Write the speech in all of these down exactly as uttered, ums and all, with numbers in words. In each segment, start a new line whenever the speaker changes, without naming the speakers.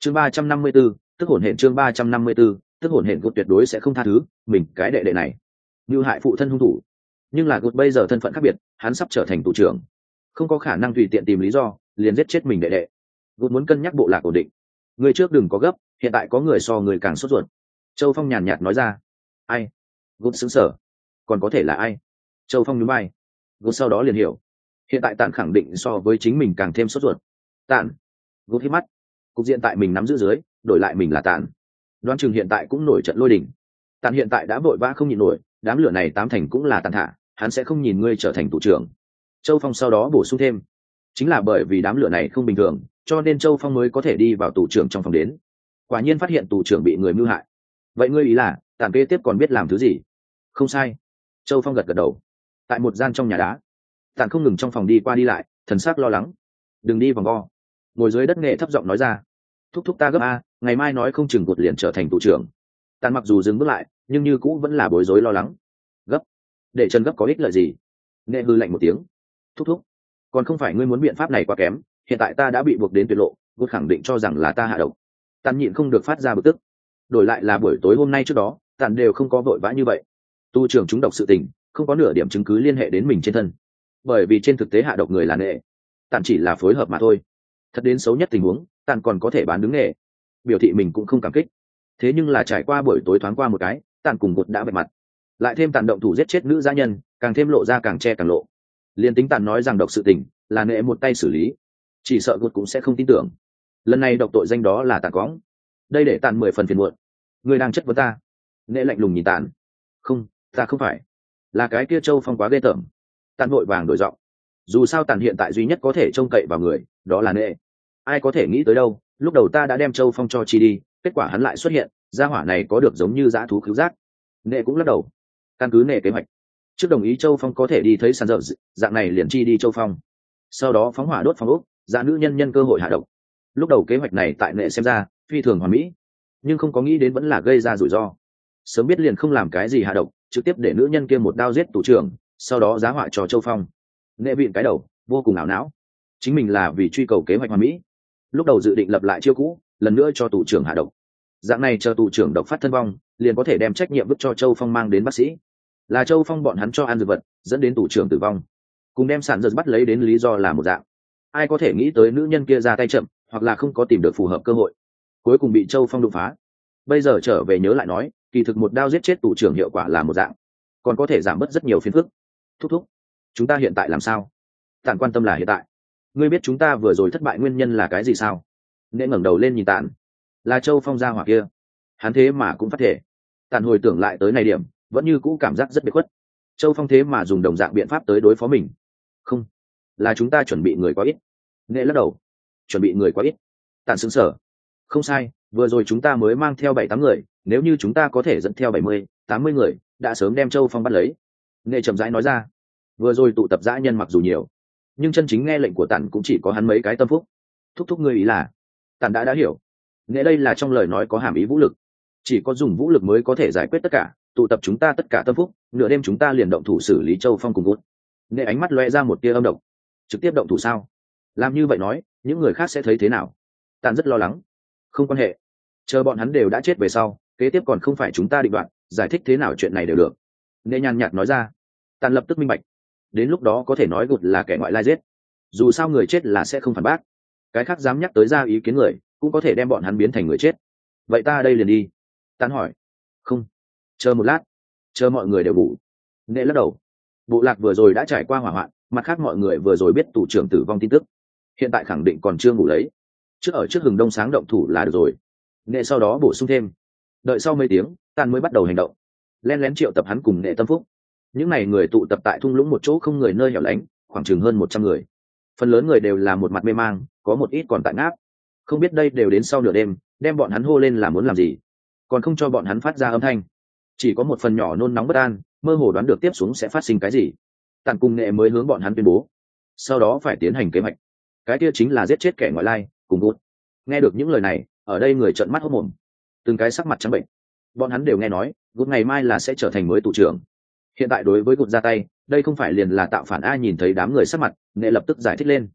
chương ba trăm năm mươi 3, tức hổn hển chương ba trăm năm mươi 3, tức hổn hển gột tuyệt đối sẽ không tha thứ mình cái đệ đệ này như hại phụ thân hung thủ. Nhưng là gột bây giờ thân phận khác biệt, hắn sắp trở thành tù trưởng, không có khả năng tùy tiện tìm lý do liền giết chết mình đệ đệ. Gột muốn cân nhắc bộ lạc ổn định. Người trước đừng có gấp, hiện tại có người so người càng sốt ruột. Châu Phong nhàn nhạt nói ra. Ai? Gột sững sờ. Còn có thể là ai? Châu Phong nhún vai. Gột sau đó liền hiểu, hiện tại Tản khẳng định so với chính mình càng thêm sốt ruột. Tản. Gột hít mắt. Cục diện tại mình nắm giữ dưới, đổi lại mình là Tản, đoán chừng hiện tại cũng nổi trận lôi đình. Tản hiện tại đã vội vã không nhịn nổi, đám lửa này tám thành cũng là Tản thả, hắn sẽ không nhìn ngươi trở thành tù trưởng. Châu Phong sau đó bổ sung thêm, chính là bởi vì đám lửa này không bình thường, cho nên Châu Phong mới có thể đi vào tù trưởng trong phòng đến. Quả nhiên phát hiện tù trưởng bị người mưu hại. Vậy ngươi ý là Tản kế tiếp còn biết làm thứ gì? Không sai. Châu Phong gật gật đầu. Tại một gian trong nhà đá, Tản không ngừng trong phòng đi qua đi lại, thần sắc lo lắng. Đừng đi vòng vo. Ngồi dưới đất Nghệ thấp giọng nói ra. Thúc thúc ta gấp a, ngày mai nói không chừng Gột liền trở thành tù trưởng. Tản mặc dù dừng bước lại, nhưng như cũ vẫn là bối rối lo lắng. Gấp? Để chân gấp có ích lợi gì? Nghệ hư lạnh một tiếng. Thúc thúc, còn không phải ngươi muốn biện pháp này quá kém, hiện tại ta đã bị buộc đến tuyệt lộ, Gột khẳng định cho rằng là ta hạ độc. Tản nhịn không được phát ra bực tức. Đổi lại là buổi tối hôm nay trước đó, Tản đều không có vội vã như vậy. Tu trưởng chúng độc sự tình, không có nửa điểm chứng cứ liên hệ đến mình trên thân. Bởi vì trên thực tế hạ độc người là Nghệ, Tản chỉ là phối hợp mà thôi. Thật đến xấu nhất tình huống, Tản còn có thể bán đứng Nghệ, biểu thị mình cũng không cảm kích. Thế nhưng là trải qua buổi tối thoáng qua một cái, Tản cùng Gột đã vạch mặt, lại thêm Tản động thủ giết chết nữ gia nhân, càng thêm lộ ra càng che càng lộ. Liên tính Tản nói rằng độc sự tình là Nghệ một tay xử lý, chỉ sợ Gột cũng sẽ không tin tưởng. Lần này độc tội danh đó là Tản cóng, đây để Tản mười phần phiền muộn. Người đang chất vấn ta? Nghệ lạnh lùng nhìn Tản. Không, ta không phải, là cái kia Châu Phong quá ghê tởm. Tản vội vàng đổi giọng. Dù sao Tản hiện tại duy nhất có thể trông cậy vào người, đó là Nghệ. Ai có thể nghĩ tới đâu, lúc đầu ta đã đem Châu Phong cho chi đi, kết quả hắn lại xuất hiện, gia hỏa này có được giống như dã thú cứu giác. Nghệ cũng lắc đầu. Căn cứ Nghệ kế hoạch, trước đồng ý Châu Phong có thể đi thấy sàn dở, dạng này liền chi đi Châu Phong, sau đó phóng hỏa đốt phòng ốc, dạ nữ nhân nhân cơ hội hạ độc. Lúc đầu kế hoạch này tại Nghệ xem ra phi thường hoàn mỹ, nhưng không có nghĩ đến vẫn là gây ra rủi ro. Sớm biết liền không làm cái gì hạ độc, trực tiếp để nữ nhân kia một đao giết tù trưởng, sau đó giá họa cho Châu Phong. Nghệ vịn cái đầu, vô cùng ảo não. Chính mình là vì truy cầu kế hoạch hoàn mỹ, lúc đầu dự định lập lại chiêu cũ, lần nữa cho tù trưởng hạ độc. Dạng này chờ tù trưởng độc phát thân vong, liền có thể đem trách nhiệm vứt cho Châu Phong mang đến bác sĩ. Là Châu Phong bọn hắn cho ăn dược vật, dẫn đến tù trưởng tử vong. Cùng đem sản dược bắt lấy đến lý do là một dạng. Ai có thể nghĩ tới nữ nhân kia ra tay chậm, hoặc là không có tìm được phù hợp cơ hội, cuối cùng bị Châu Phong đụng phá. Bây giờ trở về nhớ lại nói, kỳ thực một đao giết chết tù trưởng hiệu quả là một dạng, còn có thể giảm bớt rất nhiều phiền phức. Thúc thúc, chúng ta hiện tại làm sao? Tản quan tâm là hiện tại. Ngươi biết chúng ta vừa rồi thất bại nguyên nhân là cái gì sao? Nên ngẩng đầu lên nhìn Tản. Là Châu Phong gia hỏa kia. Hắn thế mà cũng phát thể. Tản hồi tưởng lại tới này điểm, vẫn như cũ cảm giác rất biệt khuất. Châu Phong thế mà dùng đồng dạng biện pháp tới đối phó mình. Không, là chúng ta chuẩn bị người quá ít. Nghệ lắc đầu. Chuẩn bị người quá ít. Tản sững sờ. Không sai, vừa rồi chúng ta mới mang theo bảy tám người, nếu như chúng ta có thể dẫn theo bảy mươi, tám mươi người, đã sớm đem Châu Phong bắt lấy. Nghệ chậm rãi nói ra. Vừa rồi tụ tập dã nhân mặc dù nhiều, nhưng chân chính nghe lệnh của Tản cũng chỉ có hắn mấy cái tâm phúc. Thúc thúc ngươi ý là? Tản đã đã hiểu. Nghệ đây là trong lời nói có hàm ý vũ lực, chỉ có dùng vũ lực mới có thể giải quyết tất cả, tụ tập chúng ta tất cả tâm phúc, nửa đêm chúng ta liền động thủ xử lý Châu Phong cùng Gút. Nghệ ánh mắt lóe ra một tia âm độc. Trực tiếp động thủ sao? Làm như vậy nói, những người khác sẽ thấy thế nào? Tản rất lo lắng. Không quan hệ, chờ bọn hắn đều đã chết về sau, kế tiếp còn không phải chúng ta định đoạt, giải thích thế nào chuyện này đều được. Nghệ nhàn nhạt nói ra. Tản lập tức minh bạch. Đến lúc đó có thể nói Gút là kẻ ngoại lai giết, dù sao người chết là sẽ không phản bác, cái khác dám nhắc tới ra ý kiến người cũng có thể đem bọn hắn biến thành người chết. Vậy ta đây liền đi. Tản hỏi. Không, chờ một lát, chờ mọi người đều ngủ. Nghệ lắc đầu. Bộ lạc vừa rồi đã trải qua hỏa hoạn, mặt khác mọi người vừa rồi biết tù trưởng tử vong tin tức, hiện tại khẳng định còn chưa ngủ lấy, trước ở trước hừng đông sáng động thủ là được rồi. Nghệ sau đó bổ sung thêm. Đợi sau mấy tiếng, Tản mới bắt đầu hành động, len lén triệu tập hắn cùng Nghệ tâm phúc. Những n à y người tụ tập tại thung lũng một chỗ không người nơi hẻo lánh, khoảng chừng hơn một trăm người. Phần lớn người đều là một mặt mê mang, có một ít còn tại ngáp. Không biết đây đều đến sau nửa đêm, đem bọn hắn hô lên là muốn làm gì, còn không cho bọn hắn phát ra âm thanh. Chỉ có một phần nhỏ nôn nóng bất an, mơ hồ đoán được tiếp xuống sẽ phát sinh cái gì. Tản cùng Nghệ mới hướng bọn hắn tuyên bố, sau đó phải tiến hành kế hoạch. Cái kia chính là giết chết kẻ ngoại lai cùng Gút. Nghe được những lời này, ở đây người trợn mắt hốt mồm, từng cái sắc mặt trắng bệnh. Bọn hắn đều nghe nói Gút ngày mai là sẽ trở thành mới tù trưởng. Hiện tại đối với Gút ra tay, đây không phải liền là tạo phản. Ai nhìn thấy đám người sắc mặt, Nghệ lập tức giải thích lên.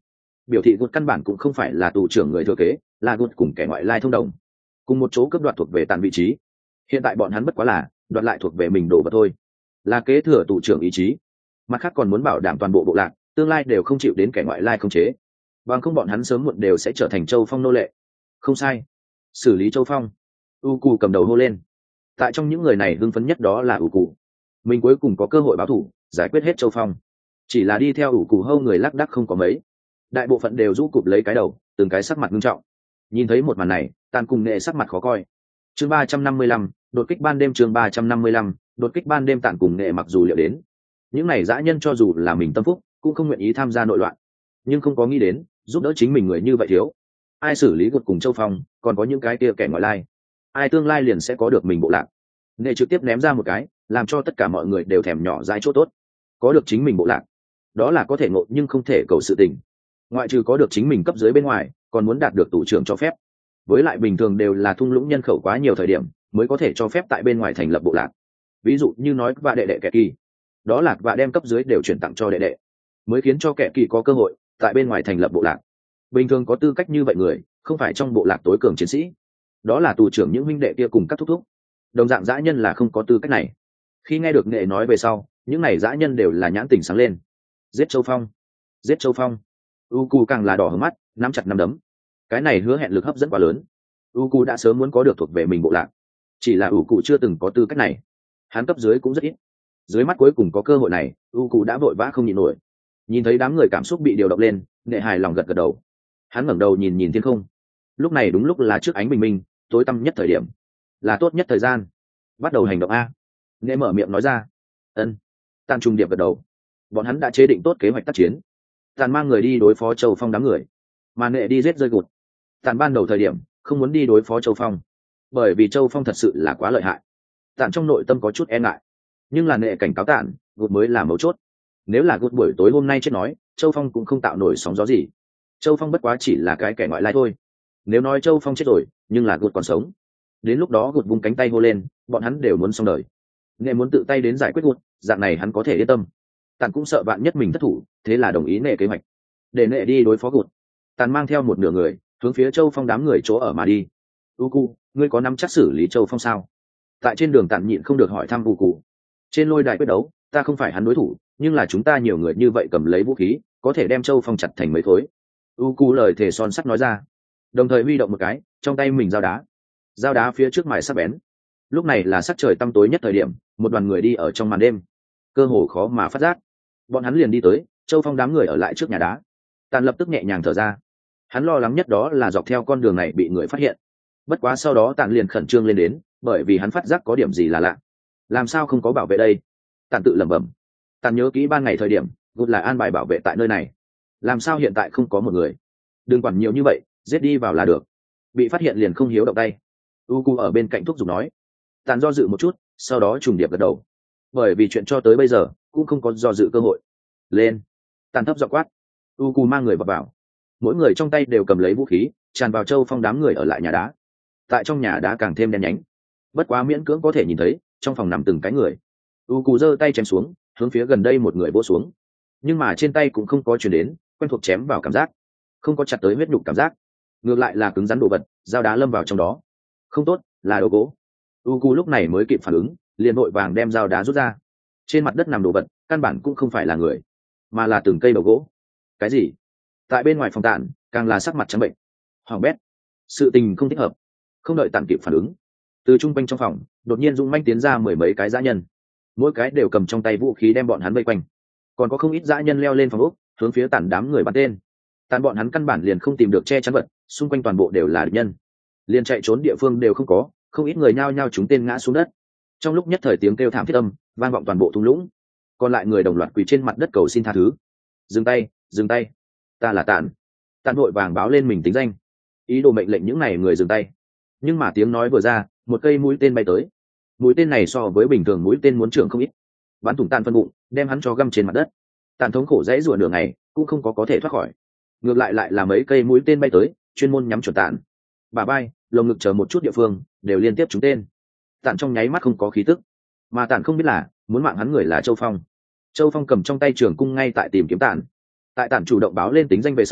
biểu thị gột căn bản cũng không phải là tù trưởng người thừa kế, là gột cùng kẻ ngoại lai thông đồng, cùng một chỗ cướp đoạt thuộc về tàn vị trí. Hiện tại bọn hắn bất quá là đoạt lại thuộc về mình đồ vật thôi, là kế thừa tù trưởng ý chí. Mặt khác còn muốn bảo đảm toàn bộ bộ lạc tương lai đều không chịu đến kẻ ngoại lai khống chế, bằng không bọn hắn sớm muộn đều sẽ trở thành Châu Phong nô lệ. Không sai, xử lý Châu Phong. U Cù cầm đầu hô lên. Tại trong những người này hưng phấn nhất đó là U Cù, mình cuối cùng có cơ hội báo thù, giải quyết hết Châu Phong. Chỉ là đi theo U Cù hâu người lác đác không có mấy, đại bộ phận đều rũ cụp lấy cái đầu, từng cái sắc mặt nghiêm trọng. Nhìn thấy một màn này, Tàn cùng Nghệ sắc mặt khó coi. Chương ba trăm năm mươi lăm, đột kích ban đêm. Chương ba trăm năm mươi lăm, đột kích ban đêm. Tàn cùng Nghệ mặc dù liệu đến những này dã nhân cho dù là mình tâm phúc cũng không nguyện ý tham gia nội loạn, nhưng không có nghĩ đến giúp đỡ chính mình người như vậy thiếu. Ai xử lý gột cùng Châu Phong, còn có những cái kia kẻ ngoại lai, ai tương lai liền sẽ có được mình bộ lạc. Nghệ trực tiếp ném ra một cái, làm cho tất cả mọi người đều thèm nhỏ dãi chỗ tốt. Có được chính mình bộ lạc, đó là có thể ngộ nhưng không thể cầu sự tình. Ngoại trừ có được chính mình cấp dưới bên ngoài, còn muốn đạt được tù trưởng cho phép. Với lại bình thường đều là thung lũng nhân khẩu quá nhiều thời điểm mới có thể cho phép tại bên ngoài thành lập bộ lạc. Ví dụ như nói và đệ đệ kẻ kỳ, đó là và đem cấp dưới đều chuyển tặng cho đệ đệ, mới khiến cho kẻ kỳ có cơ hội tại bên ngoài thành lập bộ lạc. Bình thường có tư cách như vậy người không phải trong bộ lạc tối cường chiến sĩ, đó là tù trưởng những huynh đệ kia cùng các thúc thúc. Đồng dạng dã nhân là không có tư cách này. Khi nghe được Nghệ nói về sau, những này dã nhân đều là nhãn tình sáng lên. Giết Châu Phong, giết Châu Phong. U Cù càng là đỏ hướng mắt, nắm chặt nắm đấm. Cái này hứa hẹn lực hấp dẫn quá lớn. U Cù đã sớm muốn có được thuộc về mình bộ lạc, chỉ là U Cù chưa từng có tư cách này. Hắn cấp dưới cũng rất ít, dưới mắt cuối cùng có cơ hội này, U Cù đã vội vã không nhịn nổi. Nhìn thấy đám người cảm xúc bị điều động lên, Nghệ hài lòng gật gật đầu. Hắn ngẩng đầu nhìn nhìn thiên không. Lúc này đúng lúc là trước ánh bình minh, tối tăm nhất thời điểm, là tốt nhất thời gian. Bắt đầu hành động a. Nghệ mở miệng nói ra. Ân. Tàn trung điệp gật đầu. Bọn hắn đã chế định tốt kế hoạch tác chiến. Tàn mang người đi đối phó Châu Phong đám người, mà Nghệ đi giết rơi gụt. Tàn ban đầu thời điểm không muốn đi đối phó Châu Phong, bởi vì Châu Phong thật sự là quá lợi hại. Tàn trong nội tâm có chút e ngại, nhưng là Nghệ cảnh cáo Tàn, gụt mới là mấu chốt. Nếu là gụt buổi tối hôm nay chết nói, Châu Phong cũng không tạo nổi sóng gió gì. Châu Phong bất quá chỉ là cái kẻ ngoại lai thôi. Nếu nói Châu Phong chết rồi, nhưng là gụt còn sống, đến lúc đó gụt vung cánh tay hô lên, bọn hắn đều muốn xong đời. Nghệ muốn tự tay đến giải quyết gụt, dạng này hắn có thể yên tâm. Tàn cũng sợ bạn nhất mình thất thủ, thế là đồng ý Nghệ kế hoạch, để Nghệ đi đối phó gụt. Tàn mang theo một nửa người hướng phía Châu Phong đám người chỗ ở mà đi. U Cu, ngươi có nắm chắc xử lý Châu Phong sao? Tại trên đường Tàn nhịn không được hỏi thăm U Cu. Trên lôi đài quyết đấu, ta không phải hắn đối thủ, nhưng là chúng ta nhiều người như vậy cầm lấy vũ khí, có thể đem Châu Phong chặt thành mấy khối. U Cu lời thề son sắt nói ra, đồng thời huy động một cái, trong tay mình dao đá. Dao đá phía trước mài sắc bén. Lúc này là sắc trời tăm tối nhất thời điểm, một đoàn người đi ở trong màn đêm, cơ hồ khó mà phát giác. Bọn hắn liền đi tới, Châu Phong đám người ở lại trước nhà đá. Tàn lập tức nhẹ nhàng thở ra. Hắn lo lắng nhất đó là dọc theo con đường này bị người phát hiện. Bất quá sau đó Tàn liền khẩn trương lên đến, bởi vì hắn phát giác có điểm gì là lạ. Làm sao không có bảo vệ đây? Tàn tự lẩm bẩm. Tàn nhớ kỹ ban ngày thời điểm gút là an bài bảo vệ tại nơi này, làm sao hiện tại không có một người? Đừng quản nhiều như vậy, giết đi vào là được. Bị phát hiện liền không hiếu động tay. U Cu ở bên cạnh thúc giục nói. Tàn do dự một chút, sau đó trùng điệp gật đầu, bởi vì chuyện cho tới bây giờ cũng không có do dự cơ hội. Lên. Tàn thấp giọng quát. U Cu mang người vào vào, mỗi người trong tay đều cầm lấy vũ khí, tràn vào Châu Phong đám người ở lại nhà đá. Tại trong nhà đá càng thêm đen nhánh, bất quá miễn cưỡng có thể nhìn thấy trong phòng nằm từng cái người. U Cu giơ tay chém xuống, hướng phía gần đây một người vỗ xuống, nhưng mà trên tay cũng không có chuyển đến quen thuộc chém vào cảm giác, không có chặt tới huyết nhục cảm giác, ngược lại là cứng rắn đồ vật, dao đá lâm vào trong đó. Không tốt, là đồ gỗ. U Cu lúc này mới kịp phản ứng, liền vội vàng đem dao đá rút ra. Trên mặt đất nằm đồ vật, căn bản cũng không phải là người, mà là từng cây đầu gỗ. Cái gì? Tại bên ngoài phòng Tản càng là sắc mặt trắng bệnh, hoàng bét, sự tình không thích hợp. Không đợi Tản kịp phản ứng, từ trung quanh trong phòng đột nhiên dũng manh tiến ra mười mấy cái dã nhân, mỗi cái đều cầm trong tay vũ khí đem bọn hắn vây quanh. Còn có không ít dã nhân leo lên phòng ốc, hướng phía Tản đám người bắn tên. Tản bọn hắn căn bản liền không tìm được che chắn vật, xung quanh toàn bộ đều là địch nhân, liền chạy trốn địa phương đều không có, không ít người nhao nhao trúng tên ngã xuống đất. Trong lúc nhất thời tiếng kêu thảm thiết âm vang vọng toàn bộ thung lũng, còn lại người đồng loạt quỳ trên mặt đất cầu xin tha thứ. Dừng tay, dừng tay, ta là Tản. Tản vội vàng báo lên mình tính danh, ý đồ mệnh lệnh những này người dừng tay. Nhưng mà tiếng nói vừa ra, một cây mũi tên bay tới. Mũi tên này so với bình thường mũi tên muốn trưởng không ít, bắn thủng Tản phân bụng, đem hắn cho găm trên mặt đất. Tản thống khổ dãy rủa nửa ngày cũng không có có thể thoát khỏi, ngược lại lại là mấy cây mũi tên bay tới, chuyên môn nhắm chuẩn Tản bà bay, lồng ngực chờ một chút địa phương đều liên tiếp trúng tên. Tản trong nháy mắt không có khí tức, mà Tản không biết là muốn mạng hắn người là Châu Phong. Châu Phong cầm trong tay trường cung ngay tại tìm kiếm Tản. Tại Tản chủ động báo lên tính danh về sau,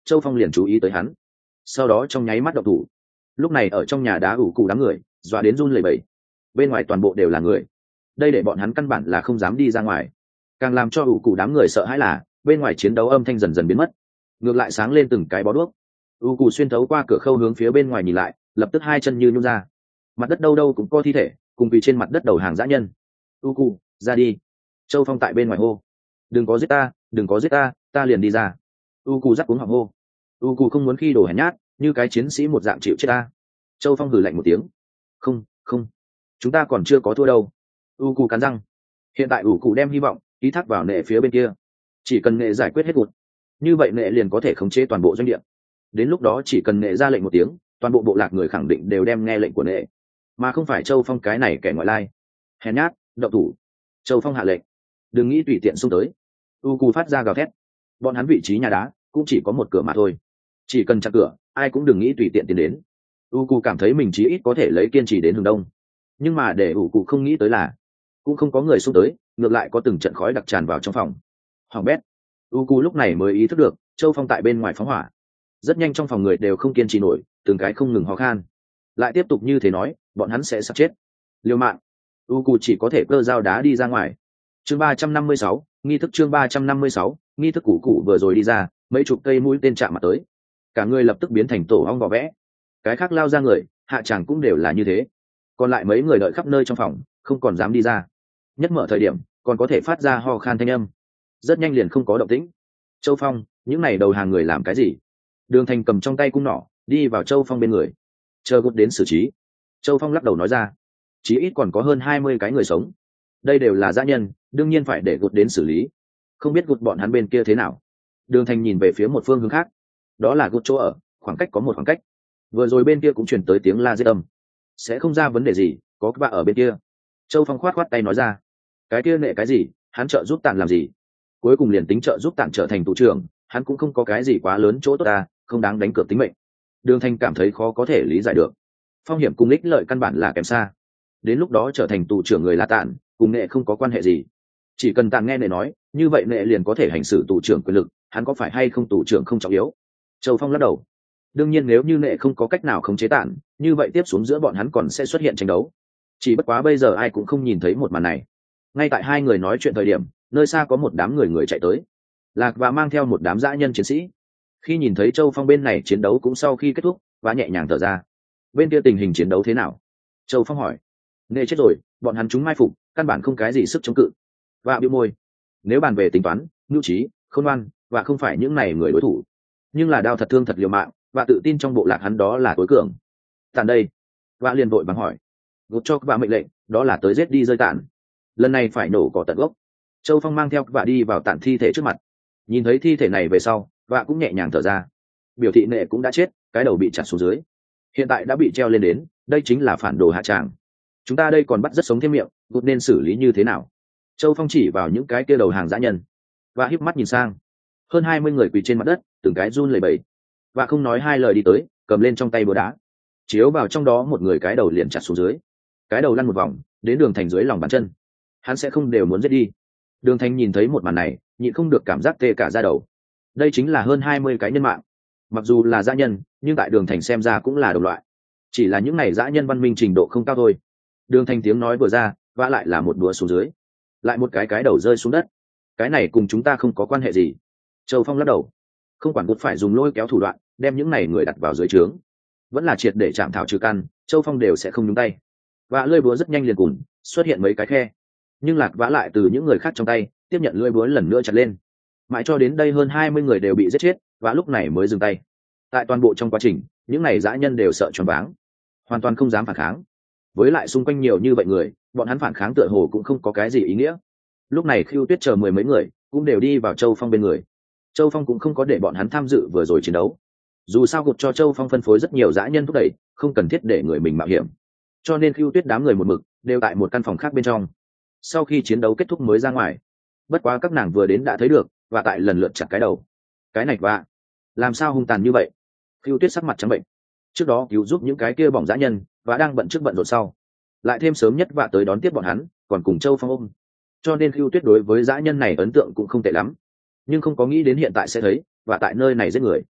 Châu Phong liền chú ý tới hắn, sau đó trong nháy mắt động thủ. Lúc này ở trong nhà đá ủ cụ đám người dọa đến run lẩy bẩy, bên ngoài toàn bộ đều là người, đây để bọn hắn căn bản là không dám đi ra ngoài. Càng làm cho ủ cụ đám người sợ hãi là bên ngoài chiến đấu âm thanh dần dần biến mất, ngược lại sáng lên từng cái bó đuốc. ủ cụ xuyên thấu qua cửa khâu hướng phía bên ngoài nhìn lại, lập tức hai chân như nhún ra, mặt đất đâu đâu cũng có thi thể cùng vì trên mặt đất đầu hàng dã nhân. ủ cụ ra đi. Châu Phong tại bên ngoài hô, đừng có giết ta, đừng có giết ta, ta liền đi ra. ủ cụ giắt cuống họng hô, ủ cụ không muốn khi đổ hèn nhát như cái chiến sĩ một dạng chịu chết ta. Châu Phong hừ lạnh một tiếng, không không, chúng ta còn chưa có thua đâu. u cụ cắn răng, hiện tại u cụ đem hy vọng ký thác vào nệ phía bên kia, chỉ cần nệ giải quyết hết gột, như vậy nệ liền có thể khống chế toàn bộ doanh địa. Đến lúc đó chỉ cần nệ ra lệnh một tiếng, toàn bộ bộ lạc người khẳng định đều đem nghe lệnh của nệ, mà không phải Châu Phong cái này kẻ ngoại lai. Hèn nhát, động thủ. Châu Phong hạ lệnh, đừng nghĩ tùy tiện xông tới. u cụ phát ra gào thét, bọn hắn vị trí nhà đá cũng chỉ có một cửa mà thôi, chỉ cần chặn cửa ai cũng đừng nghĩ tùy tiện tiến đến. u cụ cảm thấy mình chí ít có thể lấy kiên trì đến hướng đông, nhưng mà để u cụ không nghĩ tới là cũng không có người xông tới, ngược lại có từng trận khói đặc tràn vào trong phòng. Hoàng bét. u cụ lúc này mới ý thức được Châu Phong tại bên ngoài phóng hỏa, rất nhanh trong phòng người đều không kiên trì nổi, từng cái không ngừng ho khan. Lại tiếp tục như thế nói bọn hắn sẽ sắp chết. Liều mạng. u cụ chỉ có thể cơ dao đá đi ra ngoài. Chương ba trăm năm mươi sáu, nghi thức. Chương ba trăm năm mươi sáu, nghi thức. Cụ cụ vừa rồi đi ra, mấy chục cây mũi tên chạm mặt tới, cả người lập tức biến thành tổ ong vỏ vẽ. Cái khác lao ra người hạ tràng cũng đều là như thế, còn lại mấy người đợi khắp nơi trong phòng không còn dám đi ra, nhất mở thời điểm còn có thể phát ra ho khan thanh âm, rất nhanh liền không có động tĩnh. Châu Phong, những này đầu hàng người làm cái gì? Đường Thành cầm trong tay cung nỏ đi vào Châu Phong bên người, chờ gút đến xử trí. Châu Phong lắc đầu nói ra, chí ít còn có hơn hai mươi cái người sống, đây đều là dã nhân, đương nhiên phải để gút đến xử lý. Không biết gút bọn hắn bên kia thế nào? Đường Thành nhìn về phía một phương hướng khác, đó là gút chỗ ở, khoảng cách có một khoảng cách. Vừa rồi bên kia cũng truyền tới tiếng la giết âm, sẽ không ra vấn đề gì, có các bạn ở bên kia. Châu Phong khoát khoát tay nói ra, cái kia nệ cái gì, hắn trợ giúp Tản làm gì? Cuối cùng liền tính trợ giúp Tản trở thành tù trưởng, hắn cũng không có cái gì quá lớn chỗ tốt ta, không đáng đánh cược tính mệnh. Đường Thành cảm thấy khó có thể lý giải được, phong hiểm cùng ích lợi căn bản là kém xa. Đến lúc đó trở thành tù trưởng người là Tản, cùng nệ không có quan hệ gì. Chỉ cần Tản nghe nệ nói, như vậy nệ liền có thể hành xử tù trưởng quyền lực, hắn có phải hay không tù trưởng không trọng yếu. Châu Phong lắc đầu, đương nhiên nếu như nệ không có cách nào khống chế Tản, như vậy tiếp xuống giữa bọn hắn còn sẽ xuất hiện tranh đấu. Chỉ bất quá bây giờ ai cũng không nhìn thấy một màn này. Ngay tại hai người nói chuyện thời điểm, nơi xa có một đám người người chạy tới, Lạc và mang theo một đám dã nhân chiến sĩ. Khi nhìn thấy Châu Phong bên này chiến đấu cũng sau khi kết thúc, và nhẹ nhàng thở ra. Bên kia tình hình chiến đấu thế nào? Châu Phong hỏi. Nệ chết rồi, bọn hắn chúng mai phục, căn bản không cái gì sức chống cự. Và bĩu môi, nếu bàn về tính toán, nhu trí, khôn ngoan, và không phải những này người đối thủ, nhưng là đao thật thương thật liều mạng, và tự tin trong bộ lạc hắn đó là tối cường. Tản đây. Và liền vội vàng hỏi, gục cho và mệnh lệnh, đó là tới giết đi rơi Tản, lần này phải nổ cỏ tận gốc. Châu Phong mang theo và đi vào Tản thi thể trước mặt, nhìn thấy thi thể này về sau, và cũng nhẹ nhàng thở ra, biểu thị nệ cũng đã chết, cái đầu bị chặt xuống dưới, hiện tại đã bị treo lên đến, đây chính là phản đồ hạ tràng. Chúng ta đây còn bắt rất sống thêm miệng, gục nên xử lý như thế nào? Châu Phong chỉ vào những cái kia đầu hàng dã nhân, và híp mắt nhìn sang, hơn hai mươi người quỳ trên mặt đất, từng cái run lẩy bẩy, và không nói hai lời đi tới, cầm lên trong tay búa đá, chiếu vào trong đó một người cái đầu liền chặt xuống dưới, cái đầu lăn một vòng đến Đường Thành dưới lòng bàn chân. Hắn sẽ không đều muốn giết đi. Đường Thành nhìn thấy một màn này, nhịn không được cảm giác tê cả da đầu. Đây chính là hơn hai mươi cái nhân mạng, mặc dù là dã nhân, nhưng tại Đường Thành xem ra cũng là đồng loại, chỉ là những này dã nhân văn minh trình độ không cao thôi. Đường Thành tiếng nói vừa ra, vã lại là một đũa xuống dưới, lại một cái cái đầu rơi xuống đất. Cái này cùng chúng ta không có quan hệ gì. Châu Phong lắc đầu, không quản buộc phải dùng lôi kéo thủ đoạn đem những này người đặt vào dưới trướng, vẫn là triệt để chạm thảo trừ căn, Châu Phong đều sẽ không nhúng tay. Và lưỡi búa rất nhanh liền cùn xuất hiện mấy cái khe, nhưng Lạc vã lại từ những người khác trong tay tiếp nhận lưỡi búa lần nữa chặt lên, mãi cho đến đây hơn hai mươi người đều bị giết chết, và lúc này mới dừng tay. Tại toàn bộ trong quá trình, những này dã nhân đều sợ choáng váng, hoàn toàn không dám phản kháng. Với lại xung quanh nhiều như vậy người, bọn hắn phản kháng tựa hồ cũng không có cái gì ý nghĩa. Lúc này Khưu Tuyết chờ mười mấy người cũng đều đi vào Châu Phong bên người. Châu Phong cũng không có để bọn hắn tham dự vừa rồi chiến đấu, dù sao gục cho Châu Phong phân phối rất nhiều dã nhân thúc đẩy, không cần thiết để người mình mạo hiểm, cho nên Khưu Tuyết đám người một mực đều tại một căn phòng khác bên trong. Sau khi chiến đấu kết thúc mới ra ngoài, bất quá các nàng vừa đến đã thấy được, và tại lần lượt chặt cái đầu. Cái này và làm sao hung tàn như vậy? Khưu Tuyết sắc mặt trắng bệnh, trước đó cứu giúp những cái kia bỏng dã nhân, và đang bận trước bận rộn sau, lại thêm sớm nhất và tới đón tiếp bọn hắn, còn cùng Châu Phong ôm, cho nên Khưu Tuyết đối với dã nhân này ấn tượng cũng không tệ lắm, nhưng không có nghĩ đến hiện tại sẽ thấy và tại nơi này giết người.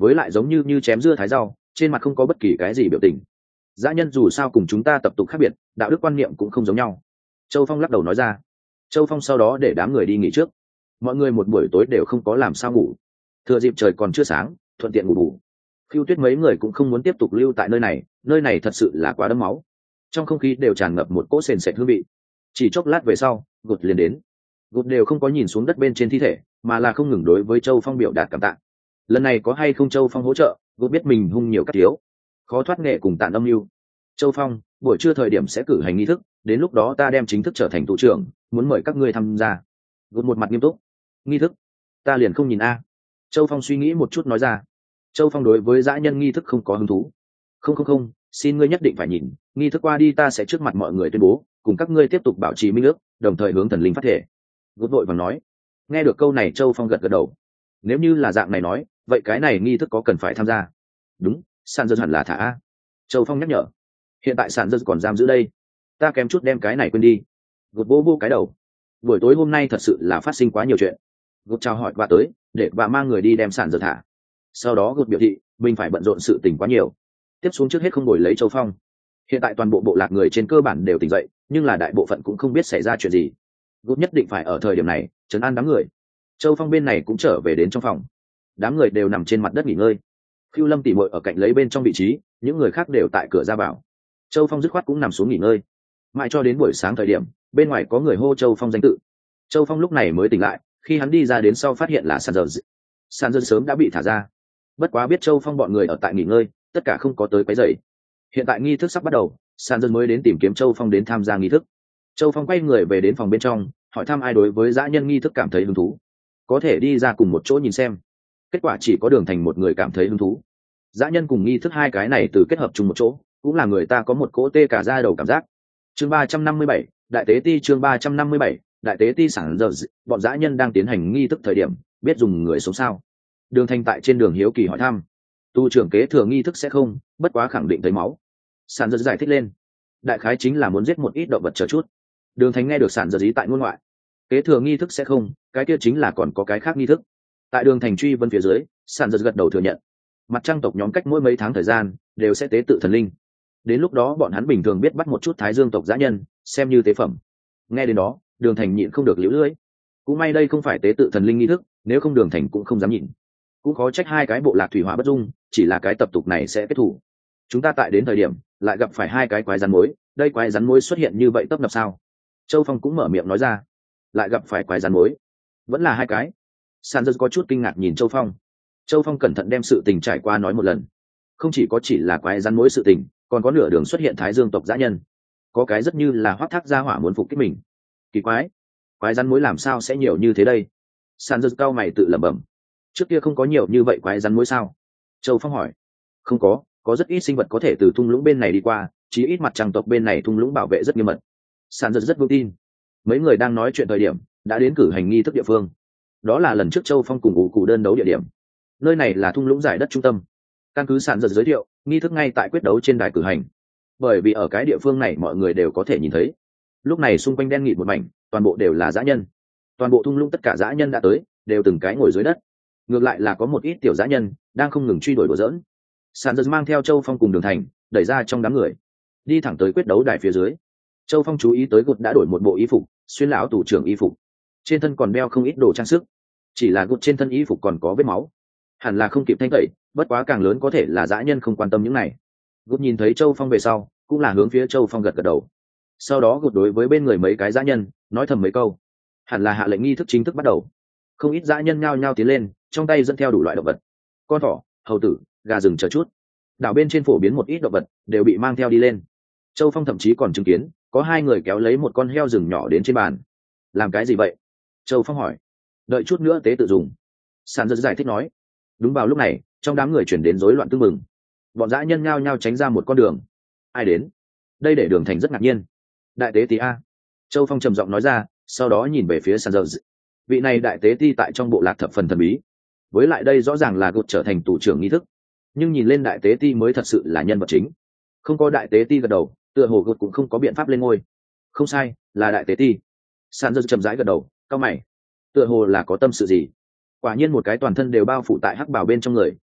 với lại giống như như chém dưa thái rau, trên mặt không có bất kỳ cái gì biểu tình. Dã nhân dù sao cùng chúng ta tập tục khác biệt, đạo đức quan niệm cũng không giống nhau. Châu Phong lắc đầu nói ra. Châu Phong sau đó để đám người đi nghỉ trước. Mọi người một buổi tối đều không có làm sao ngủ, thừa dịp trời còn chưa sáng thuận tiện ngủ bù. Phiêu Tuyết mấy người cũng không muốn tiếp tục lưu tại nơi này, nơi này thật sự là quá đẫm máu, trong không khí đều tràn ngập một cỗ sền sệt hương vị. Chỉ chốc lát về sau gột liền đến. Gột đều không có nhìn xuống đất bên trên thi thể, mà là không ngừng đối với Châu Phong biểu đạt cảm tạ. Lần này có hay không Châu Phong hỗ trợ, gột biết mình hung nhiều cắt thiếu, khó thoát nghệ cùng tàn âm mưu. Châu Phong, buổi trưa thời điểm sẽ cử hành nghi thức, đến lúc đó ta đem chính thức trở thành thủ trưởng, muốn mời các ngươi tham gia. Gột một mặt nghiêm túc. Nghi thức? Ta liền không nhìn a. Châu Phong suy nghĩ một chút nói ra. Châu Phong đối với dã nhân nghi thức không có hứng thú. Không không không, xin ngươi nhất định phải nhìn, nghi thức qua đi ta sẽ trước mặt mọi người tuyên bố, cùng các ngươi tiếp tục bảo trì minh ước, đồng thời hướng thần linh phát thể. Gút vội vàng nói. Nghe được câu này Châu Phong gật gật đầu. Nếu như là dạng này nói, vậy cái này nghi thức có cần phải tham gia? Đúng, Sản Dơ hẳn là thả a. Châu Phong nhắc nhở. Hiện tại Sản Dơ còn giam giữ đây, ta kém chút đem cái này quên đi. Gút vô vô cái đầu. Buổi tối hôm nay thật sự là phát sinh quá nhiều chuyện. Gút chào hỏi và tới, để và mang người đi đem Sản Dơ thả. Sau đó Gút biểu thị mình phải bận rộn sự tình quá nhiều, tiếp xuống trước hết không đổi lấy Châu Phong. Hiện tại toàn bộ bộ lạc người trên cơ bản đều tỉnh dậy, nhưng là đại bộ phận cũng không biết xảy ra chuyện gì. Gút nhất định phải ở thời điểm này trấn an đám người. Châu Phong bên này cũng trở về đến trong phòng, đám người đều nằm trên mặt đất nghỉ ngơi. Phiêu Lâm tỉ mội ở cạnh lấy bên trong vị trí, những người khác đều tại cửa ra vào. Châu Phong dứt khoát cũng nằm xuống nghỉ ngơi. Mãi cho đến buổi sáng thời điểm, bên ngoài có người hô Châu Phong danh tự. Châu Phong lúc này mới tỉnh lại, khi hắn đi ra đến sau phát hiện là Sản Dơ. Sản Dơ sớm đã bị thả ra, bất quá biết Châu Phong bọn người ở tại nghỉ ngơi, tất cả không có tới quấy rầy. Hiện tại nghi thức sắp bắt đầu, Sản Dơ mới đến tìm kiếm Châu Phong đến tham gia nghi thức. Châu Phong quay người về đến phòng bên trong, hỏi thăm ai đối với dã nhân nghi thức cảm thấy hứng thú, có thể đi ra cùng một chỗ nhìn xem. Kết quả chỉ có Đường Thành một người cảm thấy hứng thú. Dã nhân cùng nghi thức hai cái này từ kết hợp chung một chỗ, cũng là người ta có một cỗ tê cả da đầu cảm giác. Chương ba trăm năm mươi bảy, đại tế ti. Chương ba trăm năm mươi bảy, đại tế ti. Sản Dơ, bọn dã nhân đang tiến hành nghi thức thời điểm, biết dùng người sống sao? Đường Thành tại trên đường hiếu kỳ hỏi thăm. Tu trưởng kế thừa nghi thức sẽ không, bất quá khẳng định thấy máu. Sản Dơ giải thích lên, đại khái chính là muốn giết một ít động vật chờ chút. Đường Thành nghe được Sản Dơ ý tại ngôn ngoại, kế thừa nghi thức sẽ không, cái kia chính là còn có cái khác nghi thức. Tại Đường Thành truy vấn phía dưới, Sản Dơ gật đầu thừa nhận, mặt trăng tộc nhóm cách mỗi mấy tháng thời gian đều sẽ tế tự thần linh, đến lúc đó bọn hắn bình thường biết bắt một chút Thái Dương tộc dã nhân xem như tế phẩm. Nghe đến đó, Đường Thành nhịn không được liễu lưỡi. Cũng may đây không phải tế tự thần linh nghi thức, nếu không Đường Thành cũng không dám nhịn. Cũng khó trách hai cái bộ lạc thủy hỏa bất dung, chỉ là cái tập tục này sẽ kết thủ. Chúng ta tại đến thời điểm lại gặp phải hai cái quái rắn mối, đây quái rắn mối xuất hiện như vậy tấp nập sao? Châu Phong cũng mở miệng nói ra. Lại gặp phải quái rắn mối, vẫn là hai cái. Sản Dơ có chút kinh ngạc nhìn Châu Phong. Châu Phong cẩn thận đem sự tình trải qua nói một lần. Không chỉ có chỉ là quái rắn mối sự tình, còn có nửa đường xuất hiện Thái Dương tộc dã nhân, có cái rất như là Hoắc Thác gia hỏa muốn phục kích mình. Kỳ quái, quái rắn mối làm sao sẽ nhiều như thế đây? Sản Dơ cao mày tự lẩm bẩm. Trước kia không có nhiều như vậy quái rắn mối sao? Châu Phong hỏi. Không có, có rất ít sinh vật có thể từ thung lũng bên này đi qua, chí ít mặt trăng tộc bên này thung lũng bảo vệ rất nghiêm mật. Sản Dơ rất vững tin. Mấy người đang nói chuyện thời điểm đã đến cử hành nghi thức địa phương, đó là lần trước Châu Phong cùng ủ cụ đơn đấu địa điểm. Nơi này là thung lũng giải đất trung tâm. Căn cứ Sản Dơ giới thiệu, nghi thức ngay tại quyết đấu trên đài cử hành. Bởi vì ở cái địa phương này mọi người đều có thể nhìn thấy, lúc này xung quanh đen nghịt một mảnh, toàn bộ đều là dã nhân. Toàn bộ thung lũng tất cả dã nhân đã tới, đều từng cái ngồi dưới đất. Ngược lại là có một ít tiểu dã nhân đang không ngừng truy đuổi đùa giỡn. Sản Dơ mang theo Châu Phong cùng Đường Thành đẩy ra trong đám người, đi thẳng tới quyết đấu đài phía dưới. Châu Phong chú ý tới Gút đã đổi một bộ y phục, xuyên lão tù trưởng y phục, trên thân còn đeo không ít đồ trang sức. Chỉ là Gút trên thân y phục còn có vết máu, hẳn là không kịp thanh tẩy, bất quá càng lớn có thể là dã nhân không quan tâm những này. Gút nhìn thấy Châu Phong về sau, cũng là hướng phía Châu Phong gật gật đầu. Sau đó Gút đối với bên người mấy cái dã nhân nói thầm mấy câu, hẳn là hạ lệnh nghi thức chính thức bắt đầu. Không ít dã nhân nhao nhao tiến lên, trong tay dẫn theo đủ loại động vật, con thỏ, hầu tử, gà rừng chờ chút. Đảo bên trên phổ biến một ít động vật đều bị mang theo đi lên. Châu Phong thậm chí còn chứng kiến có hai người kéo lấy một con heo rừng nhỏ đến trên bàn. Làm cái gì vậy? Châu Phong hỏi. Đợi chút nữa tế tự dùng. Sản Dơ giải thích nói. Đúng vào lúc này, trong đám người chuyển đến rối loạn tương mừng. Bọn dã nhân nhao nhao tránh ra một con đường. Ai đến? Đây để Đường Thành rất ngạc nhiên. Đại tế tí a. Châu Phong trầm giọng nói ra, sau đó nhìn về phía Sản Dơ. Vị này đại tế ti tại trong bộ lạc thập phần thần bí, với lại đây rõ ràng là Gút trở thành tù trưởng nghi thức, nhưng nhìn lên đại tế ti mới thật sự là nhân vật chính. Không có đại tế ti gật đầu, tựa hồ Gút cũng không có biện pháp lên ngôi. Không sai, là đại tế ti. Sản Dơ chậm rãi gật đầu, cau mày, tựa hồ là có tâm sự gì. Quả nhiên một cái toàn thân đều bao phủ tại hắc bào bên trong người,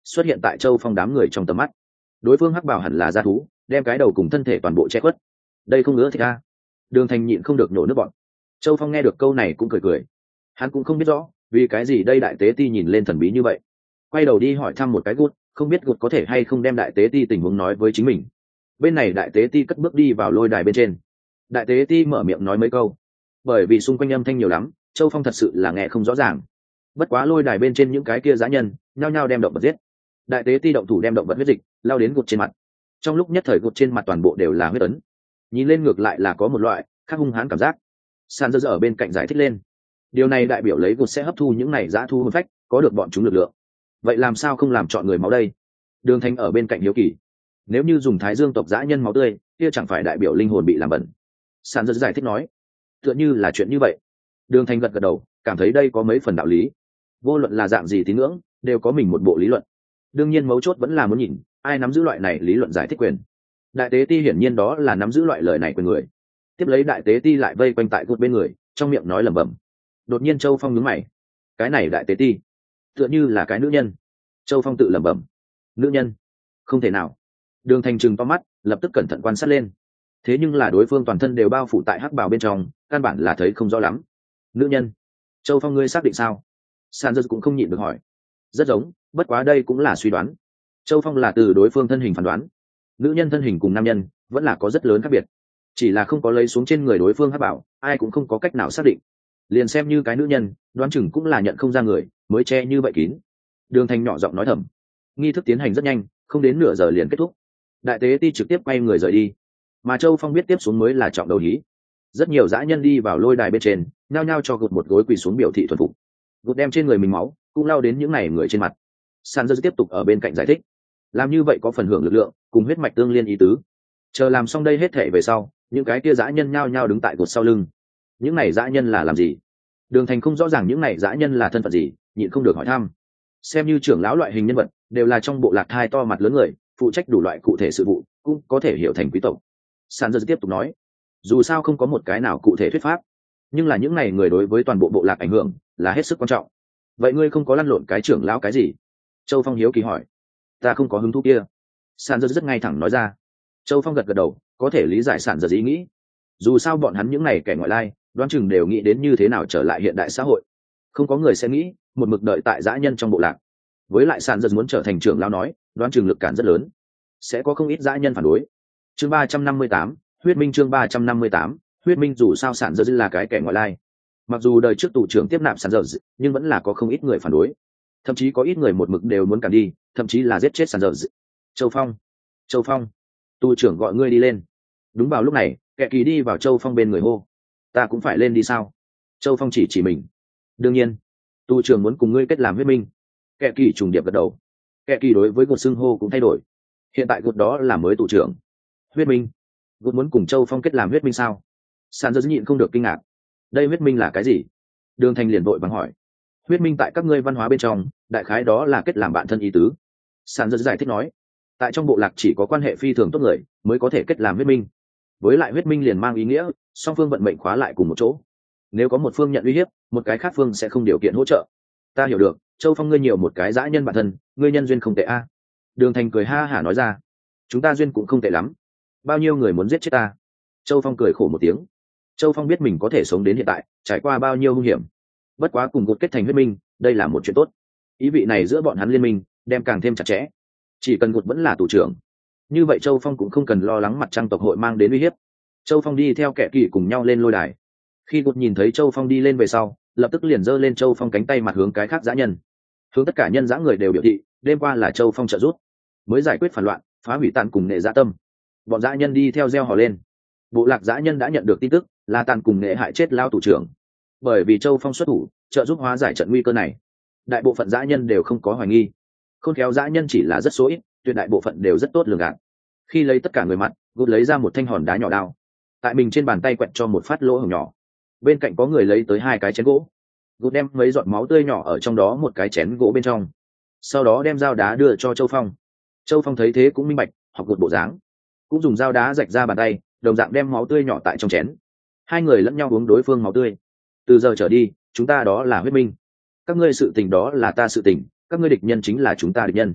xuất hiện tại Châu Phong đám người trong tầm mắt. Đối phương hắc bào hẳn là gia thú, đem cái đầu cùng thân thể toàn bộ che khuất. Đây không ngứa thì a. Đường Thành nhịn không được nhổ nước bọt. Châu Phong nghe được câu này cũng cười cười. Hắn cũng không biết rõ vì cái gì đây đại tế ti nhìn lên thần bí như vậy. Quay đầu đi hỏi thăm một cái gút, không biết gút có thể hay không đem đại tế ti tình huống nói với chính mình. Bên này đại tế ti cất bước đi vào lôi đài bên trên. Đại tế ti mở miệng nói mấy câu. Bởi vì xung quanh âm thanh nhiều lắm, Châu Phong thật sự là nghe không rõ ràng. Bất quá lôi đài bên trên những cái kia dã nhân nhao nhao đem động vật giết. Đại tế ti động thủ đem động vật huyết dịch lao đến gút trên mặt. Trong lúc nhất thời gút trên mặt toàn bộ đều là huyết ấn. Nhìn lên ngược lại là có một loại khác hung hãn cảm giác. San dơ dơ ở bên cạnh giải thích lên. Điều này đại biểu lấy gút sẽ hấp thu những này dã thu hồn phách, có được bọn chúng lực lượng. Vậy làm sao không làm chọn người máu đây? Đường Thành ở bên cạnh hiếu kỳ. Nếu như dùng Thái Dương tộc dã nhân máu tươi, kia chẳng phải đại biểu linh hồn bị làm bẩn. San dơ giải thích nói. Tựa như là chuyện như vậy. Đường Thành gật gật đầu, cảm thấy đây có mấy phần đạo lý. Vô luận là dạng gì tín ngưỡng, đều có mình một bộ lý luận. Đương nhiên mấu chốt vẫn là muốn nhìn ai nắm giữ loại này lý luận giải thích quyền. Đại tế ti hiển nhiên đó là nắm giữ loại lời này quyền người. Tiếp lấy đại tế ti lại vây quanh tại gút bên người, trong miệng nói lẩm bẩm. Đột nhiên Châu Phong nhướng mày. Cái này đại tế ti tựa như là cái nữ nhân. Châu Phong tự lẩm bẩm. Nữ nhân? Không thể nào. Đường Thành trừng to mắt, lập tức cẩn thận quan sát lên. Thế nhưng là đối phương toàn thân đều bao phủ tại hắc bào bên trong, căn bản là thấy không rõ lắm. Nữ nhân? Châu Phong ngươi xác định sao? San dơ cũng không nhịn được hỏi. Rất giống, bất quá đây cũng là suy đoán. Châu Phong là từ đối phương thân hình phán đoán. Nữ nhân thân hình cùng nam nhân vẫn là có rất lớn khác biệt. Chỉ là không có lấy xuống trên người đối phương hắc bảo, ai cũng không có cách nào xác định. Liền xem như cái nữ nhân, đoán chừng cũng là nhận không ra người, mới che như vậy kín. Đường Thành nhỏ giọng nói thầm. Nghi thức tiến hành rất nhanh, không đến nửa giờ liền kết thúc. Đại tế ti trực tiếp quay người rời đi. Mà Châu Phong biết tiếp xuống mới là trọng đầu hí. Rất nhiều dã nhân đi vào lôi đài bên trên, nhao nhao cho gục một gối quỳ xuống biểu thị thuần phục. Gục đem trên người mình máu, cũng lao đến những này người trên mặt. San dơ tiếp tục ở bên cạnh giải thích. Làm như vậy có phần hưởng lực lượng, cùng huyết mạch tương liên ý tứ. Chờ làm xong đây hết thể về sau, những cái kia dã nhân nhao nhao đứng tại cột sau lưng. Những này dã nhân là làm gì? Đường Thành không rõ ràng những này dã nhân là thân phận gì, nhịn không được hỏi thăm. Xem như trưởng lão loại hình nhân vật, đều là trong bộ lạc thai to mặt lớn người, phụ trách đủ loại cụ thể sự vụ, cũng có thể hiểu thành quý tộc. San dơ tiếp tục nói, dù sao không có một cái nào cụ thể thuyết pháp, nhưng là những này người đối với toàn bộ bộ lạc ảnh hưởng là hết sức quan trọng. Vậy ngươi không có lăn lộn cái trưởng lão cái gì? Châu Phong hiếu kỳ hỏi. Ta không có hứng thú kia. San dơ rất ngay thẳng nói ra. Châu Phong gật gật đầu, có thể lý giải San dơ ý nghĩ. Dù sao bọn hắn những này kẻ ngoại lai, đoán chừng đều nghĩ đến như thế nào trở lại hiện đại xã hội. Không có người sẽ nghĩ một mực đợi tại dã nhân trong bộ lạc. Với lại San dơ muốn trở thành trưởng lão nói, đoán chừng lực cản rất lớn, sẽ có không ít dã nhân phản đối. Chương ba trăm năm mươi tám, huyết minh. Chương ba trăm năm mươi tám, huyết minh. Dù sao San dơ là cái kẻ ngoại lai, mặc dù đời trước tù trưởng tiếp nạp San dơ, nhưng vẫn là có không ít người phản đối, thậm chí có ít người một mực đều muốn cản đi, thậm chí là giết chết San dơ. Châu Phong, Châu Phong, tù trưởng gọi ngươi đi lên. Đúng vào lúc này, kẻ kỳ đi vào Châu Phong bên người hô. Ta cũng phải lên đi sao? Châu Phong chỉ chỉ mình. Đương nhiên, tù trưởng muốn cùng ngươi kết làm huyết minh. Kẻ kỳ trùng điệp gật đầu. Kẻ kỳ đối với gột xưng hô cũng thay đổi. Hiện tại gột đó là mới tù trưởng. Huyết minh. Gột muốn cùng Châu Phong kết làm huyết minh sao? San dơ nhịn không được kinh ngạc. Đây huyết minh là cái gì? Đường Thành liền vội vàng hỏi. Huyết minh tại các ngươi văn hóa bên trong, đại khái đó là kết làm bạn thân ý tứ. San dơ giải thích nói. Tại trong bộ lạc chỉ có quan hệ phi thường tốt người mới có thể kết làm huyết minh. Với lại huyết minh liền mang ý nghĩa song phương vận mệnh khóa lại cùng một chỗ. Nếu có một phương nhận uy hiếp, một cái khác phương sẽ không điều kiện hỗ trợ. Ta hiểu được, Châu Phong ngươi nhiều một cái dã nhân bản thân, ngươi nhân duyên không tệ a. Đường Thành cười ha hả nói ra. Chúng ta duyên cũng không tệ lắm. Bao nhiêu người muốn giết chết ta? Châu Phong cười khổ một tiếng. Châu Phong biết mình có thể sống đến hiện tại, trải qua bao nhiêu hung hiểm. Bất quá cùng gột kết thành huyết minh, đây là một chuyện tốt. Ý vị này giữa bọn hắn liên minh, đem càng thêm chặt chẽ. Chỉ cần gột vẫn là tù trưởng, như vậy Châu Phong cũng không cần lo lắng mặt trăng tộc hội mang đến uy hiếp. Châu Phong đi theo kẻ kỳ cùng nhau lên lôi đài. Khi gột nhìn thấy Châu Phong đi lên về sau, lập tức liền giơ lên Châu Phong cánh tay mặt hướng cái khác dã nhân. Hướng tất cả nhân dã người đều biểu thị, đêm qua là Châu Phong trợ giúp, mới giải quyết phản loạn, phá hủy Tàn cùng Nghệ dã tâm. Bọn dã nhân đi theo reo hò lên. Bộ lạc dã nhân đã nhận được tin tức, là Tàn cùng Nghệ hại chết lao tù trưởng. Bởi vì Châu Phong xuất thủ, trợ giúp hóa giải trận nguy cơ này, đại bộ phận dã nhân đều không có hoài nghi. Khôn khéo dã nhân chỉ là rất số ít, tuyệt đại bộ phận đều rất tốt lường gạt. Khi lấy tất cả người mặt, gút lấy ra một thanh hòn đá nhỏ đao, tại mình trên bàn tay quẹt cho một phát lỗ hổng nhỏ. Bên cạnh có người lấy tới hai cái chén gỗ, gút đem mấy giọt máu tươi nhỏ ở trong đó một cái chén gỗ bên trong, sau đó đem dao đá đưa cho Châu Phong. Châu Phong thấy thế cũng minh bạch, học gút bộ dáng, cũng dùng dao đá rạch ra bàn tay, đồng dạng đem máu tươi nhỏ tại trong chén. Hai người lẫn nhau uống đối phương máu tươi. Từ giờ trở đi, chúng ta đó là huyết minh. Các ngươi sự tình đó là ta sự tình, các ngươi địch nhân chính là chúng ta địch nhân.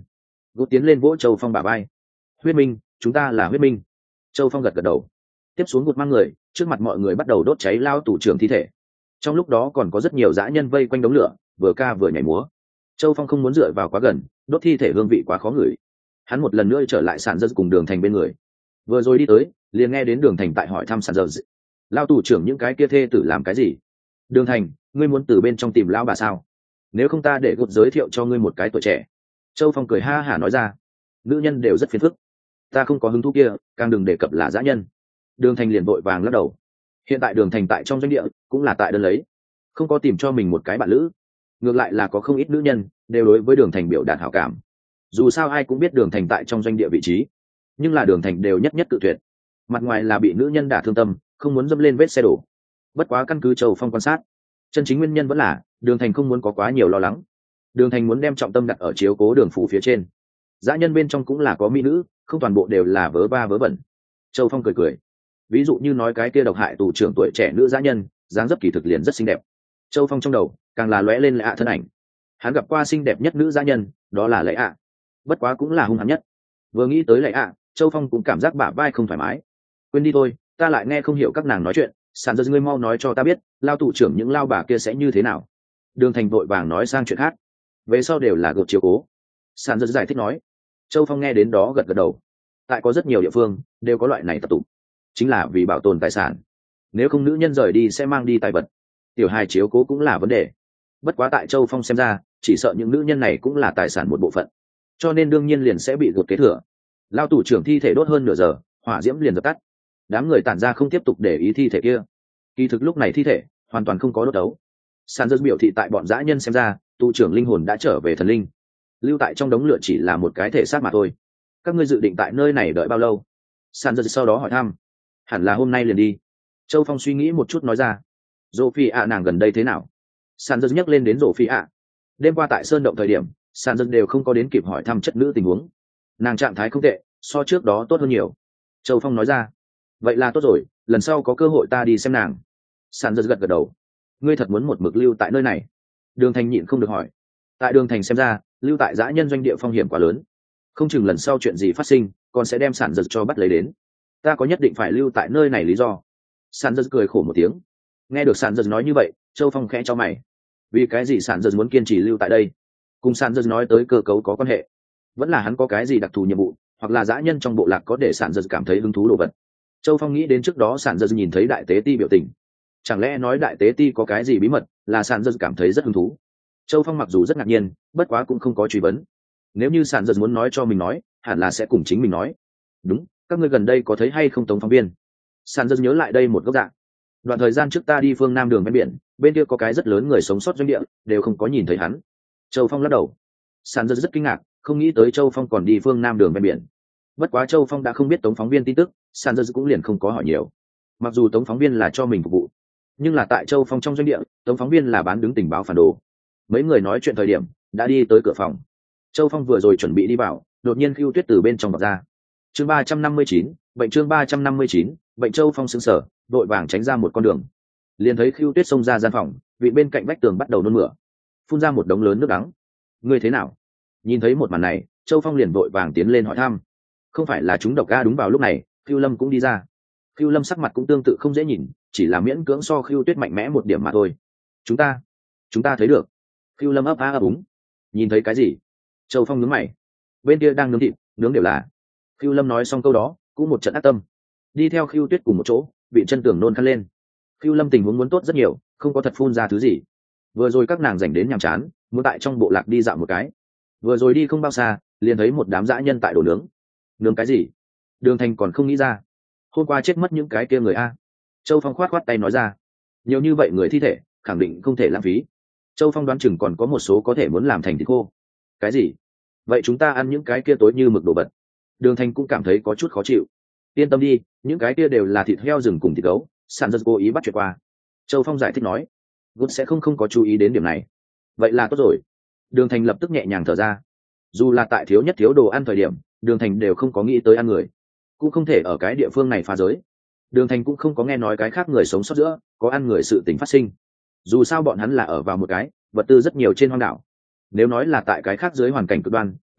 Gút tiến lên vỗ Châu Phong bả vai. Huyết minh, chúng ta là huyết minh. Châu Phong gật gật đầu. Tiếp xuống Gút mang người trước mặt mọi người bắt đầu đốt cháy lao tù trưởng thi thể. Trong lúc đó còn có rất nhiều dã nhân vây quanh đống lửa, vừa ca vừa nhảy múa. Châu Phong không muốn dựa vào quá gần, đốt thi thể hương vị quá khó ngửi. Hắn một lần nữa trở lại sàn dân cùng Đường Thành bên người. Vừa rồi đi tới, liền nghe đến Đường Thành tại hỏi thăm sàn dân. Lao tù trưởng những cái kia thê tử làm cái gì? Đường Thành, ngươi muốn từ bên trong tìm lão bà sao? Nếu không ta để Gút giới thiệu cho ngươi một cái tuổi trẻ. Châu Phong cười ha hả nói ra. Nữ nhân đều rất phiền phức, ta không có hứng thú kia, càng đừng đề cập là dã nhân. Đường Thành liền vội vàng lắc đầu. Hiện tại Đường Thành tại trong doanh địa cũng là tại đơn lấy, không có tìm cho mình một cái bạn lữ. Ngược lại là có không ít nữ nhân đều đối với Đường Thành biểu đạt hảo cảm. Dù sao ai cũng biết Đường Thành tại trong doanh địa vị trí, nhưng là Đường Thành đều nhất nhất tự tuyệt. Mặt ngoài là bị nữ nhân đả thương tâm, không muốn dâm lên vết xe đổ. Bất quá căn cứ Châu Phong quan sát, chân chính nguyên nhân vẫn là Đường Thành không muốn có quá nhiều lo lắng. Đường Thành muốn đem trọng tâm đặt ở chiếu cố Đường phủ phía trên. Dã nhân bên trong cũng là có mỹ nữ, không toàn bộ đều là vớ va vớ vẩn. Châu Phong cười cười. Ví dụ như nói cái kia độc hại tù trưởng tuổi trẻ nữ dã nhân, dáng dấp kỳ thực liền rất xinh đẹp. Châu Phong trong đầu càng là lóe lên Lệ ạ thân ảnh. Hắn gặp qua xinh đẹp nhất nữ dã nhân, đó là Lệ ạ. Bất quá cũng là hung hãn nhất. Vừa nghĩ tới Lệ ạ, Châu Phong cũng cảm giác bả vai không thoải mái. Quên đi thôi, ta lại nghe không hiểu các nàng nói chuyện. Sàn giật, ngươi mau nói cho ta biết, lao tù trưởng những lao bà kia sẽ như thế nào? Đường Thành vội vàng nói sang chuyện khác. Về sau đều là gột chiếu cố. Sàn giật giải thích nói. Châu Phong nghe đến đó gật gật đầu. Tại có rất nhiều địa phương đều có loại này tập tụ, chính là vì bảo tồn tài sản. Nếu không nữ nhân rời đi sẽ mang đi tài vật, tiểu hài chiếu cố cũng là vấn đề. Bất quá tại Châu Phong xem ra, chỉ sợ những nữ nhân này cũng là tài sản một bộ phận, cho nên đương nhiên liền sẽ bị gột kế thừa. Lao tù trưởng thi thể đốt hơn nửa giờ, hỏa diễm liền dập tắt. Đám người tản ra không tiếp tục để ý thi thể kia. Kỳ thực lúc này thi thể hoàn toàn không có đốt đấu. Sàn dân biểu thị tại bọn dã nhân xem ra, tù trưởng linh hồn đã trở về thần linh, lưu tại trong đống lửa chỉ là một cái thể xác mà thôi. Các ngươi dự định tại nơi này đợi bao lâu? Sàn dân sau đó hỏi thăm. Hẳn là hôm nay liền đi. Châu Phong suy nghĩ một chút nói ra. Dỗ phi ạ nàng gần đây thế nào? Sàn dân nhắc lên đến Dỗ phi ạ. Đêm qua tại sơn động thời điểm, Sàn dân đều không có đến kịp hỏi thăm chất nữ tình huống. Nàng trạng thái không tệ, so trước đó tốt hơn nhiều. Châu Phong nói ra. Vậy là tốt rồi, lần sau có cơ hội ta đi xem nàng. Sàn dân gật gật đầu. Ngươi thật muốn một mực lưu tại nơi này? Đường Thành nhịn không được hỏi. Tại Đường Thành xem ra, lưu tại dã nhân doanh địa phong hiểm quá lớn, không chừng lần sau chuyện gì phát sinh còn sẽ đem Sản Giật cho bắt lấy đến. Ta có nhất định phải lưu tại nơi này lý do? Sản Giật cười khổ một tiếng. Nghe được Sản Giật nói như vậy, Châu Phong khẽ cho mày. Vì cái gì Sản Giật muốn kiên trì lưu tại đây? Cùng Sản Giật nói tới cơ cấu có quan hệ, vẫn là hắn có cái gì đặc thù nhiệm vụ, hoặc là dã nhân trong bộ lạc có để Sản Giật cảm thấy hứng thú đồ vật? Châu Phong nghĩ đến trước đó Sản Giật nhìn thấy đại tế ti biểu tình, chẳng lẽ nói đại tế ti có cái gì bí mật là Sản Giật cảm thấy rất hứng thú? Châu Phong mặc dù rất ngạc nhiên, bất quá cũng không có truy vấn. Nếu như Sản Giật muốn nói cho mình nói, hẳn là sẽ cùng chính mình nói. Đúng, các ngươi gần đây có thấy hay không Tống phóng viên? Sản Giật nhớ lại đây một góc dạng. Đoạn thời gian trước ta đi phương nam đường ven biển, bên kia có cái rất lớn người sống sót doanh địa, đều không có nhìn thấy hắn. Châu Phong lắc đầu. Sản Giật rất kinh ngạc, không nghĩ tới Châu Phong còn đi phương nam đường ven biển. Bất quá Châu Phong đã không biết Tống phóng viên tin tức, Sản Giật cũng liền không có hỏi nhiều. Mặc dù Tống phóng viên là cho mình phục vụ, nhưng là tại Châu Phong trong doanh địa, Tống phóng viên là bán đứng tình báo phản đồ. Mấy người nói chuyện thời điểm đã đi tới cửa phòng. Châu Phong vừa rồi chuẩn bị đi vào, đột nhiên Khưu Tuyết từ bên trong vọt ra. Chương ba trăm năm mươi chín, bệnh chương ba trăm năm mươi chín, bệnh. Châu Phong sững sờ, đội vàng tránh ra một con đường. Liền thấy Khưu Tuyết xông ra gian phòng, vị bên cạnh vách tường bắt đầu nôn mửa, phun ra một đống lớn nước đắng. Ngươi thế nào? Nhìn thấy một màn này, Châu Phong liền vội vàng tiến lên hỏi thăm. Không phải là chúng độc ga? Đúng vào lúc này, Khưu Lâm cũng đi ra. Khưu Lâm sắc mặt cũng tương tự không dễ nhìn, chỉ là miễn cưỡng so Khưu Tuyết mạnh mẽ một điểm mà thôi. Chúng ta, chúng ta thấy được. Khưu Lâm ấp á ấp úng. Nhìn thấy cái gì? Châu Phong nhướng mày. Bên kia đang nướng thịt, nướng đều là. Khưu Lâm nói xong câu đó, cũng một trận ác tâm. Đi theo Khưu Tuyết cùng một chỗ, bị chân tường nôn khăn lên. Khưu Lâm tình huống muốn tốt rất nhiều, không có thật phun ra thứ gì. Vừa rồi các nàng dành đến nhàm chán, muốn tại trong bộ lạc đi dạo một cái. Vừa rồi đi không bao xa, liền thấy một đám dã nhân tại đổ nướng. Nướng cái gì? Đường Thành còn không nghĩ ra. Hôm qua chết mất những cái kia người a. Châu Phong khoát khoát tay nói ra. Nhiều như vậy người thi thể, khẳng định không thể lãng phí. Châu Phong đoán chừng còn có một số có thể muốn làm thành thịt khô. Cái gì? Vậy chúng ta ăn những cái kia tối như mực đồ vật. Đường Thành cũng cảm thấy có chút khó chịu. Yên tâm đi, những cái kia đều là thịt heo rừng cùng thịt gấu, Sản Giật cố ý bắt chuyện qua. Châu Phong giải thích nói. Gút sẽ không không có chú ý đến điểm này. Vậy là tốt rồi. Đường Thành lập tức nhẹ nhàng thở ra. Dù là tại thiếu nhất thiếu đồ ăn thời điểm, Đường Thành đều không có nghĩ tới ăn người, cũng không thể ở cái địa phương này phá giới. Đường Thành cũng không có nghe nói cái khác người sống sót giữa có ăn người sự tình phát sinh. Dù sao bọn hắn là ở vào một cái vật tư rất nhiều trên hoang đảo. Nếu nói là tại cái khác dưới hoàn cảnh cực đoan,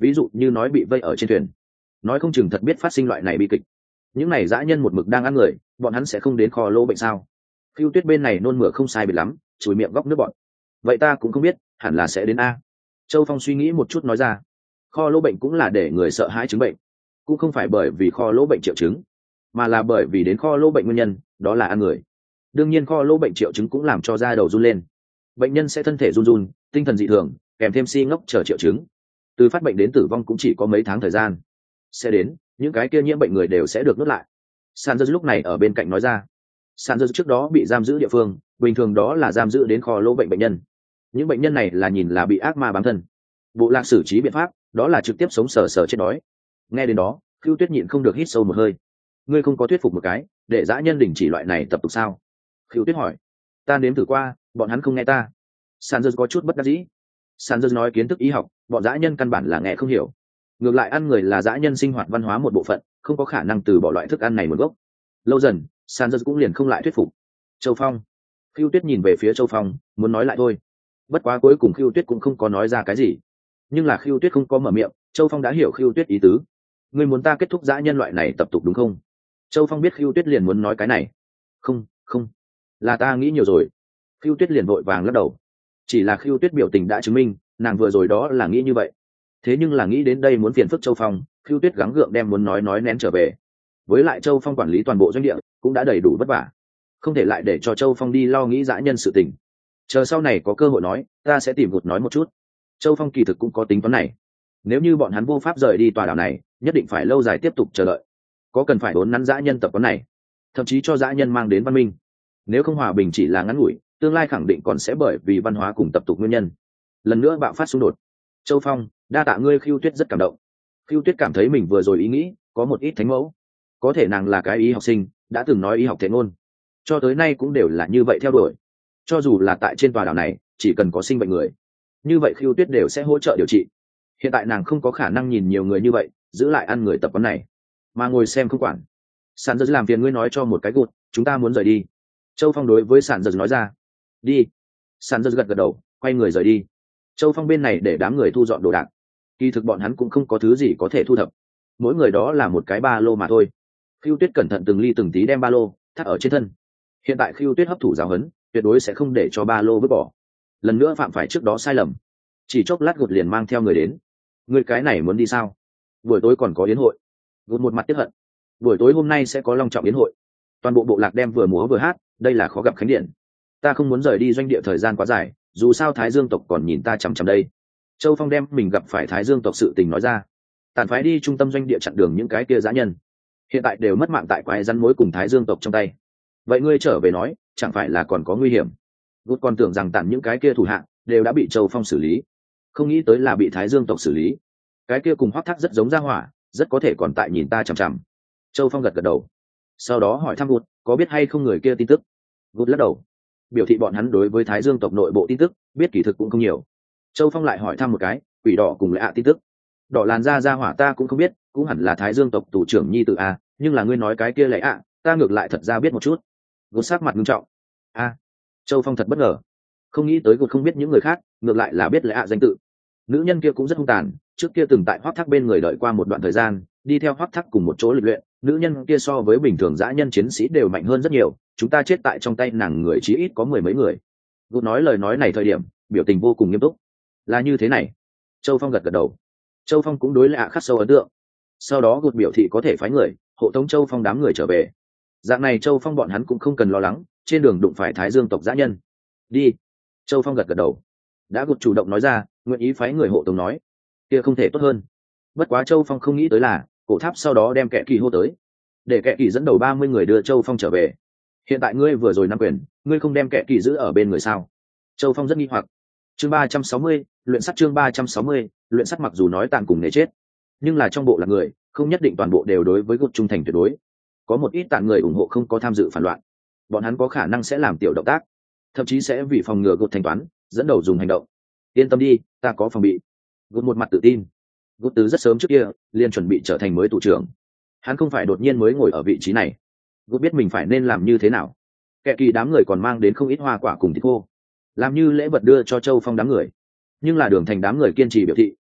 ví dụ như nói bị vây ở trên thuyền, nói không chừng thật biết phát sinh loại này bi kịch. Những này dã nhân một mực đang ăn người, bọn hắn sẽ không đến kho lỗ bệnh sao? Phiêu Tuyết bên này nôn mửa không sai biệt lắm, chùi miệng góc nước bọn. Vậy ta cũng không biết, hẳn là sẽ đến a. Châu Phong suy nghĩ một chút nói ra, kho lỗ bệnh cũng là để người sợ hãi chứng bệnh, cũng không phải bởi vì kho lỗ bệnh triệu chứng, mà là bởi vì đến kho lỗ bệnh nguyên nhân đó là ăn người. Đương nhiên kho lỗ bệnh triệu chứng cũng làm cho da đầu run lên, bệnh nhân sẽ thân thể run run, tinh thần dị thường, kèm thêm si ngốc chờ triệu chứng. Từ phát bệnh đến tử vong cũng chỉ có mấy tháng thời gian sẽ đến, những cái kia nhiễm bệnh người đều sẽ được nuốt lại. Sanders lúc này ở bên cạnh nói ra, Sanders trước đó bị giam giữ địa phương bình thường đó là giam giữ đến kho lỗ bệnh bệnh nhân, những bệnh nhân này là nhìn là bị ác ma bám thân. Bộ lạc xử trí biện pháp đó là trực tiếp sống sờ sờ chết đói. Nghe đến đó Khưu Tuyết nhịn không được hít sâu một hơi. Ngươi không có thuyết phục một cái để dã nhân đình chỉ loại này tập tục sao? Khưu Tuyết hỏi. Ta nếm thử qua, bọn hắn không nghe ta. Sanders có chút bất đắc dĩ. Sanders nói kiến thức y học bọn dã nhân căn bản là nghe không hiểu, ngược lại ăn người là dã nhân sinh hoạt văn hóa một bộ phận, không có khả năng từ bỏ loại thức ăn này một gốc. Lâu dần Sanders cũng liền không lại thuyết phục. Châu Phong. Khưu Tuyết nhìn về phía Châu Phong, muốn nói lại thôi. Bất quá cuối cùng Khưu Tuyết cũng không có nói ra cái gì. Nhưng là Khưu Tuyết không có mở miệng, Châu Phong đã hiểu Khưu Tuyết ý tứ. Ngươi muốn ta kết thúc dã nhân loại này tập tục đúng không? Châu Phong biết Khưu Tuyết liền muốn nói cái này. Không, không, là ta nghĩ nhiều rồi. Khưu Tuyết liền vội vàng lắc đầu. Chỉ là Khưu Tuyết biểu tình đã chứng minh nàng vừa rồi đó là nghĩ như vậy. Thế nhưng là nghĩ đến đây muốn phiền phức Châu Phong, Khưu Tuyết gắng gượng đem muốn nói nói nén trở về. Với lại Châu Phong quản lý toàn bộ doanh địa cũng đã đầy đủ vất vả, không thể lại để cho Châu Phong đi lo nghĩ dã nhân sự tình. Chờ sau này có cơ hội nói, ta sẽ tìm Gụt nói một chút. Châu Phong kỳ thực cũng có tính toán này. Nếu như bọn hắn vô pháp rời đi tòa đảo này, nhất định phải lâu dài tiếp tục chờ đợi. Có cần phải đốn nắn dã nhân tập quán này, thậm chí cho dã nhân mang đến văn minh. Nếu không hòa bình chỉ là ngắn ngủi, tương lai khẳng định còn sẽ bởi vì văn hóa cùng tập tục nguyên nhân lần nữa bạo phát xung đột. Châu Phong, đa tạ ngươi. Khưu Tuyết rất cảm động. Khưu Tuyết cảm thấy mình vừa rồi ý nghĩ có một ít thánh mẫu, có thể nàng là cái y học sinh, đã từng nói y học thể ngôn, cho tới nay cũng đều là như vậy theo đuổi. Cho dù là tại trên tòa đảo này, chỉ cần có sinh bệnh người, như vậy Khưu Tuyết đều sẽ hỗ trợ điều trị. Hiện tại nàng không có khả năng nhìn nhiều người như vậy giữ lại ăn người tập quán này mà ngồi xem không quản. Sản giật làm phiền ngươi nói cho một cái Gụt, chúng ta muốn rời đi. Châu Phong đối với Sản giật nói ra. Đi. Sản giật gật gật đầu, quay người rời đi. Châu Phong bên này để đám người thu dọn đồ đạc. Kỳ thực bọn hắn cũng không có thứ gì có thể thu thập, mỗi người đó là một cái ba lô mà thôi. Khưu Tuyết cẩn thận từng ly từng tí đem ba lô thắt ở trên thân. Hiện tại Khưu Tuyết hấp thụ giáo huấn, tuyệt đối sẽ không để cho ba lô vứt bỏ, lần nữa phạm phải trước đó sai lầm. Chỉ chốc lát Gụt liền mang theo người đến. Người cái này muốn đi sao? Buổi tối còn có yến hội. Gụt một mặt tiếc hận. Buổi tối hôm nay sẽ có long trọng yến hội, toàn bộ bộ lạc đem vừa múa vừa hát, đây là khó gặp khánh điện. Ta không muốn rời đi doanh địa thời gian quá dài, dù sao Thái Dương tộc còn nhìn ta chằm chằm đây. Châu Phong đem mình gặp phải Thái Dương tộc sự tình nói ra. Tàn phái đi trung tâm doanh địa chặn đường những cái kia dã nhân, hiện tại đều mất mạng tại quái rắn mối cùng Thái Dương tộc trong tay. Vậy ngươi trở về nói, chẳng phải là còn có nguy hiểm? Gút còn tưởng rằng tàn những cái kia thủ hạ đều đã bị Châu Phong xử lý, không nghĩ tới là bị Thái Dương tộc xử lý. Cái kia cùng Hoắc Thác rất giống ra hỏa, rất có thể còn tại nhìn ta chằm chằm. Châu Phong gật gật đầu, sau đó hỏi thăm Gút có biết hay không người kia tin tức. Gút lắc đầu, biểu thị bọn hắn đối với Thái Dương tộc nội bộ tin tức biết kỳ thực cũng không nhiều. Châu Phong lại hỏi thăm một cái quỷ đỏ cùng lệ ạ tin tức. Đỏ làn da ra hỏa ta cũng không biết, cũng hẳn là Thái Dương tộc tù trưởng nhi tử a, nhưng là ngươi nói cái kia lệ ạ, ta ngược lại thật ra biết một chút. Gút sắc mặt nghiêm trọng. A. Châu Phong thật bất ngờ, không nghĩ tới Gút không biết những người khác, ngược lại là biết lệ ạ danh tự. Nữ nhân kia cũng rất hung tàn, trước kia từng tại Hoắc Thác bên người đợi qua một đoạn thời gian, đi theo Hoắc Thác cùng một chỗ lịch luyện. Nữ nhân kia so với bình thường dã nhân chiến sĩ đều mạnh hơn rất nhiều, chúng ta chết tại trong tay nàng người chí ít có mười mấy người. Gút nói lời nói này thời điểm biểu tình vô cùng nghiêm túc. Là như thế này. Châu Phong gật gật đầu. Châu Phong cũng đối lệ ạ khắc sâu ấn tượng. Sau đó Gút biểu thị có thể phái người hộ tống Châu Phong đám người trở về. Dạng này Châu Phong bọn hắn cũng không cần lo lắng trên đường đụng phải Thái Dương tộc dã nhân. Đi. Châu Phong gật gật đầu. Đã Gút chủ động nói ra nguyện ý phái người hộ tống nói, kia không thể tốt hơn. Bất quá Châu Phong không nghĩ tới là cổ tháp sau đó đem kẻ kỳ hô tới, để kẻ kỳ dẫn đầu ba mươi người đưa Châu Phong trở về. Hiện tại ngươi vừa rồi nắm quyền, ngươi không đem kẻ kỳ giữ ở bên người sao? Châu Phong rất nghi hoặc. Chương ba trăm sáu mươi, luyện sắt. Chương ba trăm sáu mươi, luyện sắt. Mặc dù nói tàn cùng nghề chết, nhưng là trong bộ là người không nhất định toàn bộ đều đối với Gút trung thành tuyệt đối. Có một ít tàn người ủng hộ không có tham dự phản loạn, bọn hắn có khả năng sẽ làm tiểu động tác, thậm chí sẽ vì phòng ngừa Gút thanh toán dẫn đầu dùng hành động. Yên tâm đi, ta có phòng bị. Gút một mặt tự tin. Gút từ rất sớm trước kia liền chuẩn bị trở thành mới thủ trưởng, hắn không phải đột nhiên mới ngồi ở vị trí này. Gút biết mình phải nên làm như thế nào. Kẻ kỳ đám người còn mang đến không ít hoa quả cùng thịt khô, làm như lễ vật đưa cho Châu Phong đám người. Nhưng là Đường Thành đám người kiên trì biểu thị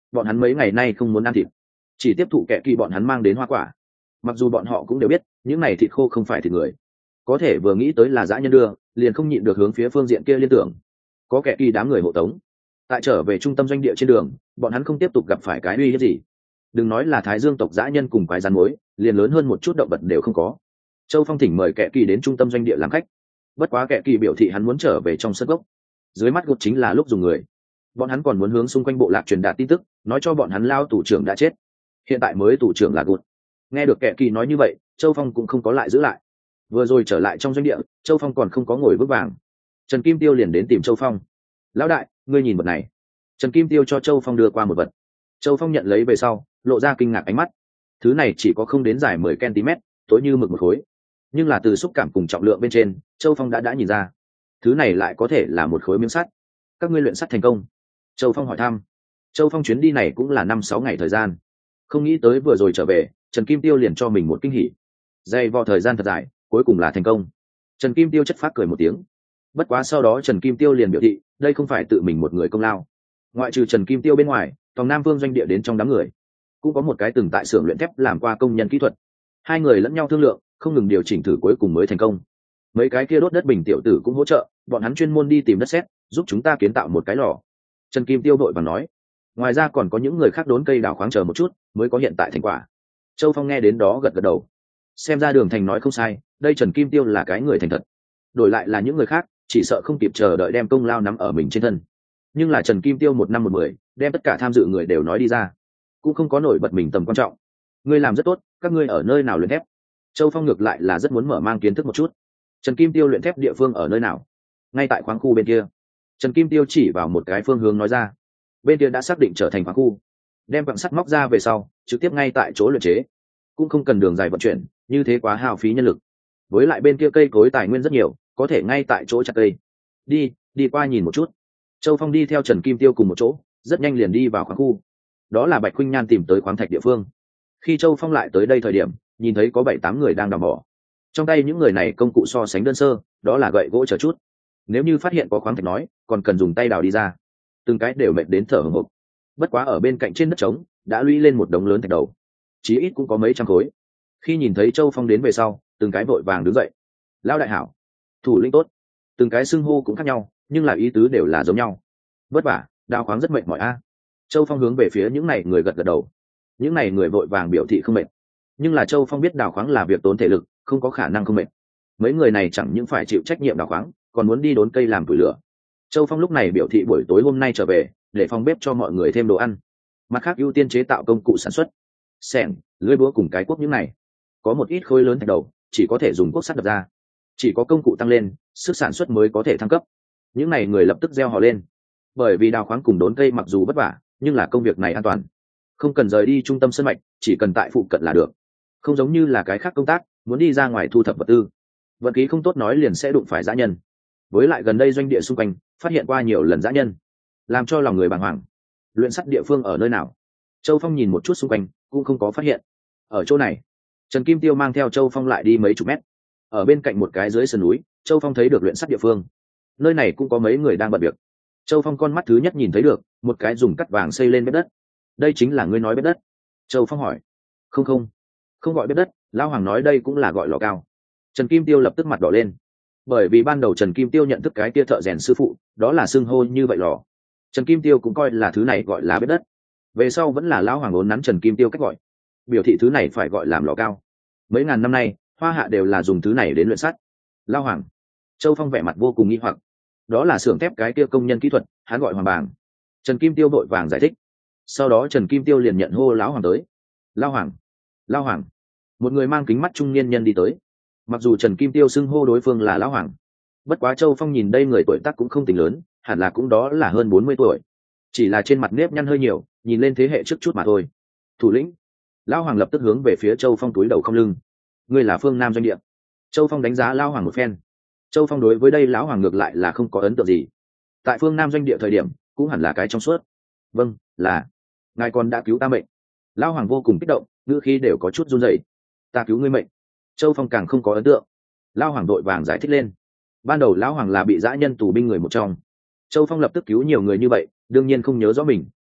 bọn hắn mấy ngày nay không muốn ăn thịt, chỉ tiếp thụ kẻ kỳ bọn hắn mang đến hoa quả. Mặc dù bọn họ cũng đều biết những này thịt khô không phải thịt người, có thể vừa nghĩ tới là dã nhân đưa, liền không nhịn được hướng phía phương diện kia liên tưởng. Có kẻ kỳ đám người hộ tống, tại trở về trung tâm doanh địa trên đường, bọn hắn không tiếp tục gặp phải cái uy hiếp gì. Đừng nói là Thái Dương tộc dã nhân cùng quái rắn mối, liền lớn hơn một chút động vật đều không có. Châu Phong thỉnh mời kẻ kỳ đến trung tâm doanh địa làm khách. Bất quá kẻ kỳ biểu thị hắn muốn trở về trong sân gốc. Dưới mắt gột chính là lúc dùng người. Bọn hắn còn muốn hướng xung quanh bộ lạc truyền đạt tin tức, nói cho bọn hắn lao tù trưởng đã chết. Hiện tại mới tù trưởng là gột. Nghe được kẻ kỳ nói như vậy, Châu Phong cũng không có lại giữ lại. Vừa rồi trở lại trong doanh địa, Châu Phong còn không có ngồi vững vàng. Trần Kim Tiêu liền đến tìm Châu Phong. Lão đại, ngươi nhìn vật này. Trần Kim Tiêu cho Châu Phong đưa qua một vật. Châu Phong nhận lấy về sau, lộ ra kinh ngạc ánh mắt. Thứ này chỉ có không đến dài mười centimet, tối như mực một khối. Nhưng là từ xúc cảm cùng trọng lượng bên trên, Châu Phong đã đã nhìn ra. Thứ này lại có thể là một khối miếng sắt. Các ngươi luyện sắt thành công? Châu Phong hỏi thăm. Châu Phong chuyến đi này cũng là năm sáu ngày thời gian. Không nghĩ tới vừa rồi trở về, Trần Kim Tiêu liền cho mình một kinh hỉ. Dày vò thời gian thật dài, cuối cùng là thành công. Trần Kim Tiêu chất phát cười một tiếng. Bất quá sau đó Trần Kim Tiêu liền biểu thị, đây không phải tự mình một người công lao. Ngoại trừ Trần Kim Tiêu bên ngoài, Tòng Nam Vương doanh địa đến trong đám người, cũng có một cái từng tại xưởng luyện thép làm qua công nhân kỹ thuật. Hai người lẫn nhau thương lượng, không ngừng điều chỉnh thử, cuối cùng mới thành công. Mấy cái kia đốt đất bình tiểu tử cũng hỗ trợ, bọn hắn chuyên môn đi tìm đất sét, giúp chúng ta kiến tạo một cái lò. Trần Kim Tiêu vội vàng nói. Ngoài ra còn có những người khác đốn cây đào khoáng chờ một chút, mới có hiện tại thành quả. Châu Phong nghe đến đó gật gật đầu. Xem ra Đường Thành nói không sai, đây Trần Kim Tiêu là cái người thành thật. Đổi lại là những người khác, chỉ sợ không kịp chờ đợi đem công lao nắm ở mình trên thân. Nhưng là Trần Kim Tiêu một năm một mười, đem tất cả tham dự người đều nói đi ra, cũng không có nổi bật mình tầm quan trọng. Ngươi làm rất tốt, các ngươi ở nơi nào luyện thép? Châu Phong ngược lại là rất muốn mở mang kiến thức một chút. Trần Kim Tiêu luyện thép địa phương ở nơi nào? Ngay tại khoáng khu bên kia. Trần Kim Tiêu chỉ vào một cái phương hướng nói ra. Bên kia đã xác định trở thành khoáng khu, đem quặng sắt móc ra về sau, trực tiếp ngay tại chỗ luyện chế, cũng không cần đường dài vận chuyển, như thế quá hao phí nhân lực. Với lại bên kia cây cối tài nguyên rất nhiều, có thể ngay tại chỗ chặt cây. Đi, đi qua nhìn một chút. Châu Phong đi theo Trần Kim Tiêu cùng một chỗ, rất nhanh liền đi vào khoáng khu. Đó là Bạch Khuynh Nhan tìm tới khoáng thạch địa phương. Khi Châu Phong lại tới đây thời điểm, nhìn thấy có bảy tám người đang đào mỏ. Trong tay những người này công cụ so sánh đơn sơ, đó là gậy gỗ chờ chút. Nếu như phát hiện có khoáng thạch nói, còn cần dùng tay đào đi ra. Từng cái đều mệt đến thở hổn hộc. Bất quá ở bên cạnh trên đất trống, đã lũy lên một đống lớn thạch đầu, chí ít cũng có mấy trăm khối. Khi nhìn thấy Châu Phong đến về sau, từng cái vội vàng đứng dậy. Lão đại hảo, thủ lĩnh tốt. Từng cái xưng hô cũng khác nhau, nhưng là ý tứ đều là giống nhau. Vất vả, đào khoáng rất mệt mỏi a. Châu Phong hướng về phía những này người gật gật đầu. Những này người vội vàng biểu thị không mệt, nhưng là Châu Phong biết đào khoáng là việc tốn thể lực, không có khả năng không mệt. Mấy người này chẳng những phải chịu trách nhiệm đào khoáng, còn muốn đi đốn cây làm củi lửa. Châu Phong lúc này biểu thị buổi tối hôm nay trở về, để phòng bếp cho mọi người thêm đồ ăn. Mặt khác ưu tiên chế tạo công cụ sản xuất, xẻng, lưỡi búa cùng cái cuốc những này. Có một ít khối lớn thạch đầu, chỉ có thể dùng cuốc sắt đập ra. Chỉ có công cụ tăng lên, sức sản xuất mới có thể thăng cấp. Những này người lập tức reo hò lên. Bởi vì đào khoáng cùng đốn cây mặc dù vất vả, nhưng là công việc này an toàn, không cần rời đi trung tâm sân mạch, chỉ cần tại phụ cận là được. Không giống như là cái khác công tác, muốn đi ra ngoài thu thập vật tư, vận khí không tốt nói liền sẽ đụng phải dã nhân. Với lại gần đây doanh địa xung quanh phát hiện qua nhiều lần dã nhân, làm cho lòng người bàng hoàng. Luyện sắt địa phương ở nơi nào? Châu Phong nhìn một chút xung quanh, cũng không có phát hiện. Ở chỗ này. Trần Kim Tiêu mang theo Châu Phong lại đi mấy chục mét. Ở bên cạnh một cái dưới sườn núi, Châu Phong thấy được luyện sắt địa phương. Nơi này cũng có mấy người đang bận việc. Châu Phong con mắt thứ nhất nhìn thấy được một cái dùng cắt vàng xây lên bếp đất. Đây chính là ngươi nói bếp đất? Châu Phong hỏi. Không không, không gọi bếp đất, Lão Hoàng nói đây cũng là gọi lò cao. Trần Kim Tiêu lập tức mặt đỏ lên, bởi vì ban đầu Trần Kim Tiêu nhận thức cái kia thợ rèn sư phụ, đó là xưng hô như vậy lò. Trần Kim Tiêu cũng coi là thứ này gọi là bếp đất. Về sau vẫn là Lão Hoàng ốn nắn Trần Kim Tiêu cách gọi, biểu thị thứ này phải gọi làm lò cao. Mấy ngàn năm nay, Hoa Hạ đều là dùng thứ này đến luyện sắt. Lão Hoàng. Châu Phong vẻ mặt vô cùng nghi hoặc. Đó là xưởng thép cái kia công nhân kỹ thuật, hắn gọi Hoàng Bàng. Trần Kim Tiêu vội vàng giải thích. Sau đó Trần Kim Tiêu liền nhận hô Lão Hoàng tới. Lão Hoàng, Lão Hoàng. Một người mang kính mắt trung niên nhân đi tới. Mặc dù Trần Kim Tiêu xưng hô đối phương là Lão Hoàng, bất quá Châu Phong nhìn đây người tuổi tác cũng không tính lớn, hẳn là cũng đó là hơn bốn mươi tuổi, chỉ là trên mặt nếp nhăn hơi nhiều, nhìn lên thế hệ trước chút mà thôi. Thủ lĩnh. Lão Hoàng lập tức hướng về phía Châu Phong túi đầu không lưng. Ngươi là phương Nam doanh địa. Châu Phong đánh giá Lão Hoàng một phen. Châu Phong đối với đây Lão Hoàng ngược lại là không có ấn tượng gì. Tại phương Nam doanh địa thời điểm cũng hẳn là cái trong suốt. Vâng, là. Ngài còn đã cứu ta mệnh. Lão Hoàng vô cùng kích động, ngữ khí đều có chút run rẩy. Ta cứu ngươi mệnh. Châu Phong càng không có ấn tượng. Lão Hoàng đội vàng giải thích lên. Ban đầu Lão Hoàng là bị dã nhân tù binh người một trong. Châu Phong lập tức cứu nhiều người như vậy, đương nhiên không nhớ rõ mình.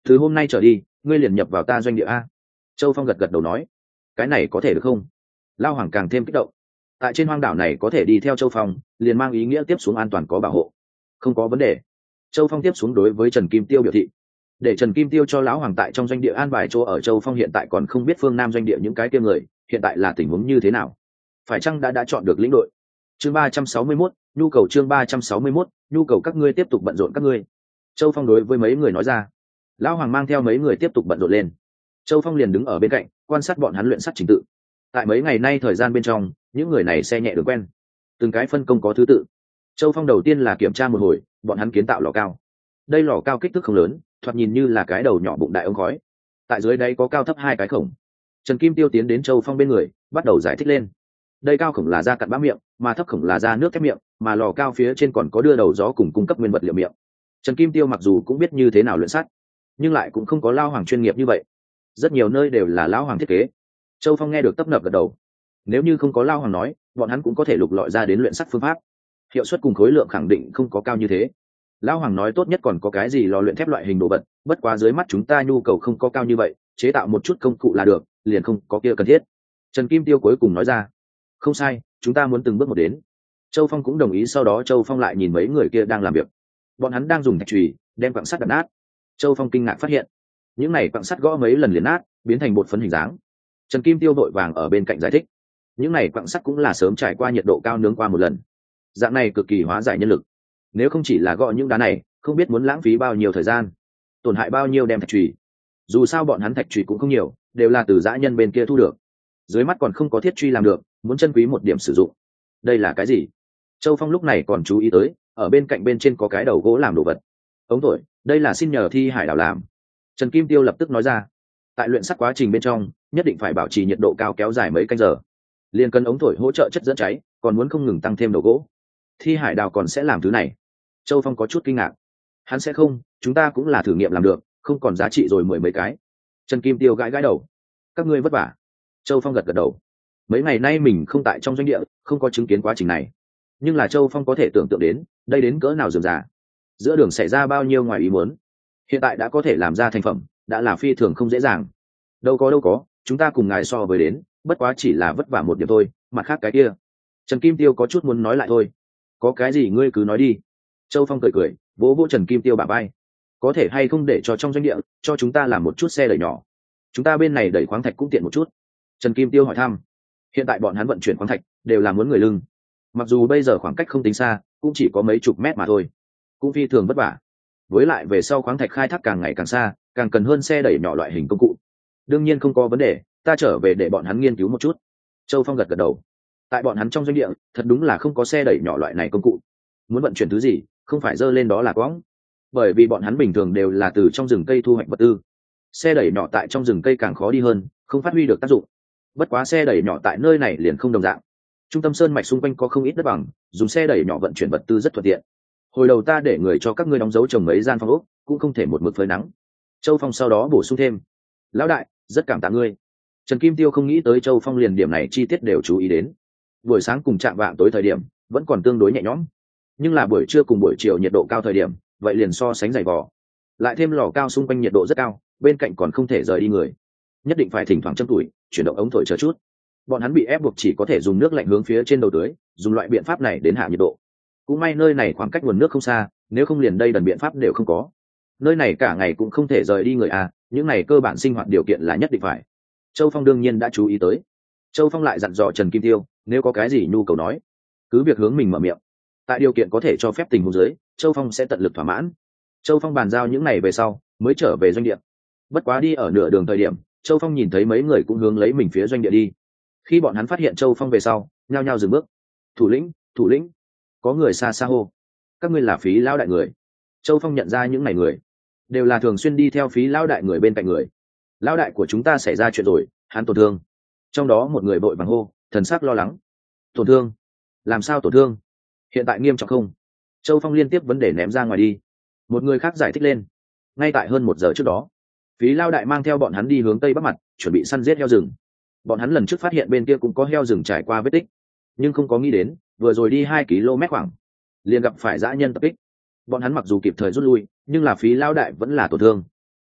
từ hôm nay trở đi ngươi liền nhập vào ta doanh địa a. Châu Phong gật gật đầu nói, cái này có thể được không? Lao Hoàng càng thêm kích động. Tại trên hoang đảo này có thể đi theo Châu Phong liền mang ý nghĩa tiếp xuống an toàn có bảo hộ. Không có vấn đề. Châu Phong tiếp xuống đối với Trần Kim Tiêu biểu thị, để Trần Kim Tiêu cho lão Hoàng tại trong doanh địa an bài chỗ ở. Châu Phong hiện tại còn không biết phương Nam doanh địa những cái kia người hiện tại là tình huống như thế nào, phải chăng đã đã chọn được lĩnh đội. Chương ba trăm sáu mươi mốt, nhu cầu chương ba trăm sáu mươi mốt, nhu cầu các ngươi tiếp tục bận rộn các ngươi. Châu Phong đối với mấy người nói ra. Lão Hoàng mang theo mấy người tiếp tục bận rộn lên. Châu Phong liền đứng ở bên cạnh quan sát bọn hắn luyện sắt trình tự. Tại mấy ngày nay thời gian bên trong, những người này xe nhẹ đường quen, từng cái phân công có thứ tự. Châu Phong đầu tiên là kiểm tra một hồi bọn hắn kiến tạo lò cao. Đây lò cao kích thước không lớn, thoạt nhìn như là cái đầu nhỏ bụng đại ống khói. Tại dưới đây có cao thấp hai cái khổng. Trần Kim Tiêu tiến đến Châu Phong bên người bắt đầu giải thích lên. Đây cao khổng là da cặn bã miệng, mà thấp khổng là da nước thép miệng, mà lò cao phía trên còn có đưa đầu gió cùng cung cấp nguyên vật liệu miệng. Trần Kim Tiêu mặc dù cũng biết như thế nào luyện sắt, nhưng lại cũng không có Lao Hoàng chuyên nghiệp như vậy. Rất nhiều nơi đều là Lão Hoàng thiết kế. Châu Phong nghe được tấp nập gật đầu. Nếu như không có Lao Hoàng nói, bọn hắn cũng có thể lục lọi ra đến luyện sắt phương pháp. Hiệu suất cùng khối lượng khẳng định không có cao như thế. Lão Hoàng nói tốt nhất còn có cái gì lò luyện thép loại hình đồ vật, bất quá dưới mắt chúng ta nhu cầu không có cao như vậy, chế tạo một chút công cụ là được, liền không có kia cần thiết. Trần Kim Tiêu cuối cùng nói ra. Không sai, chúng ta muốn từng bước một đến. Châu Phong cũng đồng ý. Sau đó Châu Phong lại nhìn mấy người kia đang làm việc. Bọn hắn đang dùng thạch chùy đem quặng sắt đập nát. Châu Phong kinh ngạc phát hiện, những này quặng sắt gõ mấy lần liền nát, biến thành bột phấn hình dáng. Trần Kim Tiêu vội vàng ở bên cạnh giải thích, những này quặng sắt cũng là sớm trải qua nhiệt độ cao nướng qua một lần, dạng này cực kỳ hóa giải nhân lực. Nếu không chỉ là gõ những đá này, không biết muốn lãng phí bao nhiêu thời gian, tổn hại bao nhiêu đem thạch chùy. Dù sao bọn hắn thạch chùy cũng không nhiều, đều là từ dã nhân bên kia thu được. Dưới mắt còn không có thiết truy làm được, muốn chân quý một điểm sử dụng. Đây là cái gì? Châu Phong lúc này còn chú ý tới, ở bên cạnh bên trên có cái đầu gỗ làm đồ vật. Ống thổi, đây là xin nhờ Thi Hải đảo làm. Trần Kim Tiêu lập tức nói ra. Tại luyện sắt quá trình bên trong, nhất định phải bảo trì nhiệt độ cao kéo dài mấy canh giờ. Liên cần ống thổi hỗ trợ chất dẫn cháy, còn muốn không ngừng tăng thêm đầu gỗ. Thi Hải đào còn sẽ làm thứ này? Châu Phong có chút kinh ngạc. Hắn sẽ không, chúng ta cũng là thử nghiệm làm được, không còn giá trị rồi mười mấy cái. Trần Kim Tiêu gãi gãi đầu. Các ngươi vất vả. Châu Phong gật gật đầu. Mấy ngày nay mình không tại trong doanh địa, không có chứng kiến quá trình này, nhưng là Châu Phong có thể tưởng tượng đến đây đến cỡ nào rườm rà, giữa đường xảy ra bao nhiêu ngoài ý muốn. Hiện tại đã có thể làm ra thành phẩm, đã là phi thường không dễ dàng. Đâu có đâu có, chúng ta cùng ngài so với đến, bất quá chỉ là vất vả một điểm thôi, mặt khác cái kia. Trần Kim Tiêu có chút muốn nói lại thôi. Có cái gì ngươi cứ nói đi. Châu Phong cười cười, vỗ vỗ Trần Kim Tiêu bả vai. Có thể hay không để cho trong doanh địa cho chúng ta làm một chút xe đẩy nhỏ, chúng ta bên này đẩy khoáng thạch cũng tiện một chút. Trần Kim Tiêu hỏi thăm. Hiện tại bọn hắn vận chuyển khoáng thạch đều là muốn người lưng, mặc dù bây giờ khoảng cách không tính xa, cũng chỉ có mấy chục mét mà thôi, cũng phi thường vất vả. Với lại về sau khoáng thạch khai thác càng ngày càng xa, càng cần hơn xe đẩy nhỏ loại hình công cụ. Đương nhiên không có vấn đề, ta trở về để bọn hắn nghiên cứu một chút. Châu Phong gật gật đầu. Tại bọn hắn trong doanh địa thật đúng là không có xe đẩy nhỏ loại này công cụ. Muốn vận chuyển thứ gì, không phải dơ lên đó là quõng, bởi vì bọn hắn bình thường đều là từ trong rừng cây thu hoạch vật tư. Xe đẩy nhỏ tại trong rừng cây càng khó đi hơn, không phát huy được tác dụng. Bất quá xe đẩy nhỏ tại nơi này liền không đồng dạng. Trung tâm sơn mạch xung quanh có không ít đất bằng, dùng xe đẩy nhỏ vận chuyển vật tư rất thuận tiện. Hồi đầu ta để người cho các ngươi đóng dấu trồng mấy gian phòng ốc, cũng không thể một mực phơi nắng. Châu Phong sau đó bổ sung thêm. Lão đại, rất cảm tạ ngươi. Trần Kim Tiêu không nghĩ tới Châu Phong liền điểm này chi tiết đều chú ý đến. Buổi sáng cùng chạm vạng tối thời điểm vẫn còn tương đối nhẹ nhõm, nhưng là buổi trưa cùng buổi chiều nhiệt độ cao thời điểm, vậy liền so sánh dày vò. Lại thêm lò cao xung quanh nhiệt độ rất cao, bên cạnh còn không thể rời đi người, nhất định phải thỉnh thoảng châm tuổi, chuyển động ống thổi chờ chút. Bọn hắn bị ép buộc chỉ có thể dùng nước lạnh hướng phía trên đầu tưới, dùng loại biện pháp này đến hạ nhiệt độ. Cũng may nơi này khoảng cách nguồn nước không xa, nếu không liền đây đần biện pháp đều không có. Nơi này cả ngày cũng không thể rời đi người à, những này cơ bản sinh hoạt điều kiện là nhất định phải. Châu Phong đương nhiên đã chú ý tới. Châu Phong lại dặn dò Trần Kim Tiêu, nếu có cái gì nhu cầu nói, cứ việc hướng mình mở miệng. Tại điều kiện có thể cho phép tình huống dưới, Châu Phong sẽ tận lực thỏa mãn. Châu Phong bàn giao những này về sau, mới trở về doanh địa. Bất quá đi ở nửa đường thời điểm, Châu Phong nhìn thấy mấy người cũng hướng lấy mình phía doanh địa đi. Khi bọn hắn phát hiện Châu Phong về sau, nhao nhao dừng bước. Thủ lĩnh, thủ lĩnh, có người xa xa hô. Các ngươi là Phí lão đại người. Châu Phong nhận ra những này người đều là thường xuyên đi theo Phí lão đại người bên cạnh người. Lão đại của chúng ta xảy ra chuyện rồi, hắn tổn thương. Trong đó một người vội vàng hô, thần sắc lo lắng. Tổn thương? Làm sao tổn thương? Hiện tại nghiêm trọng không? Châu Phong liên tiếp vấn đề ném ra ngoài đi. Một người khác giải thích lên. Ngay tại hơn một giờ trước đó, Phí lão đại mang theo bọn hắn đi hướng tây bắc mặt, chuẩn bị săn giết heo rừng. Bọn hắn lần trước phát hiện bên kia cũng có heo rừng trải qua vết tích, nhưng không có nghĩ đến vừa rồi đi hai ki lô mét khoảng liền gặp phải dã nhân tập kích. Bọn hắn mặc dù kịp thời rút lui, nhưng là Phí lão đại vẫn là tổn thương.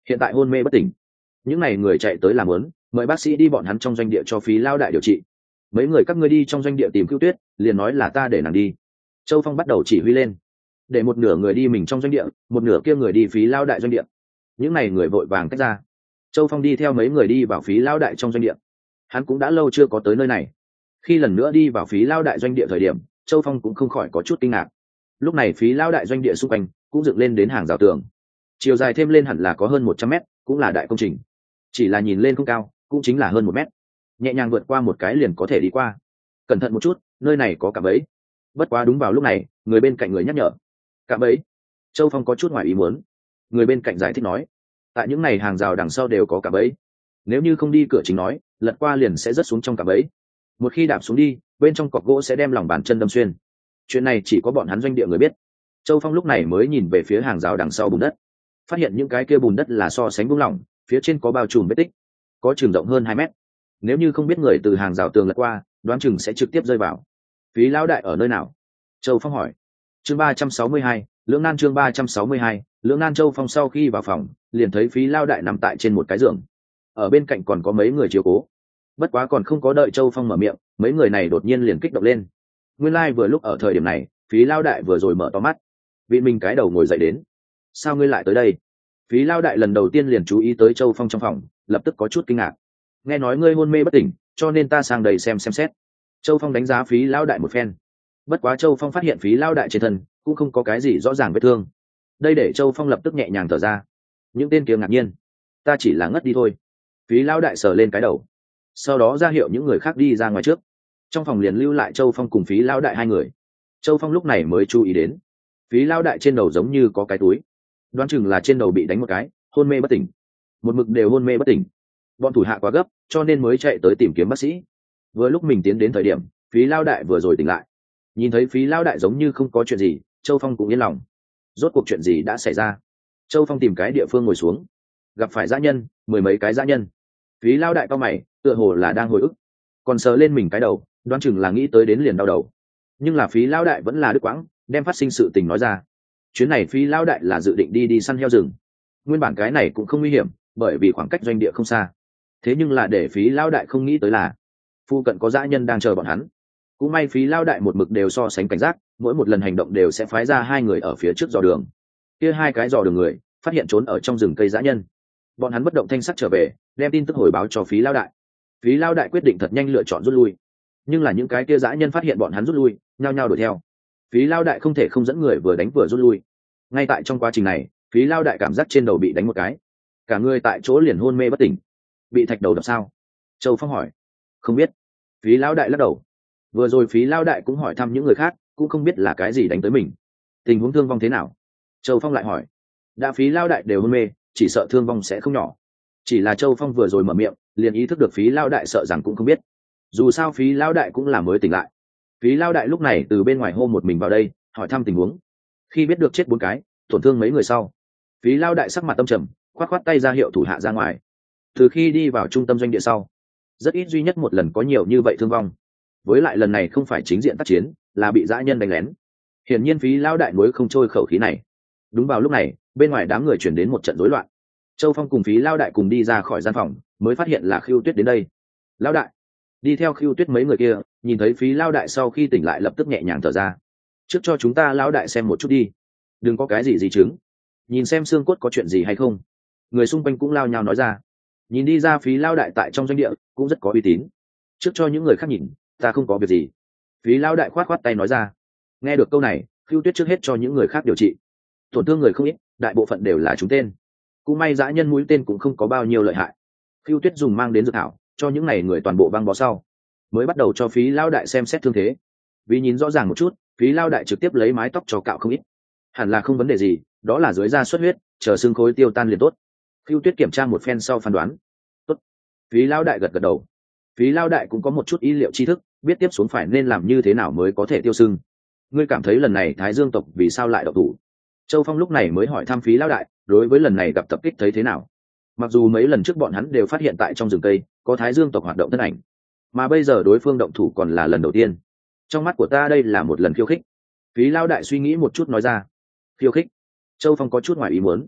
hiện tại hôn mê bất tỉnh. Những n à y người chạy tới làm lớn, mời bác sĩ đi bọn hắn trong doanh địa cho phí lao đại điều trị. Mấy người các ngươi đi trong doanh địa tìm Cưu Tuyết, liền nói là ta để nàng đi. Châu Phong bắt đầu chỉ huy lên, để một nửa người đi mình trong doanh địa, một nửa kia người đi phí lao đại doanh địa. Những n à y người vội vàng tách ra. Châu Phong đi theo mấy người đi vào phí lao đại trong doanh địa. Hắn cũng đã lâu chưa có tới nơi này. Khi lần nữa đi vào phí lao đại doanh địa thời điểm, Châu Phong cũng không khỏi có chút kinh ngạc. Lúc này phí lao đại doanh địa xung quanh cũng dựng lên đến hàng rào tường, chiều dài thêm lên hẳn là có hơn một trăm mét, cũng là đại công trình. Chỉ là nhìn lên không cao, cũng chính là hơn một mét, nhẹ nhàng vượt qua một cái liền có thể đi qua. Cẩn thận một chút, nơi này có cạm bẫy. Bất quá đúng vào lúc này, người bên cạnh người nhắc nhở. Cạm bẫy? Châu Phong có chút ngoài ý muốn. Người bên cạnh giải thích nói, tại những này hàng rào đằng sau đều có cạm bẫy. Nếu như không đi cửa chính nói, lật qua liền sẽ rớt xuống trong cạm bẫy. Một khi đạp xuống đi, bên trong cọc gỗ sẽ đem lòng bàn chân đâm xuyên. Chuyện này chỉ có bọn hắn doanh địa người biết. Châu Phong lúc này mới nhìn về phía hàng rào đằng sau bùn đất, phát hiện những cái kia bùn đất là so sánh buông lỏng, phía trên có bao trùm vết tích, có chừng rộng hơn hai mét. Nếu như không biết người từ hàng rào tường lật qua, đoán chừng sẽ trực tiếp rơi vào. Phí lão đại ở nơi nào? Châu Phong hỏi. Chương ba trăm sáu mươi hai, Lưỡng Nan chương ba trăm sáu mươi hai, Lưỡng Nan. Châu Phong sau khi vào phòng, liền thấy Phí lão đại nằm tại trên một cái giường. Ở bên cạnh còn có mấy người chiếu cố. Bất quá còn không có đợi Châu Phong mở miệng, mấy người này đột nhiên liền kích động lên. Nguyên lai like vừa lúc ở thời điểm này, Phí lão đại vừa rồi mở to mắt, vị mình cái đầu ngồi dậy đến. Sao ngươi lại tới đây? Phí lão đại lần đầu tiên liền chú ý tới Châu Phong trong phòng, lập tức có chút kinh ngạc. Nghe nói ngươi hôn mê bất tỉnh, cho nên ta sang đây xem xem xét. Châu Phong đánh giá Phí lão đại một phen. Bất quá Châu Phong phát hiện Phí lão đại trên thân cũng không có cái gì rõ ràng vết thương. Đây để Châu Phong lập tức nhẹ nhàng thở ra. Những tên kia ngạc nhiên, ta chỉ là ngất đi thôi. Phí lão đại sờ lên cái đầu, sau đó ra hiệu những người khác đi ra ngoài trước. Trong phòng liền lưu lại Châu Phong cùng Phí lão đại hai người. Châu Phong lúc này mới chú ý đến, Phí lão đại trên đầu giống như có cái túi, đoán chừng là trên đầu bị đánh một cái, hôn mê bất tỉnh. Một mực đều hôn mê bất tỉnh. Bọn thủ hạ quá gấp, cho nên mới chạy tới tìm kiếm bác sĩ. Vừa lúc mình tiến đến thời điểm, Phí lão đại vừa rồi tỉnh lại. Nhìn thấy Phí lão đại giống như không có chuyện gì, Châu Phong cũng yên lòng. Rốt cuộc chuyện gì đã xảy ra? Châu Phong tìm cái địa phương ngồi xuống. Gặp phải dã nhân, mười mấy cái dã nhân. Phí lão đại cao mày, tựa hồ là đang hồi ức, còn sờ lên mình cái đầu, đoán chừng là nghĩ tới đến liền đau đầu. Nhưng là Phí lão đại vẫn là đứt quãng, đem phát sinh sự tình nói ra. Chuyến này Phí lão đại là dự định đi đi săn heo rừng. Nguyên bản cái này cũng không nguy hiểm, bởi vì khoảng cách doanh địa không xa. Thế nhưng là để Phí lão đại không nghĩ tới là phu cận có dã nhân đang chờ bọn hắn. Cũng may Phí lão đại một mực đều so sánh cảnh giác, mỗi một lần hành động đều sẽ phái ra hai người ở phía trước dò đường. Kia hai cái dò đường người phát hiện trốn ở trong rừng cây dã nhân, bọn hắn bất động thanh sắc trở về, đem tin tức hồi báo cho Phí lão đại. Phí lão đại quyết định thật nhanh lựa chọn rút lui. Nhưng là những cái kia dã nhân phát hiện bọn hắn rút lui, nhao nhao đuổi theo. Phí lão đại không thể không dẫn người vừa đánh vừa rút lui. Ngay tại trong quá trình này, Phí lão đại cảm giác trên đầu bị đánh một cái, cả người tại chỗ liền hôn mê bất tỉnh. Bị thạch đầu đập sao? Châu Phong hỏi. Không biết. Phí lão đại lắc đầu. Vừa rồi Phí lão đại cũng hỏi thăm những người khác, cũng không biết là cái gì đánh tới mình. Tình huống thương vong thế nào? Châu Phong lại hỏi. Đã Phí lão đại đều hôn mê, chỉ sợ thương vong sẽ không nhỏ. Chỉ là Châu Phong vừa rồi mở miệng, liền ý thức được Phí lão đại sợ rằng cũng không biết. Dù sao Phí lão đại cũng là mới tỉnh lại. Phí lão đại lúc này từ bên ngoài hô một mình vào đây, hỏi thăm tình huống. Khi biết được chết bốn cái, tổn thương mấy người sau, Phí lão đại sắc mặt tâm trầm, khoát khoát tay ra hiệu thủ hạ ra ngoài. Từ khi đi vào trung tâm doanh địa sau, rất ít duy nhất một lần có nhiều như vậy thương vong. Với lại lần này không phải chính diện tác chiến, là bị dã nhân đánh lén. Hiển nhiên Phí lão đại nuối không trôi khẩu khí này. Đúng vào lúc này, bên ngoài đám người chuyển đến một trận rối loạn. Châu Phong cùng Phí lão đại cùng đi ra khỏi gian phòng, mới phát hiện là Khưu Tuyết đến đây. Lão đại. Đi theo Khưu Tuyết mấy người kia, nhìn thấy Phí lão đại sau khi tỉnh lại lập tức nhẹ nhàng thở ra. Trước cho chúng ta lão đại xem một chút đi, đừng có cái gì gì chứng, nhìn xem xương cốt có chuyện gì hay không. Người xung quanh cũng lao nhau nói ra. Nhìn đi ra Phí lão đại tại trong doanh địa cũng rất có uy tín. Trước cho những người khác nhìn, ta không có việc gì. Phí lão đại khoát khoát tay nói ra. Nghe được câu này, Khưu Tuyết trước hết cho những người khác điều trị. Tổn thương người không ít, đại bộ phận đều là trúng tên. Cũng may dã nhân mũi tên cũng không có bao nhiêu lợi hại. Khưu Tuyết dùng mang đến dược thảo, cho những này người toàn bộ băng bó sau, mới bắt đầu cho Phí lão đại xem xét thương thế. Vì nhìn rõ ràng một chút, Phí lão đại trực tiếp lấy mái tóc cho cạo không ít. Hẳn là không vấn đề gì, đó là dưới da xuất huyết, chờ xương khối tiêu tan liền tốt. Khưu Tuyết kiểm tra một phen sau phán đoán. Tốt. Phí lão đại gật gật đầu. Phí lão đại cũng có một chút ý liệu tri thức, biết tiếp xuống phải nên làm như thế nào mới có thể tiêu sưng. Ngươi cảm thấy lần này Thái Dương tộc vì sao lại độc thủ? Châu Phong lúc này mới hỏi thăm Phí lão đại, đối với lần này gặp tập kích thấy thế nào? Mặc dù mấy lần trước bọn hắn đều phát hiện tại trong rừng cây có Thái Dương tộc hoạt động thân ảnh, mà bây giờ đối phương động thủ còn là lần đầu tiên. Trong mắt của ta đây là một lần khiêu khích. Phí lão đại suy nghĩ một chút nói ra. Khiêu khích? Châu Phong có chút ngoài ý muốn.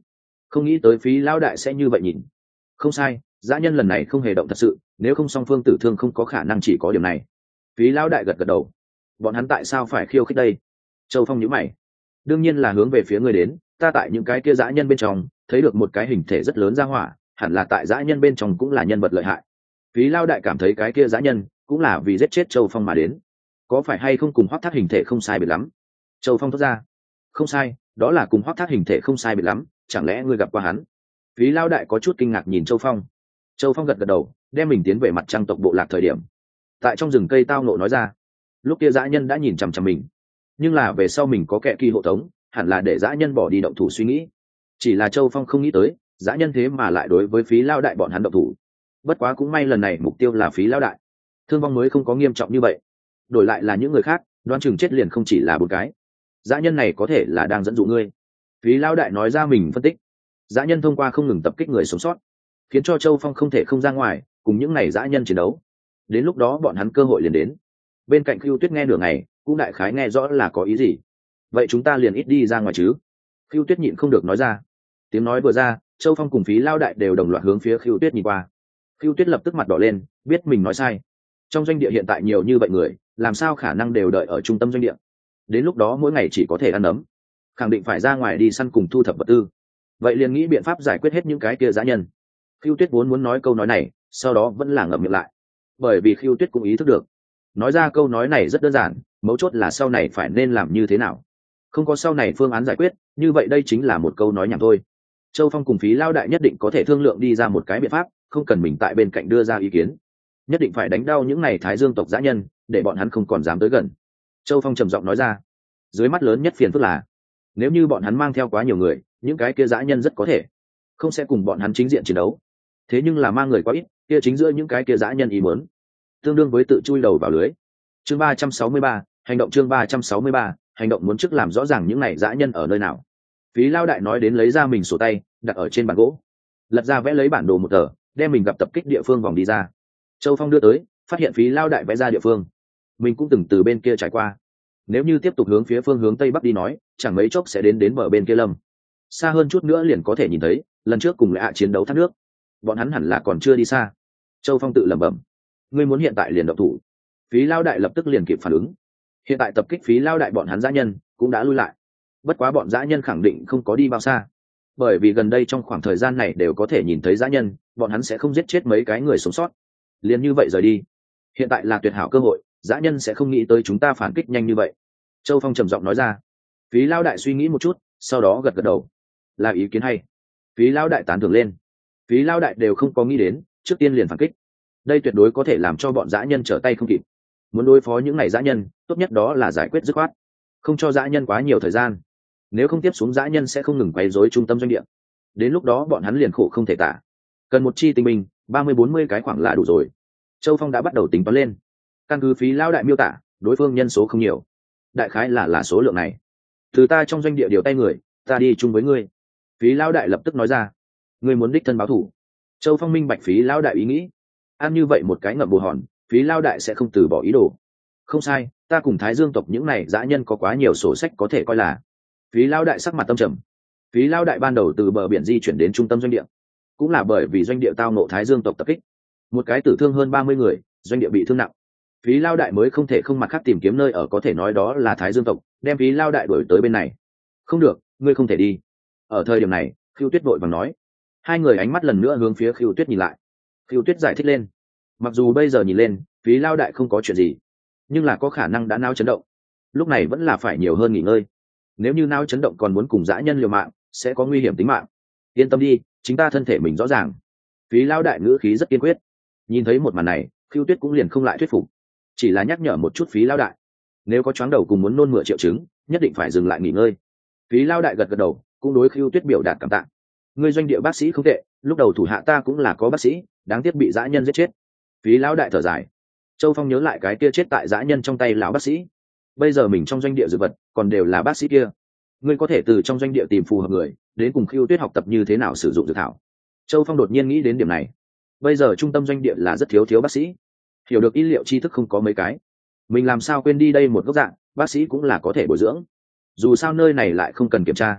không nghĩ tới Phí lão đại sẽ như vậy nhìn. Không sai, dã nhân lần này không hề động thật sự, nếu không song phương tử thương không có khả năng chỉ có điểm này. Phí lão đại gật gật đầu. Bọn hắn tại sao phải khiêu khích đây? Châu Phong nhíu mày. Đương nhiên là hướng về phía ngươi đến, ta tại những cái kia dã nhân bên trong thấy được một cái hình thể rất lớn ra hỏa, hẳn là tại dã nhân bên trong cũng là nhân vật lợi hại. Phí lão đại cảm thấy cái kia dã nhân cũng là vì giết chết Châu Phong mà đến, có phải hay không cùng Hoắc Thác hình thể không sai biệt lắm? Châu Phong thốt ra. Không sai, đó là cùng Hoắc Thác hình thể không sai biệt lắm, chẳng lẽ ngươi gặp qua hắn? Phí lão đại có chút kinh ngạc nhìn Châu Phong. Châu Phong gật gật đầu, đem mình tiến về mặt trăng tộc bộ lạc thời điểm, tại trong rừng cây tao nộ nói ra. Lúc kia dã nhân đã nhìn chằm chằm mình, nhưng là về sau mình có kẻ kỳ hộ tống, hẳn là để dã nhân bỏ đi động thủ suy nghĩ. Chỉ là Châu Phong không nghĩ tới, dã nhân thế mà lại đối với Phí lão đại bọn hắn động thủ. Bất quá cũng may lần này mục tiêu là Phí lão đại, thương vong mới không có nghiêm trọng như vậy. Đổi lại là những người khác, đoán chừng chết liền không chỉ là một cái. Dã nhân này có thể là đang dẫn dụ ngươi. Phí lão đại nói ra mình phân tích. Dã nhân thông qua không ngừng tập kích người sống sót, khiến cho Châu Phong không thể không ra ngoài cùng những này dã nhân chiến đấu. Đến lúc đó bọn hắn cơ hội liền đến. Bên cạnh Khưu Tuyết nghe nửa ngày, cũng đại khái nghe rõ là có ý gì. Vậy chúng ta liền ít đi ra ngoài chứ? Khưu Tuyết nhịn không được nói ra. Tiếng nói vừa ra, Châu Phong cùng Phí lão đại đều đồng loạt hướng phía Khưu Tuyết nhìn qua. Khưu Tuyết lập tức mặt đỏ lên, biết mình nói sai. Trong doanh địa hiện tại nhiều như vậy người, làm sao khả năng đều đợi ở trung tâm doanh địa? Đến lúc đó mỗi ngày chỉ có thể ăn ấm, khẳng định phải ra ngoài đi săn cùng thu thập vật tư. Vậy liền nghĩ biện pháp giải quyết hết những cái kia dã nhân. Khưu Tuyết vốn muốn nói câu nói này, sau đó vẫn là ngậm miệng lại, bởi vì Khưu Tuyết cũng ý thức được, nói ra câu nói này rất đơn giản, mấu chốt là sau này phải nên làm như thế nào. Không có sau này phương án giải quyết, như vậy đây chính là một câu nói nhảm thôi. Châu Phong cùng Phí lão đại nhất định có thể thương lượng đi ra một cái biện pháp, không cần mình tại bên cạnh đưa ra ý kiến. Nhất định phải đánh đau những này Thái Dương tộc dã nhân, để bọn hắn không còn dám tới gần. Châu Phong trầm giọng nói ra. Dưới mắt lớn nhất phiền phức là, nếu như bọn hắn mang theo quá nhiều người, những cái kia dã nhân rất có thể không sẽ cùng bọn hắn chính diện chiến đấu. Thế nhưng là mang người quá ít, kia chính giữa những cái kia dã nhân ý muốn, tương đương với tự chui đầu vào lưới. Chương ba trăm sáu mươi ba, hành động chương ba trăm sáu mươi ba, hành động muốn trước làm rõ ràng những này dã nhân ở nơi nào. Phí lão đại nói đến lấy ra mình sổ tay, đặt ở trên bàn gỗ, lật ra vẽ lấy bản đồ một tờ, đem mình gặp tập kích địa phương vòng đi ra. Châu Phong đưa tới, phát hiện Phí lão đại vẽ ra địa phương, mình cũng từng từ bên kia trải qua. Nếu như tiếp tục hướng phía phương hướng tây bắc đi nói, chẳng mấy chốc sẽ đến đến bờ bên kia lâm. Xa hơn chút nữa liền có thể nhìn thấy lần trước cùng Lệ Hạ chiến đấu thác nước. Bọn hắn hẳn là còn chưa đi xa. Châu Phong tự lẩm bẩm. Ngươi muốn hiện tại liền động thủ? Phí lão đại lập tức liền kịp phản ứng. Hiện tại tập kích Phí lão đại bọn hắn dã nhân cũng đã lui lại. Bất quá bọn dã nhân khẳng định không có đi bao xa, bởi vì gần đây trong khoảng thời gian này đều có thể nhìn thấy dã nhân, bọn hắn sẽ không giết chết mấy cái người sống sót. Liền như vậy rời đi. Hiện tại là tuyệt hảo cơ hội, dã nhân sẽ không nghĩ tới chúng ta phản kích nhanh như vậy. Châu Phong trầm giọng nói ra. Phí lão đại suy nghĩ một chút, sau đó gật gật đầu. Là ý kiến hay. Phí lão đại tán thưởng lên. Phí lão đại đều không có nghĩ đến, trước tiên liền phản kích. Đây tuyệt đối có thể làm cho bọn dã nhân trở tay không kịp. Muốn đối phó những ngày dã nhân, tốt nhất đó là giải quyết dứt khoát, không cho dã nhân quá nhiều thời gian. Nếu không tiếp xuống dã nhân sẽ không ngừng quấy rối trung tâm doanh địa. Đến lúc đó bọn hắn liền khổ không thể tả. Cần một chi tinh binh, ba mươi bốn mươi cái khoảng là đủ rồi. Châu Phong đã bắt đầu tính toán lên. Căn cứ Phí lão đại miêu tả, đối phương nhân số không nhiều, đại khái là là số lượng này. Từ ta trong doanh địa điều tay người, ta đi chung với ngươi. Phí lão đại lập tức nói ra. Ngươi muốn đích thân báo thủ? Châu Phong minh bạch Phí lão đại ý nghĩ. Ăn như vậy một cái ngậm bù hòn, Phí lão đại sẽ không từ bỏ ý đồ. Không sai, ta cùng Thái Dương tộc những này dã nhân có quá nhiều sổ sách có thể coi là. Phí lão đại sắc mặt tâm trầm. Phí lão đại ban đầu từ bờ biển di chuyển đến trung tâm doanh địa, cũng là bởi vì doanh địa tao nộ Thái Dương tộc tập kích, một cái tử thương hơn ba mươi người, doanh địa bị thương nặng. Phí lão đại mới không thể không mặt khác tìm kiếm nơi ở có thể nói đó là Thái Dương tộc, đem Phí lão đại đuổi tới bên này. Không được, ngươi không thể đi. Ở thời điểm này, Khưu Tuyết vội vàng nói. Hai người ánh mắt lần nữa hướng phía Khưu Tuyết nhìn lại. Khưu Tuyết giải thích lên. Mặc dù bây giờ nhìn lên, Phí lão đại không có chuyện gì, nhưng là có khả năng đã não chấn động. Lúc này vẫn là phải nhiều hơn nghỉ ngơi. Nếu như não chấn động còn muốn cùng dã nhân liều mạng, sẽ có nguy hiểm tính mạng. Yên tâm đi, chính ta thân thể mình rõ ràng. Phí lão đại ngữ khí rất kiên quyết. Nhìn thấy một màn này, Khưu Tuyết cũng liền không lại thuyết phục, chỉ là nhắc nhở một chút Phí lão đại, nếu có choáng đầu cùng muốn nôn mửa triệu chứng, nhất định phải dừng lại nghỉ ngơi. Phí lão đại gật gật đầu, cũng đối Khưu Tuyết biểu đạt cảm tạ. Ngươi doanh địa bác sĩ không tệ, lúc đầu thủ hạ ta cũng là có bác sĩ, đáng tiếc bị dã nhân giết chết. Phí lão đại thở dài. Châu Phong nhớ lại cái kia chết tại dã nhân trong tay lão bác sĩ. Bây giờ mình trong doanh địa dược vật còn đều là bác sĩ kia. Ngươi có thể từ trong doanh địa tìm phù hợp người, đến cùng Khưu Tuyết học tập như thế nào sử dụng dược thảo. Châu Phong đột nhiên nghĩ đến điểm này. Bây giờ trung tâm doanh địa là rất thiếu thiếu bác sĩ, hiểu được y liệu tri thức không có mấy cái. Mình làm sao quên đi đây một gốc dạng, bác sĩ cũng là có thể bồi dưỡng. Dù sao nơi này lại không cần kiểm tra.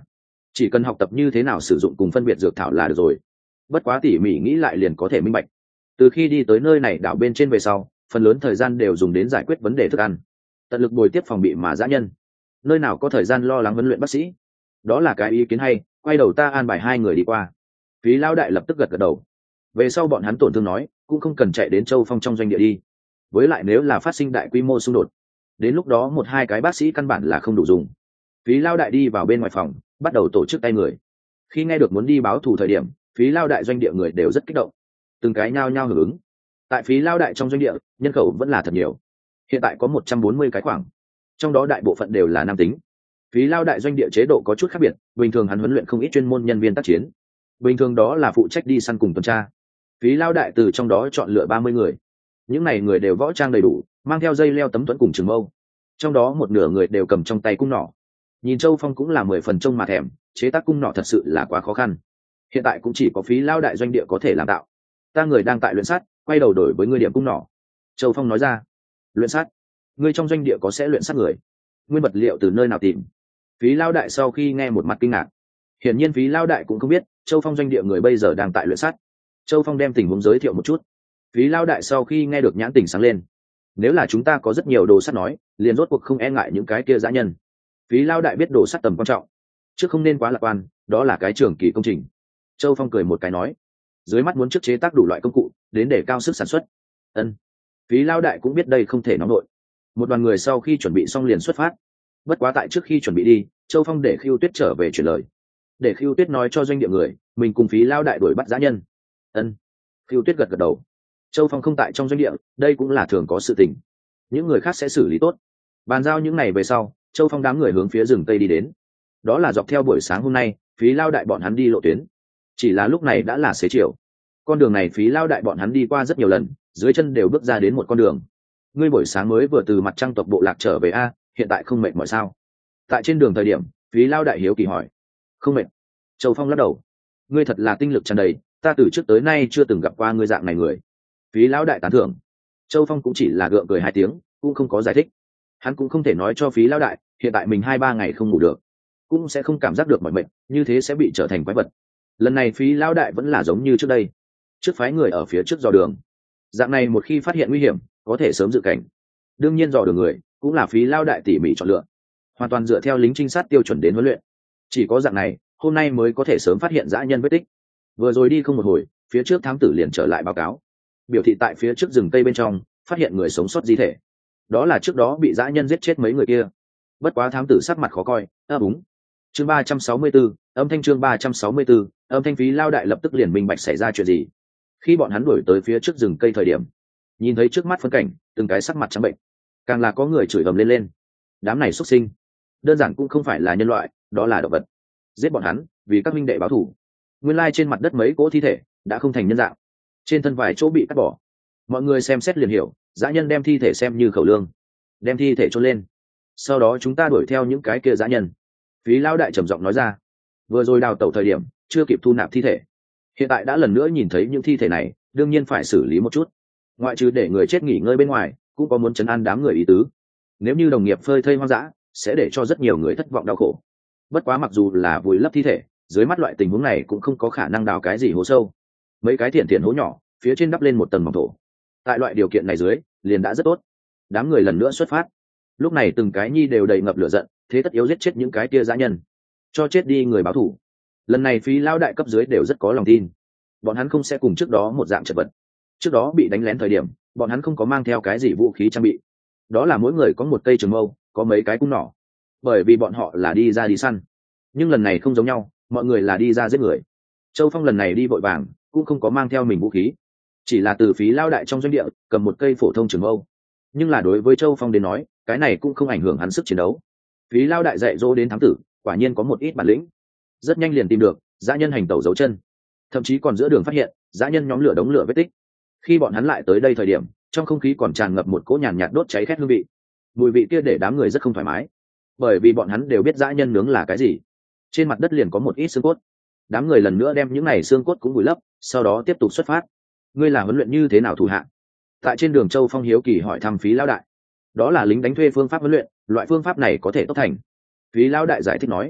chỉ cần học tập như thế nào sử dụng cùng phân biệt dược thảo là được rồi. Bất quá tỉ mỉ nghĩ lại liền có thể minh bạch, từ khi đi tới nơi này đảo bên trên về sau, phần lớn thời gian đều dùng đến giải quyết vấn đề thức ăn, tận lực bồi tiếp phòng bị mà dã nhân, nơi nào có thời gian lo lắng huấn luyện bác sĩ. Đó là cái ý kiến hay, quay đầu ta an bài hai người đi qua. Phí Lão đại lập tức gật gật đầu. Về sau bọn hắn tổn thương nói cũng không cần chạy đến Châu Phong trong doanh địa đi, với lại nếu là phát sinh đại quy mô xung đột, đến lúc đó một hai cái bác sĩ căn bản là không đủ dùng. Phí Lão đại đi vào bên ngoài phòng, bắt đầu tổ chức tay người. Khi nghe được muốn đi báo thù thời điểm, Phí Lão đại doanh địa người đều rất kích động, từng cái nhao nhao hưởng ứng. Tại Phí Lão đại trong doanh địa, nhân khẩu vẫn là thật nhiều, hiện tại có một trăm bốn mươi cái khoảng, trong đó đại bộ phận đều là nam tính. Phí Lão đại doanh địa chế độ có chút khác biệt, bình thường hắn huấn luyện không ít chuyên môn nhân viên tác chiến, bình thường đó là phụ trách đi săn cùng tuần tra. Phí Lão đại từ trong đó chọn lựa ba mươi người, những này người đều võ trang đầy đủ, mang theo dây leo tấm thuẫn cùng trường mâu, trong đó một nửa người đều cầm trong tay cung nỏ. Nhìn Châu Phong cũng là mười phần trông mà thèm, chế tác cung nỏ thật sự là quá khó khăn, hiện tại cũng chỉ có Phí Lão đại doanh địa có thể làm tạo. Ta người đang tại luyện sắt, quay đầu đổi với ngươi điểm cung nỏ. Châu Phong nói ra. Luyện sắt? Ngươi trong doanh địa có sẽ luyện sắt người? Nguyên vật liệu từ nơi nào tìm? Phí Lão đại sau khi nghe một mặt kinh ngạc. Hiển nhiên Phí Lão đại cũng không biết Châu Phong doanh địa người bây giờ đang tại luyện sắt. Châu Phong đem tình huống giới thiệu một chút. Phí Lão đại sau khi nghe được nhãn tình sáng lên. Nếu là chúng ta có rất nhiều đồ sắt nói, liền rốt cuộc không e ngại những cái kia dã nhân. Phí Lão đại biết đồ sắt tầm quan trọng, chứ không nên quá lạc quan, đó là cái trường kỳ công trình. Châu Phong cười một cái nói, dưới mắt muốn trước chế tác đủ loại công cụ đến để cao sức sản xuất. Ân. Phí Lão đại cũng biết đây không thể nóng nổi. Một đoàn người sau khi chuẩn bị xong liền xuất phát. Bất quá tại trước khi chuẩn bị đi, Châu Phong để Khưu Tuyết trở về truyền lời, để Khưu Tuyết nói cho doanh địa người mình cùng Phí Lão đại đuổi bắt dã nhân. Ân. Khưu Tuyết gật gật đầu. Châu Phong không tại trong doanh địa, đây cũng là thường có sự tình, những người khác sẽ xử lý tốt. Bàn giao những ngày về sau, Châu Phong đám người hướng phía rừng tây đi đến. Đó là dọc theo buổi sáng hôm nay Phí Lão đại bọn hắn đi lộ tuyến, chỉ là lúc này đã là xế chiều. Con đường này Phí Lão đại bọn hắn đi qua rất nhiều lần, dưới chân đều bước ra đến một con đường. Ngươi buổi sáng mới vừa từ mặt trăng tộc bộ lạc trở về a, hiện tại không mệt mỏi sao? Tại trên đường thời điểm, Phí Lão đại hiếu kỳ hỏi. Không mệt. Châu Phong lắc đầu. Ngươi thật là tinh lực tràn đầy, ta từ trước tới nay chưa từng gặp qua ngươi dạng này người. Phí Lão đại tán thưởng. Châu Phong cũng chỉ là gượng cười hai tiếng, cũng không có giải thích. Hắn cũng không thể nói cho Phí Lão đại hiện tại mình hai ba ngày không ngủ được, cũng sẽ không cảm giác được mỏi mệt, như thế sẽ bị trở thành quái vật. Lần này Phí Lão đại vẫn là giống như trước đây, trước phái người ở phía trước dò đường, dạng này một khi phát hiện nguy hiểm có thể sớm dự cảnh. Đương nhiên dò đường người cũng là Phí Lão đại tỉ mỉ chọn lựa, hoàn toàn dựa theo lính trinh sát tiêu chuẩn đến huấn luyện. Chỉ có dạng này hôm nay mới có thể sớm phát hiện dã nhân vết tích. Vừa rồi đi không một hồi, phía trước thám tử liền trở lại báo cáo, biểu thị tại phía trước rừng tây bên trong phát hiện người sống sót di thể, đó là trước đó bị dã nhân giết chết mấy người kia. Bất quá thám tử sắc mặt khó coi. ơ à, đúng. Chương ba trăm sáu mươi 34, âm thanh chương ba trăm sáu mươi 34, âm thanh. Phí Lão đại lập tức liền minh bạch xảy ra chuyện gì. Khi bọn hắn đuổi tới phía trước rừng cây thời điểm, nhìn thấy trước mắt phân cảnh, từng cái sắc mặt trắng bệnh, càng là có người chửi ầm lên lên. Đám này xuất sinh, đơn giản cũng không phải là nhân loại, đó là động vật. Giết bọn hắn, vì các minh đệ báo thù. Nguyên lai trên mặt đất mấy cỗ thi thể đã không thành nhân dạng, trên thân vài chỗ bị cắt bỏ. Mọi người xem xét liền hiểu, dã nhân đem thi thể xem như khẩu lương, đem thi thể chôn lên. Sau đó chúng ta đuổi theo những cái kia dã nhân. Phí Lão đại trầm giọng nói ra. Vừa rồi đào tẩu thời điểm chưa kịp thu nạp thi thể, hiện tại đã lần nữa nhìn thấy những thi thể này, đương nhiên phải xử lý một chút. Ngoại trừ để người chết nghỉ ngơi bên ngoài, cũng có muốn trấn an đám người ý tứ. Nếu như đồng nghiệp phơi thây hoang dã, sẽ để cho rất nhiều người thất vọng đau khổ. Bất quá mặc dù là vùi lấp thi thể, dưới mắt loại tình huống này cũng không có khả năng đào cái gì hố sâu. Mấy cái thiện thiện hố nhỏ, phía trên đắp lên một tầng mỏng thổ. Tại loại điều kiện này dưới, liền đã rất tốt. Đám người lần nữa xuất phát. Lúc này từng cái nhi đều đầy ngập lửa giận, thế tất yếu giết chết những cái kia dã nhân, cho chết đi người báo thù. Lần này Phí Lão đại cấp dưới đều rất có lòng tin, bọn hắn không sẽ cùng trước đó một dạng chật vật. Trước đó bị đánh lén thời điểm, bọn hắn không có mang theo cái gì vũ khí trang bị, đó là mỗi người có một cây trường mâu, có mấy cái cung nỏ, bởi vì bọn họ là đi ra đi săn. Nhưng lần này không giống nhau, mọi người là đi ra giết người. Châu Phong lần này đi vội vàng, cũng không có mang theo mình vũ khí, chỉ là từ Phí Lão đại trong doanh địa cầm một cây phổ thông trường mâu. Nhưng là đối với Châu Phong đến nói, cái này cũng không ảnh hưởng hắn sức chiến đấu. Phí Lão đại dạy dỗ đến thám tử, quả nhiên có một ít bản lĩnh, rất nhanh liền tìm được dã nhân hành tẩu dấu chân, thậm chí còn giữa đường phát hiện dã nhân nhóm lửa đống lửa vết tích. Khi bọn hắn lại tới đây thời điểm, trong không khí còn tràn ngập một cỗ nhàn nhạt đốt cháy khét hương vị. Mùi vị kia để đám người rất không thoải mái, bởi vì bọn hắn đều biết dã nhân nướng là cái gì. Trên mặt đất liền có một ít xương cốt. Đám người lần nữa đem những này xương cốt cũng vùi lấp, sau đó tiếp tục xuất phát. Ngươi là huấn luyện như thế nào thủ hạ? Tại trên đường Châu Phong hiếu kỳ hỏi thăm Phí Lão đại. Đó là lính đánh thuê phương pháp huấn luyện, loại phương pháp này có thể tốt thành. Phí Lão đại giải thích nói.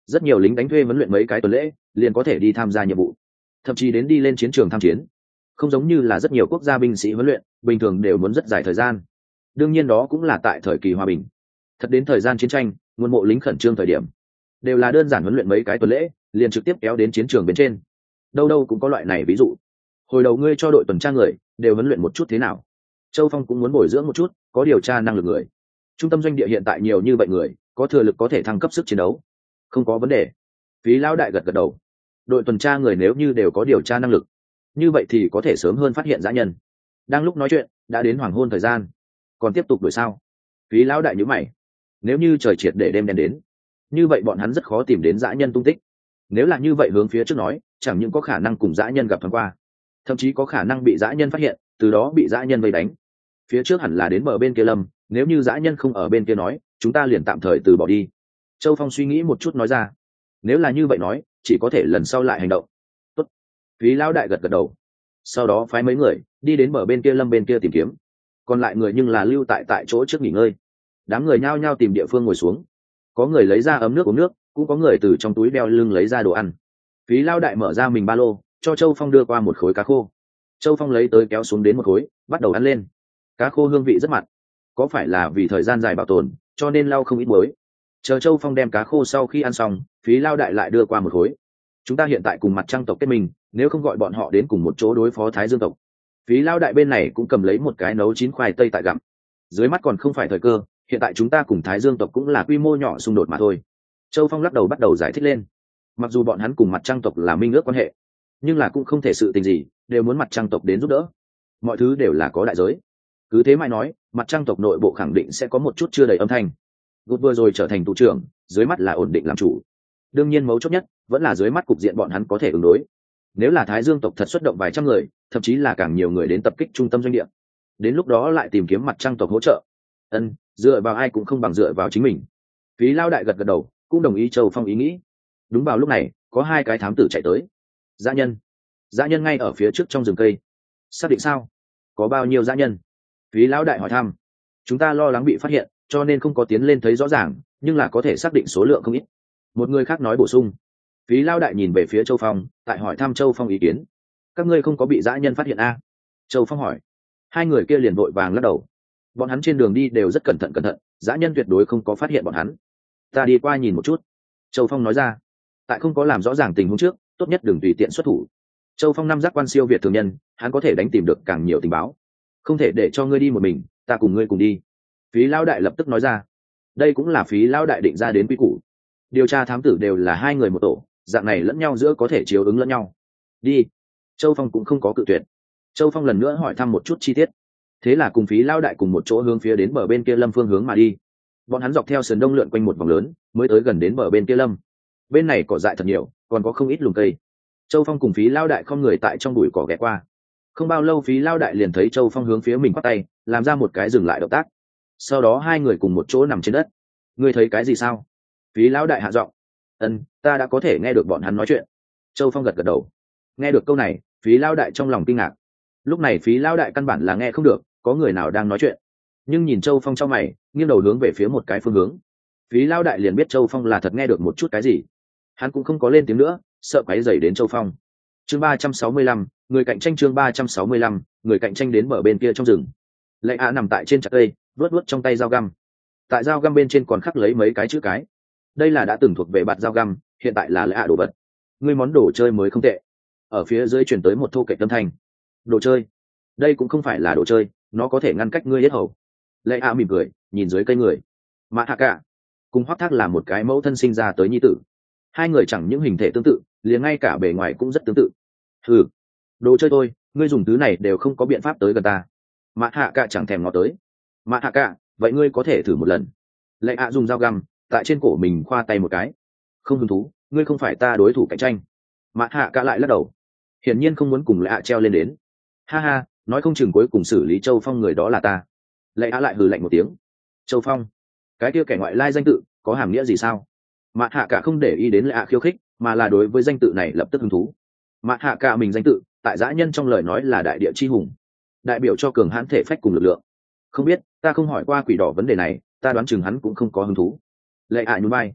rất nhiều lính đánh thuê huấn luyện mấy cái tuần lễ liền có thể đi tham gia nhiệm vụ, thậm chí đến đi lên chiến trường tham chiến. Không giống như là rất nhiều quốc gia binh sĩ huấn luyện bình thường đều muốn rất dài thời gian. Đương nhiên đó cũng là tại thời kỳ hòa bình. Thật đến thời gian chiến tranh, nguồn mộ lính khẩn trương thời điểm, đều là đơn giản huấn luyện mấy cái tuần lễ liền trực tiếp kéo đến chiến trường bên trên. Đâu đâu cũng có loại này ví dụ. Hồi đầu ngươi cho đội tuần tra người đều huấn luyện một chút thế nào? Châu Phong cũng muốn bồi dưỡng một chút có điều tra năng lực người. Trung tâm doanh địa hiện tại nhiều như vậy người, có thừa lực có thể thăng cấp sức chiến đấu, không có vấn đề. Phí lão đại gật gật đầu. Đội tuần tra người nếu như đều có điều tra năng lực, như vậy thì có thể sớm hơn phát hiện dã nhân. Đang lúc nói chuyện, đã đến hoàng hôn thời gian, còn tiếp tục đuổi sao? Phí lão đại nhíu mày. Nếu như trời triệt để đêm đen đến, như vậy bọn hắn rất khó tìm đến dã nhân tung tích. Nếu là như vậy hướng phía trước nói, chẳng những có khả năng cùng dã nhân gặp thoáng qua, thậm chí có khả năng bị dã nhân phát hiện, từ đó bị dã nhân vây đánh. Phía trước hẳn là đến bờ bên kia lâm, nếu như dã nhân không ở bên kia nói, chúng ta liền tạm thời từ bỏ đi. Châu Phong suy nghĩ một chút nói ra. Nếu là như vậy nói, chỉ có thể lần sau lại hành động. Tốt. Phí lão đại gật gật đầu. Sau đó phái mấy người đi đến bờ bên kia lâm bên kia tìm kiếm, còn lại người nhưng là lưu tại tại chỗ trước nghỉ ngơi. Đám người nhao nhao tìm địa phương ngồi xuống, có người lấy ra ấm nước uống nước, cũng có người từ trong túi đeo lưng lấy ra đồ ăn. Phí lão đại mở ra mình ba lô, cho Châu Phong đưa qua một khối cá khô. Châu Phong lấy tới kéo xuống đến một khối, bắt đầu ăn lên. Cá khô hương vị rất mặn, có phải là vì thời gian dài bảo tồn cho nên lau không ít muối. Chờ Châu Phong đem cá khô sau khi ăn xong, Phí lão đại lại đưa qua một khối. Chúng ta hiện tại cùng mặt trăng tộc kết minh, nếu không gọi bọn họ đến cùng một chỗ đối phó Thái Dương tộc. Phí lão đại bên này cũng cầm lấy một cái nấu chín khoai tây tại gặm. Dưới mắt còn không phải thời cơ, hiện tại chúng ta cùng Thái Dương tộc cũng là quy mô nhỏ xung đột mà thôi. Châu Phong lắc đầu bắt đầu giải thích lên. Mặc dù bọn hắn cùng mặt trăng tộc là minh ước quan hệ, nhưng là cũng không thể sự tình gì đều muốn mặt trăng tộc đến giúp đỡ. Mọi thứ đều là có đại giới. Cứ thế mà nói, mặt trăng tộc nội bộ khẳng định sẽ có một chút chưa đầy âm thanh. Gút vừa rồi trở thành thủ trưởng, dưới mắt là ổn định làm chủ. Đương nhiên mấu chốt nhất vẫn là dưới mắt cục diện bọn hắn có thể ứng đối. Nếu là Thái Dương tộc thật xuất động vài trăm người, thậm chí là càng nhiều người đến tập kích trung tâm doanh địa, đến lúc đó lại tìm kiếm mặt trăng tộc hỗ trợ. Ân, dựa vào ai cũng không bằng dựa vào chính mình. Phí lão đại gật gật đầu, cũng đồng ý Châu Phong ý nghĩ. Đúng vào lúc này, có hai cái thám tử chạy tới. Dã nhân, dã nhân ngay ở phía trước trong rừng cây. Xác định sao? Có bao nhiêu dã nhân? Phí lão đại hỏi thăm. Chúng ta lo lắng bị phát hiện, cho nên không có tiến lên thấy rõ ràng, nhưng là có thể xác định số lượng không ít. Một người khác nói bổ sung. Phí lão đại nhìn về phía Châu Phong, tại hỏi thăm Châu Phong ý kiến. Các ngươi không có bị dã nhân phát hiện a? À? Châu Phong hỏi. Hai người kia liền vội vàng lắc đầu. Bọn hắn trên đường đi đều rất cẩn thận cẩn thận, dã nhân tuyệt đối không có phát hiện bọn hắn. Ta đi qua nhìn một chút. Châu Phong nói ra. Tại không có làm rõ ràng tình huống trước, tốt nhất đừng tùy tiện xuất thủ. Châu Phong năm giác quan siêu việt thường nhân, hắn có thể đánh tìm được càng nhiều tình báo. Không thể để cho ngươi đi một mình, ta cùng ngươi cùng đi. Phí lão đại lập tức nói ra. Đây cũng là Phí lão đại định ra đến quy củ. Điều tra thám tử đều là hai người một tổ, dạng này lẫn nhau giữa có thể chiếu ứng lẫn nhau. Đi. Châu Phong cũng không có cự tuyệt. Châu Phong lần nữa hỏi thăm một chút chi tiết. Thế là cùng Phí lão đại cùng một chỗ hướng phía đến bờ bên kia lâm phương hướng mà đi. Bọn hắn dọc theo sườn đông lượn quanh một vòng lớn, mới tới gần đến bờ bên kia lâm. Bên này cỏ dại thật nhiều, còn có không ít lùm cây. Châu Phong cùng Phí lão đại không người tại trong bụi cỏ ghé qua. Không bao lâu Phí lão đại liền thấy Châu Phong hướng phía mình quát tay, làm ra một cái dừng lại động tác. Sau đó hai người cùng một chỗ nằm trên đất. Ngươi thấy cái gì sao? Phí lão đại hạ giọng. Ân, ta đã có thể nghe được bọn hắn nói chuyện. Châu Phong gật gật đầu. Nghe được câu này, Phí lão đại trong lòng kinh ngạc. Lúc này Phí lão đại căn bản là nghe không được có người nào đang nói chuyện, nhưng nhìn Châu Phong trong mày, nghiêng đầu hướng về phía một cái phương hướng. Phí lão đại liền biết Châu Phong là thật nghe được một chút cái gì. Hắn cũng không có lên tiếng nữa, sợ quấy rầy đến Châu Phong. Chương ba trăm sáu mươi lăm, người cạnh tranh chương ba trăm sáu mươi lăm, người cạnh tranh đến bờ bên kia trong rừng. Lệ Á nằm tại trên chặt cây, vớt vớt trong tay dao găm. Tại dao găm bên trên còn khắc lấy mấy cái chữ cái. Đây là đã từng thuộc về bạt dao găm, hiện tại là Lệ Á đồ vật. Ngươi món đồ chơi mới không tệ. Ở phía dưới truyền tới một thô kệch âm thanh. Đồ chơi? Đây cũng không phải là đồ chơi, nó có thể ngăn cách ngươi yết hầu. Lệ Á mỉm cười, nhìn dưới cây người. Mã Hạ Cả cùng Hoắc Thác là một cái mẫu thân sinh ra tới nhi tử. Hai người chẳng những hình thể tương tự, liền ngay cả bề ngoài cũng rất tương tự. Hừ, đồ chơi thôi, ngươi dùng thứ này đều không có biện pháp tới gần ta. Mã Hạ Cả chẳng thèm ngó tới. Mã Hạ Cả, vậy ngươi có thể thử một lần. Lệ Á dùng dao găm tại trên cổ mình khoa tay một cái. Không hứng thú, ngươi không phải ta đối thủ cạnh tranh. Mã Hạ Cả lại lắc đầu, hiển nhiên không muốn cùng Lệ Á treo lên đến. Ha ha, nói không chừng cuối cùng xử lý Châu Phong người đó là ta. Lệ Á lại hừ lạnh một tiếng. Châu Phong, cái kia kẻ ngoại lai danh tự có hàm nghĩa gì sao? Mã Hạ Cả không để ý đến Lệ Á khiêu khích, mà là đối với danh tự này lập tức hứng thú. Mã Hạ Cả mình danh tự tại dã nhân trong lời nói là đại địa chi hùng, đại biểu cho cường hãn thể phách cùng lực lượng. Không biết, ta không hỏi qua quỷ đỏ vấn đề này, ta đoán chừng hắn cũng không có hứng thú. Lệ Á nhún vai.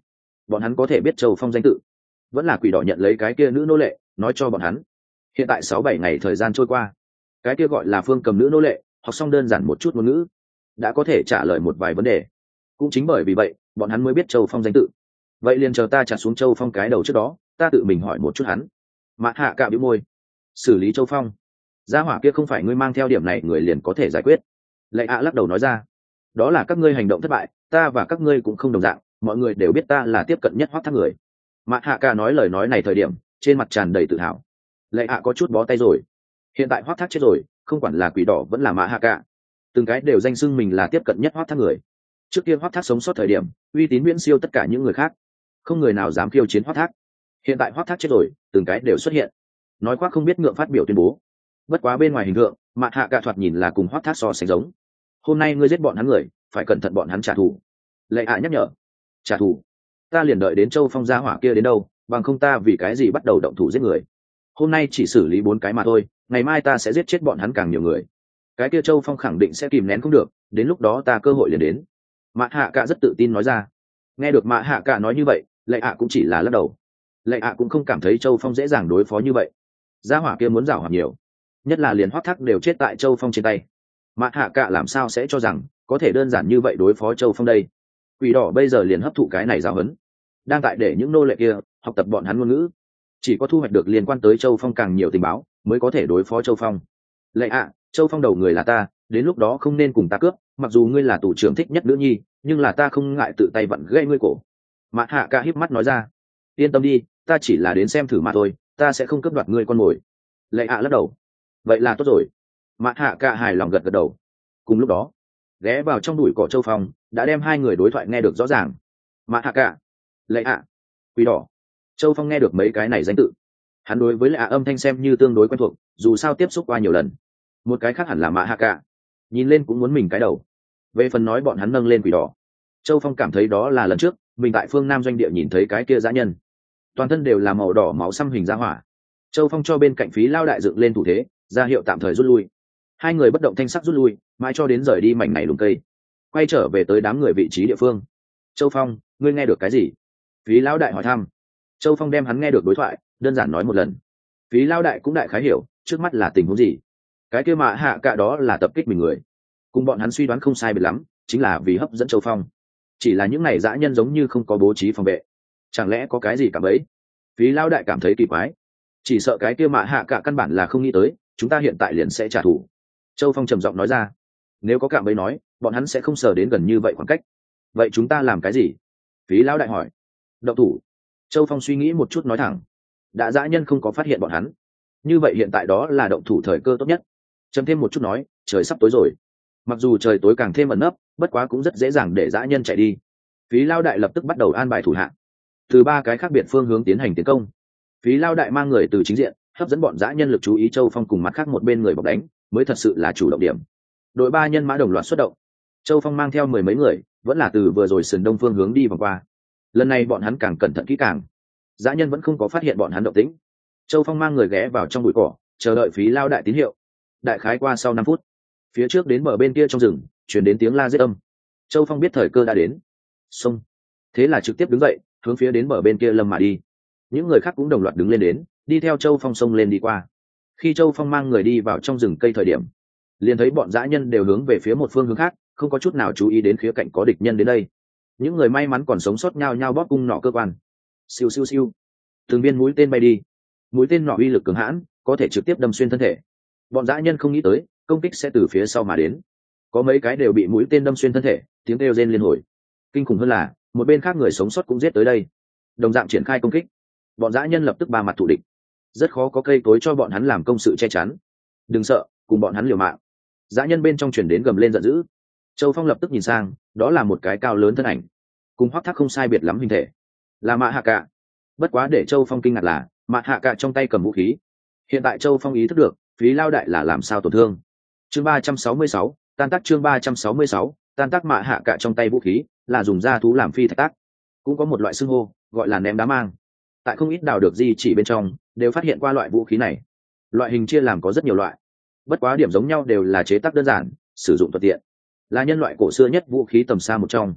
bọn hắn có thể biết Châu Phong danh tự. Vẫn là quỷ đỏ nhận lấy cái kia nữ nô lệ nói cho bọn hắn. Hiện tại sáu bảy ngày thời gian trôi qua, cái kia gọi là Phương Cầm nữ nô lệ học xong đơn giản một chút ngôn ngữ, đã có thể trả lời một vài vấn đề. Cũng chính bởi vì vậy bọn hắn mới biết Châu Phong danh tự. Vậy liền chờ ta trả xuống Châu Phong cái đầu trước đó, ta tự mình hỏi một chút hắn. Mạ Hạ Cả bĩu môi. Xử lý Châu Phong, gia hỏa kia không phải ngươi mang theo điểm này người liền có thể giải quyết. Lệ ạ lắc đầu nói ra, đó là các ngươi hành động thất bại, ta và các ngươi cũng không đồng dạng, mọi người đều biết ta là tiếp cận nhất Hoắc Thác người. Mạ Hạ Cả nói lời nói này thời điểm trên mặt tràn đầy tự hào. Lệ ạ có chút bó tay rồi. Hiện tại Hoắc Thác chết rồi, không quản là quỷ đỏ vẫn là Mạ Hạ Cả, từng cái đều danh xưng mình là tiếp cận nhất Hoắc Thác người. Trước kia Hoắc Thác sống sót thời điểm uy tín viễn siêu tất cả những người khác, không người nào dám khiêu chiến Hoắc Thác. Hiện tại Hoắc Thác chết rồi, từng cái đều xuất hiện, nói khoác không biết ngượng phát biểu tuyên bố. Bất quá bên ngoài hình tượng Mạ Hạ Cả thoạt nhìn là cùng Hoắc Thác so sánh giống. Hôm nay ngươi giết bọn hắn người, phải cẩn thận bọn hắn trả thù. Lệ ạ nhắc nhở. Trả thù? Ta liền đợi đến Châu Phong gia hỏa kia đến đâu, bằng không ta vì cái gì bắt đầu động thủ giết người. Hôm nay chỉ xử lý bốn cái mà thôi, ngày mai ta sẽ giết chết bọn hắn càng nhiều người. Cái kia Châu Phong khẳng định sẽ kìm nén không được, đến lúc đó ta cơ hội liền đến. Mạ Hạ Cả rất tự tin nói ra. Nghe được Mạ Hạ Cả nói như vậy, Lệ ạ cũng chỉ là lắc đầu. Lệ ạ cũng không cảm thấy Châu Phong dễ dàng đối phó như vậy. Gia hỏa kia muốn giảo hoạt nhiều, nhất là liền Hoắc Thác đều chết tại Châu Phong trên tay. Mạ Hạ Cả làm sao sẽ cho rằng có thể đơn giản như vậy đối phó Châu Phong đây? Quỷ đỏ bây giờ liền hấp thụ cái này giáo huấn, đang tại để những nô lệ kia học tập bọn hắn ngôn ngữ. Chỉ có thu hoạch được liên quan tới Châu Phong càng nhiều tình báo mới có thể đối phó Châu Phong. Lệ ạ, Châu Phong đầu người là ta, đến lúc đó không nên cùng ta cướp, mặc dù ngươi là tù trưởng thích nhất nữ nhi, nhưng là ta không ngại tự tay vặn gãy ngươi cổ. Mạ Hạ Cả híp mắt nói ra. Yên tâm đi, ta chỉ là đến xem thử mà thôi, ta sẽ không cướp đoạt ngươi con mồi. Lệ ạ lắc đầu. Vậy là tốt rồi. Mạ Hạ Cả hài lòng gật gật đầu. Cùng lúc đó, ghé vào trong đùi cỏ Châu Phong đã đem hai người đối thoại nghe được rõ ràng. Mạ Hạ Cả, Lệ ạ, Quỷ đỏ. Châu Phong nghe được mấy cái này danh tự, hắn đối với Lệ ạ âm thanh xem như tương đối quen thuộc, dù sao tiếp xúc qua nhiều lần. Một cái khác hẳn là Mạ Hạ Cả, nhìn lên cũng muốn mình cái đầu. Về phần nói bọn hắn nâng lên Quỷ đỏ, Châu Phong cảm thấy đó là lần trước mình tại phương Nam doanh địa nhìn thấy cái kia dã nhân, toàn thân đều là màu đỏ máu xăm hình ra hỏa. Châu Phong cho bên cạnh Phí Lao đại dựng lên thủ thế, ra hiệu tạm thời rút lui. Hai người bất động thanh sắc rút lui, mãi cho đến rời đi mảnh này lùm cây, quay trở về tới đám người vị trí địa phương. Châu Phong, ngươi nghe được cái gì? Phí Lão đại hỏi thăm. Châu Phong đem hắn nghe được đối thoại đơn giản nói một lần. Phí Lão đại cũng đại khái hiểu trước mắt là tình huống gì. Cái kia Mạ Hạ Cả đó là tập kích mình người, cùng bọn hắn suy đoán không sai biệt lắm, chính là vì hấp dẫn Châu Phong. Chỉ là những này dã nhân giống như không có bố trí phòng vệ, chẳng lẽ có cái gì cả bấy? Phí Lão đại cảm thấy kỳ quái, chỉ sợ cái kia Mạ Hạ Cả căn bản là không nghĩ tới chúng ta hiện tại liền sẽ trả thù. Châu Phong trầm giọng nói ra. Nếu có cạm bẫy nói, bọn hắn sẽ không sờ đến gần như vậy khoảng cách. Vậy chúng ta làm cái gì? Phí Lão đại hỏi. Động thủ. Châu Phong suy nghĩ một chút nói thẳng. Đã dã nhân không có phát hiện bọn hắn, như vậy hiện tại đó là động thủ thời cơ tốt nhất. Chấm thêm một chút nói, trời sắp tối rồi. Mặc dù trời tối càng thêm ẩn nấp, bất quá cũng rất dễ dàng để dã nhân chạy đi. Phí Lão đại lập tức bắt đầu an bài thủ hạ, từ ba cái khác biệt phương hướng tiến hành tiến công. Phí Lão đại mang người từ chính diện hấp dẫn bọn dã nhân lực chú ý. Châu Phong cùng mặt khác một bên người bọc đánh mới thật sự là chủ động điểm. Đội ba nhân mã đồng loạt xuất động. Châu Phong mang theo mười mấy người vẫn là từ vừa rồi sườn đông phương hướng đi vòng qua. Lần này bọn hắn càng cẩn thận kỹ càng, dã nhân vẫn không có phát hiện bọn hắn động tĩnh. Châu Phong mang người ghé vào trong bụi cỏ chờ đợi Phí Lao đại tín hiệu. Đại khái qua sau năm phút, phía trước đến bờ bên kia trong rừng chuyển đến tiếng la giết âm. Châu Phong biết thời cơ đã đến, xông, thế là trực tiếp đứng dậy hướng phía đến bờ bên kia lâm mà đi. Những người khác cũng đồng loạt đứng lên đến, đi theo Châu Phong xông lên đi qua. Khi Châu Phong mang người đi vào trong rừng cây thời điểm, liền thấy bọn dã nhân đều hướng về phía một phương hướng khác, không có chút nào chú ý đến khía cạnh có địch nhân đến đây. Những người may mắn còn sống sót nhao nhao bóp cung nỏ cơ quan. Siêu siêu siêu, từng viên mũi tên bay đi. Mũi tên nỏ uy lực cường hãn, có thể trực tiếp đâm xuyên thân thể. Bọn dã nhân không nghĩ tới công kích sẽ từ phía sau mà đến, có mấy cái đều bị mũi tên đâm xuyên thân thể, tiếng kêu rên liên hồi. Kinh khủng hơn là một bên khác người sống sót cũng giết tới đây, đồng dạng triển khai công kích. Bọn dã nhân lập tức ba mặt thù địch, rất khó có cây cối cho bọn hắn làm công sự che chắn. Đừng sợ, cùng bọn hắn liều mạng. Dã nhân bên trong chuyển đến gầm lên giận dữ. Châu Phong lập tức nhìn sang, đó là một cái cao lớn thân ảnh, cùng Hoắc Thác không sai biệt lắm hình thể, là Mạ Hạ Cả. Bất quá để Châu Phong kinh ngạc là Mạ Hạ Cả trong tay cầm vũ khí. Hiện tại Châu Phong ý thức được Phí Lao đại là làm sao tổn thương. Chương ba trăm sáu mươi sáu, tan tác. Chương ba trăm sáu mươi sáu, tan tác. Mạ Hạ Cả trong tay vũ khí là dùng da thú làm phi thạch tác, cũng có một loại xưng hô gọi là ném đá mang. Tại không ít đào được di chỉ bên trong đều phát hiện qua loại vũ khí này. Loại hình chia làm có rất nhiều loại, bất quá điểm giống nhau đều là chế tác đơn giản, sử dụng thuận tiện, là nhân loại cổ xưa nhất vũ khí tầm xa một trong.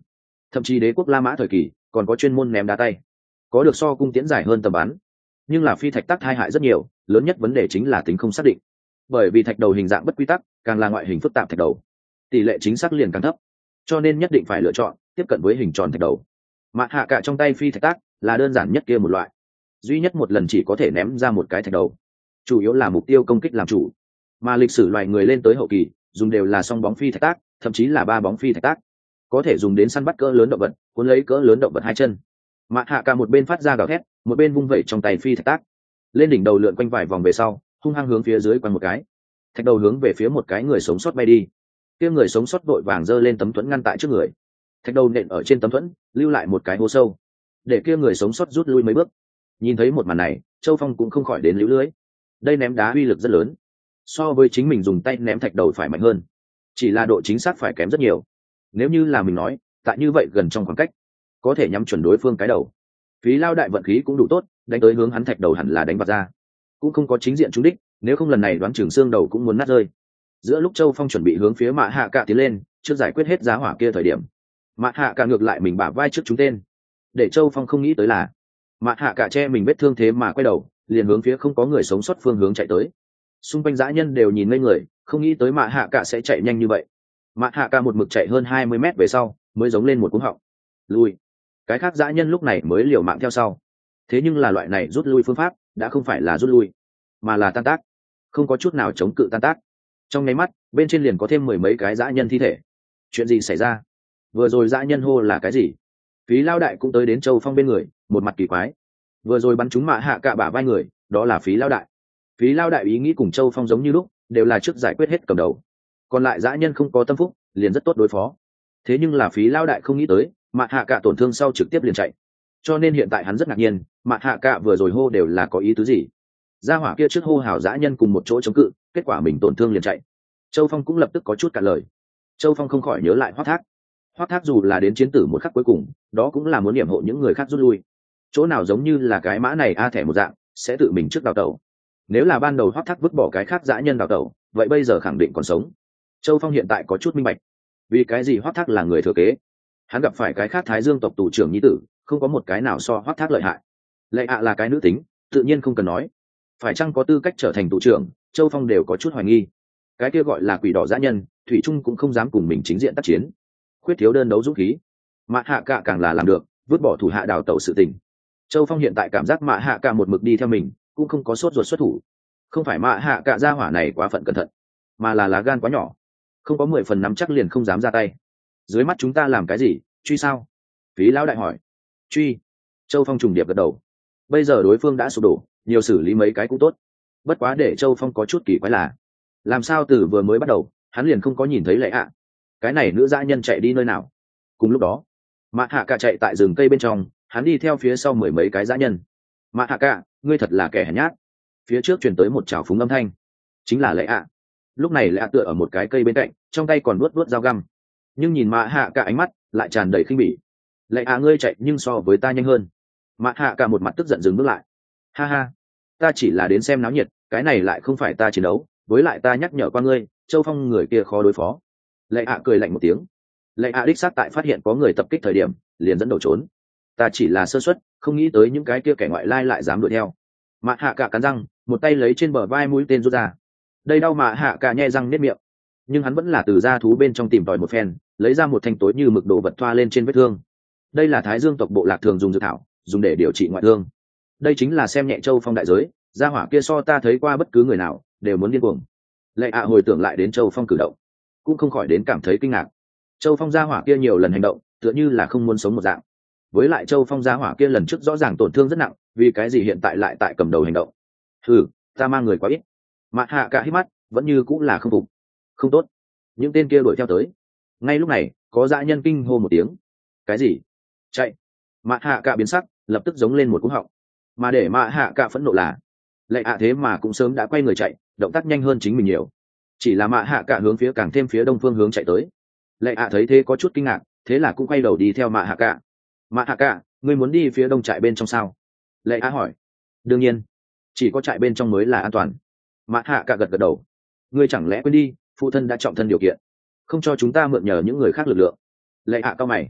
thậm chí đế quốc La Mã thời kỳ còn có chuyên môn ném đá tay, có được so cung tiễn dài hơn tầm bắn. Nhưng là phi thạch tác tai hại rất nhiều, lớn nhất vấn đề chính là tính không xác định, bởi vì thạch đầu hình dạng bất quy tắc, càng là ngoại hình phức tạp thạch đầu, tỷ lệ chính xác liền càng thấp, cho nên nhất định phải lựa chọn tiếp cận với hình tròn thạch đầu. Mạ hạ cả trong tay phi thạch tác là đơn giản nhất kia một loại, duy nhất một lần chỉ có thể ném ra một cái thạch đầu, chủ yếu là mục tiêu công kích làm chủ. Mà lịch sử loài người lên tới hậu kỳ dùng đều là song bóng phi thạch tác, thậm chí là ba bóng phi thạch tác, có thể dùng đến săn bắt cỡ lớn động vật, cuốn lấy cỡ lớn động vật hai chân. Mạ hạ cả một bên phát ra gào thét, một bên vung vẩy trong tay phi thạch tác, lên đỉnh đầu lượn quanh vài vòng về sau, hung hăng hướng phía dưới quanh một cái, thạch đầu hướng về phía một cái người sống sót bay đi. Kia người sống sót vội vàng giơ lên tấm thuẫn ngăn tại trước người, thạch đầu nện ở trên tấm thuẫn, lưu lại một cái hố sâu, để kia người sống sót rút lui mấy bước. Nhìn thấy một màn này, Châu Phong cũng không khỏi đến liễu lưới. Đây ném đá uy lực rất lớn, so với chính mình dùng tay ném thạch đầu phải mạnh hơn, chỉ là độ chính xác phải kém rất nhiều. Nếu như là mình nói, tại như vậy gần trong khoảng cách, có thể nhắm chuẩn đối phương cái đầu. Phí Lao đại vận khí cũng đủ tốt, đánh tới hướng hắn thạch đầu hẳn là đánh vào ra, cũng không có chính diện trúng đích, nếu không lần này đoán chừng xương đầu cũng muốn nát rơi. Giữa lúc Châu Phong chuẩn bị hướng phía Mạ Hạ Cả tiến lên, trước giải quyết hết giá hỏa kia thời điểm, Mạ Hạ Cả ngược lại mình bả vai trước chúng tên. Để Châu Phong không nghĩ tới là, Mạ Hạ Cả che mình vết thương thế mà quay đầu, liền hướng phía không có người sống sót phương hướng chạy tới. Xung quanh dã nhân đều nhìn ngây người, không nghĩ tới Mạ Hạ Cả sẽ chạy nhanh như vậy. Mạ Hạ Cả một mực chạy hơn hai mươi mét về sau, mới giống lên một cú họng. Lui. Cái khác dã nhân lúc này mới liều mạng theo sau. Thế nhưng là loại này rút lui phương pháp, đã không phải là rút lui, mà là tan tác, không có chút nào chống cự tan tác. Trong nháy mắt, bên trên liền có thêm mười mấy cái dã nhân thi thể. Chuyện gì xảy ra? Vừa rồi dã nhân hô là cái gì? Phí Lao đại cũng tới đến Châu Phong bên người, một mặt kỳ quái. Vừa rồi bắn trúng Mạ Hạ Cả bả vai người, đó là Phí Lao đại. Phí Lao đại ý nghĩ cùng Châu Phong giống như lúc, đều là trước giải quyết hết cầm đầu, còn lại dã nhân không có tâm phúc, liền rất tốt đối phó. Thế nhưng là Phí Lao đại không nghĩ tới, Mạ Hạ Cả tổn thương sau trực tiếp liền chạy, cho nên hiện tại hắn rất ngạc nhiên, Mạ Hạ Cả vừa rồi hô đều là có ý tứ gì? Gia hỏa kia trước hô hào dã nhân cùng một chỗ chống cự, kết quả mình tổn thương liền chạy. Châu Phong cũng lập tức có chút cạn lời. Châu Phong không khỏi nhớ lại Hoắc Thác. Hoắc Thác dù là đến chiến tử một khắc cuối cùng, đó cũng là muốn điểm hộ những người khác rút lui. Chỗ nào giống như là cái mã này a thẻ một dạng, sẽ tự mình trước đào tẩu. Nếu là ban đầu Hoắc Thác vứt bỏ cái khác dã nhân đào tẩu, vậy bây giờ khẳng định còn sống. Châu Phong hiện tại có chút minh bạch, vì cái gì Hoắc Thác là người thừa kế. Hắn gặp phải cái khác Thái Dương tộc tù trưởng nhi tử, không có một cái nào so Hoắc Thác lợi hại. Lệ ạ là cái nữ tính, tự nhiên không cần nói. Phải chăng có tư cách trở thành tù trưởng, Châu Phong đều có chút hoài nghi. Cái kia gọi là quỷ đỏ dã nhân, thủy trung cũng không dám cùng mình chính diện tác chiến, khuyết thiếu đơn đấu dũng khí. Mạ Hạ Cả càng là làm được, vứt bỏ thủ hạ đào tẩu sự tình. Châu Phong hiện tại cảm giác Mạ Hạ Cả một mực đi theo mình, cũng không có sốt ruột xuất thủ. Không phải Mạ Hạ Cả gia hỏa này quá phận cẩn thận, mà là lá gan quá nhỏ, không có mười phần nắm chắc liền không dám ra tay. Dưới mắt chúng ta làm cái gì, truy sao? Phí lão đại hỏi. Truy. Châu Phong trùng điệp gật đầu. Bây giờ đối phương đã sụp đổ, nhiều xử lý mấy cái cũng tốt. Bất quá để Châu Phong có chút kỳ quái là, làm sao từ vừa mới bắt đầu hắn liền không có nhìn thấy Lệ ạ? Cái này nữ dã nhân chạy đi nơi nào? Cùng lúc đó, Mạ Hạ Cả chạy tại rừng cây bên trong, hắn đi theo phía sau mười mấy cái dã nhân. Mạ Hạ Cả, ngươi thật là kẻ hèn nhát. Phía trước truyền tới một trào phúng âm thanh, chính là Lệ ạ. Lúc này Lệ ạ tựa ở một cái cây bên cạnh, trong tay còn nuốt nuốt dao găm, nhưng nhìn Mạ Hạ Cả ánh mắt lại tràn đầy khinh bỉ. Lệ ạ, ngươi chạy nhưng so với ta nhanh hơn. Mạ Hạ Cả một mặt tức giận dừng bước lại. Ha ha, ta chỉ là đến xem náo nhiệt, cái này lại không phải ta chiến đấu, với lại ta nhắc nhở qua ngươi, Châu Phong người kia khó đối phó. Lệ ạ cười lạnh một tiếng. Lệ ạ đích xác tại phát hiện có người tập kích thời điểm, liền dẫn đầu trốn. Ta chỉ là sơ suất, không nghĩ tới những cái kia kẻ ngoại lai lại dám đuổi theo. Mạ Hạ Cả cắn răng, một tay lấy trên bờ vai mũi tên rút ra. Đây đau. Mạ Hạ Cả nhe răng niết miệng, nhưng hắn vẫn là từ da thú bên trong tìm tòi một phen, lấy ra một thanh tối như mực đồ vật thoa lên trên vết thương. Đây là Thái Dương tộc bộ lạc thường dùng dược thảo, dùng để điều trị ngoại thương. Đây chính là xem nhẹ Châu Phong đại giới, gia hỏa kia so ta thấy qua bất cứ người nào đều muốn điên cuồng. Lệ ạ hồi tưởng lại đến Châu Phong cử động, cũng không khỏi đến cảm thấy kinh ngạc. Châu Phong gia hỏa kia nhiều lần hành động, tựa như là không muốn sống một dạng. Với lại Châu Phong gia hỏa kia lần trước rõ ràng tổn thương rất nặng, vì cái gì hiện tại lại tại cầm đầu hành động? Hừ, ta mang người quá ít. Mạ Hạ Cả hít mắt, vẫn như cũng là không phục. Không tốt, những tên kia đuổi theo tới. Ngay lúc này, có dã nhân kinh hô một tiếng. Cái gì? Chạy! Mạ Hạ Cả biến sắc, lập tức giống lên một cú họng. Mà để Mạ Hạ Cả phẫn nộ là, Lệ ạ thế mà cũng sớm đã quay người chạy, động tác nhanh hơn chính mình nhiều. Chỉ là Mạ Hạ Cả hướng phía càng thêm phía đông phương hướng chạy tới. Lệ ạ thấy thế có chút kinh ngạc, thế là cũng quay đầu đi theo Mạ Hạ Cả. Mạ Hạ Cả, ngươi muốn đi phía đông trại bên trong sao? Lệ ạ hỏi. Đương nhiên, chỉ có trại bên trong mới là an toàn. Mạ Hạ Cả gật gật đầu. Ngươi chẳng lẽ quên đi, phụ thân đã trọng thân điều kiện, không cho chúng ta mượn nhờ những người khác lực lượng. Lệ ạ cao mày.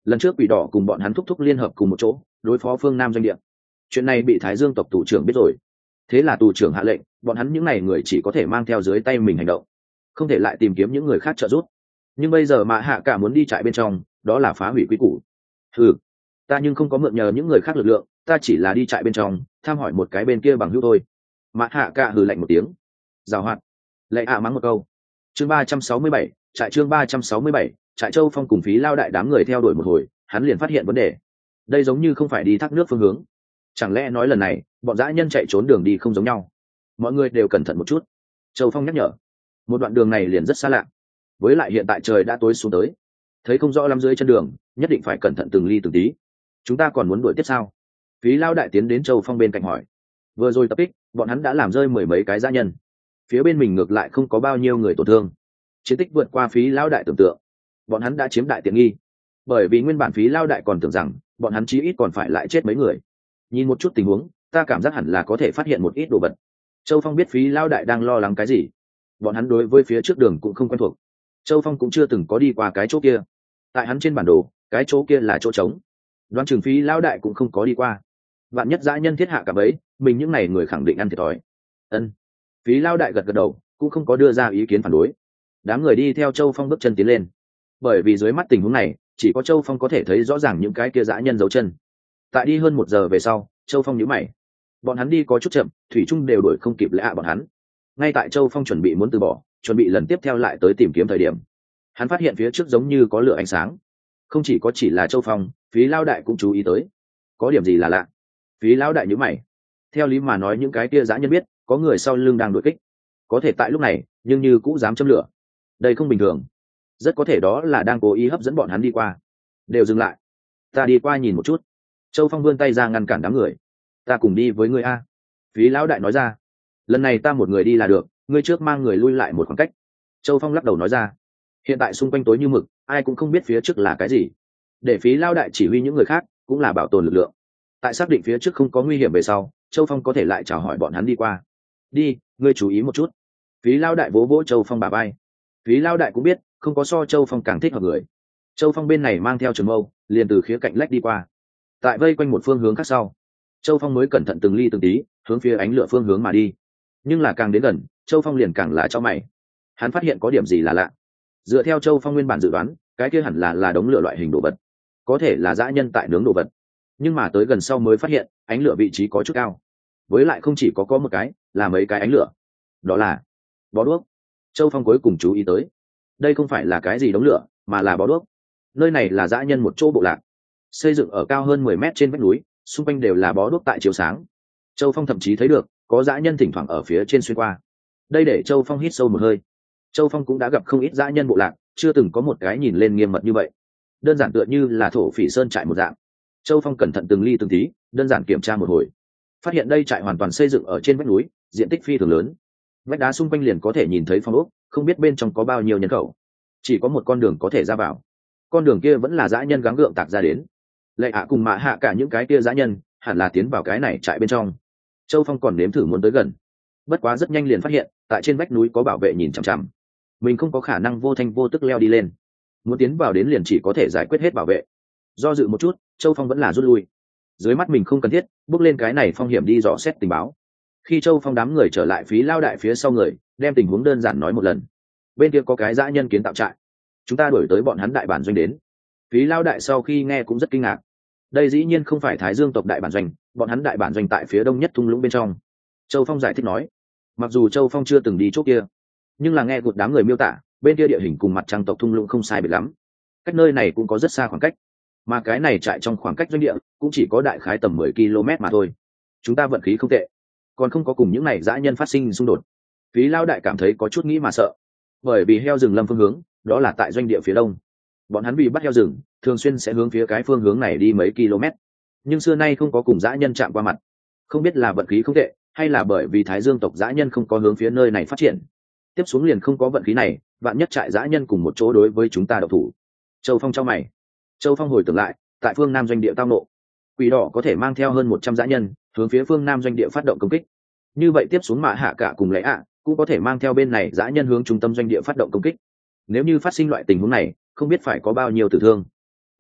lần trước quỷ đỏ cùng bọn hắn thúc thúc liên hợp cùng một chỗ đối phó phương nam doanh địa, chuyện này bị Thái Dương tộc tù trưởng biết rồi, thế là tù trưởng hạ lệnh bọn hắn những n à y người chỉ có thể mang theo dưới tay mình hành động, không thể lại tìm kiếm những người khác trợ giúp. Nhưng bây giờ Mạ Hạ Cả muốn đi trại bên trong, đó là phá hủy quy củ. Ừ, ta nhưng không có mượn nhờ những người khác lực lượng, ta chỉ là đi trại bên trong tham hỏi một cái bên kia bằng hữu thôi. Mạ Hạ Cả hừ lạnh một tiếng, giảo hoạt. Lệ ạ mắng một câu. Chương ba trăm sáu mươi bảy, trại chương ba trăm sáu mươi bảy, trại Châu Phong cùng Phí Lao đại đám người theo đuổi một hồi, hắn liền phát hiện vấn đề. Đây giống như không phải đi thác nước phương hướng. Chẳng lẽ nói lần này bọn dã nhân chạy trốn đường đi không giống nhau? Mọi người đều cẩn thận một chút. Châu Phong nhắc nhở. Một đoạn đường này liền rất xa lạ, với lại hiện tại trời đã tối xuống tới, thấy không rõ lắm dưới chân đường, nhất định phải cẩn thận từng ly từng tí. Chúng ta còn muốn đuổi tiếp sao? Phí Lao đại tiến đến Châu Phong bên cạnh hỏi. Vừa rồi tập kích, bọn hắn đã làm rơi mười mấy cái dã nhân, phía bên mình ngược lại không có bao nhiêu người tổn thương, chiến tích vượt qua Phí Lao đại tưởng tượng. Bọn hắn đã chiếm đại tiện nghi, bởi vì nguyên bản Phí Lao đại còn tưởng rằng bọn hắn chí ít còn phải lại chết mấy người. Nhìn một chút tình huống, ta cảm giác hẳn là có thể phát hiện một ít đồ vật. Châu Phong biết Phí Lao đại đang lo lắng cái gì, bọn hắn đối với phía trước đường cũng không quen thuộc. Châu Phong cũng chưa từng có đi qua cái chỗ kia, tại hắn trên bản đồ cái chỗ kia là chỗ trống, đoán chừng Phí Lao đại cũng không có đi qua. Vạn nhất dã nhân thiết hạ cả bấy, mình những này người khẳng định ăn thiệt thòi. Ân. Phí Lao đại gật gật đầu, cũng không có đưa ra ý kiến phản đối. Đám người đi theo Châu Phong bước chân tiến lên, bởi vì dưới mắt tình huống này chỉ có Châu Phong có thể thấy rõ ràng những cái kia dã nhân dấu chân. Tại đi hơn một giờ về sau, Châu Phong nhíu mày, bọn hắn đi có chút chậm, thủy chung đều đuổi không kịp lẽ ạ bọn hắn. Ngay tại Châu Phong chuẩn bị muốn từ bỏ, chuẩn bị lần tiếp theo lại tới tìm kiếm thời điểm, hắn phát hiện phía trước giống như có lửa ánh sáng. Không chỉ có chỉ là Châu Phong, Phí Lao đại cũng chú ý tới, có điểm gì là lạ. Phí Lao đại nhíu mày, theo lý mà nói những cái kia dã nhân biết có người sau lưng đang đuổi kích, có thể tại lúc này nhưng như cũng dám châm lửa, đây không bình thường. Rất có thể đó là đang cố ý hấp dẫn bọn hắn đi qua. Đều dừng lại, ta đi qua nhìn một chút. Châu Phong vươn tay ra ngăn cản đám người. Ta cùng đi với ngươi a. Phí Lão đại nói ra. Lần này ta một người đi là được, ngươi trước mang người lui lại một khoảng cách. Châu Phong lắc đầu nói ra. Hiện tại xung quanh tối như mực, ai cũng không biết phía trước là cái gì. Để Phí Lão đại chỉ huy những người khác cũng là bảo tồn lực lượng. Tại xác định phía trước không có nguy hiểm về sau, Châu Phong có thể lại chào hỏi bọn hắn đi qua. Đi, ngươi chú ý một chút. Phí Lão đại vỗ vỗ Châu Phong bả vai. Phí Lão đại cũng biết không có so Châu Phong càng thích hợp người. Châu Phong bên này mang theo trường mâu, liền từ khía cạnh lách đi qua. Tại vây quanh một phương hướng khác sau, Châu Phong mới cẩn thận từng ly từng tí hướng phía ánh lửa phương hướng mà đi. Nhưng là càng đến gần, Châu Phong liền càng là cho mày. Hắn phát hiện có điểm gì là lạ. Dựa theo Châu Phong nguyên bản dự đoán, cái kia hẳn là là đống lửa loại hình đồ vật, có thể là dã nhân tại nướng đồ vật. Nhưng mà tới gần sau mới phát hiện, ánh lửa vị trí có chút cao. Với lại không chỉ có có một cái, là mấy cái ánh lửa. Đó là bó đuốc. Châu Phong cuối cùng chú ý tới, đây không phải là cái gì đống lửa, mà là bó đuốc. Nơi này là dã nhân một chỗ bộ lạc, xây dựng ở cao hơn mười mét trên vách núi, xung quanh đều là bó đuốc tại chiếu sáng. Châu Phong thậm chí thấy được có dã nhân thỉnh thoảng ở phía trên xuyên qua. Đây để Châu Phong hít sâu một hơi. Châu Phong cũng đã gặp không ít dã nhân bộ lạc, chưa từng có một cái nhìn lên nghiêm mật như vậy, đơn giản tựa như là thổ phỉ sơn trại một dạng. Châu Phong cẩn thận từng ly từng tí đơn giản kiểm tra một hồi, phát hiện đây trại hoàn toàn xây dựng ở trên vách núi, diện tích phi thường lớn. Vách đá xung quanh liền có thể nhìn thấy phong ốc, không biết bên trong có bao nhiêu nhân khẩu. Chỉ có một con đường có thể ra vào, con đường kia vẫn là dã nhân gắng gượng tạc ra đến. Lệ ạ cùng Mạ Hạ cả những cái kia dã nhân hẳn là tiến vào cái này trại bên trong. Châu Phong còn nếm thử muốn tới gần, bất quá rất nhanh liền phát hiện tại trên vách núi có bảo vệ nhìn chằm chằm, mình không có khả năng vô thanh vô tức leo đi lên. Muốn tiến vào đến liền chỉ có thể giải quyết hết bảo vệ. Do dự một chút, Châu Phong vẫn là rút lui. Dưới mắt mình không cần thiết bước lên cái này phong hiểm đi dò xét tình báo. Khi Châu Phong đám người trở lại Phí Lao đại phía sau người, đem tình huống đơn giản nói một lần. Bên kia có cái dã nhân kiến tạo trại, chúng ta đuổi tới bọn hắn đại bản doanh đến. Phí Lao đại sau khi nghe cũng rất kinh ngạc. Đây dĩ nhiên không phải Thái Dương tộc đại bản doanh, bọn hắn đại bản doanh tại phía đông nhất thung lũng bên trong. Châu Phong giải thích nói, mặc dù Châu Phong chưa từng đi chỗ kia, nhưng là nghe một đám người miêu tả, bên kia địa hình cùng mặt trăng tộc thung lũng không sai biệt lắm, cách nơi này cũng có rất xa khoảng cách, mà cái này trại trong khoảng cách doanh địa cũng chỉ có đại khái tầm mười ki lô mét mà thôi. Chúng ta vận khí không tệ, còn không có cùng những này dã nhân phát sinh xung đột. Phí Lao đại cảm thấy có chút nghĩ mà sợ, bởi vì heo rừng lâm phương hướng đó là tại doanh địa phía đông, bọn hắn bị bắt heo rừng thường xuyên sẽ hướng phía cái phương hướng này đi mấy km, nhưng xưa nay không có cùng dã nhân chạm qua mặt. Không biết là vận khí không tệ hay là bởi vì Thái Dương tộc dã nhân không có hướng phía nơi này phát triển, tiếp xuống liền không có vận khí này, vạn nhất trại dã nhân cùng một chỗ đối với chúng ta độc thủ. Châu Phong trao mày. Châu Phong hồi tưởng lại, tại phương Nam doanh địa tao nộ, Quỷ đỏ có thể mang theo hơn một trăm dã nhân hướng phía phương Nam doanh địa phát động công kích. Như vậy tiếp xuống Mạ Hạ cả cùng Lệ ạ cũng có thể mang theo bên này dã nhân hướng trung tâm doanh địa phát động công kích. Nếu như phát sinh loại tình huống này, không biết phải có bao nhiêu tử thương.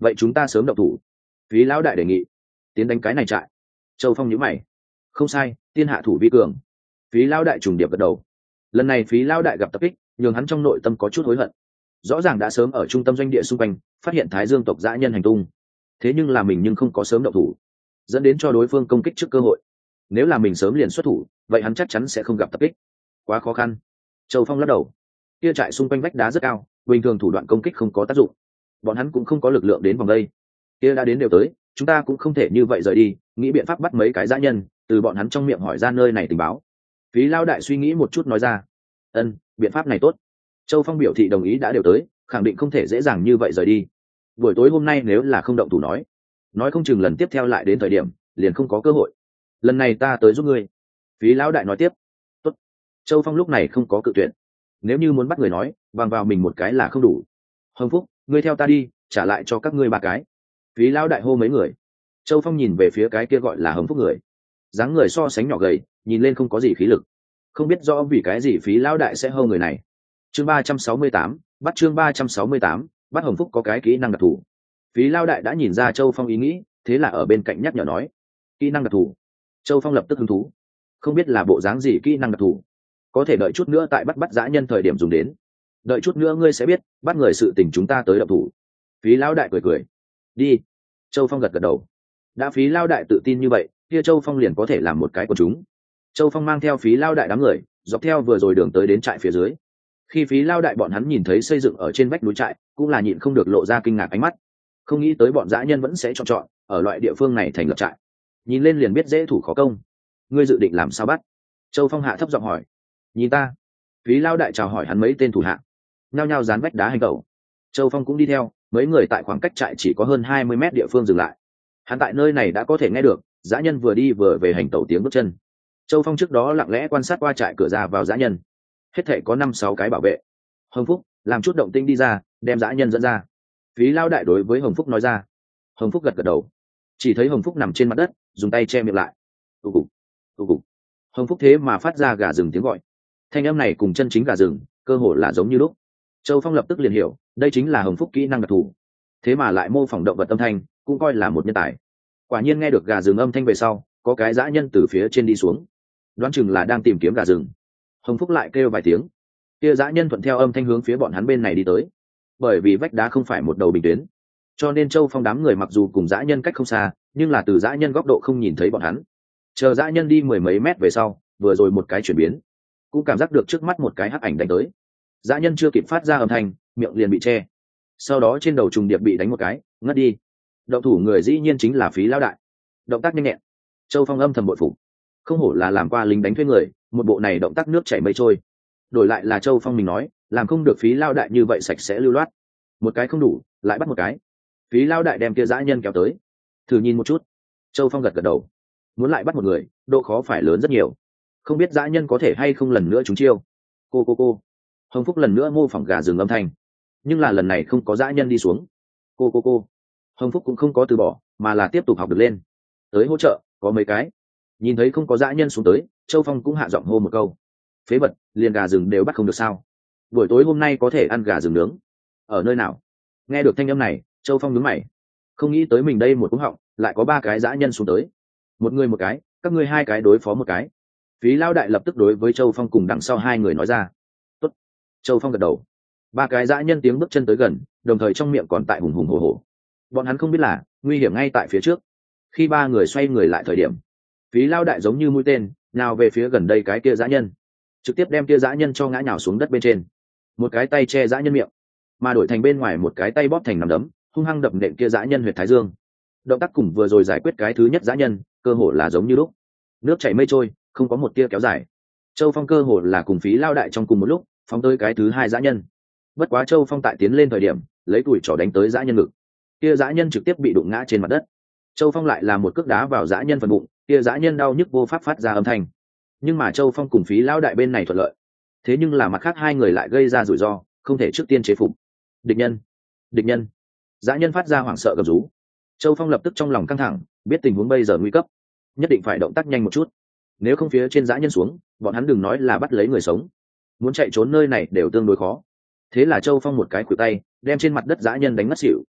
vậy chúng ta sớm động thủ. Phí lão đại đề nghị. Tiến đánh cái này trại. Châu Phong nhíu mày. Không sai, tiên hạ thủ vi cường. Phí lão đại trùng điệp gật đầu. Lần này phí lão đại gặp tập kích, nhường hắn trong nội tâm có chút hối hận. Rõ ràng đã sớm ở trung tâm doanh địa xung quanh phát hiện Thái Dương tộc dã nhân hành tung, thế nhưng là mình nhưng không có sớm động thủ, dẫn đến cho đối phương công kích trước cơ hội. Nếu là mình sớm liền xuất thủ, vậy hắn chắc chắn sẽ không gặp tập kích. Quá khó khăn. Châu Phong lắc đầu. Kia trại xung quanh vách đá rất cao, bình thường thủ đoạn công kích không có tác dụng. Bọn hắn cũng không có lực lượng đến vòng đây. Kia đã đến đều tới, chúng ta cũng không thể như vậy rời đi, nghĩ biện pháp bắt mấy cái dã nhân, từ bọn hắn trong miệng hỏi ra nơi này tình báo. Phí Lao đại suy nghĩ một chút nói ra. Ân, biện pháp này tốt. Châu Phong biểu thị đồng ý đã đều tới, khẳng định không thể dễ dàng như vậy rời đi. Buổi tối hôm nay nếu là không động thủ nói, nói không chừng lần tiếp theo lại đến thời điểm, liền không có cơ hội. Lần này ta tới giúp ngươi. Phí Lão đại nói tiếp. Tốt. Châu Phong lúc này không có cự tuyệt. Nếu như muốn bắt người nói, bằng vào mình một cái là không đủ. Hồng Phúc, ngươi theo ta đi, trả lại cho các ngươi ba cái. Phí Lão đại hô mấy người. Châu Phong nhìn về phía cái kia gọi là Hồng Phúc người. Dáng người so sánh nhỏ gầy, nhìn lên không có gì khí lực. Không biết rõ vì cái gì Phí Lão đại sẽ hô người này. Chương ba trăm sáu mươi tám, bắt chương ba trăm sáu mươi tám, bắt Hồng Phúc có cái kỹ năng đặc thù. Phí Lao đại đã nhìn ra Châu Phong ý nghĩ, thế là ở bên cạnh nhắc nhở nói, kỹ năng đặc thù. Châu Phong lập tức hứng thú, không biết là bộ dáng gì kỹ năng đặc thù, có thể đợi chút nữa tại bắt bắt dã nhân thời điểm dùng đến. Đợi chút nữa ngươi sẽ biết, bắt người sự tình chúng ta tới động thủ. Phí Lao đại cười cười, đi. Châu Phong gật gật đầu. Đã Phí Lao đại tự tin như vậy, kia Châu Phong liền có thể làm một cái của chúng. Châu Phong mang theo Phí Lao đại đám người, dọc theo vừa rồi đường tới đến trại phía dưới. Khi Phí Lao đại bọn hắn nhìn thấy xây dựng ở trên vách núi trại, cũng là nhịn không được lộ ra kinh ngạc ánh mắt. Không nghĩ tới bọn dã nhân vẫn sẽ chọn chọn ở loại địa phương này thành lập trại. Nhìn lên liền biết dễ thủ khó công. Ngươi dự định làm sao bắt? Châu Phong hạ thấp giọng hỏi. Nhìn ta. Phí Lao đại chào hỏi hắn mấy tên thủ hạ, nhao nhao dán vách đá hành tẩu. Châu Phong cũng đi theo, mấy người tại khoảng cách trại chỉ có hơn hai mươi mét địa phương dừng lại. Hắn tại nơi này đã có thể nghe được dã nhân vừa đi vừa về hành tẩu tiếng bước chân. Châu Phong trước đó lặng lẽ quan sát qua trại cửa ra vào dã nhân, hết thể có năm sáu cái bảo vệ. Hồng Phúc làm chút động tĩnh đi ra, đem dã nhân dẫn ra. Phí Lao đại đối với Hồng Phúc nói ra. Hồng Phúc gật gật đầu, chỉ thấy Hồng Phúc nằm trên mặt đất, dùng tay che miệng lại. Tù cục, tù cục. Hồng Phúc thế mà phát ra gà rừng tiếng gọi. Thanh âm này cùng chân chính gà rừng cơ hồ là giống như lúc. Châu Phong lập tức liền hiểu, đây chính là Hồng Phúc kỹ năng đặc thù. Thế mà lại mô phỏng động vật âm thanh, cũng coi là một nhân tài. Quả nhiên nghe được gà rừng âm thanh về sau, có cái dã nhân từ phía trên đi xuống, đoán chừng là đang tìm kiếm gà rừng. Hồng Phúc lại kêu vài tiếng, kia dã nhân thuận theo âm thanh hướng phía bọn hắn bên này đi tới. Bởi vì vách đá không phải một đầu bình tuyến, cho nên Châu Phong đám người mặc dù cùng dã nhân cách không xa, nhưng là từ dã nhân góc độ không nhìn thấy bọn hắn. Chờ dã nhân đi mười mấy mét về sau, vừa rồi một cái chuyển biến, cũng cảm giác được trước mắt một cái hắc ảnh đánh tới. Dã nhân chưa kịp phát ra âm thanh, miệng liền bị che. Sau đó trên đầu trùng điệp bị đánh một cái, ngất đi. Động thủ người dĩ nhiên chính là Phí Lão đại. Động tác nhanh nhẹn. Châu Phong âm thầm bội phục. Không hổ là làm qua lính đánh thuê người, một bộ này động tác nước chảy mây trôi. Đổi lại là Châu Phong mình nói, làm không được Phí Lao đại như vậy sạch sẽ lưu loát. Một cái không đủ, lại bắt một cái. Phí Lao đại đem kia dã nhân kéo tới, thử nhìn một chút. Châu Phong gật gật đầu. Muốn lại bắt một người, độ khó phải lớn rất nhiều. Không biết dã nhân có thể hay không lần nữa trúng chiêu. Cô cô cô. Hồng Phúc lần nữa mô phỏng gà rừng âm thanh, nhưng là lần này không có dã nhân đi xuống. Cô cô cô. Hồng Phúc cũng không có từ bỏ, mà là tiếp tục học được lên. Tới hỗ trợ, có mấy cái. Nhìn thấy không có dã nhân xuống tới, Châu Phong cũng hạ giọng hô một câu. Phế vật, liền gà rừng đều bắt không được sao? Buổi tối hôm nay có thể ăn gà rừng nướng. Ở nơi nào? Nghe được thanh âm này, Châu Phong nhướng mày. Không nghĩ tới mình đây một cú họng, lại có ba cái dã nhân xuống tới. Một người một cái, các ngươi hai cái đối phó một cái. Phí Lao đại lập tức đối với Châu Phong cùng đằng sau hai người nói ra. Tốt. Châu Phong gật đầu. Ba cái dã nhân tiếng bước chân tới gần, đồng thời trong miệng còn tại hùng hùng hổ hổ. Bọn hắn không biết là nguy hiểm ngay tại phía trước. Khi ba người xoay người lại thời điểm, Phí Lao đại giống như mũi tên nào về phía gần đây cái kia dã nhân, trực tiếp đem kia dã nhân cho ngã nhào xuống đất bên trên. Một cái tay che dã nhân miệng, mà đổi thành bên ngoài một cái tay bóp thành nắm đấm, hung hăng đập nện kia dã nhân huyệt thái dương. Động tác cùng vừa rồi giải quyết cái thứ nhất dã nhân cơ hồ là giống như lúc. Nước chảy mây trôi, không có một tia kéo dài. Châu Phong cơ hồ là cùng Phí Lao đại trong cùng một lúc phóng tới cái thứ hai dã nhân. Bất quá Châu Phong tại tiến lên thời điểm, lấy tuổi trỏ đánh tới dã nhân ngực. Kia dã nhân trực tiếp bị đụng ngã trên mặt đất. Châu Phong lại làm một cước đá vào dã nhân phần bụng, kia dã nhân đau nhức vô pháp phát ra âm thanh. Nhưng mà Châu Phong cùng Phí Lao đại bên này thuận lợi. Thế nhưng là mặt khác hai người lại gây ra rủi ro, không thể trước tiên chế phục. Địch nhân, địch nhân. Dã nhân phát ra hoảng sợ gầm rú. Châu Phong lập tức trong lòng căng thẳng, biết tình huống bây giờ nguy cấp, nhất định phải động tác nhanh một chút. Nếu không phía trên dã nhân xuống, bọn hắn đừng nói là bắt lấy người sống, muốn chạy trốn nơi này đều tương đối khó. Thế là Châu Phong một cái khuỷu tay, đem trên mặt đất dã nhân đánh ngất xỉu.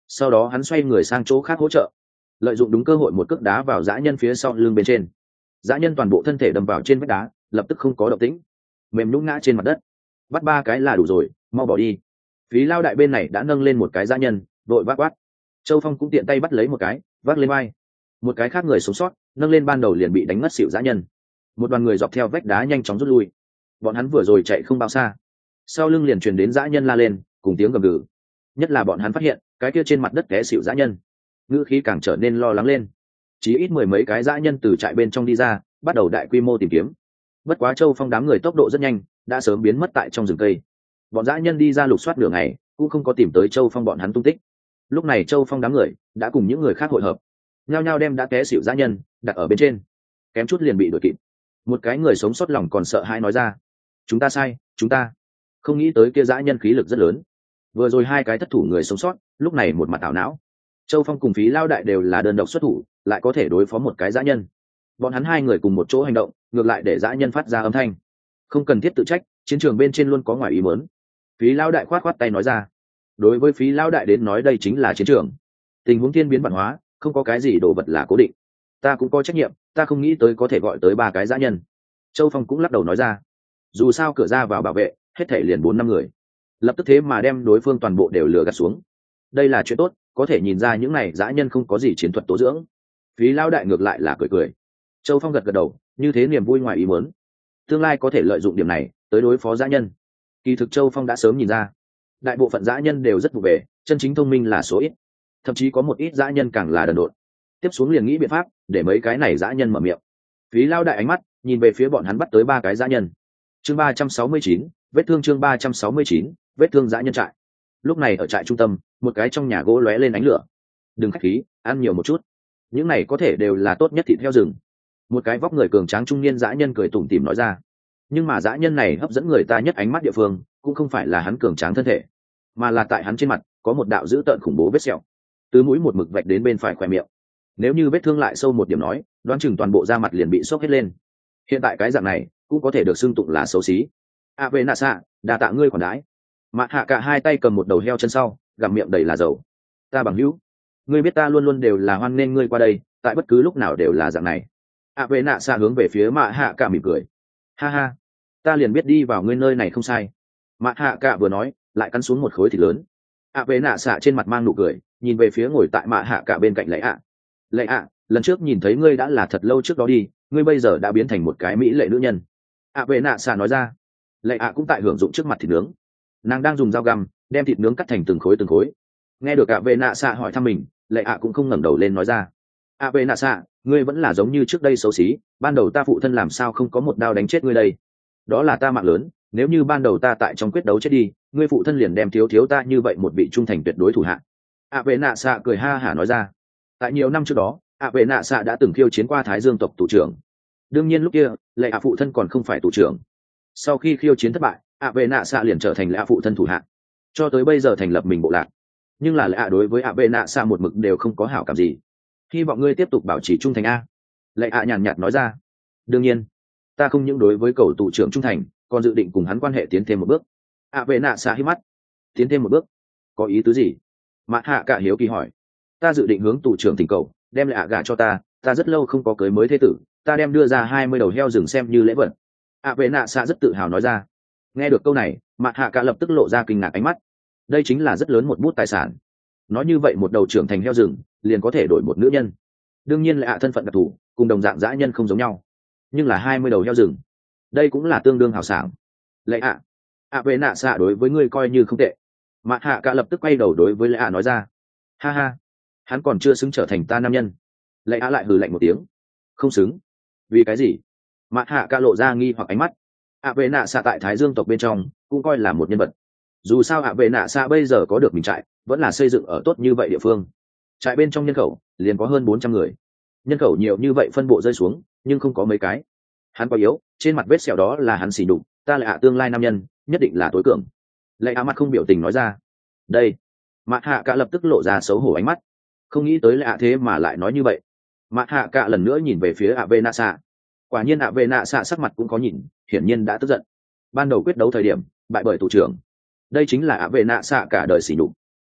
sau đó hắn xoay người sang chỗ khác hỗ trợ, lợi dụng đúng cơ hội một cước đá vào dã nhân phía sau lưng bên trên. Dã nhân toàn bộ thân thể đâm vào trên vách đá, lập tức không có động tĩnh, mềm nhũn ngã trên mặt đất. Bắt ba cái là đủ rồi, mau bỏ đi. Phí lao đại bên này đã nâng lên một cái dã nhân, đội vác quát. Châu Phong cũng tiện tay bắt lấy một cái, vác lên vai. Một cái khác người sống sót nâng lên ban đầu liền bị đánh ngất xỉu dã nhân. Một đoàn người dọc theo vách đá nhanh chóng rút lui. Bọn hắn vừa rồi chạy không bao xa, sau lưng liền truyền đến dã nhân la lên cùng tiếng gầm gừ. Nhất là bọn hắn phát hiện cái kia trên mặt đất té xỉu dã nhân, ngữ khí càng trở nên lo lắng lên. Chỉ ít mười mấy cái dã nhân từ trại bên trong đi ra, bắt đầu đại quy mô tìm kiếm. Bất quá Châu Phong đám người tốc độ rất nhanh, đã sớm biến mất tại trong rừng cây. Bọn dã nhân đi ra lục soát nửa ngày cũng không có tìm tới Châu Phong bọn hắn tung tích. Lúc này Châu Phong đám người đã cùng những người khác hội hợp, nhao nhao đem đã té xỉu dã nhân đặt ở bên trên, kém chút liền bị đuổi kịp. Một cái người sống sót lòng còn sợ hãi nói ra: chúng ta sai, chúng ta không nghĩ tới kia dã nhân khí lực rất lớn. Vừa rồi hai cái thất thủ người sống sót lúc này một mặt ảo não. Châu Phong cùng Phí lao đại đều là đơn độc xuất thủ, lại có thể đối phó một cái dã nhân. Bọn hắn hai người cùng một chỗ hành động, ngược lại để dã nhân phát ra âm thanh. Không cần thiết tự trách, chiến trường bên trên luôn có ngoài ý muốn. Phí lao đại khoát khoát tay nói ra. Đối với Phí lao đại đến nói đây chính là chiến trường, tình huống thiên biến vạn hóa, không có cái gì đồ vật là cố định. Ta cũng có trách nhiệm, ta không nghĩ tới có thể gọi tới ba cái dã nhân. Châu Phong cũng lắc đầu nói ra. Dù sao cửa ra vào bảo vệ hết thể liền bốn năm người, lập tức thế mà đem đối phương toàn bộ đều lừa gạt xuống. Đây là chuyện tốt, có thể nhìn ra những này dã nhân không có gì chiến thuật tố dưỡng. Phí lao đại ngược lại là cười cười. Châu Phong gật gật đầu, như thế niềm vui ngoài ý muốn, tương lai có thể lợi dụng điểm này tới đối phó dã nhân. Kỳ thực Châu Phong đã sớm nhìn ra, đại bộ phận dã nhân đều rất vụ về, chân chính thông minh là số ít, thậm chí có một ít dã nhân càng là đần độn. Tiếp xuống liền nghĩ biện pháp để mấy cái này dã nhân mở miệng. Phí lao đại ánh mắt nhìn về phía bọn hắn bắt tới ba cái dã nhân. Chương ba trăm sáu mươi chín, vết thương chương ba trăm sáu mươi chín, vết thương dã nhân trại. Lúc này ở trại trung tâm, một cái trong nhà gỗ lóe lên ánh lửa. Đừng khách khí, ăn nhiều một chút. Những này có thể đều là tốt nhất thịt heo rừng. Một cái vóc người cường tráng trung niên dã nhân cười tủm tỉm nói ra. Nhưng mà dã nhân này hấp dẫn người ta nhất ánh mắt địa phương, cũng không phải là hắn cường tráng thân thể, mà là tại hắn trên mặt có một đạo dữ tợn khủng bố vết sẹo, từ mũi một mực vạch đến bên phải khóe miệng. Nếu như vết thương lại sâu một điểm nói, đoán chừng toàn bộ da mặt liền bị xốc hết lên. Hiện tại cái dạng này cũng có thể được xưng tụng là xấu xí. A về nạ xạ, đa tạ ngươi khoản đái. Mạ hạ cả hai tay cầm một đầu heo chân sau, gặm miệng đầy là dầu. Ta bằng hữu, ngươi biết ta luôn luôn đều là hoan nghênh ngươi qua đây, tại bất cứ lúc nào đều là dạng này. A về nạ xạ hướng về phía mạ hạ cả mỉm cười. Ha ha, ta liền biết đi vào ngươi nơi này không sai. Mạ hạ cả vừa nói, lại cắn xuống một khối thịt lớn. A về nạ xạ trên mặt mang nụ cười, nhìn về phía ngồi tại mạ hạ cả bên cạnh lệ ạ. Lệ ạ, lần trước nhìn thấy ngươi đã là thật lâu trước đó đi, ngươi bây giờ đã biến thành một cái mỹ lệ nữ nhân. A về nạ xạ nói ra. Lệ ạ cũng tại hưởng dụng trước mặt thịt nướng, nàng đang dùng dao găm đem thịt nướng cắt thành từng khối từng khối. Nghe được ạ về nạ xạ hỏi thăm mình, lệ ạ cũng không ngẩng đầu lên nói ra. A về nạ xạ, ngươi vẫn là giống như trước đây xấu xí, ban đầu ta phụ thân làm sao không có một đao đánh chết ngươi đây. Đó là ta mạng lớn, nếu như ban đầu ta tại trong quyết đấu chết đi, ngươi phụ thân liền đem thiếu thiếu ta như vậy một vị trung thành tuyệt đối thủ hạ. A về nạ xạ cười ha hả nói ra. Tại nhiều năm trước đó, A về nạ xạ đã từng khiêu chiến qua Thái Dương tộc tù trưởng. Đương nhiên lúc kia lệ ạ phụ thân còn không phải tù trưởng. Sau khi khiêu chiến thất bại, ạ vệ nạ xạ liền trở thành lệ ạ phụ thân thủ hạng, cho tới bây giờ thành lập mình bộ lạc. Nhưng là lệ ạ đối với ạ vệ nạ xạ một mực đều không có hảo cảm gì. Hy vọng ngươi tiếp tục bảo trì trung thành a. Lệ ạ nhàn nhạt nói ra. Đương nhiên, ta không những đối với cầu tù trưởng trung thành, còn dự định cùng hắn quan hệ tiến thêm một bước. ạ vệ nạ xạ hít mắt. Tiến thêm một bước? Có ý tứ gì? Mạ hạ cả hiếu kỳ hỏi. Ta dự định hướng tù trưởng thỉnh cầu, đem lệ ạ gả cho ta. Ta rất lâu không có cưới mới thế tử, ta đem đưa ra hai mươi đầu heo rừng xem như lễ vật. ạ vệ nạ xạ rất tự hào nói ra. Nghe được câu này, mặt hạ cả lập tức lộ ra kinh ngạc ánh mắt. Đây chính là rất lớn một bút tài sản. Nói như vậy một đầu trưởng thành heo rừng liền có thể đổi một nữ nhân. Đương nhiên là ạ thân phận đặc thù, cùng đồng dạng dã nhân không giống nhau, nhưng là hai mươi đầu heo rừng, đây cũng là tương đương hào sảng. Lệ ạ, ạ vệ nạ xạ đối với ngươi coi như không tệ. Mặt hạ cả lập tức quay đầu đối với lệ ạ nói ra. Ha ha, hắn còn chưa xứng trở thành ta nam nhân. Lệ ạ lại hừ lạnh một tiếng. Không xứng? Vì cái gì? Mặt hạ ca lộ ra nghi hoặc ánh mắt. ạ vệ nạ xạ tại Thái Dương tộc bên trong cũng coi là một nhân vật. Dù sao ạ vệ nạ xạ bây giờ có được mình trại, vẫn là xây dựng ở tốt như vậy địa phương. Trại bên trong nhân khẩu liền có hơn bốn trăm người. Nhân khẩu nhiều như vậy phân bộ rơi xuống, nhưng không có mấy cái. Hắn quá yếu, trên mặt vết sẹo đó là hắn xỉ đục, ta là ạ tương lai nam nhân, nhất định là tối cường. Lệ ạ mặt không biểu tình nói ra. Đây. Mặt hạ ca lập tức lộ ra xấu hổ ánh mắt. Không nghĩ tới lệ ạ thế mà lại nói như vậy. Mặt hạ ca lần nữa nhìn về phía ạ vệ nạ xạ. Quả nhiên ạ vệ nạ xạ sắc mặt cũng có nhìn, hiển nhiên đã tức giận. Ban đầu quyết đấu thời điểm bại bởi tù trưởng, đây chính là ạ vệ nạ xạ cả đời sỉ nhục.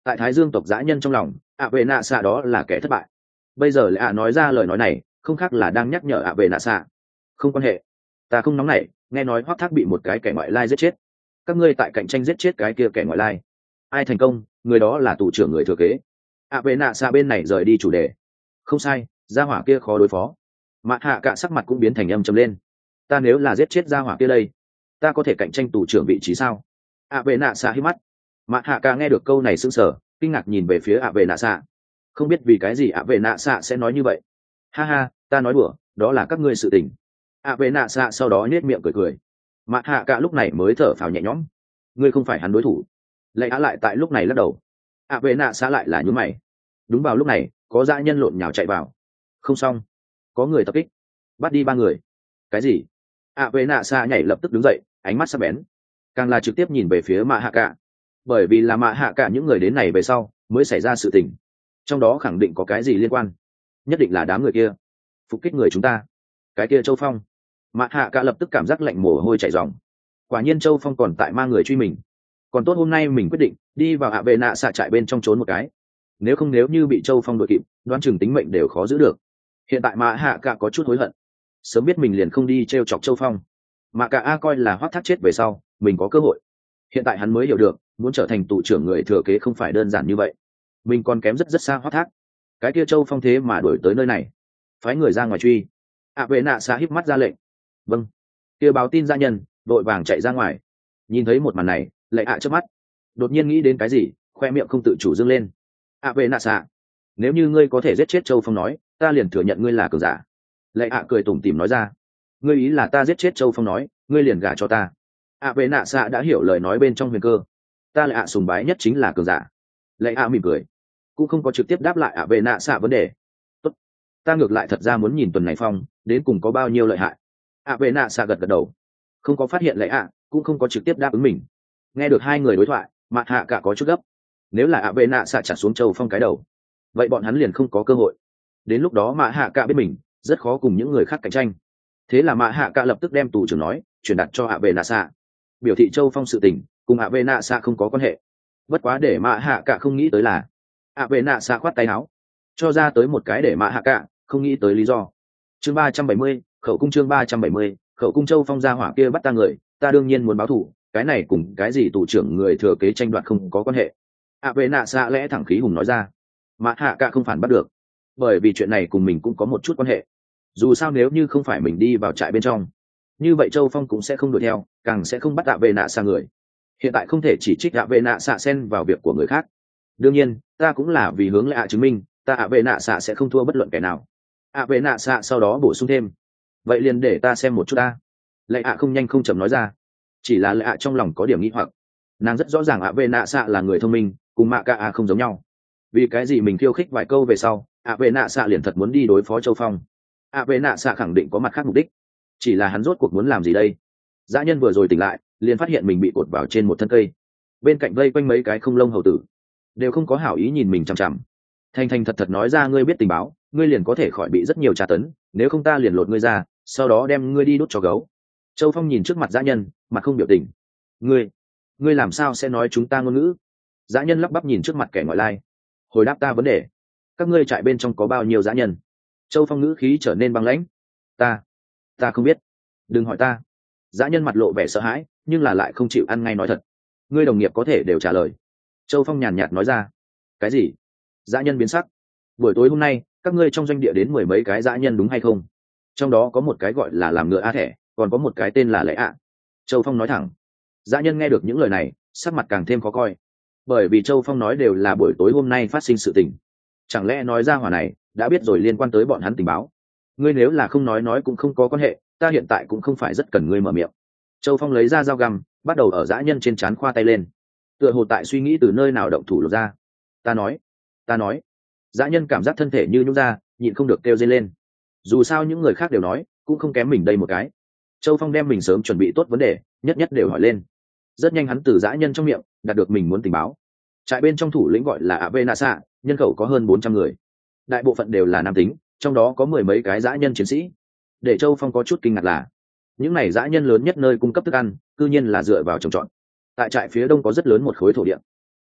tại Thái Dương tộc dã nhân trong lòng, ạ vệ nạ xạ đó là kẻ thất bại. Bây giờ lại ạ nói ra lời nói này, không khác là đang nhắc nhở ạ vệ nạ xạ. Không quan hệ, ta không nóng nảy, nghe nói Hoắc Thác bị một cái kẻ ngoại lai giết chết. Các ngươi tại cạnh tranh giết chết cái kia kẻ ngoại lai, ai thành công, người đó là tù trưởng người thừa kế. ạ vệ nạ xạ bên này rời đi chủ đề. Không sai, gia hỏa kia khó đối phó. Mạ Hạ Cả sắc mặt cũng biến thành âm trầm lên. Ta nếu là giết chết gia hỏa kia đây, ta có thể cạnh tranh tù trưởng vị trí sao? ạ vệ nạ xạ hít mắt. Mạ Hạ Cả nghe được câu này sững sờ, kinh ngạc nhìn về phía ạ vệ nạ xạ. Không biết vì cái gì ạ vệ nạ xạ sẽ nói như vậy. Ha ha, ta nói đùa, đó là các ngươi sự tình. ạ vệ nạ xạ sau đó nhếch miệng cười cười. Mạ Hạ Cả lúc này mới thở phào nhẹ nhõm. Ngươi không phải hắn đối thủ. Lệ Á lại tại lúc này lắc đầu. ạ vệ nạ xạ lại là nhún mày. Đúng vào lúc này, có dã nhân lộn nhào chạy vào. Không xong, có người tập kích, bắt đi ba người. Cái gì? ạ vệ nạ xạ nhảy lập tức đứng dậy, ánh mắt sắc bén, càng là trực tiếp nhìn về phía Mạ Hạ Cả. Bởi vì là Mạ Hạ Cả những người đến này về sau mới xảy ra sự tình, trong đó khẳng định có cái gì liên quan, nhất định là đám người kia phục kích người chúng ta. Cái kia Châu Phong. Mạ Hạ Cả lập tức cảm giác lạnh mồ hôi chảy ròng. Quả nhiên Châu Phong còn tại mang người truy mình. Còn tốt hôm nay mình quyết định đi vào ạ vệ nạ xạ trại bên trong trốn một cái, nếu không nếu như bị Châu Phong đội kịp, đoán chừng tính mệnh đều khó giữ được. Hiện tại Mạ Hạ Cả có chút hối hận, sớm biết mình liền không đi t chọc Châu Phong. Mạ Cả a coi là Hoắc Thác chết về sau mình có cơ hội, hiện tại hắn mới hiểu được muốn trở thành tù trưởng người thừa kế không phải đơn giản như vậy, mình còn kém rất rất xa Hoắc Thác. Cái kia Châu Phong thế mà đuổi tới nơi này, phái người ra ngoài truy. ạ vệ nạ xạ híp mắt ra lệnh. Vâng. Kia báo tin gia nhân đội vàng chạy ra ngoài. Nhìn thấy một màn này, Lệ ạ trước mắt đột nhiên nghĩ đến cái gì, khoe miệng không tự chủ dâng lên. ạ vệ nạ xạ, nếu như ngươi có thể giết chết Châu Phong nói, ta liền thừa nhận ngươi là cường giả. Lệ ạ cười tủm tỉm nói ra. Ngươi ý là ta giết chết Châu Phong nói, ngươi liền gả cho ta. ạ vệ nạ xạ đã hiểu lời nói bên trong huyền cơ. Ta Lệ ạ sùng bái nhất chính là cường giả. Lệ ạ mỉm cười, cũng không có trực tiếp đáp lại ạ vệ nạ xạ vấn đề. Tốt, ta ngược lại thật ra muốn nhìn tuần này Phong đến cùng có bao nhiêu lợi hại. ạ vệ nạ xạ gật gật đầu, không có phát hiện Lệ ạ, cũng không có trực tiếp đáp ứng mình. Nghe được hai người đối thoại, Mạ Hạ Cả có chút gấp. Nếu là ạ vệ nạ xạ trả xuống Châu Phong cái đầu, vậy bọn hắn liền không có cơ hội. Đến lúc đó Mạ Hạ Cả biết mình rất khó cùng những người khác cạnh tranh. Thế là Mạ Hạ Cả lập tức đem tù trưởng nói truyền đạt cho ạ vệ nạ xạ, biểu thị Châu Phong sự tình cùng ạ vệ nạ xạ không có quan hệ. Bất quá để Mạ Hạ Cả không nghĩ tới là ạ vệ nạ xạ khoát tay áo, cho ra tới một cái để Mạ Hạ Cả không nghĩ tới lý do. Chương ba trăm bảy mươi, khẩu cung. Chương ba trăm bảy mươi, khẩu cung. Châu Phong ra hỏa kia bắt ta người, ta đương nhiên muốn báo thù, cái này cùng cái gì tù trưởng người thừa kế tranh đoạt không có quan hệ. ạ vệ nạ xạ lẽ thẳng khí hùng nói ra. Mạ Hạ Cả không phản bắt được, bởi vì chuyện này cùng mình cũng có một chút quan hệ. Dù sao nếu như không phải mình đi vào trại bên trong, như vậy Châu Phong cũng sẽ không đuổi theo, càng sẽ không bắt ạ vệ nạ xạ người. Hiện tại không thể chỉ trích ạ vệ nạ xạ xen vào việc của người khác. Đương nhiên ta cũng là vì hướng Lệ ạ chứng minh ta ạ vệ nạ xạ sẽ không thua bất luận kẻ nào. ạ vệ nạ xạ sau đó bổ sung thêm, vậy liền để ta xem một chút ta. Lệ ạ không nhanh không chậm nói ra. Chỉ là Lệ ạ trong lòng có điểm nghi hoặc, nàng rất rõ ràng ạ vệ nạ xạ là người thông minh, cùng Mạ Cả a không giống nhau. Vì cái gì mình khiêu khích vài câu về sau ạ vệ nạ xạ liền thật muốn đi đối phó Châu Phong? ạ vệ nạ xạ khẳng định có mặt khác mục đích, chỉ là hắn rốt cuộc muốn làm gì đây? Dã nhân vừa rồi tỉnh lại liền phát hiện mình bị cột vào trên một thân cây, bên cạnh vây quanh mấy cái không lông hầu tử, đều không có hảo ý nhìn mình chằm chằm. Thành thành thật thật nói ra ngươi biết tình báo, ngươi liền có thể khỏi bị rất nhiều tra tấn, nếu không ta liền lột ngươi ra, sau đó đem ngươi đi đốt cho gấu. Châu Phong nhìn trước mặt dã nhân, mặt không biểu tình. Ngươi, ngươi làm sao sẽ nói chúng ta ngôn ngữ? Dã nhân lắp bắp nhìn trước mặt kẻ ngoại lai, hồi đáp ta vấn đề. Các ngươi trại bên trong có bao nhiêu dã nhân? Châu Phong ngữ khí trở nên băng lãnh. Ta, ta không biết, đừng hỏi ta. Dã nhân mặt lộ vẻ sợ hãi, nhưng là lại không chịu ăn ngay nói thật. Ngươi đồng nghiệp có thể đều trả lời. Châu Phong nhàn nhạt nói ra. Cái gì? Dã nhân biến sắc. Buổi tối hôm nay các ngươi trong doanh địa đến mười mấy cái dã nhân đúng hay không? Trong đó có một cái gọi là làm ngựa a thẻ, còn có một cái tên là Lệ ạ. Châu Phong nói thẳng. Dã nhân nghe được những lời này, sắc mặt càng thêm khó coi, bởi vì Châu Phong nói đều là buổi tối hôm nay phát sinh sự tình. Chẳng lẽ nói ra hỏa này đã biết rồi liên quan tới bọn hắn tình báo? Ngươi nếu là không nói nói cũng không có quan hệ, ta hiện tại cũng không phải rất cần ngươi mở miệng. Châu Phong lấy ra dao găm, bắt đầu ở dã nhân trên trán khoa tay lên, tựa hồ tại suy nghĩ từ nơi nào động thủ lột ra. Ta nói, ta nói. Dã nhân cảm giác thân thể như nhũn ra, nhịn không được kêu dây lên. Dù sao những người khác đều nói, cũng không kém mình đây một cái. Châu Phong đem mình sớm chuẩn bị tốt vấn đề, nhất nhất đều hỏi lên. Rất nhanh hắn từ dã nhân trong miệng đạt được mình muốn tình báo. Trại bên trong thủ lĩnh gọi là Ave Nasa, nhân khẩu có hơn bốn trăm người, đại bộ phận đều là nam tính, trong đó có mười mấy cái dã nhân chiến sĩ. Để Châu Phong có chút kinh ngạc là, những này dã nhân lớn nhất nơi cung cấp thức ăn, cư nhiên là dựa vào trồng trọt. Tại trại phía đông có rất lớn một khối thổ địa,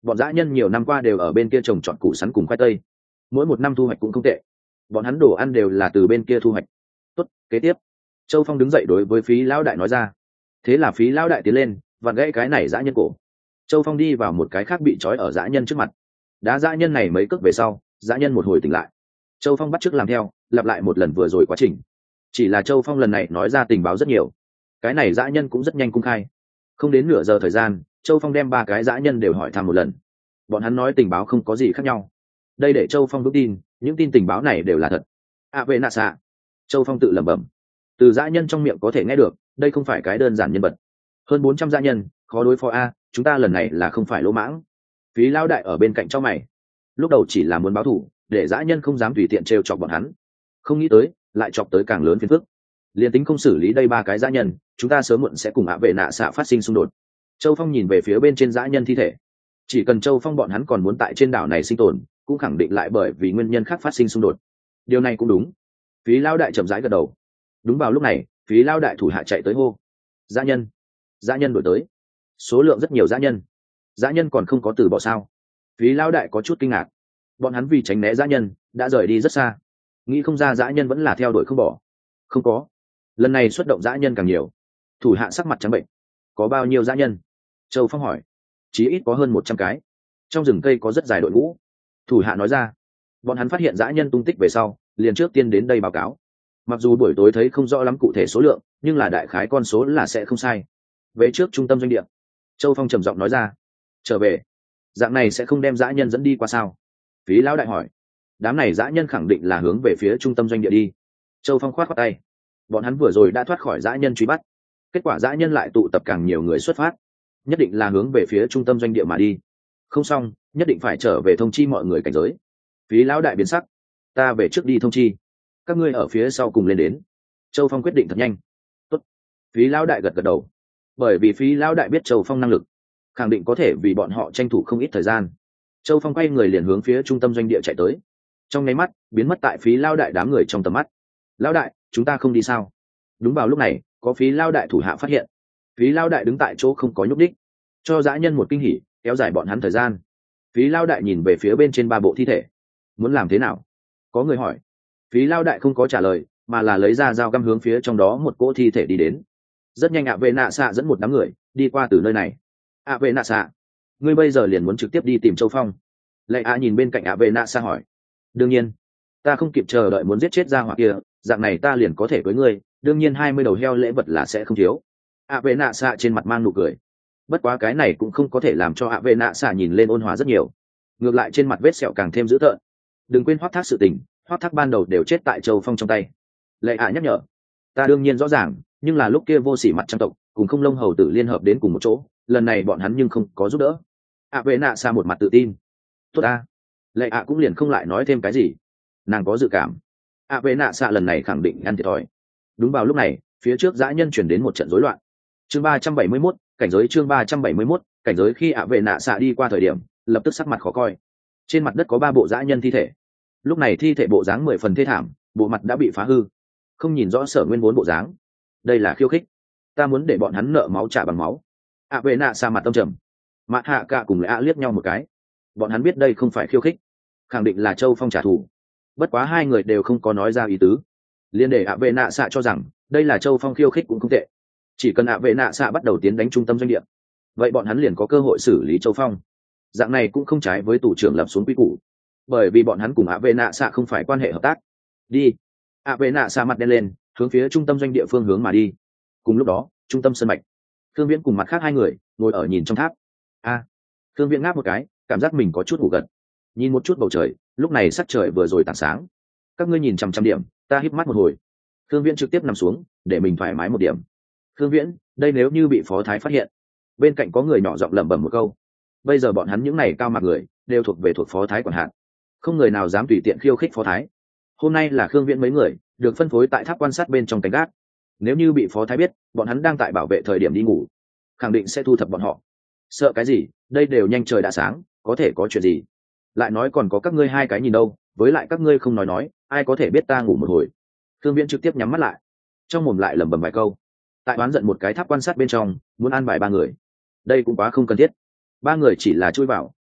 bọn dã nhân nhiều năm qua đều ở bên kia trồng trọt củ sắn cùng khoai tây, mỗi một năm thu hoạch cũng không tệ. Bọn hắn đồ ăn đều là từ bên kia thu hoạch. Tốt, kế tiếp. Châu Phong đứng dậy đối với Phí lão đại nói ra. Thế là Phí lão đại tiến lên vặn gãy cái này dã nhân cổ. Châu Phong đi vào một cái khác bị trói ở dã nhân trước mặt. Đá dã nhân này mấy cước về sau, dã nhân một hồi tỉnh lại. Châu Phong bắt chước làm theo, lặp lại một lần vừa rồi quá trình. Chỉ là Châu Phong lần này nói ra tình báo rất nhiều, cái này dã nhân cũng rất nhanh cung khai. Không đến nửa giờ thời gian, Châu Phong đem ba cái dã nhân đều hỏi thăm một lần. Bọn hắn nói tình báo không có gì khác nhau. Đây để Châu Phong vững tin, những tin tình báo này đều là thật. À về nạ xạ. Châu Phong tự lẩm bẩm. Từ dã nhân trong miệng có thể nghe được, đây không phải cái đơn giản nhân vật. Hơn bốn trăm dã nhân, khó đối phó a, chúng ta lần này là không phải lỗ mãng. Phí lão đại ở bên cạnh cho mày. Lúc đầu chỉ là muốn báo thù, để dã nhân không dám tùy tiện trêu chọc bọn hắn. Không nghĩ tới, lại chọc tới càng lớn phiền phức. Liên tính không xử lý đây ba cái dã nhân, chúng ta sớm muộn sẽ cùng ạ vệ nạ xạ phát sinh xung đột. Châu Phong nhìn về phía bên trên dã nhân thi thể. Chỉ cần Châu Phong bọn hắn còn muốn tại trên đảo này sinh tồn, cũng khẳng định lại bởi vì nguyên nhân khác phát sinh xung đột. Điều này cũng đúng. Phí lão đại chậm rãi gật đầu. Đúng vào lúc này, Phí lão đại thủ hạ chạy tới hô: dã nhân, dã nhân đuổi tới. Số lượng rất nhiều dã nhân. Dã nhân còn không có từ bỏ sao? Phí lão đại có chút kinh ngạc. Bọn hắn vì tránh né dã nhân, đã rời đi rất xa. Nghĩ không ra dã nhân vẫn là theo đuổi không bỏ. Không có. Lần này xuất động dã nhân càng nhiều. Thủ hạ sắc mặt trắng bệnh. Có bao nhiêu dã nhân? Châu Phong hỏi. Chí ít có hơn một trăm cái. Trong rừng cây có rất dài đội ngũ. Thủ hạ nói ra. Bọn hắn phát hiện dã nhân tung tích về sau, liền trước tiên đến đây báo cáo. Mặc dù buổi tối thấy không rõ lắm cụ thể số lượng, nhưng là đại khái con số là sẽ không sai. Về trước trung tâm doanh địa. Châu Phong trầm giọng nói ra. Trở về. Dạng này sẽ không đem dã nhân dẫn đi qua sao? Phí lão đại hỏi. Đám này dã nhân khẳng định là hướng về phía trung tâm doanh địa đi. Châu Phong khoát khoát tay. Bọn hắn vừa rồi đã thoát khỏi dã nhân truy bắt, kết quả dã nhân lại tụ tập càng nhiều người xuất phát, nhất định là hướng về phía trung tâm doanh địa mà đi. Không xong, nhất định phải trở về thông chi mọi người cảnh giới. Phí lão đại biến sắc. Ta về trước đi thông chi, các ngươi ở phía sau cùng lên đến. Châu Phong quyết định thật nhanh. Tốt. Phí lão đại gật gật đầu, bởi vì Phí lão đại biết Châu Phong năng lực, khẳng định có thể vì bọn họ tranh thủ không ít thời gian. Châu Phong quay người liền hướng phía trung tâm doanh địa chạy tới, trong nháy mắt biến mất tại Phí lão đại đám người trong tầm mắt. Lão đại, chúng ta không đi sao? Đúng vào lúc này, có Phí lão đại thủ hạ phát hiện. Phí lão đại đứng tại chỗ không có nhúc đích, cho dã nhân một kinh hỉ, kéo dài bọn hắn thời gian. Phí lão đại nhìn về phía bên trên ba bộ thi thể, muốn làm thế nào? Có người hỏi. Phí lão đại không có trả lời, mà là lấy ra dao găm hướng phía trong đó một cỗ thi thể đi đến. Rất nhanh ạ vệ nạ xạ dẫn một đám người đi qua từ nơi này. ạ vệ nạ xạ, ngươi bây giờ liền muốn trực tiếp đi tìm Châu Phong? Lệ ạ nhìn bên cạnh ạ vệ nạ xạ hỏi. Đương nhiên, ta không kịp chờ đợi muốn giết chết ra hỏa kia, dạng này ta liền có thể với ngươi, đương nhiên hai mươi đầu heo lễ vật là sẽ không thiếu. ạ vệ nạ xạ trên mặt mang nụ cười. Bất quá cái này cũng không có thể làm cho ạ vệ nạ xạ nhìn lên ôn hòa rất nhiều, ngược lại trên mặt vết sẹo càng thêm dữ tợn. Đừng quên Hoắc Thác sự tình, Hoắc Thác ban đầu đều chết tại Châu Phong trong tay. Lệ ạ nhắc nhở. Ta đương nhiên rõ ràng, nhưng là lúc kia vô sỉ mặt trăm tộc cùng không lông hầu tử liên hợp đến cùng một chỗ, lần này bọn hắn nhưng không có giúp đỡ. ạ vệ nạ xạ một mặt tự tin. Tốt ta. Lệ ạ cũng liền không lại nói thêm cái gì, nàng có dự cảm ạ vệ nạ xạ lần này khẳng định ăn thiệt thòi. Đúng vào lúc này, phía trước dã nhân chuyển đến một trận rối loạn. Chương ba trăm bảy mươi mốt, cảnh giới. Chương ba trăm bảy mươi mốt, cảnh giới. Khi ạ vệ nạ xạ đi qua thời điểm, lập tức sắc mặt khó coi. Trên mặt đất có ba bộ dã nhân thi thể. Lúc này thi thể bộ dáng mười phần thê thảm, bộ mặt đã bị phá hư, không nhìn rõ sở nguyên vốn bộ dáng. Đây là khiêu khích, ta muốn để bọn hắn nợ máu trả bằng máu. ạ vệ nạ xạ mặt tâm trầm. Mạt hạ cả cùng lẽ liếc nhau một cái, bọn hắn biết đây không phải khiêu khích, khẳng định là Châu Phong trả thù. Bất quá hai người đều không có nói ra ý tứ, liên để ạ vệ nạ xạ cho rằng đây là Châu Phong khiêu khích cũng không tệ. Chỉ cần ạ vệ nạ xạ bắt đầu tiến đánh trung tâm doanh địa, vậy bọn hắn liền có cơ hội xử lý Châu Phong. Dạng này cũng không trái với tù trưởng lập xuống quy củ, bởi vì bọn hắn cùng ạ vệ nạ xạ không phải quan hệ hợp tác. Đi. ạ vệ nạ xạ mặt đen lên, hướng phía trung tâm doanh địa phương hướng mà đi. Cùng lúc đó, trung tâm sân mạch, Thương Viễn cùng mặt khác hai người ngồi ở nhìn trong tháp. A. À, Thương Viễn ngáp một cái, cảm giác mình có chút ngủ gật. Nhìn một chút bầu trời, lúc này sắc trời vừa rồi tảng sáng. Các ngươi nhìn chằm chằm điểm, ta híp mắt một hồi. Thương Viễn trực tiếp nằm xuống, để mình thoải mái một điểm. Thương Viễn, đây nếu như bị phó thái phát hiện. Bên cạnh có người nhỏ giọng lẩm bẩm một câu. Bây giờ bọn hắn những này cao mặt người đều thuộc về thuộc phó thái quản hạt, không người nào dám tùy tiện khiêu khích phó thái. Hôm nay là Thương Viễn mấy người được phân phối tại tháp quan sát bên trong cánh gác. Nếu như bị phó thái biết bọn hắn đang tại bảo vệ thời điểm đi ngủ, khẳng định sẽ thu thập bọn họ. Sợ cái gì, đây đều nhanh trời đã sáng, có thể có chuyện gì. Lại nói còn có các ngươi hai cái nhìn đâu, với lại các ngươi không nói nói, ai có thể biết ta ngủ một hồi. Thương Viễn trực tiếp nhắm mắt lại, trong mồm lại lẩm bẩm vài câu. Tại oán giận một cái tháp quan sát bên trong muốn an bài ba người, đây cũng quá không cần thiết. Ba người chỉ là chui vào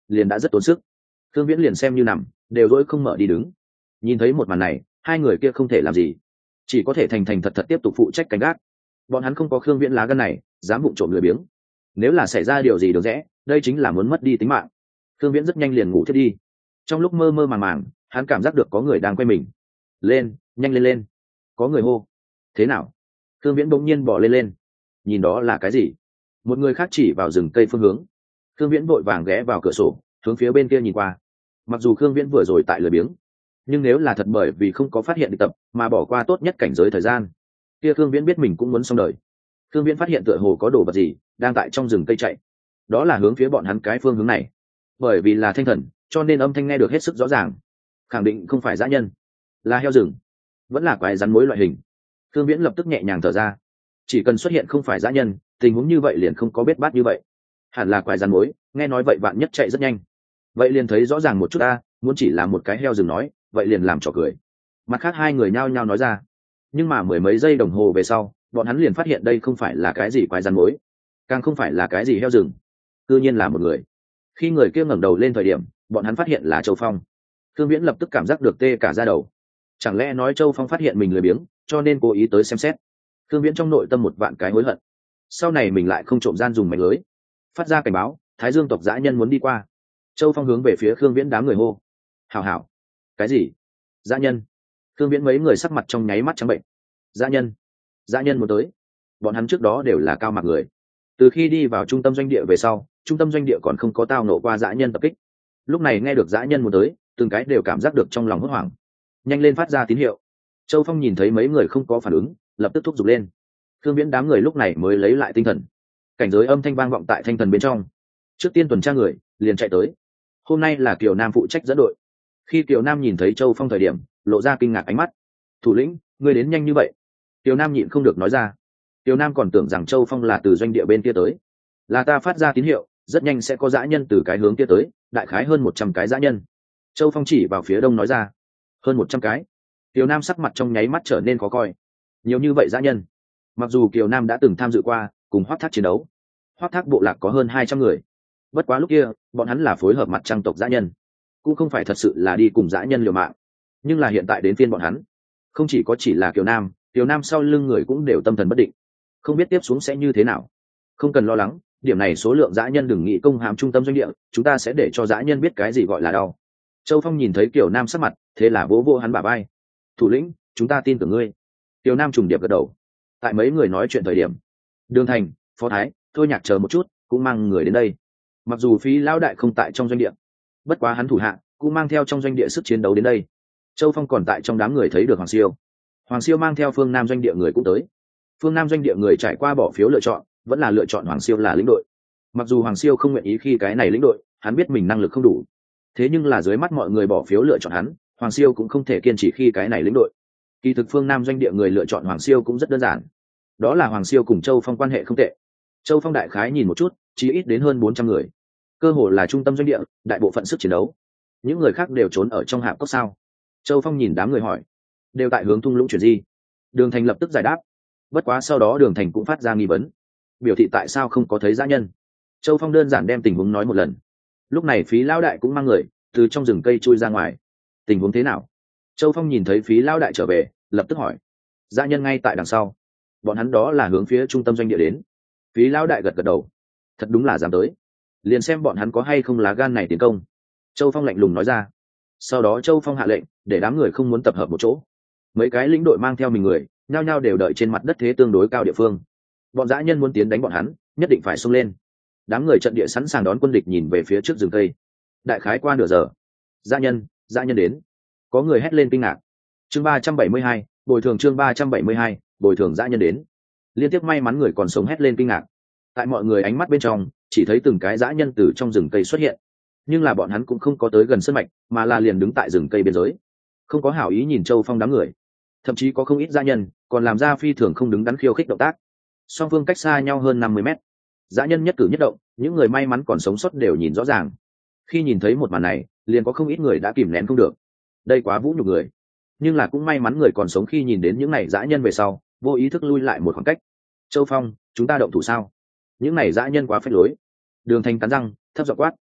liền đã rất tốn sức. Thương Viễn liền xem như nằm đều dỗi không mở đi đứng. Nhìn thấy một màn này, hai người kia không thể làm gì, chỉ có thể thành thành thật thật tiếp tục phụ trách canh gác. Bọn hắn không có Khương Viễn lá gan này, dám vụng trộm lười biếng. Nếu là xảy ra điều gì được rẽ, đây chính là muốn mất đi tính mạng. Khương Viễn rất nhanh liền ngủ thiết đi. Trong lúc mơ mơ màng màng, hắn cảm giác được có người đang quay mình. Lên, nhanh lên lên! Có người hô. Thế nào? Khương Viễn bỗng nhiên bỏ lên lên. Nhìn đó là cái gì? Một người khác chỉ vào rừng cây phương hướng. Khương Viễn vội vàng ghé vào cửa sổ, hướng phía bên kia nhìn qua. Mặc dù Khương Viễn vừa rồi tại lười biếng, nhưng nếu là thật bởi vì không có phát hiện địch tập mà bỏ qua tốt nhất cảnh giới thời gian, kia Khương Viễn biết mình cũng muốn xong đời. Khương Viễn phát hiện tựa hồ có đồ vật gì đang tại trong rừng cây chạy, đó là hướng phía bọn hắn cái phương hướng này. Bởi vì là thanh thần, cho nên âm thanh nghe được hết sức rõ ràng, khẳng định không phải dã nhân, là heo rừng, vẫn là quái rắn mối loại hình. Khương Viễn lập tức nhẹ nhàng thở ra, chỉ cần xuất hiện không phải dã nhân, tình huống như vậy liền không có bết bát như vậy, hẳn là quái rắn mối. Nghe nói vậy bạn nhất chạy rất nhanh, vậy liền thấy rõ ràng một chút ta, muốn chỉ là một cái heo rừng nói vậy liền làm trò cười. Mặt khác hai người nhao nhao nói ra, nhưng mà mười mấy giây đồng hồ về sau, bọn hắn liền phát hiện đây không phải là cái gì quái rắn mối, càng không phải là cái gì heo rừng, tự nhiên là một người. Khi người kia ngẩng đầu lên thời điểm, bọn hắn phát hiện là Châu Phong. Thương Viễn lập tức cảm giác được tê cả da đầu. Chẳng lẽ nói Châu Phong phát hiện mình lười biếng, cho nên cố ý tới xem xét? Thương Viễn trong nội tâm một vạn cái hối hận. Sau này mình lại không trộm gian dùng mảnh lưới. Phát ra cảnh báo, Thái Dương tộc dã nhân muốn đi qua. Châu Phong hướng về phía Khương Viễn đám người hô. Hảo hảo. Cái gì? Dã nhân? Khương Viễn mấy người sắc mặt trong nháy mắt trắng bệnh. Dã nhân? Dã nhân muốn tới? Bọn hắn trước đó đều là cao mặc người. Từ khi đi vào trung tâm doanh địa về sau, trung tâm doanh địa còn không có tao nộ qua dã nhân tập kích. Lúc này nghe được dã nhân muốn tới, từng cái đều cảm giác được trong lòng hốt hoảng. Nhanh lên phát ra tín hiệu. Châu Phong nhìn thấy mấy người không có phản ứng, lập tức thúc giục lên. Khương Viễn đám người lúc này mới lấy lại tinh thần. Cảnh giới âm thanh vang vọng tại thanh thần bên trong. Trước tiên tuần tra người, liền chạy tới. Hôm nay là Kiều Nam phụ trách dẫn đội. Khi Kiều Nam nhìn thấy Châu Phong thời điểm, lộ ra kinh ngạc ánh mắt. Thủ lĩnh, ngươi đến nhanh như vậy? Kiều Nam nhịn không được nói ra. Kiều Nam còn tưởng rằng Châu Phong là từ doanh địa bên kia tới. Là ta phát ra tín hiệu, rất nhanh sẽ có dã nhân từ cái hướng kia tới, đại khái hơn một trăm cái dã nhân. Châu Phong chỉ vào phía đông nói ra. Hơn một trăm cái. Kiều Nam sắc mặt trong nháy mắt trở nên khó coi. Nhiều như vậy dã nhân. Mặc dù Kiều Nam đã từng tham dự qua cùng Hoắc Thác chiến đấu, Hoắc Thác bộ lạc có hơn hai trăm người. Bất quá lúc kia, bọn hắn là phối hợp mặt trăng tộc dã nhân, cũng không phải thật sự là đi cùng dã nhân liều mạng. Nhưng là hiện tại đến phiên bọn hắn, không chỉ có chỉ là Kiều Nam, Kiều Nam sau lưng người cũng đều tâm thần bất định, không biết tiếp xuống sẽ như thế nào. Không cần lo lắng, điểm này số lượng dã nhân đừng nghĩ công hãm trung tâm doanh địa, chúng ta sẽ để cho dã nhân biết cái gì gọi là đau. Châu Phong nhìn thấy Kiều Nam sắc mặt, thế là vỗ vỗ hắn bả vai. Thủ lĩnh, chúng ta tin tưởng ngươi. Kiều Nam trùng điệp gật đầu. Tại mấy người nói chuyện thời điểm, Đường Thành, Phó Thái, Thôi Nhạc chờ một chút, cũng mang người đến đây. Mặc dù Phí lão đại không tại trong doanh địa, bất quá hắn thủ hạ cũng mang theo trong doanh địa sức chiến đấu đến đây. Châu Phong còn tại trong đám người thấy được Hoàng Siêu. Hoàng Siêu mang theo phương Nam doanh địa người cũng tới. Phương Nam doanh địa người trải qua bỏ phiếu lựa chọn, vẫn là lựa chọn Hoàng Siêu là lĩnh đội. Mặc dù Hoàng Siêu không nguyện ý khi cái này lĩnh đội, hắn biết mình năng lực không đủ. Thế nhưng là dưới mắt mọi người bỏ phiếu lựa chọn hắn, Hoàng Siêu cũng không thể kiên trì khi cái này lĩnh đội. Kỳ thực phương Nam doanh địa người lựa chọn Hoàng Siêu cũng rất đơn giản. Đó là Hoàng Siêu cùng Châu Phong quan hệ không tệ. Châu Phong đại khái nhìn một chút, chỉ ít đến hơn bốn trăm người. Cơ hồ là trung tâm doanh địa, đại bộ phận sức chiến đấu. Những người khác đều trốn ở trong hạp cốc sao? Châu Phong nhìn đám người hỏi. Đều tại hướng thung lũng chuyển di. Đường Thành lập tức giải đáp. Bất quá sau đó Đường Thành cũng phát ra nghi vấn, biểu thị tại sao không có thấy dã nhân. Châu Phong đơn giản đem tình huống nói một lần. Lúc này Phí lão đại cũng mang người từ trong rừng cây chui ra ngoài. Tình huống thế nào? Châu Phong nhìn thấy Phí lão đại trở về, lập tức hỏi. Dã nhân ngay tại đằng sau. Bọn hắn đó là hướng phía trung tâm doanh địa đến. Phí lão đại gật gật đầu. Thật đúng là dám tới. Liền xem bọn hắn có hay không lá gan này tiến công. Châu Phong lạnh lùng nói ra. Sau đó Châu Phong hạ lệnh để đám người không muốn tập hợp một chỗ. Mấy cái lĩnh đội mang theo mình người, nhao nhao đều đợi trên mặt đất thế tương đối cao địa phương. Bọn dã nhân muốn tiến đánh bọn hắn, nhất định phải xông lên. Đám người trận địa sẵn sàng đón quân địch nhìn về phía trước rừng cây. Đại khái qua nửa giờ, dã nhân, dã nhân đến. Có người hét lên kinh ngạc. Chương ba trăm bảy mươi hai, bồi thường chương ba trăm bảy mươi hai, bồi thường dã nhân đến. Liên tiếp may mắn người còn sống hét lên kinh ngạc. Tại mọi người ánh mắt bên trong, chỉ thấy từng cái dã nhân từ trong rừng cây xuất hiện. Nhưng là bọn hắn cũng không có tới gần sân mạch, mà là liền đứng tại rừng cây biên giới, không có hảo ý nhìn Châu Phong đám người. Thậm chí có không ít dã nhân còn làm ra phi thường không đứng đắn khiêu khích động tác. Song phương cách xa nhau hơn năm mươi mét. Dã nhân nhất cử nhất động, những người may mắn còn sống sót đều nhìn rõ ràng. Khi nhìn thấy một màn này, liền có không ít người đã kìm nén không được. Đây quá vũ nhục người. Nhưng là cũng may mắn người còn sống khi nhìn đến những này dã nhân về sau, vô ý thức lui lại một khoảng cách. Châu Phong, chúng ta động thủ sao? Những này dã nhân quá phách lối. Đường Thành cắn răng, thấp giọng quát.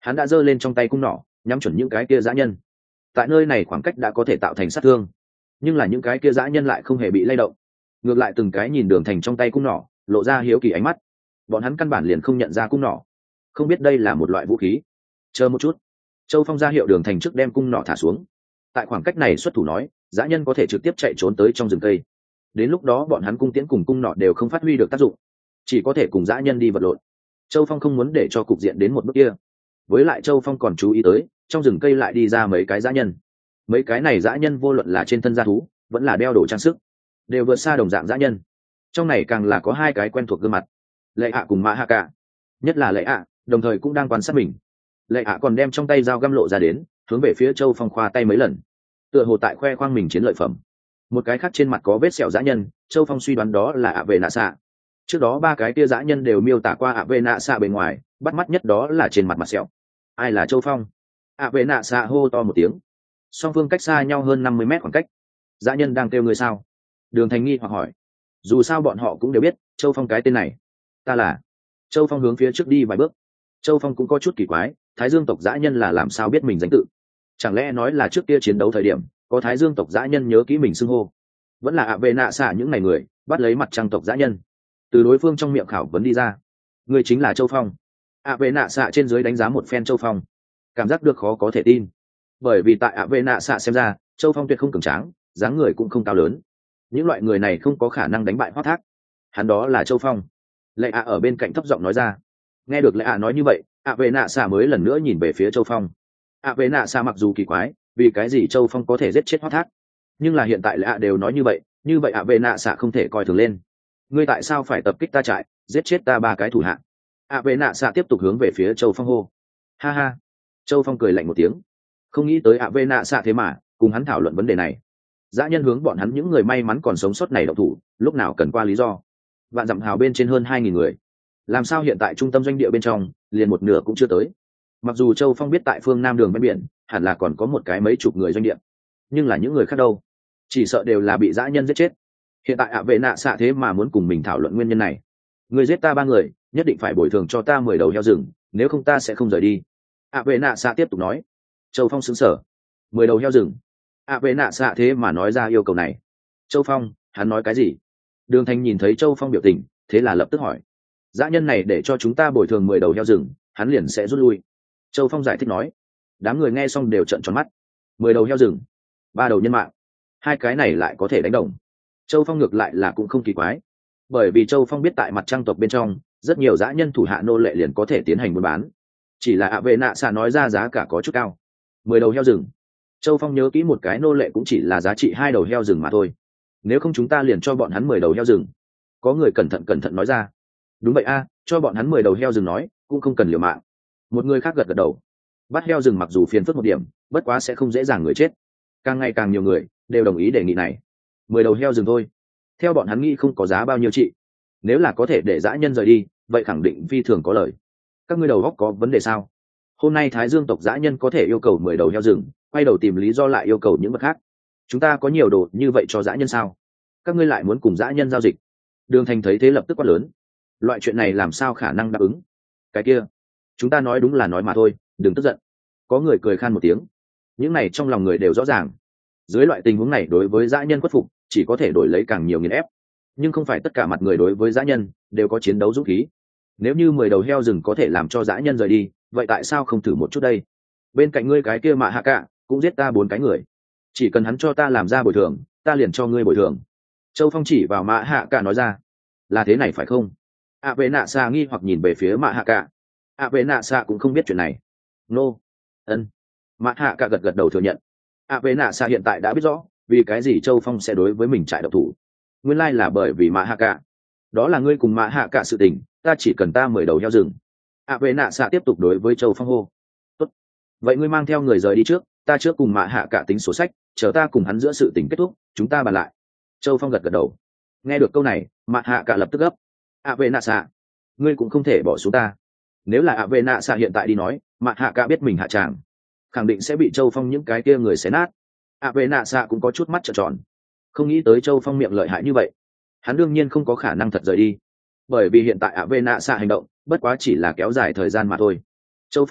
hắn đã giơ lên trong tay cung nỏ nhắm chuẩn những cái kia dã nhân. Tại nơi này khoảng cách đã có thể tạo thành sát thương, nhưng là những cái kia dã nhân lại không hề bị lay động, ngược lại từng cái nhìn Đường Thành trong tay cung nỏ lộ ra hiếu kỳ ánh mắt. Bọn hắn căn bản liền không nhận ra cung nỏ, không biết đây là một loại vũ khí. Chờ một chút. Châu Phong ra hiệu Đường Thành trước đem cung nỏ thả xuống. Tại khoảng cách này xuất thủ nói, dã nhân có thể trực tiếp chạy trốn tới trong rừng cây. Đến lúc đó bọn hắn cung tiễn cùng cung nỏ đều không phát huy được tác dụng, chỉ có thể cùng dã nhân đi vật lộn. Châu Phong không muốn để cho cục diện đến một bước kia. Với lại Châu Phong còn chú ý tới, trong rừng cây lại đi ra mấy cái dã nhân. Mấy cái này dã nhân vô luận là trên thân gia thú, vẫn là đeo đồ trang sức, đều vượt xa đồng dạng dã nhân. Trong này càng là có hai cái quen thuộc gương mặt, Lệ Ạ cùng Mã Hạ Cả. Nhất là Lệ Ạ, đồng thời cũng đang quan sát mình. Lệ Ạ còn đem trong tay dao găm lộ ra đến, hướng về phía Châu Phong khoa tay mấy lần, tựa hồ tại khoe khoang mình chiến lợi phẩm. Một cái khác trên mặt có vết sẹo dã nhân, Châu Phong suy đoán đó là ạ vệ nạ xạ. Trước đó ba cái kia dã nhân đều miêu tả qua ạ vệ nạ xạ bề ngoài, bắt mắt nhất đó là trên mặt mặt sẹo. Ai là Châu Phong? ạ vệ nạ xạ hô to một tiếng. Song phương cách xa nhau hơn năm mươi mét khoảng cách. Dã nhân đang kêu người sao? Đường Thành nghi hoặc hỏi. Dù sao bọn họ cũng đều biết Châu Phong cái tên này. Ta là. Châu Phong hướng phía trước đi vài bước. Châu Phong cũng có chút kỳ quái, Thái Dương tộc dã nhân là làm sao biết mình danh tự? Chẳng lẽ nói là trước kia chiến đấu thời điểm có Thái Dương tộc dã nhân nhớ kỹ mình xưng hô? Vẫn là ạ vệ nạ xạ những ngày người bắt lấy mặt trăng tộc dã nhân, từ đối phương trong miệng khảo vấn đi ra. Người chính là Châu Phong. ạ vệ nạ xạ trên dưới đánh giá một phen Châu Phong, cảm giác được khó có thể tin, bởi vì tại ạ vệ nạ xạ xem ra Châu Phong tuyệt không cường tráng, dáng người cũng không cao lớn, những loại người này không có khả năng đánh bại Hoắc Thác. Hắn đó là Châu Phong. Lệ ạ ở bên cạnh thấp giọng nói ra. Nghe được Lệ ạ nói như vậy, ạ vệ nạ xạ mới lần nữa nhìn về phía Châu Phong. ạ vệ nạ xạ mặc dù kỳ quái vì cái gì Châu Phong có thể giết chết Hoắc Thác, nhưng là hiện tại Lệ ạ đều nói như vậy, như vậy ạ vệ nạ xạ không thể coi thường lên. Ngươi tại sao phải tập kích ta trại, giết chết ta ba cái thủ hạ? ạ vệ nạ xạ tiếp tục hướng về phía Châu Phong hô. Ha ha. Châu Phong cười lạnh một tiếng, không nghĩ tới ạ vệ nạ xạ thế mà cùng hắn thảo luận vấn đề này. Dã nhân hướng bọn hắn những người may mắn còn sống sót này động thủ, lúc nào cần qua lý do. Vạn dặm hào bên trên hơn hai nghìn người, làm sao hiện tại trung tâm doanh địa bên trong liền một nửa cũng chưa tới? Mặc dù Châu Phong biết tại phương Nam đường ven biển hẳn là còn có một cái mấy chục người doanh địa, nhưng là những người khác đâu, chỉ sợ đều là bị dã nhân giết chết. Hiện tại ạ vệ nạ xạ thế mà muốn cùng mình thảo luận nguyên nhân này. Người giết ta ba người, nhất định phải bồi thường cho ta mười đầu heo rừng, nếu không ta sẽ không rời đi. ạ vệ nạ xạ tiếp tục nói. Châu Phong sững sờ. Mười đầu heo rừng? ạ vệ nạ xạ thế mà nói ra yêu cầu này. Châu Phong, hắn nói cái gì? Đường Thành nhìn thấy Châu Phong biểu tình, thế là lập tức hỏi. Dã nhân này để cho chúng ta bồi thường mười đầu heo rừng, hắn liền sẽ rút lui. Châu Phong giải thích nói. Đám người nghe xong đều trợn tròn mắt. Mười đầu heo rừng, ba đầu nhân mạng, hai cái này lại có thể đánh đồng. Châu Phong ngược lại là cũng không kỳ quái, bởi vì Châu Phong biết tại mặt trăng tộc bên trong rất nhiều dã nhân thủ hạ nô lệ liền có thể tiến hành buôn bán, chỉ là ạ vệ nạ xạ nói ra giá cả có chút cao. Mười đầu heo rừng, Châu Phong nhớ kỹ một cái nô lệ cũng chỉ là giá trị hai đầu heo rừng mà thôi, nếu không chúng ta liền cho bọn hắn mười đầu heo rừng. Có người cẩn thận cẩn thận nói ra. Đúng vậy a, cho bọn hắn mười đầu heo rừng nói cũng không cần liều mạng. Một người khác gật gật đầu. Bắt heo rừng mặc dù phiền phức một điểm, bất quá sẽ không dễ dàng người chết. Càng ngày càng nhiều người đều đồng ý đề nghị này. Mười đầu heo rừng thôi, theo bọn hắn nghĩ không có giá bao nhiêu trị. Nếu là có thể để dã nhân rời đi, vậy khẳng định phi thường có lời. Các ngươi đầu góc có vấn đề sao? Hôm nay Thái Dương tộc dã nhân có thể yêu cầu mười đầu heo rừng, quay đầu tìm lý do lại yêu cầu những vật khác. Chúng ta có nhiều đồ như vậy cho dã nhân sao? Các ngươi lại muốn cùng dã nhân giao dịch? Đường Thành thấy thế lập tức quát lớn. Loại chuyện này làm sao khả năng đáp ứng? Cái kia, chúng ta nói đúng là nói mà thôi, đừng tức giận. Có người cười khan một tiếng. Những này trong lòng người đều rõ ràng. Dưới loại tình huống này đối với dã nhân khuất phục, chỉ có thể đổi lấy càng nhiều nghiền ép. Nhưng không phải tất cả mặt người đối với dã nhân đều có chiến đấu dũng khí. Nếu như mười đầu heo rừng có thể làm cho dã nhân rời đi, vậy tại sao không thử một chút đây? Bên cạnh ngươi cái kia Mạ Hạ Cả cũng giết ta bốn cái người, chỉ cần hắn cho ta làm ra bồi thường, ta liền cho ngươi bồi thường. Châu Phong chỉ vào Mạ Hạ Cả nói ra. Là thế này phải không? ạ vệ nạ xạ nghi hoặc nhìn về phía Mạ Hạ Cả. ạ vệ nạ xạ cũng không biết chuyện này. Nô. Ân. Mạ Hạ Cả gật gật đầu thừa nhận. ạ vệ nạ xạ hiện tại đã biết rõ vì cái gì Châu Phong sẽ đối với mình trại độc thủ. Nguyên lai là bởi vì Mạ Hạ Cả. Đó là ngươi cùng Mạ Hạ Cả sự tình, ta chỉ cần ta mười đầu heo rừng. ạ vệ nạ xạ tiếp tục đối với Châu Phong hô. Tốt. Vậy ngươi mang theo người rời đi trước, ta trước cùng Mạ Hạ Cả tính sổ sách, chờ ta cùng hắn giữa sự tình kết thúc, chúng ta bàn lại. Châu Phong gật gật đầu. Nghe được câu này, Mạ Hạ Cả lập tức gấp. ạ vệ nạ xạ, ngươi cũng không thể bỏ xuống ta. Nếu là ạ vệ nạ xạ hiện tại đi nói, Mạ Hạ Cả biết mình hạ tràng, khẳng định sẽ bị Châu Phong những cái kia người xé nát. ạ vệ nạ xạ cũng có chút mắt trợn tròn, không nghĩ tới Châu Phong miệng lợi hại như vậy. Hắn đương nhiên không có khả năng thật rời đi, bởi vì hiện tại ạ vệ nạ xạ hành động bất quá chỉ là kéo dài thời gian mà thôi. Châu Phong,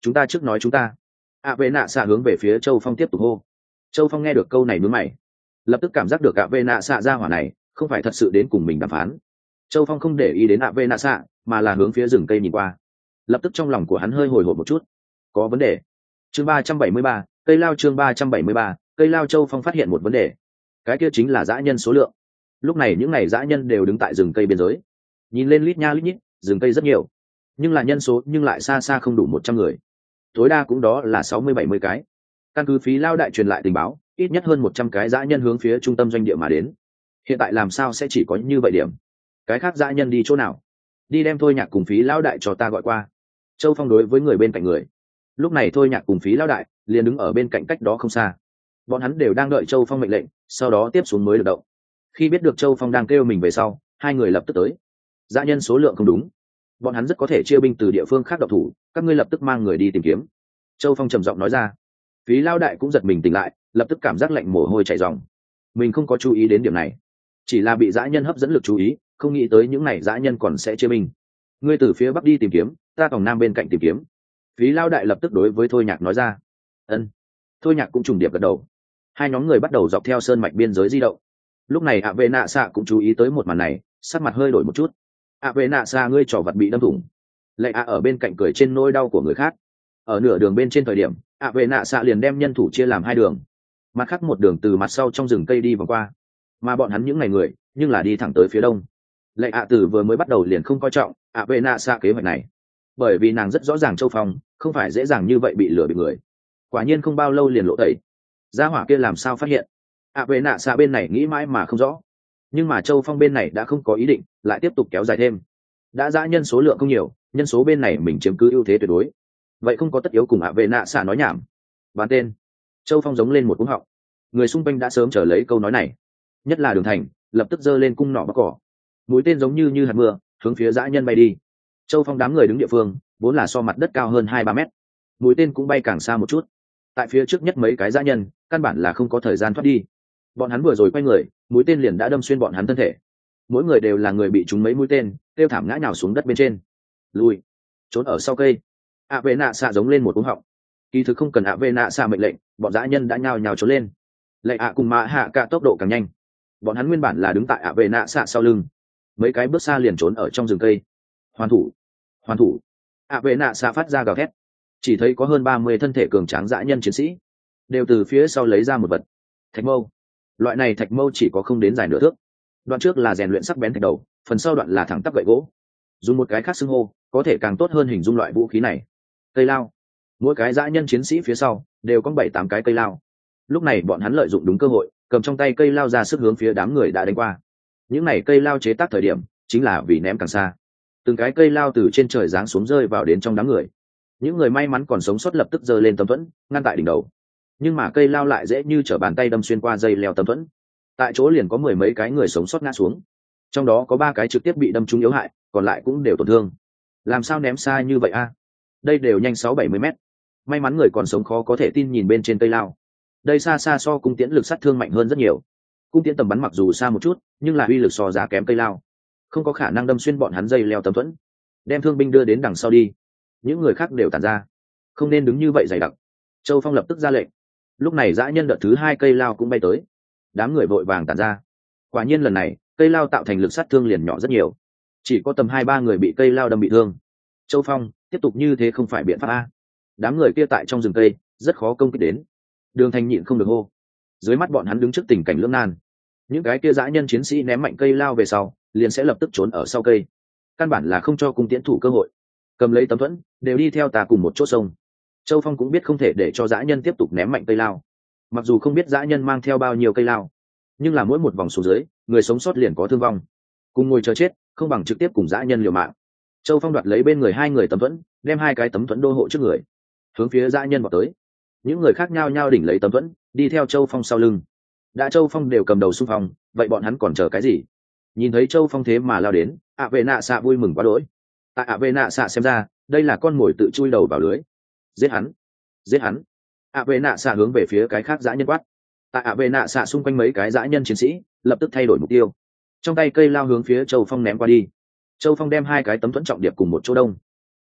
chúng ta trước nói chúng ta. ạ vệ nạ xạ hướng về phía Châu Phong tiếp tục hô. Châu Phong nghe được câu này mướn mày, lập tức cảm giác được ạ vệ nạ xạ ra hỏa này không phải thật sự đến cùng mình đàm phán. Châu Phong không để ý đến ạ vệ nạ xạ, mà là hướng phía rừng cây nhìn qua. Lập tức trong lòng của hắn hơi hồi hộp một chút. Có vấn đề. Chương ba trăm bảy mươi ba, cây lao chương ba trăm bảy mươi ba, cây lao. Châu Phong phát hiện một vấn đề. Cái kia chính là dã nhân số lượng. Lúc này những này dã nhân đều đứng tại rừng cây biên giới. Nhìn lên lít nha lít nhít, rừng cây rất nhiều. Nhưng là nhân số nhưng lại xa xa không đủ một trăm người. Tối đa cũng đó là sáu mươi bảy mươi cái. Căn cứ Phí Lao đại truyền lại tình báo, ít nhất hơn một trăm cái dã nhân hướng phía trung tâm doanh địa mà đến. Hiện tại làm sao sẽ chỉ có như vậy điểm? Cái khác dã nhân đi chỗ nào? Đi đem Thôi Nhạc cùng Phí Lao đại cho ta gọi qua. Châu Phong đối với người bên cạnh người. Lúc này Thôi Nhạc cùng Phí Lao đại liền đứng ở bên cạnh cách đó không xa. Bọn hắn đều đang đợi Châu Phong mệnh lệnh, sau đó tiếp xuống mới được động. Khi biết được Châu Phong đang kêu mình về sau, hai người lập tức tới. Dã nhân số lượng không đúng, bọn hắn rất có thể chia binh từ địa phương khác độc thủ, các ngươi lập tức mang người đi tìm kiếm. Châu Phong trầm giọng nói ra. Phí Lao đại cũng giật mình tỉnh lại, lập tức cảm giác lạnh mồ hôi chảy ròng. Mình không có chú ý đến điểm này, chỉ là bị dã nhân hấp dẫn lực chú ý, không nghĩ tới những này dã nhân còn sẽ chia binh. Ngươi từ phía bắc đi tìm kiếm, ta còn nam bên cạnh tìm kiếm. Phí Lao đại lập tức đối với Thôi Nhạc nói ra. Ân. Thôi Nhạc cũng trùng điệp gật đầu. Hai nhóm người bắt đầu dọc theo sơn mạch biên giới di động. Lúc này ạ vệ nạ xạ cũng chú ý tới một màn này, sắc mặt hơi đổi một chút. ạ vệ nạ xạ, ngươi trò vật bị đâm thủng. Lệ ạ ở bên cạnh cười trên nỗi đau của người khác. Ở nửa đường bên trên thời điểm, ạ vệ nạ xạ liền đem nhân thủ chia làm hai đường, mặt khác một đường từ mặt sau trong rừng cây đi vòng qua, mà bọn hắn những ngày người nhưng là đi thẳng tới phía đông. Lệ ạ từ vừa mới bắt đầu liền không coi trọng ạ vệ nạ xạ kế hoạch này, bởi vì nàng rất rõ ràng Châu Phong không phải dễ dàng như vậy bị lừa bị người. Quả nhiên không bao lâu liền lộ tẩy. Gia hỏa kia làm sao phát hiện? ạ vệ nạ xạ bên này nghĩ mãi mà không rõ, nhưng mà Châu Phong bên này đã không có ý định lại tiếp tục kéo dài thêm. Đã dã nhân số lượng không nhiều, nhân số bên này mình chiếm cứ ưu thế tuyệt đối, vậy không có tất yếu cùng ạ vệ nạ xạ nói nhảm. Bán tên. Châu Phong giống lên một cú họng. Người xung quanh đã sớm chờ lấy câu nói này, nhất là Đường Thành lập tức giơ lên cung nỏ bắc cỏ, mũi tên giống như như hạt mưa hướng phía dã nhân bay đi. Châu Phong đám người đứng địa phương vốn là so mặt đất cao hơn hai ba mét, mũi tên cũng bay càng xa một chút. Tại phía trước nhất mấy cái dã nhân căn bản là không có thời gian thoát đi, bọn hắn vừa rồi quay người, mũi tên liền đã đâm xuyên bọn hắn thân thể. Mỗi người đều là người bị trúng mấy mũi tên, kêu thảm ngã nhào xuống đất bên trên. Lùi, trốn ở sau cây. ạ vệ nạ xạ giống lên một cú họng. Kỳ thực không cần ạ vệ nạ xạ mệnh lệnh, bọn dã nhân đã nhào nhào trốn lên. Lệ ạ cùng mã hạ cả tốc độ càng nhanh, bọn hắn nguyên bản là đứng tại ạ vệ nạ xạ sau lưng, mấy cái bước xa liền trốn ở trong rừng cây. Hoàn thủ, hoàn thủ. ạ vệ nạ xạ phát ra gào thét. Chỉ thấy có hơn ba mươi thân thể cường tráng dã nhân chiến sĩ đều từ phía sau lấy ra một vật. Thạch mâu. Loại này thạch mâu chỉ có không đến dài nửa thước, đoạn trước là rèn luyện sắc bén thạch đầu, phần sau đoạn là thẳng tắp gậy gỗ. Dùng một cái khác xưng hô có thể càng tốt hơn hình dung loại vũ khí này. Cây lao. Mỗi cái dã nhân chiến sĩ phía sau đều có bảy tám cái cây lao. Lúc này bọn hắn lợi dụng đúng cơ hội, cầm trong tay cây lao ra sức hướng phía đám người đã đánh qua. Những này cây lao chế tác thời điểm chính là vì ném càng xa. Từng cái cây lao từ trên trời giáng xuống rơi vào đến trong đám người. Những người may mắn còn sống sót lập tức giơ lên tấm thuẫn ngăn tại đỉnh đầu, nhưng mà cây lao lại dễ như trở bàn tay đâm xuyên qua dây leo tấm thuẫn. Tại chỗ liền có mười mấy cái người sống sót ngã xuống, trong đó có ba cái trực tiếp bị đâm trúng yếu hại, còn lại cũng đều tổn thương. Làm sao ném xa như vậy a? Đây đều nhanh sáu bảy mươi mét. May mắn người còn sống khó có thể tin nhìn bên trên cây lao. Đây xa xa so cung tiễn lực sát thương mạnh hơn rất nhiều. Cung tiễn tầm bắn mặc dù xa một chút, nhưng là uy lực so giá kém cây lao, không có khả năng đâm xuyên bọn hắn dây leo tấm thuẫn. Đem thương binh đưa đến đằng sau đi, những người khác đều tản ra, không nên đứng như vậy dày đặc. Châu Phong lập tức ra lệnh. Lúc này dã nhân đợt thứ hai cây lao cũng bay tới, đám người vội vàng tản ra. Quả nhiên lần này cây lao tạo thành lực sát thương liền nhỏ rất nhiều, chỉ có tầm hai ba người bị cây lao đâm bị thương. Châu Phong, tiếp tục như thế không phải biện pháp a. Đám người kia tại trong rừng cây rất khó công kích đến. Đường Thành nhịn không được hô. Dưới mắt bọn hắn đứng trước tình cảnh lưỡng nan, những cái kia dã nhân chiến sĩ ném mạnh cây lao về sau liền sẽ lập tức trốn ở sau cây, căn bản là không cho cung tiễn thủ cơ hội. Cầm lấy tấm thuẫn đều đi theo ta cùng một chỗ sông. Châu Phong cũng biết không thể để cho dã nhân tiếp tục ném mạnh cây lao, mặc dù không biết dã nhân mang theo bao nhiêu cây lao, nhưng là mỗi một vòng xuống dưới người sống sót liền có thương vong, cùng ngồi chờ chết không bằng trực tiếp cùng dã nhân liều mạng. Châu Phong đoạt lấy bên người hai người tấm thuẫn, đem hai cái tấm thuẫn đô hộ trước người, hướng phía dã nhân vào tới. Những người khác nhau nhau đỉnh lấy tấm thuẫn đi theo Châu Phong sau lưng. Đã Châu Phong đều cầm đầu xung phong, vậy bọn hắn còn chờ cái gì? Nhìn thấy Châu Phong thế mà lao đến, ạ vệ nạ xạ vui mừng quá đỗi. Tại ạ vệ nạ xạ xem ra đây là con mồi tự chui đầu vào lưới. Giết hắn, giết hắn. ạ vệ nạ xạ hướng về phía cái khác dã nhân quát. Tại ạ vệ nạ xạ xung quanh mấy cái dã nhân chiến sĩ lập tức thay đổi mục tiêu, trong tay cây lao hướng phía Châu Phong ném qua đi. Châu Phong đem hai cái tấm thuẫn trọng điệp cùng một chỗ đông,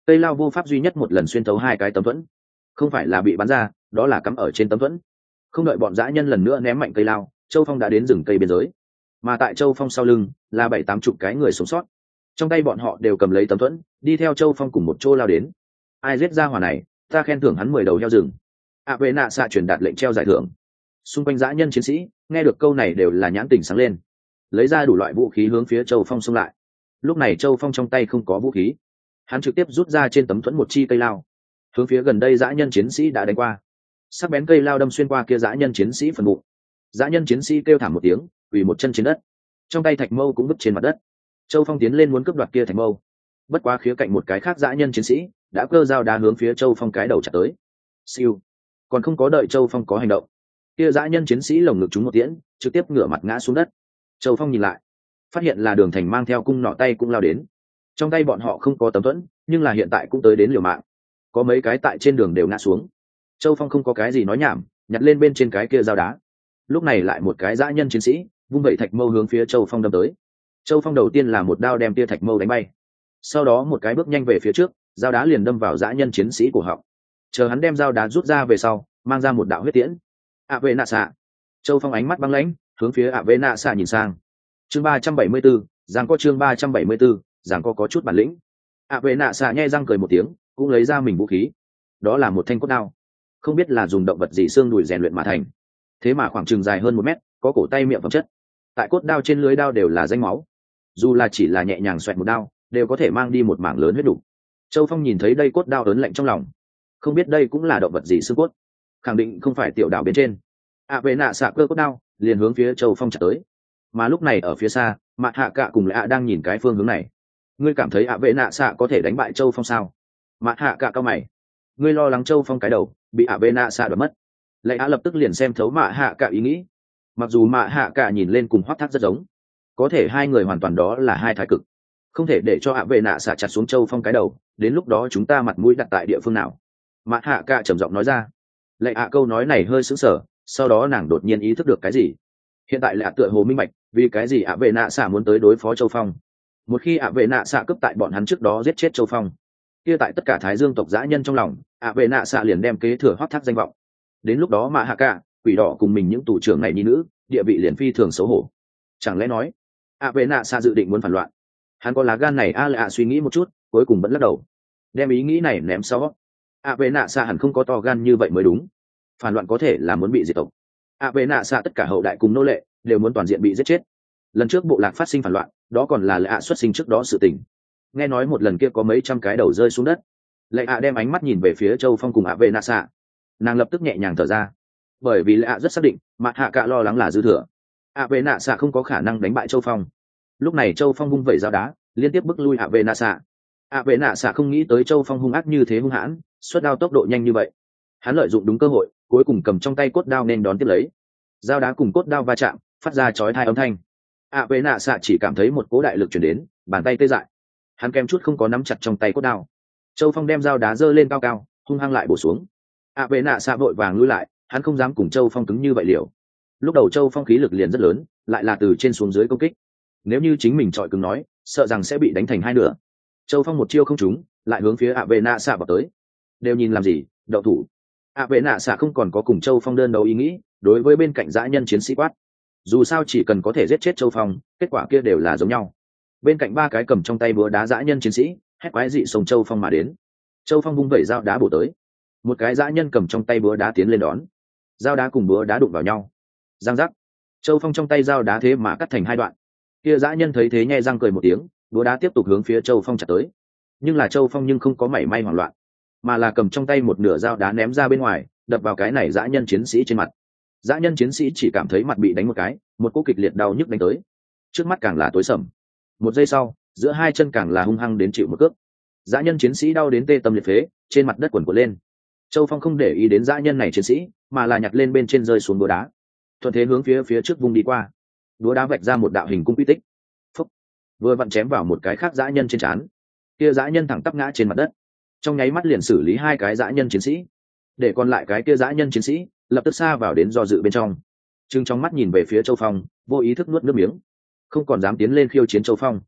cây lao vô pháp duy nhất một lần xuyên thấu hai cái tấm thuẫn, không phải là bị bắn ra, đó là cắm ở trên tấm thuẫn. Không đợi bọn dã nhân lần nữa ném mạnh cây lao, Châu Phong đã đến rừng cây biên giới, mà tại Châu Phong sau lưng là bảy tám chục cái người sống sót, trong tay bọn họ đều cầm lấy tấm thuẫn, đi theo Châu Phong cùng một chỗ lao đến. Ai giết ra hỏa này, ta khen thưởng hắn mười đầu heo rừng. ạ vệ nạ xạ truyền đạt lệnh treo giải thưởng. Xung quanh dã nhân chiến sĩ nghe được câu này đều là nhãn tình sáng lên, lấy ra đủ loại vũ khí hướng phía Châu Phong xông lại. Lúc này Châu Phong trong tay không có vũ khí, hắn trực tiếp rút ra trên tấm thuẫn một chi cây lao, hướng phía gần đây dã nhân chiến sĩ đã đánh qua. Sắc bén cây lao đâm xuyên qua kia dã nhân chiến sĩ phần bụng, dã nhân chiến sĩ kêu thảm một tiếng, quỳ một chân trên đất, trong tay thạch mâu cũng vứt trên mặt đất. Châu Phong tiến lên muốn cướp đoạt kia thạch mâu, bất quá khía cạnh một cái khác dã nhân chiến sĩ đã cơ dao đá hướng phía Châu Phong cái đầu chặt tới. Siêu, còn không có đợi Châu Phong có hành động, kia dã nhân chiến sĩ lồng ngực trúng một tiễn, trực tiếp ngửa mặt ngã xuống đất. Châu Phong nhìn lại, phát hiện là Đường Thành mang theo cung nỏ tay cũng lao đến. Trong tay bọn họ không có tấm thuẫn, nhưng là hiện tại cũng tới đến liều mạng, có mấy cái tại trên đường đều ngã xuống. Châu Phong không có cái gì nói nhảm, nhặt lên bên trên cái kia dao đá. Lúc này lại một cái dã nhân chiến sĩ vung vẩy thạch mâu hướng phía Châu Phong đâm tới. Châu Phong đầu tiên là một đao đem tia thạch mâu đánh bay, sau đó một cái bước nhanh về phía trước, dao đá liền đâm vào dã nhân chiến sĩ cổ họng. Chờ hắn đem dao đá rút ra về sau, mang ra một đạo huyết tiễn. ạ vệ nạ xạ. Châu Phong ánh mắt băng lãnh, hướng phía ạ vệ nạ xạ nhìn sang. Chương ba trăm bảy mươi 374, giằng có chương ba trăm bảy mươi 374, giằng có có chút bản lĩnh. ạ vệ nạ xạ nhe răng cười một tiếng, cũng lấy ra mình vũ khí. Đó là một thanh cốt đao, không biết là dùng động vật gì xương đùi rèn luyện mà thành, thế mà khoảng chừng dài hơn một mét, có cổ tay miệng phẩm chất. Tại cốt đao trên lưới đao đều là danh máu, dù là chỉ là nhẹ nhàng xoẹt một đao đều có thể mang đi một mảng lớn huyết đủ. Châu Phong nhìn thấy đây cốt đao ớn lạnh trong lòng, không biết đây cũng là động vật gì xương cốt, khẳng định không phải tiểu đảo bên trên. ạ vệ nạ xạ cơ cốt đao liền hướng phía Châu Phong chặt tới, mà lúc này ở phía xa Mạt Hạ Cạ cùng Lệ ạ đang nhìn cái phương hướng này. Ngươi cảm thấy ạ vệ nạ xạ có thể đánh bại Châu Phong sao? Mạt Hạ Cạ cao mày, ngươi lo lắng Châu Phong cái đầu bị ạ vệ nạ xạ đoạt mất. Lệ ạ lập tức liền xem thấu Mạt Hạ Cạ ý nghĩ, mặc dù Mạt Hạ Cạ nhìn lên cùng Hoắc Thác rất giống, có thể hai người hoàn toàn đó là hai thái cực, không thể để cho ạ vệ nạ xạ chặt xuống Châu Phong cái đầu, đến lúc đó chúng ta mặt mũi đặt tại địa phương nào? Mạt Hạ Cạ trầm giọng nói ra. Lệ ạ câu nói này hơi sững sờ, sau đó nàng đột nhiên ý thức được cái gì. Hiện tại Lệ ạ tựa hồ minh bạch vì cái gì ạ vệ nạ xạ muốn tới đối phó Châu Phong. Một khi ạ vệ nạ xạ cướp tại bọn hắn trước đó giết chết Châu Phong, kia tại tất cả Thái Dương tộc dã nhân trong lòng, ạ vệ nạ xạ liền đem kế thừa Hoắc Thác danh vọng. Đến lúc đó Mạt Hạ Cạ, Quỷ Đỏ cùng mình những tù trưởng này nhi nữ, địa vị liền phi thường xấu hổ. Chẳng lẽ nói ạ vệ nạ xạ dự định muốn phản loạn? Hắn có lá gan này a? Lệ ạ suy nghĩ một chút, cuối cùng vẫn lắc đầu, đem ý nghĩ này ném sau. ạ vệ nạ xạ hẳn không có to gan như vậy mới đúng. Phản loạn có thể là muốn bị diệt tộc. ạ vệ nạ xạ tất cả hậu đại cùng nô lệ đều muốn toàn diện bị giết chết. Lần trước bộ lạc phát sinh phản loạn, đó còn là Lệ ạ xuất sinh trước đó sự tình. Nghe nói một lần kia có mấy trăm cái đầu rơi xuống đất. Lệ ạ đem ánh mắt nhìn về phía Châu Phong cùng ạ vệ nạ xạ, nàng lập tức nhẹ nhàng thở ra, bởi vì Lệ ạ rất xác định Mạt Hạ Cạ lo lắng là dư thừa. ạ vệ nạ xạ không có khả năng đánh bại Châu Phong. Lúc này Châu Phong vung vẩy dao đá liên tiếp bức lui ạ vệ nạ xạ. ạ vệ nạ xạ không nghĩ tới Châu Phong hung ác như thế, hung hãn, xuất đao tốc độ nhanh như vậy. Hắn lợi dụng đúng cơ hội, cuối cùng cầm trong tay cốt đao nên đón tiếp lấy. Dao đá cùng cốt đao va chạm, phát ra chói tai âm thanh. ạ vệ nạ xạ chỉ cảm thấy một cỗ đại lực chuyển đến, bàn tay tê dại, hắn kém chút không có nắm chặt trong tay cốt đao. Châu Phong đem dao đá giơ lên cao cao, hung hăng lại bổ xuống. ạ vệ nạ xạ vội vàng lui lại, hắn không dám cùng Châu Phong cứng như vậy liều. Lúc đầu Châu Phong khí lực liền rất lớn, lại là từ trên xuống dưới công kích, nếu như chính mình chọi cứng nói, sợ rằng sẽ bị đánh thành hai nửa. Châu Phong một chiêu không trúng, lại hướng phía ạ vệ nạ xạ vào tới. Đều nhìn làm gì, đậu thủ. ạ vệ nạ xạ không còn có cùng Châu Phong đơn đấu ý nghĩ, đối với bên cạnh dã nhân chiến sĩ quát. Dù sao chỉ cần có thể giết chết Châu Phong, kết quả kia đều là giống nhau. Bên cạnh ba cái cầm trong tay búa đá dã nhân chiến sĩ hét quái dị xông Châu Phong mà đến. Châu Phong vung vẩy dao đá bổ tới, một cái dã nhân cầm trong tay búa đá tiến lên đón, dao đá cùng búa đá đụng vào nhau, giang giác. Châu Phong trong tay dao đá thế mà cắt thành hai đoạn. Kia dã nhân thấy thế nhe răng cười một tiếng, búa đá tiếp tục hướng phía Châu Phong chặt tới. Nhưng là Châu Phong nhưng không có mảy may hoảng loạn, mà là cầm trong tay một nửa dao đá ném ra bên ngoài, đập vào cái này dã nhân chiến sĩ trên mặt. Dã nhân chiến sĩ chỉ cảm thấy mặt bị đánh một cái, một cú kịch liệt đau nhức đánh tới, trước mắt càng là tối sầm. Một giây sau, giữa hai chân càng là hung hăng đến chịu một cước. Dã nhân chiến sĩ đau đến tê tâm liệt phế, trên mặt đất quần quật lên. Châu Phong không để ý đến dã nhân này chiến sĩ, mà là nhặt lên bên trên rơi xuống búa đá, thuận thế hướng phía phía trước vung đi qua. Búa đá vạch ra một đạo hình cung quy tích, phúc, vừa vặn chém vào một cái khác dã nhân trên trán. Kia dã nhân thẳng tắp ngã trên mặt đất, trong nháy mắt liền xử lý hai cái dã nhân chiến sĩ, để còn lại cái kia dã nhân chiến sĩ lập tức xa vào đến do dự bên trong. Trừng trong mắt nhìn về phía Châu Phong, vô ý thức nuốt nước miếng, không còn dám tiến lên khiêu chiến Châu Phong.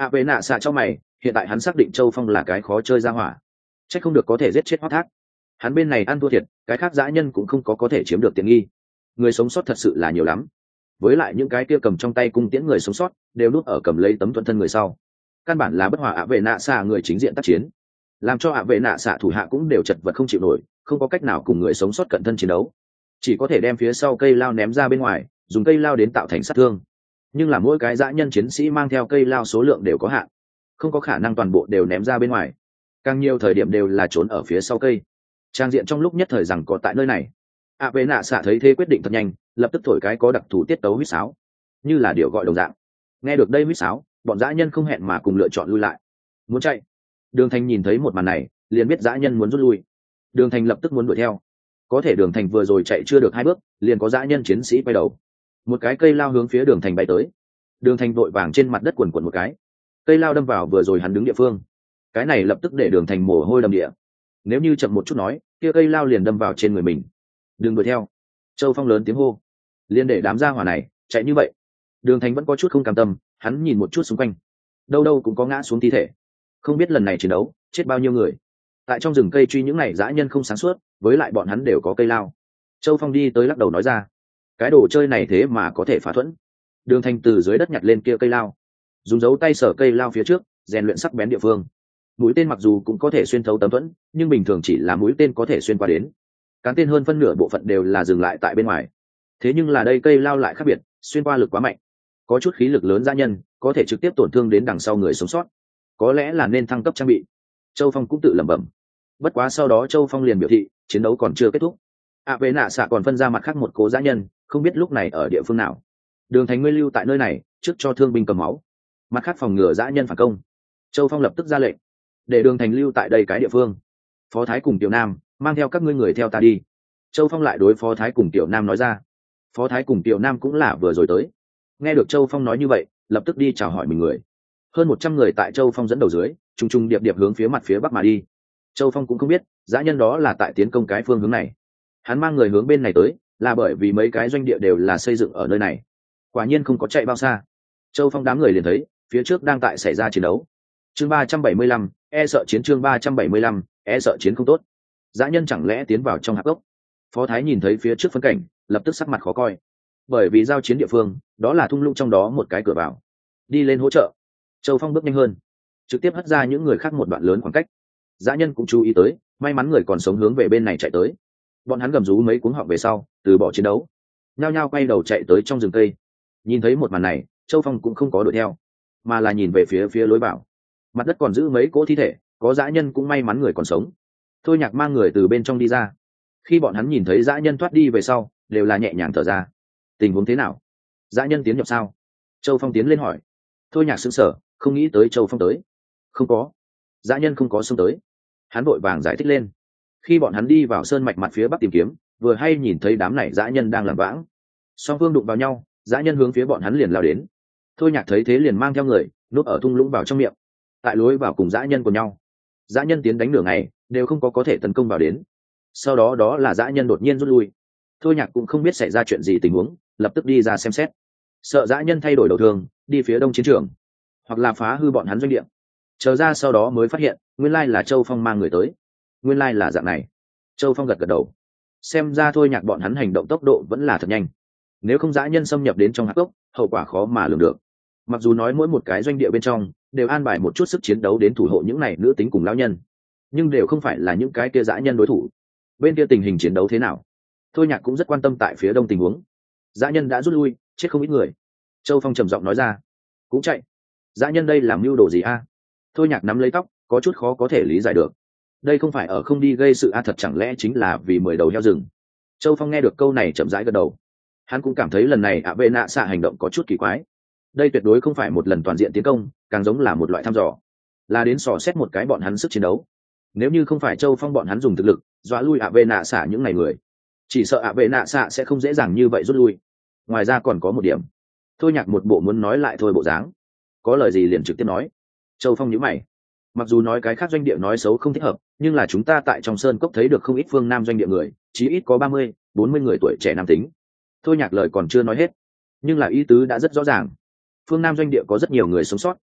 ạ vệ nạ xạ cho mày, hiện tại hắn xác định Châu Phong là cái khó chơi ra hỏa, chắc không được có thể giết chết Hoắc Thác. Hắn bên này ăn thua thiệt, cái khác dã nhân cũng không có có thể chiếm được tiện nghi. Người sống sót thật sự là nhiều lắm, với lại những cái kia cầm trong tay cung tiễn người sống sót đều núp ở cầm lấy tấm thuận thân người sau, căn bản là bất hòa ạ vệ nạ xạ người chính diện tác chiến, làm cho ạ vệ nạ xạ thủ hạ cũng đều chật vật không chịu nổi, không có cách nào cùng người sống sót cận thân chiến đấu, chỉ có thể đem phía sau cây lao ném ra bên ngoài, dùng cây lao đến tạo thành sát thương. Nhưng là mỗi cái dã nhân chiến sĩ mang theo cây lao số lượng đều có hạn, không có khả năng toàn bộ đều ném ra bên ngoài, càng nhiều thời điểm đều là trốn ở phía sau cây. Trang diện trong lúc nhất thời rằng có tại nơi này. ạ vệ nạ xạ thấy thế quyết định thật nhanh, lập tức thổi cái có đặc thù tiết tấu huýt sáo, như là điệu gọi đồng dạng. Nghe được đây huýt sáo, bọn dã nhân không hẹn mà cùng lựa chọn lui lại, muốn chạy. Đường Thành nhìn thấy một màn này, liền biết dã nhân muốn rút lui. Đường Thành lập tức muốn đuổi theo, có thể Đường Thành vừa rồi chạy chưa được hai bước, liền có dã nhân chiến sĩ quay đầu, một cái cây lao hướng phía Đường Thành bay tới. Đường Thành vội vàng trên mặt đất quần quần một cái, cây lao đâm vào vừa rồi hắn đứng địa phương. Cái này lập tức để Đường Thành mồ hôi đầm địa. Nếu như chậm một chút nói, kia cây lao liền đâm vào trên người mình. Đừng đuổi theo. Châu Phong lớn tiếng hô, liền để đám gia hỏa này chạy như vậy. Đường Thành vẫn có chút không cam tâm, hắn nhìn một chút xung quanh, đâu đâu cũng có ngã xuống thi thể, không biết lần này chiến đấu chết bao nhiêu người. Tại trong rừng cây truy những này dã nhân không sáng suốt, với lại bọn hắn đều có cây lao. Châu Phong đi tới lắc đầu nói ra, cái đồ chơi này thế mà có thể phá thuẫn. Đường Thành từ dưới đất nhặt lên kia cây lao, dùng dấu tay sở cây lao phía trước, rèn luyện sắc bén địa phương. Mũi tên mặc dù cũng có thể xuyên thấu tấm thuẫn, nhưng bình thường chỉ là mũi tên có thể xuyên qua đến, cán tên hơn phân nửa bộ phận đều là dừng lại tại bên ngoài. Thế nhưng là đây cây lao lại khác biệt, xuyên qua lực quá mạnh, có chút khí lực lớn dã nhân có thể trực tiếp tổn thương đến đằng sau người sống sót, có lẽ là nên thăng cấp trang bị. Châu Phong cũng tự lẩm bẩm. Bất quá sau đó Châu Phong liền biểu thị chiến đấu còn chưa kết thúc. ạ vệ nạ xạ còn phân ra mặt khác một cố dã nhân, không biết lúc này ở địa phương nào. Đường Thành ngươi lưu tại nơi này, trước cho thương binh cầm máu, mặt khác phòng ngừa dã nhân phản công. Châu Phong lập tức ra lệnh, để Đường Thành lưu tại đây cái địa phương. Phó Thái cùng Tiểu Nam mang theo các ngươi người theo ta đi. Châu Phong lại đối Phó Thái cùng Tiểu Nam nói ra. Phó Thái cùng Tiểu Nam cũng là vừa rồi tới, nghe được Châu Phong nói như vậy, lập tức đi chào hỏi mình người. Hơn một trăm người tại Châu Phong dẫn đầu dưới, trùng trùng điệp điệp hướng phía mặt phía bắc mà đi. Châu Phong cũng không biết dã nhân đó là tại tiến công cái phương hướng này, hắn mang người hướng bên này tới là bởi vì mấy cái doanh địa đều là xây dựng ở nơi này. Quả nhiên không có chạy bao xa, Châu Phong đám người liền thấy phía trước đang tại xảy ra chiến đấu. Chương ba trăm bảy mươi lăm, e sợ chiến. Chương ba trăm bảy mươi lăm, e sợ chiến không tốt. Dã nhân chẳng lẽ tiến vào trong hạp gốc? Phó Thái nhìn thấy phía trước phân cảnh, lập tức sắc mặt khó coi, bởi vì giao chiến địa phương đó là thung lũng trong đó một cái cửa vào. Đi lên hỗ trợ. Châu Phong bước nhanh hơn, trực tiếp hất ra những người khác một đoạn lớn khoảng cách. Dã nhân cũng chú ý tới, may mắn người còn sống hướng về bên này chạy tới. Bọn hắn gầm rú mấy cuống họng về sau, từ bỏ chiến đấu, nhao nhao quay đầu chạy tới trong rừng cây. Nhìn thấy một màn này, Châu Phong cũng không có đuổi theo, mà là nhìn về phía phía lối vào. Mặt đất còn giữ mấy cỗ thi thể, có dã nhân cũng may mắn người còn sống. Thôi Nhạc mang người từ bên trong đi ra. Khi bọn hắn nhìn thấy dã nhân thoát đi về sau, đều là nhẹ nhàng thở ra. Tình huống thế nào? Dã nhân tiến nhập sao? Châu Phong tiến lên hỏi. Thôi Nhạc sững sờ, không nghĩ tới Châu Phong tới. Không có, dã nhân không có xông tới. Hắn vội vàng giải thích lên. Khi bọn hắn đi vào sơn mạch mặt phía bắc tìm kiếm, vừa hay nhìn thấy đám này dã nhân đang làm vãng. Song phương đụng vào nhau, dã nhân hướng phía bọn hắn liền lao đến. Thôi Nhạc thấy thế liền mang theo người núp ở thung lũng vào trong miệng, tại lối vào cùng dã nhân của nhau. Dã nhân tiến đánh nửa ngày đều không có có thể tấn công vào đến, sau đó đó là dã nhân đột nhiên rút lui. Thôi Nhạc cũng không biết xảy ra chuyện gì tình huống, lập tức đi ra xem xét, sợ dã nhân thay đổi đầu thường đi phía đông chiến trường, hoặc là phá hư bọn hắn doanh địa. Chờ ra sau đó mới phát hiện nguyên lai là Châu Phong mang người tới. Nguyên lai là dạng này. Châu Phong gật gật đầu, xem ra Thôi Nhạc bọn hắn hành động tốc độ vẫn là thật nhanh, nếu không dã nhân xâm nhập đến trong hạp cốc, hậu quả khó mà lường được. Mặc dù nói mỗi một cái doanh địa bên trong đều an bài một chút sức chiến đấu đến thủ hộ những này nữ tính cùng lão nhân, nhưng đều không phải là những cái kia dã nhân đối thủ. Bên kia tình hình chiến đấu thế nào? Thôi Nhạc cũng rất quan tâm tại phía đông tình huống. Dã nhân đã rút lui, chết không ít người. Châu Phong trầm giọng nói ra. Cũng chạy. Dã nhân đây làm mưu đồ gì a? Thôi Nhạc nắm lấy tóc, có chút khó có thể lý giải được. Đây không phải ở không đi gây sự a, thật chẳng lẽ chính là vì mười đầu heo rừng? Châu Phong nghe được câu này chậm rãi gật đầu. Hắn cũng cảm thấy lần này ạ vệ nạ xạ hành động có chút kỳ quái. Đây tuyệt đối không phải một lần toàn diện tiến công, càng giống là một loại thăm dò, là đến dò xét một cái bọn hắn sức chiến đấu. Nếu như không phải Châu Phong bọn hắn dùng thực lực dọa lui ạ vệ nạ xạ những ngày người, chỉ sợ ạ vệ nạ xạ sẽ không dễ dàng như vậy rút lui. Ngoài ra còn có một điểm. Thôi Nhạc một bộ muốn nói lại thôi bộ dáng, có lời gì liền trực tiếp nói. Châu Phong nhíu mày, mặc dù nói cái khác doanh địa nói xấu không thích hợp, nhưng là chúng ta tại trong sơn cốc thấy được không ít phương nam doanh địa người, chí ít có ba mươi, bốn mươi người tuổi trẻ nam tính. Thôi Nhạc lời còn chưa nói hết, nhưng là ý tứ đã rất rõ ràng. Phương nam doanh địa có rất nhiều người sống sót,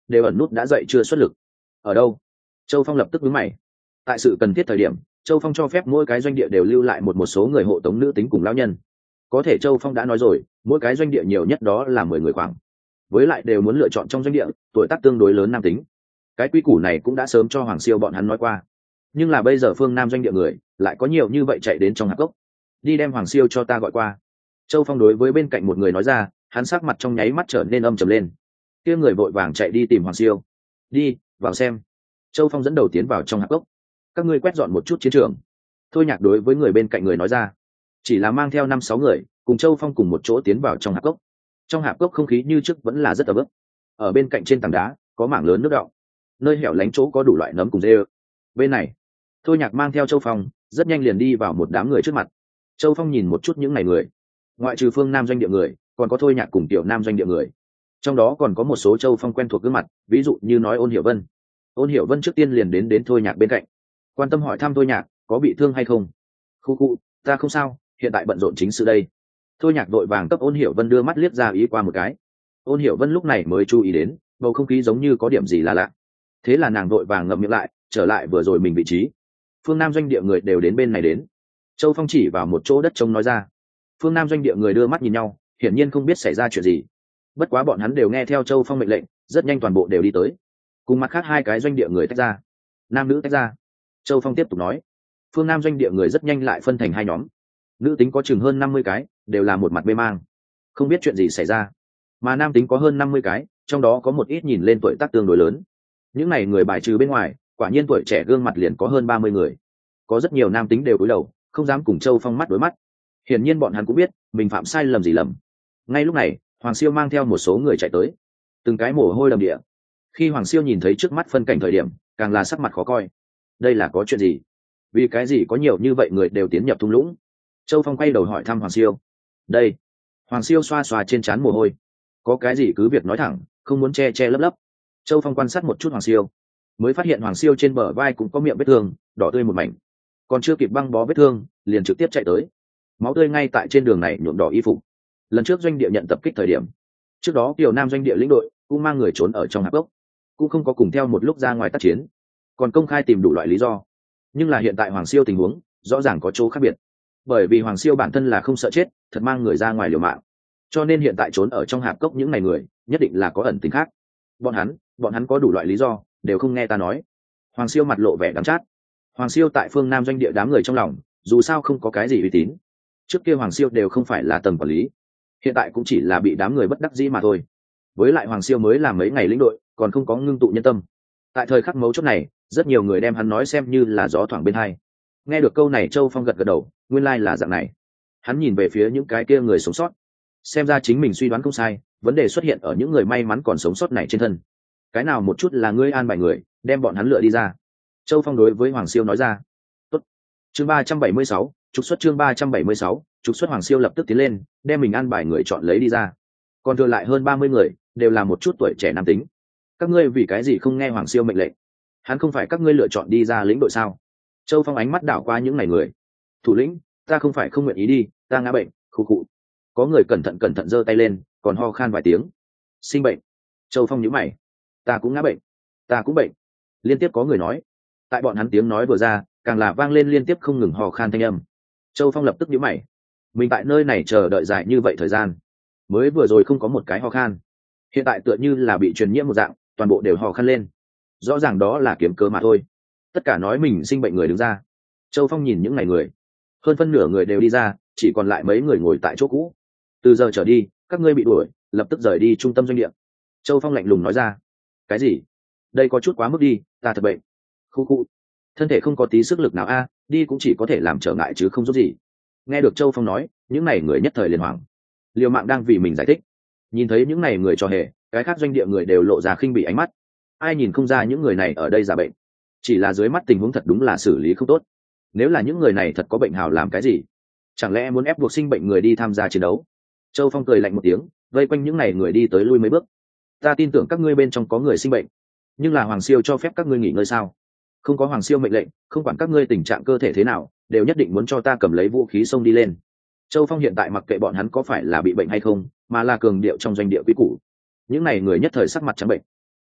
đều ẩn nút đã dậy chưa xuất lực. Ở đâu? Châu Phong lập tức nhướng mày. Tại sự cần thiết thời điểm, Châu Phong cho phép mỗi cái doanh địa đều lưu lại một một số người hộ tống nữ tính cùng lão nhân. Có thể Châu Phong đã nói rồi, mỗi cái doanh địa nhiều nhất đó là mười người khoảng. Với lại đều muốn lựa chọn trong doanh địa tuổi tác tương đối lớn nam tính. Cái quy củ này cũng đã sớm cho Hoàng Siêu bọn hắn nói qua. Nhưng là bây giờ phương Nam doanh địa người lại có nhiều như vậy chạy đến trong hạp cốc. Đi đem Hoàng Siêu cho ta gọi qua. Châu Phong đối với bên cạnh một người nói ra, hắn sắc mặt trong nháy mắt trở nên âm trầm lên. Kia người vội vàng chạy đi tìm Hoàng Siêu. Đi, vào xem. Châu Phong dẫn đầu tiến vào trong hạp cốc. Các ngươi quét dọn một chút chiến trường. Thôi Nhạc đối với người bên cạnh người nói ra. Chỉ là mang theo năm sáu người cùng Châu Phong cùng một chỗ tiến vào trong hạp cốc. Trong hạp cốc không khí như trước vẫn là rất ẩm ướt. Ở bên cạnh trên tảng đá có mảng lớn nước đọng, nơi hẻo lánh chỗ có đủ loại nấm cùng dê ơ. Bên này Thôi Nhạc mang theo Châu Phong rất nhanh liền đi vào một đám người trước mặt. Châu Phong nhìn một chút những ngày người, ngoại trừ phương Nam doanh địa người còn có Thôi Nhạc cùng Tiểu Nam doanh địa người, trong đó còn có một số Châu Phong quen thuộc gương mặt, ví dụ như nói Ôn Hiểu Vân. Ôn Hiểu Vân trước tiên liền đến đến Thôi Nhạc bên cạnh, quan tâm hỏi thăm Thôi Nhạc có bị thương hay không. Khu khu, ta không sao, hiện tại bận rộn chính sự đây. Thôi Nhạc đội vàng cấp Ôn Hiểu Vân đưa mắt liếc ra ý qua một cái. Ôn Hiểu Vân lúc này mới chú ý đến bầu không khí giống như có điểm gì là lạ, thế là nàng đội vàng ngậm miệng lại trở lại vừa rồi mình vị trí. Phương Nam doanh địa người đều đến bên này đến. Châu Phong chỉ vào một chỗ đất trống nói ra. Phương Nam doanh địa người đưa mắt nhìn nhau, hiển nhiên không biết xảy ra chuyện gì. Bất quá bọn hắn đều nghe theo Châu Phong mệnh lệnh, rất nhanh toàn bộ đều đi tới. Cùng mặt khác hai cái doanh địa người tách ra, nam nữ tách ra. Châu Phong tiếp tục nói, phương Nam doanh địa người rất nhanh lại phân thành hai nhóm. Nữ tính có chừng hơn năm mươi cái, đều là một mặt mê mang, không biết chuyện gì xảy ra. Mà nam tính có hơn năm mươi cái, trong đó có một ít nhìn lên tuổi tác tương đối lớn. Những này người bài trừ bên ngoài, quả nhiên tuổi trẻ gương mặt liền có hơn ba mươi người. Có rất nhiều nam tính đều cúi đầu, không dám cùng Châu Phong mắt đối mắt. Hiển nhiên bọn hắn cũng biết mình phạm sai lầm gì lầm. Ngay lúc này, Hoàng Siêu mang theo một số người chạy tới, từng cái mồ hôi đầm địa. Khi Hoàng Siêu nhìn thấy trước mắt phân cảnh thời điểm, càng là sắc mặt khó coi. Đây là có chuyện gì? Vì cái gì có nhiều như vậy người đều tiến nhập thung lũng? Châu Phong quay đầu hỏi thăm Hoàng Siêu. Đây. Hoàng Siêu xoa xoa trên trán mồ hôi. Có cái gì cứ việc nói thẳng, không muốn che che lấp lấp. Châu Phong quan sát một chút Hoàng Siêu, mới phát hiện Hoàng Siêu trên bờ vai cũng có miệng vết thương, đỏ tươi một mảnh. Còn chưa kịp băng bó vết thương, liền trực tiếp chạy tới. Máu tươi ngay tại trên đường này nhuộm đỏ y phục. Lần trước doanh địa nhận tập kích thời điểm, trước đó Kiều Nam doanh địa lĩnh đội cũng mang người trốn ở trong hạp gốc, cũng không có cùng theo một lúc ra ngoài tác chiến, còn công khai tìm đủ loại lý do. Nhưng là hiện tại Hoàng Siêu tình huống rõ ràng có chỗ khác biệt, bởi vì Hoàng Siêu bản thân là không sợ chết, thật mang người ra ngoài liều mạng, cho nên hiện tại trốn ở trong hạp cốc những ngày người nhất định là có ẩn tình khác. Bọn hắn, bọn hắn có đủ loại lý do, đều không nghe ta nói. Hoàng Siêu mặt lộ vẻ đắng chát. Hoàng Siêu tại phương Nam doanh địa đám người trong lòng, dù sao không có cái gì uy tín. Trước kia Hoàng Siêu đều không phải là tầng quản lý, hiện tại cũng chỉ là bị đám người bất đắc dĩ mà thôi. Với lại Hoàng Siêu mới làm mấy ngày lĩnh đội, còn không có ngưng tụ nhân tâm. Tại thời khắc mấu chốt này, rất nhiều người đem hắn nói xem như là gió thoảng bên hai. Nghe được câu này, Châu Phong gật gật đầu, nguyên lai là dạng này. Hắn nhìn về phía những cái kia người sống sót, xem ra chính mình suy đoán không sai, vấn đề xuất hiện ở những người may mắn còn sống sót này trên thân. Cái nào một chút là ngươi an bài người, đem bọn hắn lựa đi ra. Châu Phong đối với Hoàng Siêu nói ra. Tốt. Chương ba trăm bảy mươi sáu, trục xuất chương ba trăm bảy mươi sáu, trục xuất. Hoàng Siêu lập tức tiến lên, đem mình an bài người chọn lấy đi ra. Còn thừa lại hơn ba mươi người, đều là một chút tuổi trẻ nam tính. Các ngươi vì cái gì không nghe Hoàng Siêu mệnh lệnh? Hắn không phải các ngươi lựa chọn đi ra lĩnh đội sao? Châu Phong ánh mắt đảo qua những ngày người. Thủ lĩnh, ta không phải không nguyện ý đi, ta ngã bệnh, khụ khụ. Có người cẩn thận cẩn thận giơ tay lên, còn ho khan vài tiếng. Sinh bệnh. Châu Phong nhíu mày. Ta cũng ngã bệnh. Ta cũng bệnh. Liên tiếp có người nói. Tại bọn hắn tiếng nói vừa ra, càng là vang lên liên tiếp không ngừng ho khan thanh âm. Châu Phong lập tức nhíu mày. Mình tại nơi này chờ đợi dài như vậy thời gian, mới vừa rồi không có một cái ho khan, hiện tại tựa như là bị truyền nhiễm một dạng, toàn bộ đều ho khan lên. Rõ ràng đó là kiếm cớ mà thôi. Tất cả nói mình sinh bệnh người đứng ra. Châu Phong nhìn những ngày người, hơn phân nửa người đều đi ra, chỉ còn lại mấy người ngồi tại chỗ cũ. Từ giờ trở đi, các ngươi bị đuổi, lập tức rời đi trung tâm doanh địa. Châu Phong lạnh lùng nói ra. Cái gì? Đây có chút quá mức đi, ta thật bệnh. Khu khu. Thân thể không có tí sức lực nào a, đi cũng chỉ có thể làm trở ngại chứ không giúp gì. Nghe được Châu Phong nói, những này người nhất thời liền hoảng. Liều mạng đang vì mình giải thích. Nhìn thấy những này người trò hề, cái khác doanh địa người đều lộ ra khinh bỉ ánh mắt. Ai nhìn không ra những người này ở đây giả bệnh, chỉ là dưới mắt tình huống thật đúng là xử lý không tốt. Nếu là những người này thật có bệnh hào làm cái gì? Chẳng lẽ muốn ép buộc sinh bệnh người đi tham gia chiến đấu? Châu Phong cười lạnh một tiếng, vây quanh những này người đi tới lui mấy bước. Ta tin tưởng các ngươi bên trong có người sinh bệnh, nhưng là Hoàng Siêu cho phép các ngươi nghỉ ngơi sao? Không có Hoàng Siêu mệnh lệnh, không quản các ngươi tình trạng cơ thể thế nào, đều nhất định muốn cho ta cầm lấy vũ khí xông đi lên. Châu Phong hiện tại mặc kệ bọn hắn có phải là bị bệnh hay không, mà là cường điệu trong doanh địa quý củ. Những này người nhất thời sắc mặt trắng bệnh.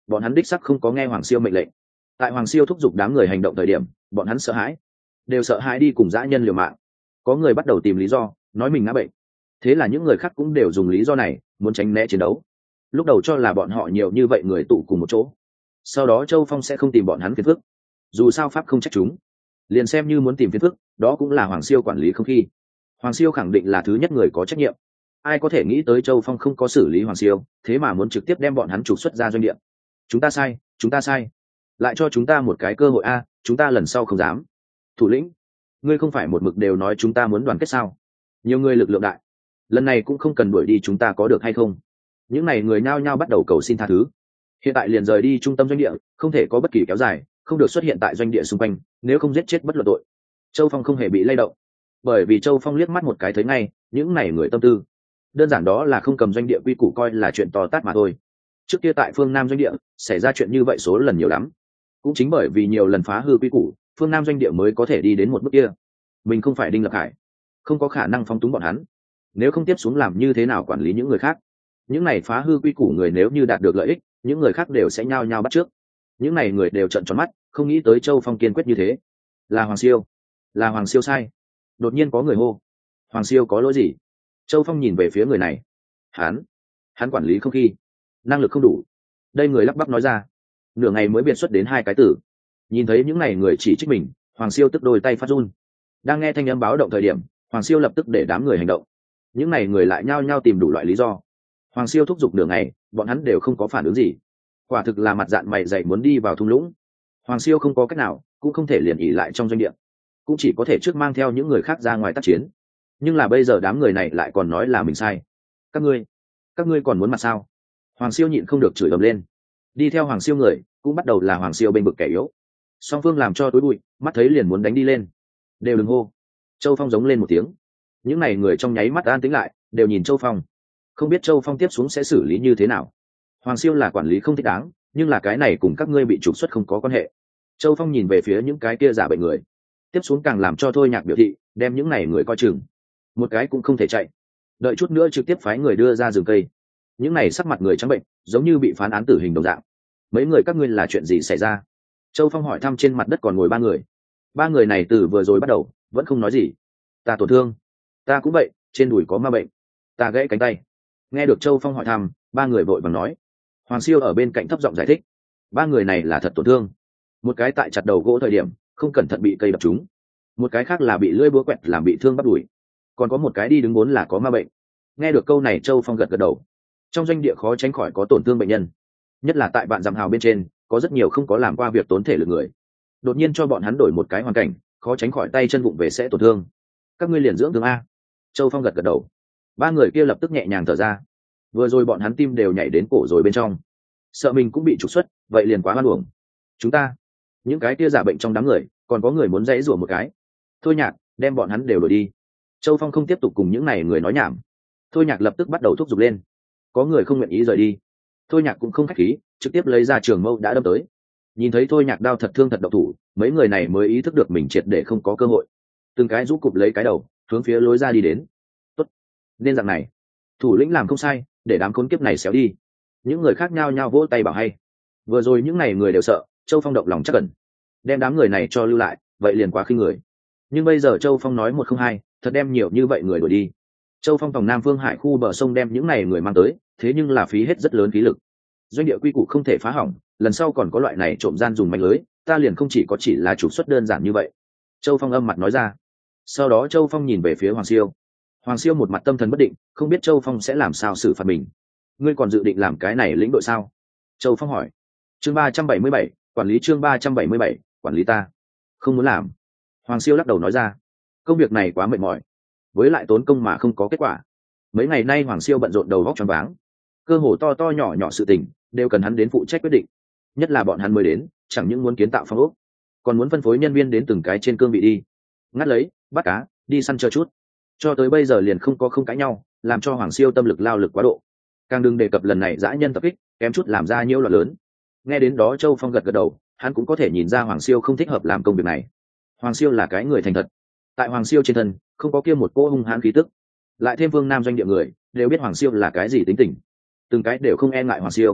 bọn hắn đích sắc không có nghe hoàng siêu mệnh lệnh. Tại hoàng siêu thúc giục đám người hành động thời điểm, bọn hắn sợ hãi, đều sợ hãi đi cùng dã nhân liều mạng. Có người bắt đầu tìm lý do, nói mình ngã bệnh. Thế là những người khác cũng đều dùng lý do này muốn tránh né chiến đấu. Lúc đầu cho là bọn họ nhiều như vậy người tụ cùng một chỗ, sau đó Châu Phong sẽ không tìm bọn hắn phiền phức, dù sao pháp không trách chúng. Liền xem như muốn tìm phiền phức, đó cũng là hoàng siêu quản lý không khi. Hoàng siêu khẳng định là thứ nhất người có trách nhiệm. Ai có thể nghĩ tới Châu Phong không có xử lý hoàng siêu, thế mà muốn trực tiếp đem bọn hắn trục xuất ra doanh địa. Chúng ta sai, chúng ta sai, lại cho chúng ta một cái cơ hội a, chúng ta lần sau không dám. Thủ lĩnh, ngươi không phải một mực đều nói chúng ta muốn đoàn kết sao? Nhiều người lực lượng đại, lần này cũng không cần đuổi đi chúng ta có được hay không? Những này người nhao nhao bắt đầu cầu xin tha thứ. Hiện tại liền rời đi trung tâm doanh địa, không thể có bất kỳ kéo dài, không được xuất hiện tại doanh địa xung quanh, nếu không giết chết bất luận tội. Châu Phong không hề bị lay động, bởi vì Châu Phong liếc mắt một cái thấy ngay, những này người tâm tư đơn giản đó là không cầm doanh địa quy củ coi là chuyện to tát mà thôi. Trước kia tại phương Nam doanh địa xảy ra chuyện như vậy số lần nhiều lắm, cũng chính bởi vì nhiều lần phá hư quy củ, phương Nam doanh địa mới có thể đi đến một bước kia. Mình không phải Đinh Lập Hải, không có khả năng phóng túng bọn hắn. Nếu không tiếp xuống làm như thế nào quản lý những người khác? Những này phá hư quy củ người nếu như đạt được lợi ích, những người khác đều sẽ nhao nhao bắt trước. Những này người đều trợn tròn mắt, không nghĩ tới Châu Phong kiên quyết như thế. Là Hoàng Siêu, là Hoàng Siêu sai. Đột nhiên có người hô, Hoàng Siêu có lỗi gì? Châu Phong nhìn về phía người này, hắn hắn quản lý không khi, năng lực không đủ. Đây người lắp bắp nói ra, nửa ngày mới biện xuất đến hai cái tử. Nhìn thấy những này người chỉ trích mình, Hoàng Siêu tức đôi tay phát run. Đang nghe thanh âm báo động thời điểm, Hoàng Siêu lập tức để đám người hành động. Những này người lại nhao nhao tìm đủ loại lý do. Hoàng Siêu thúc giục nửa ngày, bọn hắn đều không có phản ứng gì. Quả thực là mặt dạn mày dày muốn đi vào thung lũng. Hoàng Siêu không có cách nào, cũng không thể liền ỉ lại trong doanh địa, cũng chỉ có thể trước mang theo những người khác ra ngoài tác chiến. Nhưng là bây giờ đám người này lại còn nói là mình sai. Các ngươi, các ngươi còn muốn mặt sao? Hoàng Siêu nhịn không được chửi ầm lên. Đi theo Hoàng Siêu người cũng bắt đầu là Hoàng Siêu bên bực kẻ yếu. Song phương làm cho tối bụi, mắt thấy liền muốn đánh đi lên. Đều đừng hô. Châu Phong giống lên một tiếng. Những này người trong nháy mắt an tĩnh lại, đều nhìn Châu Phong. Không biết Châu Phong tiếp xuống sẽ xử lý như thế nào. Hoàng Siêu là quản lý không thích đáng, nhưng là cái này cùng các ngươi bị trục xuất không có quan hệ. Châu Phong nhìn về phía những cái kia giả bệnh người, tiếp xuống càng làm cho Thôi Nhạc biểu thị, đem những này người coi chừng, một cái cũng không thể chạy. Đợi chút nữa trực tiếp phái người đưa ra rừng cây. Những này sắc mặt người trắng bệnh, giống như bị phán án tử hình đồng dạng. Mấy người các ngươi là chuyện gì xảy ra? Châu Phong hỏi thăm. Trên mặt đất còn ngồi ba người. Ba người này từ vừa rồi bắt đầu vẫn không nói gì. Ta tổn thương, ta cũng vậy, trên đùi có ma bệnh, ta gãy cánh tay. Nghe được Châu Phong hỏi thăm, ba người vội vàng nói. Hoàng Siêu ở bên cạnh thấp giọng giải thích, ba người này là thật tổn thương. Một cái tại chặt đầu gỗ thời điểm không cẩn thận bị cây đập trúng, một cái khác là bị lưỡi búa quẹt làm bị thương bắp đùi, còn có một cái đi đứng bốn là có ma bệnh. Nghe được câu này, Châu Phong gật gật đầu. Trong doanh địa khó tránh khỏi có tổn thương bệnh nhân, nhất là tại vạn dặm hào bên trên có rất nhiều không có làm qua việc tốn thể lực người. Đột nhiên cho bọn hắn đổi một cái hoàn cảnh, khó tránh khỏi tay chân vụng về sẽ tổn thương. Các ngươi liền dưỡng thương a. Châu Phong gật gật đầu. Ba người kia lập tức nhẹ nhàng thở ra. Vừa rồi bọn hắn tim đều nhảy đến cổ rồi bên trong, sợ mình cũng bị trục xuất, vậy liền quá hoan uổng. Chúng ta, những cái kia giả bệnh trong đám người còn có người muốn dãy rủa một cái. Thôi Nhạc, đem bọn hắn đều đuổi đi. Châu Phong không tiếp tục cùng những này người nói nhảm. Thôi Nhạc lập tức bắt đầu thúc giục lên. Có người không nguyện ý rời đi, Thôi Nhạc cũng không khách khí, trực tiếp lấy ra trường mâu đã đâm tới. Nhìn thấy Thôi Nhạc đao thật thương thật độc thủ, mấy người này mới ý thức được mình triệt để không có cơ hội. Từng cái rũ cụp lấy cái đầu, hướng phía lối ra đi đến. Tốt, nên dạng này, thủ lĩnh làm không sai, để đám khốn kiếp này xéo đi. Những người khác nhao nhao vỗ tay bảo hay. Vừa rồi những này người đều sợ, Châu Phong động lòng chắc cần đem đám người này cho lưu lại, vậy liền quá khinh người. Nhưng bây giờ Châu Phong nói một không hai, thật đem nhiều như vậy người đuổi đi. Châu Phong tổng Nam Phương Hải khu bờ sông đem những này người mang tới, thế nhưng là phí hết rất lớn khí lực. Doanh địa quy củ không thể phá hỏng, lần sau còn có loại này trộm gian dùng mánh lưới, ta liền không chỉ có chỉ là trục xuất đơn giản như vậy. Châu Phong âm mặt nói ra. Sau đó Châu Phong nhìn về phía Hoàng Siêu. Hoàng Siêu một mặt tâm thần bất định, không biết Châu Phong sẽ làm sao xử phạt mình. Ngươi còn dự định làm cái này lĩnh đội sao? Châu Phong hỏi. Chương ba trăm bảy mươi bảy, quản lý chương ba trăm bảy mươi bảy, quản lý ta không muốn làm. Hoàng Siêu lắc đầu nói ra. Công việc này quá mệt mỏi, với lại tốn công mà không có kết quả. Mấy ngày nay Hoàng Siêu bận rộn đầu óc choáng váng, cơ hồ to to nhỏ nhỏ sự tình đều cần hắn đến phụ trách quyết định. Nhất là bọn hắn mới đến, chẳng những muốn kiến tạo phong ốc, còn muốn phân phối nhân viên đến từng cái trên cương vị đi ngắt lấy, bắt cá, đi săn chờ chút. Cho tới bây giờ liền không có không cãi nhau, làm cho Hoàng Siêu tâm lực lao lực quá độ. Càng đừng đề cập lần này dã nhân tập kích, kém chút làm ra nhiễu loạn lớn. Nghe đến đó Châu Phong gật gật đầu, hắn cũng có thể nhìn ra Hoàng Siêu không thích hợp làm công việc này. Hoàng Siêu là cái người thành thật, tại Hoàng Siêu trên thân không có kia một cỗ hung hãn khí tức. Lại thêm Vương Nam doanh địa người đều biết Hoàng Siêu là cái gì tính tình, từng cái đều không e ngại Hoàng Siêu.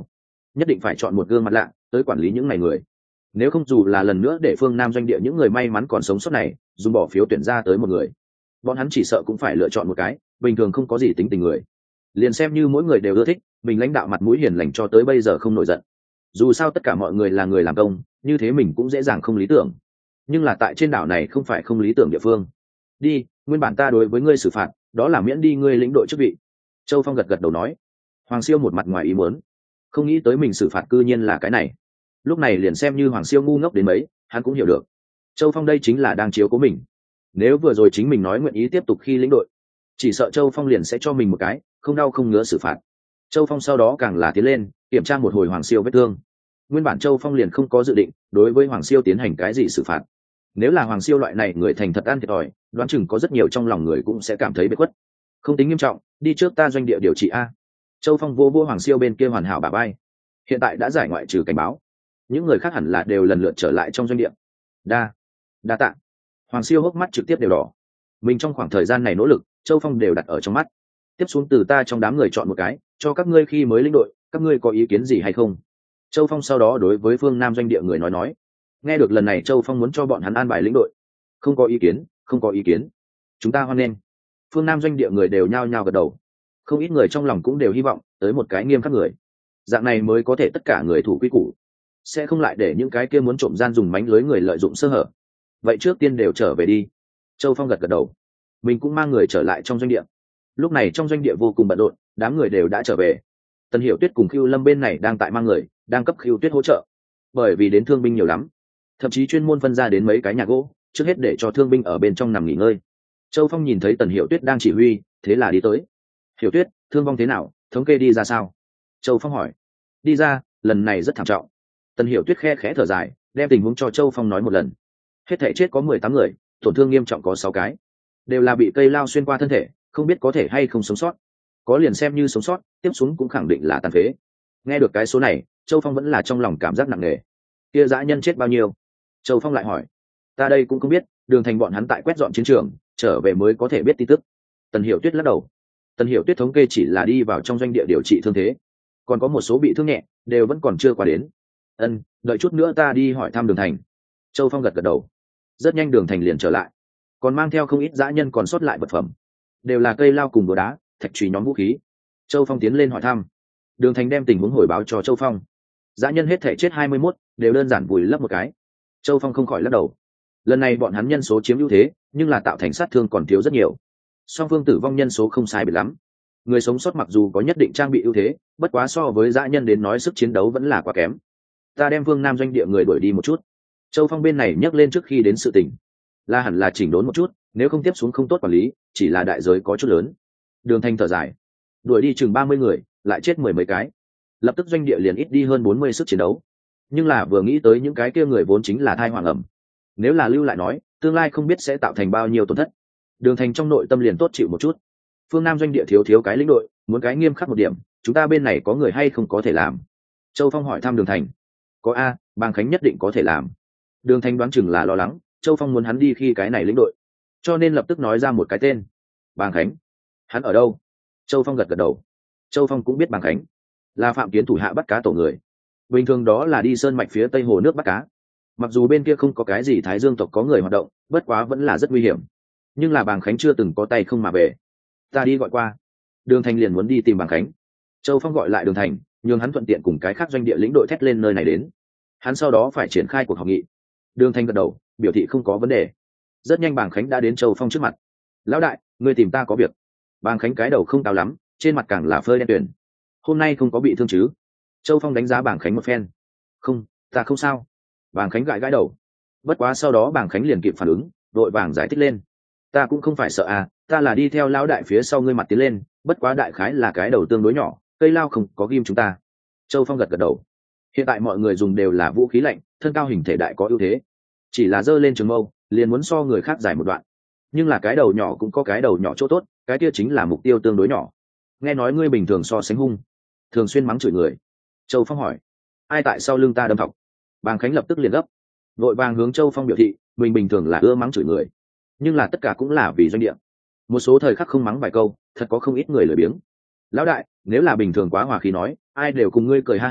nhất định phải chọn một gương mặt lạ tới quản lý những ngày người, nếu không dù là lần nữa để phương Nam doanh địa những người may mắn còn sống sót này dùng bỏ phiếu tuyển ra tới một người, bọn hắn chỉ sợ cũng phải lựa chọn một cái bình thường không có gì tính tình người, liền xem như mỗi người đều ưa thích mình lãnh đạo mặt mũi hiền lành cho tới bây giờ không nổi giận. Dù sao tất cả mọi người là người làm công, như thế mình cũng dễ dàng không lý tưởng, nhưng là tại trên đảo này không phải không lý tưởng địa phương. Đi, nguyên bản ta đối với ngươi xử phạt đó là miễn đi ngươi lĩnh đội chức vị. Châu Phong gật gật đầu nói. Hoàng Siêu một mặt ngoài ý muốn, không nghĩ tới mình xử phạt cư nhiên là cái này. Lúc này liền xem như Hoàng Siêu ngu ngốc đến mấy hắn cũng hiểu được Châu Phong đây chính là đang chiếu cố mình. Nếu vừa rồi chính mình nói nguyện ý tiếp tục khi lĩnh đội, chỉ sợ Châu Phong liền sẽ cho mình một cái không đau không ngứa xử phạt. Châu Phong sau đó càng là tiến lên kiểm tra một hồi Hoàng Siêu vết thương. Nguyên bản Châu Phong liền không có dự định đối với Hoàng Siêu tiến hành cái gì xử phạt. Nếu là Hoàng Siêu loại này người thành thật ăn thiệt thòi, đoán chừng có rất nhiều trong lòng người cũng sẽ cảm thấy bế khuất. Không tính nghiêm trọng, đi trước ta doanh địa điều trị a. Châu Phong vô vô Hoàng Siêu bên kia hoàn hảo bả vai. Hiện tại đã giải ngoại trừ cảnh báo, những người khác hẳn là đều lần lượt trở lại trong doanh địa. Đa, đa tạ. Hoàng Siêu hốc mắt trực tiếp đều đỏ. Mình trong khoảng thời gian này nỗ lực, Châu Phong đều đặt ở trong mắt. Tiếp xuống từ ta trong đám người chọn một cái, cho các ngươi khi mới lĩnh đội, các ngươi có ý kiến gì hay không? Châu Phong sau đó đối với phương Nam doanh địa người nói nói. Nghe được lần này Châu Phong muốn cho bọn hắn an bài lĩnh đội. Không có ý kiến, không có ý kiến. Chúng ta hoan nghênh. Phương Nam doanh địa người đều nhao nhao gật đầu. Không ít người trong lòng cũng đều hy vọng tới một cái nghiêm khắc người. Dạng này mới có thể tất cả người thủ quy củ, sẽ không lại để những cái kia muốn trộm gian dùng mánh lưới người lợi dụng sơ hở. Vậy trước tiên đều trở về đi. Châu Phong gật gật đầu. Mình cũng mang người trở lại trong doanh địa. Lúc này trong doanh địa vô cùng bận rộn, đám người đều đã trở về. Tần Hiểu Tuyết cùng Khưu Lâm bên này đang tại mang người, đang cấp Khưu Tuyết hỗ trợ. Bởi vì đến thương binh nhiều lắm, thậm chí chuyên môn phân ra đến mấy cái nhà gỗ, trước hết để cho thương binh ở bên trong nằm nghỉ ngơi. Châu Phong nhìn thấy Tần Hiểu Tuyết đang chỉ huy, thế là đi tới. Hiểu Tuyết, thương vong thế nào, thống kê đi ra sao? Châu Phong hỏi. Đi ra, lần này rất thảm trọng. Tần Hiểu Tuyết khe khẽ thở dài, đem tình huống cho Châu Phong nói một lần. Hết thảy chết có mười tám người, tổn thương nghiêm trọng có sáu cái, đều là bị cây lao xuyên qua thân thể, không biết có thể hay không sống sót. Có liền xem như sống sót, tiếp xuống cũng khẳng định là tàn phế. Nghe được cái số này, Châu Phong vẫn là trong lòng cảm giác nặng nề. Kia dã nhân chết bao nhiêu? Châu Phong lại hỏi. Ta đây cũng không biết, Đường Thành bọn hắn tại quét dọn chiến trường, trở về mới có thể biết tin tức. Tần Hiểu Tuyết lắc đầu. Tần Hiểu Tuyết thống kê chỉ là đi vào trong doanh địa điều trị thương thế, còn có một số bị thương nhẹ, đều vẫn còn chưa qua đến. Ân, đợi chút nữa ta đi hỏi thăm Đường Thành. Châu Phong gật gật đầu. Rất nhanh Đường Thành liền trở lại, còn mang theo không ít dã nhân còn sót lại vật phẩm, đều là cây lao cùng đồ đá, thạch chùy nhóm vũ khí. Châu Phong tiến lên hỏi thăm. Đường Thành đem tình huống hồi báo cho Châu Phong. Dã nhân hết thể chết hai mươi mốt, đều đơn giản vùi lấp một cái. Châu Phong không khỏi lắc đầu. Lần này bọn hắn nhân số chiếm ưu thế, nhưng là tạo thành sát thương còn thiếu rất nhiều. Song phương tử vong nhân số không sai biệt lắm. Người sống sót mặc dù có nhất định trang bị ưu thế, bất quá so với dã nhân đến nói sức chiến đấu vẫn là quá kém. Ta đem Vương Nam doanh địa người đuổi đi một chút. Châu Phong bên này nhắc lên trước khi đến sự tình, là hẳn là chỉnh đốn một chút, nếu không tiếp xuống không tốt quản lý, chỉ là đại giới có chút lớn. Đường Thành thở dài. Đuổi đi chừng ba mươi người, lại chết mười mấy cái. Lập tức doanh địa liền ít đi hơn bốn mươi sức chiến đấu. Nhưng là vừa nghĩ tới những cái kia người vốn chính là thai hoàng ẩm, nếu là lưu lại nói, tương lai không biết sẽ tạo thành bao nhiêu tổn thất. Đường Thành trong nội tâm liền tốt chịu một chút. Phương Nam doanh địa thiếu thiếu cái lĩnh đội, muốn cái nghiêm khắc một điểm, chúng ta bên này có người hay không có thể làm? Châu Phong hỏi thăm Đường Thành. Có a, Bàng Khánh nhất định có thể làm. Đường Thành đoán chừng là lo lắng Châu Phong muốn hắn đi khi cái này lĩnh đội, cho nên lập tức nói ra một cái tên. Bàng Khánh. Hắn ở đâu? Châu Phong gật gật đầu. Châu Phong cũng biết Bàng Khánh là Phạm Kiến thủ hạ bắt cá tổ người, bình thường đó là đi sơn mạch phía tây hồ nước bắt cá. Mặc dù bên kia không có cái gì Thái Dương tộc có người hoạt động, bất quá vẫn là rất nguy hiểm. Nhưng là Bàng Khánh chưa từng có tay không mà về. Ta đi gọi qua. Đường Thành liền muốn đi tìm Bàng Khánh. Châu Phong gọi lại Đường Thành, nhường hắn thuận tiện cùng cái khác doanh địa lĩnh đội thét lên nơi này đến. Hắn sau đó phải triển khai cuộc họp nghị. Đường Thành gật đầu, biểu thị không có vấn đề. Rất nhanh Bàng Khánh đã đến Châu Phong trước mặt. Lão đại, ngươi tìm ta có việc. Bàng Khánh cái đầu không cao lắm, trên mặt càng là phơi đen tuyền. Hôm nay không có bị thương chứ? Châu Phong đánh giá Bàng Khánh một phen. Không, ta không sao. Bàng Khánh gãi gãi đầu. Bất quá sau đó Bàng Khánh liền kịp phản ứng, đội vàng giải thích lên. Ta cũng không phải sợ à, ta là đi theo lão đại phía sau ngươi mặt tiến lên, bất quá đại khái là cái đầu tương đối nhỏ, cây lao không có ghim chúng ta. Châu Phong gật gật đầu. Hiện tại mọi người dùng đều là vũ khí lạnh, thân cao hình thể đại có ưu thế, chỉ là giơ lên trường mâu liền muốn so người khác dài một đoạn. Nhưng là cái đầu nhỏ cũng có cái đầu nhỏ chỗ tốt, cái kia chính là mục tiêu tương đối nhỏ. Nghe nói ngươi bình thường so sánh hung, thường xuyên mắng chửi người. Châu Phong hỏi. Ai tại sau lưng ta đâm thọc? Bàng Khánh lập tức liền gấp, vội vàng hướng Châu Phong biểu thị mình bình thường là ưa mắng chửi người, nhưng là tất cả cũng là vì doanh địa. Một số thời khắc không mắng vài câu, thật có không ít người lười biếng. Lão đại, nếu là bình thường quá hòa khí nói, ai đều cùng ngươi cười ha hả,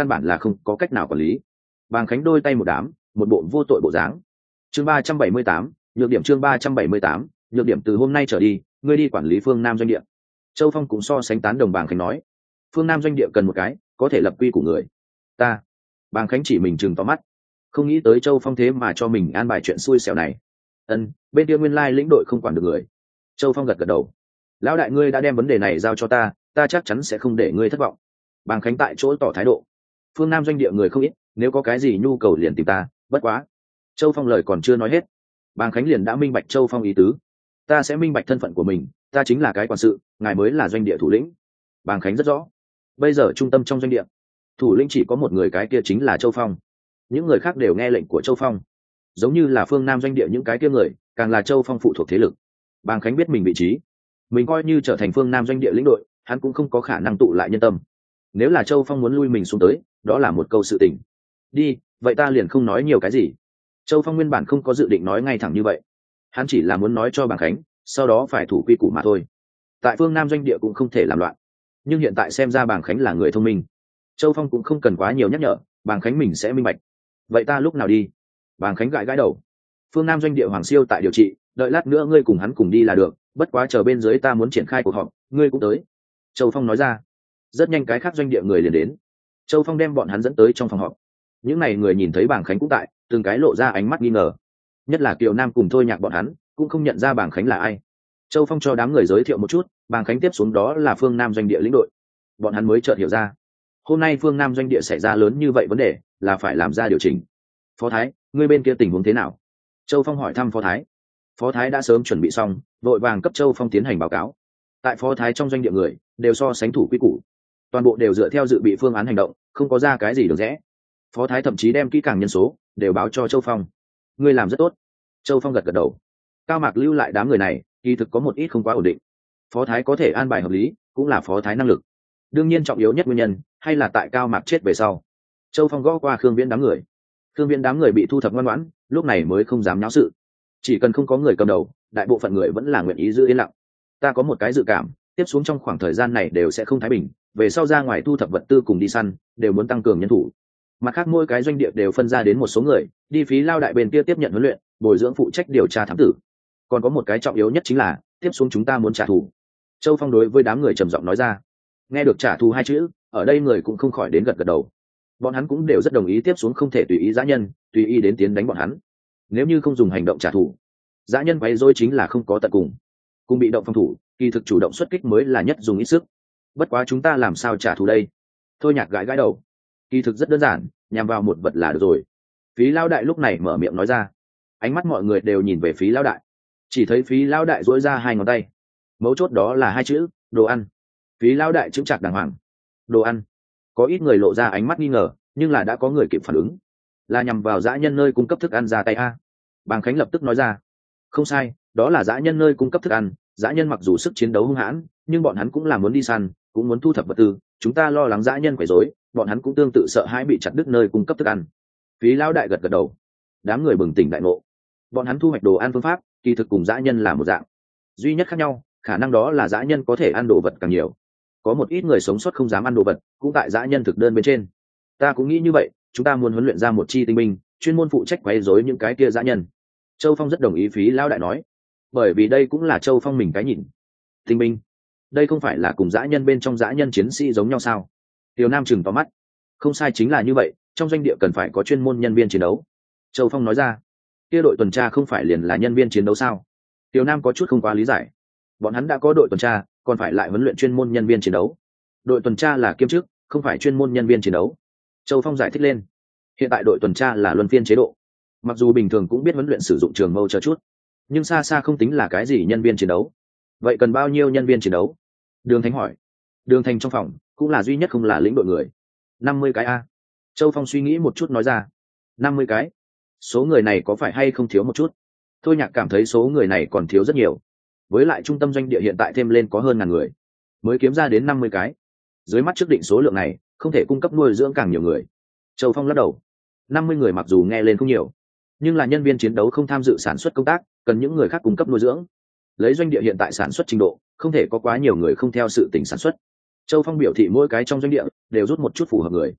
căn bản là không có cách nào quản lý. Bàng Khánh đôi tay một đám, một bộ vô tội bộ dáng. Chương ba trăm bảy mươi tám, nhược điểm chương ba trăm bảy mươi tám, nhược điểm từ hôm nay trở đi, ngươi đi quản lý phương Nam doanh địa. Châu Phong cũng so sánh tán đồng Bàng Khánh nói, phương Nam doanh địa cần một cái có thể lập quy của người. Ta. Bàng Khánh chỉ mình chừng to mắt, không nghĩ tới Châu Phong thế mà cho mình an bài chuyện xui xẻo này. Ân, bên kia nguyên lai lĩnh đội không quản được người. Châu Phong gật gật đầu. Lão đại, ngươi đã đem vấn đề này giao cho ta, ta chắc chắn sẽ không để ngươi thất vọng. Bàng Khánh tại chỗ tỏ thái độ. Phương Nam doanh địa người không ít, nếu có cái gì nhu cầu liền tìm ta, bất quá. Châu Phong lời còn chưa nói hết, Bàng Khánh liền đã minh bạch Châu Phong ý tứ. Ta sẽ minh bạch thân phận của mình, ta chính là cái quản sự, ngài mới là doanh địa thủ lĩnh. Bàng Khánh rất rõ. Bây giờ trung tâm trong doanh địa, thủ lĩnh chỉ có một người, cái kia chính là Châu Phong. Những người khác đều nghe lệnh của Châu Phong. Giống như là phương Nam doanh địa những cái kia người, càng là Châu Phong phụ thuộc thế lực. Bàng Khánh biết mình vị trí, mình coi như trở thành phương Nam doanh địa lĩnh đội, hắn cũng không có khả năng tụ lại nhân tâm. Nếu là Châu Phong muốn lui mình xuống tới, đó là một câu sự tình. Đi, vậy ta liền không nói nhiều cái gì. Châu Phong nguyên bản không có dự định nói ngay thẳng như vậy, hắn chỉ là muốn nói cho Bàng Khánh, sau đó phải thủ quy củ mà thôi. Tại phương Nam doanh địa cũng không thể làm loạn, nhưng hiện tại xem ra Bàng Khánh là người thông minh, Châu Phong cũng không cần quá nhiều nhắc nhở, Bàng Khánh mình sẽ minh bạch. Vậy ta lúc nào đi? Bàng Khánh gãi gãi đầu. Phương Nam doanh địa Hoàng Siêu tại điều trị, đợi lát nữa ngươi cùng hắn cùng đi là được, bất quá chờ bên dưới ta muốn triển khai cuộc họp, ngươi cũng tới. Châu Phong nói ra. Rất nhanh cái khác doanh địa người liền đến. Châu Phong đem bọn hắn dẫn tới trong phòng họp. Những n à y người nhìn thấy Bàng Khánh cũng tại, từng cái lộ ra ánh mắt nghi ngờ. Nhất là Kiều Nam cùng Thôi Nhạc bọn hắn cũng không nhận ra Bàng Khánh là ai. Châu Phong cho đám người giới thiệu một chút, Bàng Khánh tiếp xuống đó là phương Nam doanh địa lĩnh đội. Bọn hắn mới chợt hiểu ra, hôm nay phương Nam doanh địa xảy ra lớn như vậy vấn đề, là phải làm ra điều chỉnh. Phó Thái, ngươi bên kia tình huống thế nào? Châu Phong hỏi thăm Phó Thái. Phó Thái đã sớm chuẩn bị xong, vội vàng cấp Châu Phong tiến hành báo cáo. Tại Phó Thái trong doanh địa người đều so sánh thủ quy củ, toàn bộ đều dựa theo dự bị phương án hành động, không có ra cái gì được rẽ. Phó Thái thậm chí đem kỹ càng nhân số đều báo cho Châu Phong. Ngươi làm rất tốt. Châu Phong gật gật đầu. Cao Mạc lưu lại đám người này, kỳ thực có một ít không quá ổn định. Phó Thái có thể an bài hợp lý, cũng là Phó Thái năng lực. Đương nhiên trọng yếu nhất nguyên nhân hay là tại Cao Mạc chết về sau. Châu Phong gõ qua Khương Viễn đám người. Khương Viễn đám người bị thu thập ngoan ngoãn, lúc này mới không dám náo sự. Chỉ cần không có người cầm đầu, đại bộ phận người vẫn là nguyện ý giữ yên lặng. Ta có một cái dự cảm, tiếp xuống trong khoảng thời gian này đều sẽ không thái bình, về sau ra ngoài thu thập vật tư cùng đi săn, đều muốn tăng cường nhân thủ. Mặt khác mỗi cái doanh địa đều phân ra đến một số người, đi phí lao đại bên kia tiếp nhận huấn luyện, bồi dưỡng phụ trách điều tra thám tử. Còn có một cái trọng yếu nhất chính là, tiếp xuống chúng ta muốn trả thù. Châu Phong đối với đám người trầm giọng nói ra. Nghe được trả thù hai chữ, ở đây người cũng không khỏi đến gật gật đầu. Bọn hắn cũng đều rất đồng ý tiếp xuống không thể tùy ý dã nhân, tùy ý đến tiến đánh bọn hắn. Nếu như không dùng hành động trả thù, dã nhân quấy rối chính là không có tận cùng. Cùng bị động phòng thủ, kỳ thực chủ động xuất kích mới là nhất dùng ít sức. Bất quá chúng ta làm sao trả thù đây? Thôi Nhạc gãi gãi đầu. Kỳ thực rất đơn giản, nhằm vào một vật là được rồi. Phí lão đại lúc này mở miệng nói ra. Ánh mắt mọi người đều nhìn về Phí lão đại. Chỉ thấy Phí lão đại duỗi ra hai ngón tay. Mấu chốt đó là hai chữ, đồ ăn. Phí lão đại chững chạc đàng hoàng. Đồ ăn. Có ít người lộ ra ánh mắt nghi ngờ, nhưng là đã có người kịp phản ứng. Là nhằm vào dã nhân nơi cung cấp thức ăn ra tay a. Bàng Khánh lập tức nói ra. Không sai, đó là dã nhân nơi cung cấp thức ăn. Dã nhân mặc dù sức chiến đấu hung hãn, nhưng bọn hắn cũng là muốn đi săn, cũng muốn thu thập vật tư. Chúng ta lo lắng dã nhân quấy rối, bọn hắn cũng tương tự sợ hãi bị chặt đứt nơi cung cấp thức ăn. Phí lão đại gật gật đầu. Đám người bừng tỉnh đại ngộ. Bọn hắn thu hoạch đồ ăn phương pháp, kỳ thực cùng dã nhân là một dạng. Duy nhất khác nhau, khả năng đó là dã nhân có thể ăn đồ vật càng nhiều. Có một ít người sống sót không dám ăn đồ vật, cũng tại dã nhân thực đơn bên trên. Ta cũng nghĩ như vậy, chúng ta muốn huấn luyện ra một chi tinh binh, chuyên môn phụ trách quấy rối những cái kia dã nhân. Châu Phong rất đồng ý Phí lão đại nói, bởi vì đây cũng là Châu Phong mình cái nhìn. Tinh binh, đây không phải là cùng dã nhân bên trong dã nhân chiến sĩ giống nhau sao? Tiểu Nam chừng to mắt. Không sai, chính là như vậy, trong doanh địa cần phải có chuyên môn nhân viên chiến đấu. Châu Phong nói ra. Kia đội tuần tra không phải liền là nhân viên chiến đấu sao? Tiểu Nam có chút không quá lý giải. Bọn hắn đã có đội tuần tra, còn phải lại huấn luyện chuyên môn nhân viên chiến đấu. Đội tuần tra là kiêm chức, không phải chuyên môn nhân viên chiến đấu. Châu Phong giải thích lên. Hiện tại đội tuần tra là luân phiên chế độ. Mặc dù bình thường cũng biết huấn luyện sử dụng trường mâu chờ chút, nhưng xa xa không tính là cái gì nhân viên chiến đấu. Vậy cần bao nhiêu nhân viên chiến đấu? Đường Thánh hỏi. Đường Thành trong phòng cũng là duy nhất không là lĩnh đội người. Năm mươi cái a. Châu Phong suy nghĩ một chút nói ra. Năm mươi cái. Số người này có phải hay không thiếu một chút? Thôi Nhạc cảm thấy số người này còn thiếu rất nhiều. Với lại trung tâm doanh địa hiện tại thêm lên có hơn ngàn người, mới kiếm ra đến năm mươi cái. Dưới mắt trước định số lượng này, không thể cung cấp nuôi dưỡng càng nhiều người. Châu Phong lắc đầu. Năm mươi người mặc dù nghe lên không nhiều, nhưng là nhân viên chiến đấu không tham dự sản xuất công tác, cần những người khác cung cấp nuôi dưỡng. Lấy doanh địa hiện tại sản xuất trình độ, không thể có quá nhiều người không theo sự tỉnh sản xuất. Châu Phong biểu thị mỗi cái trong doanh địa đều rút một chút phù hợp người.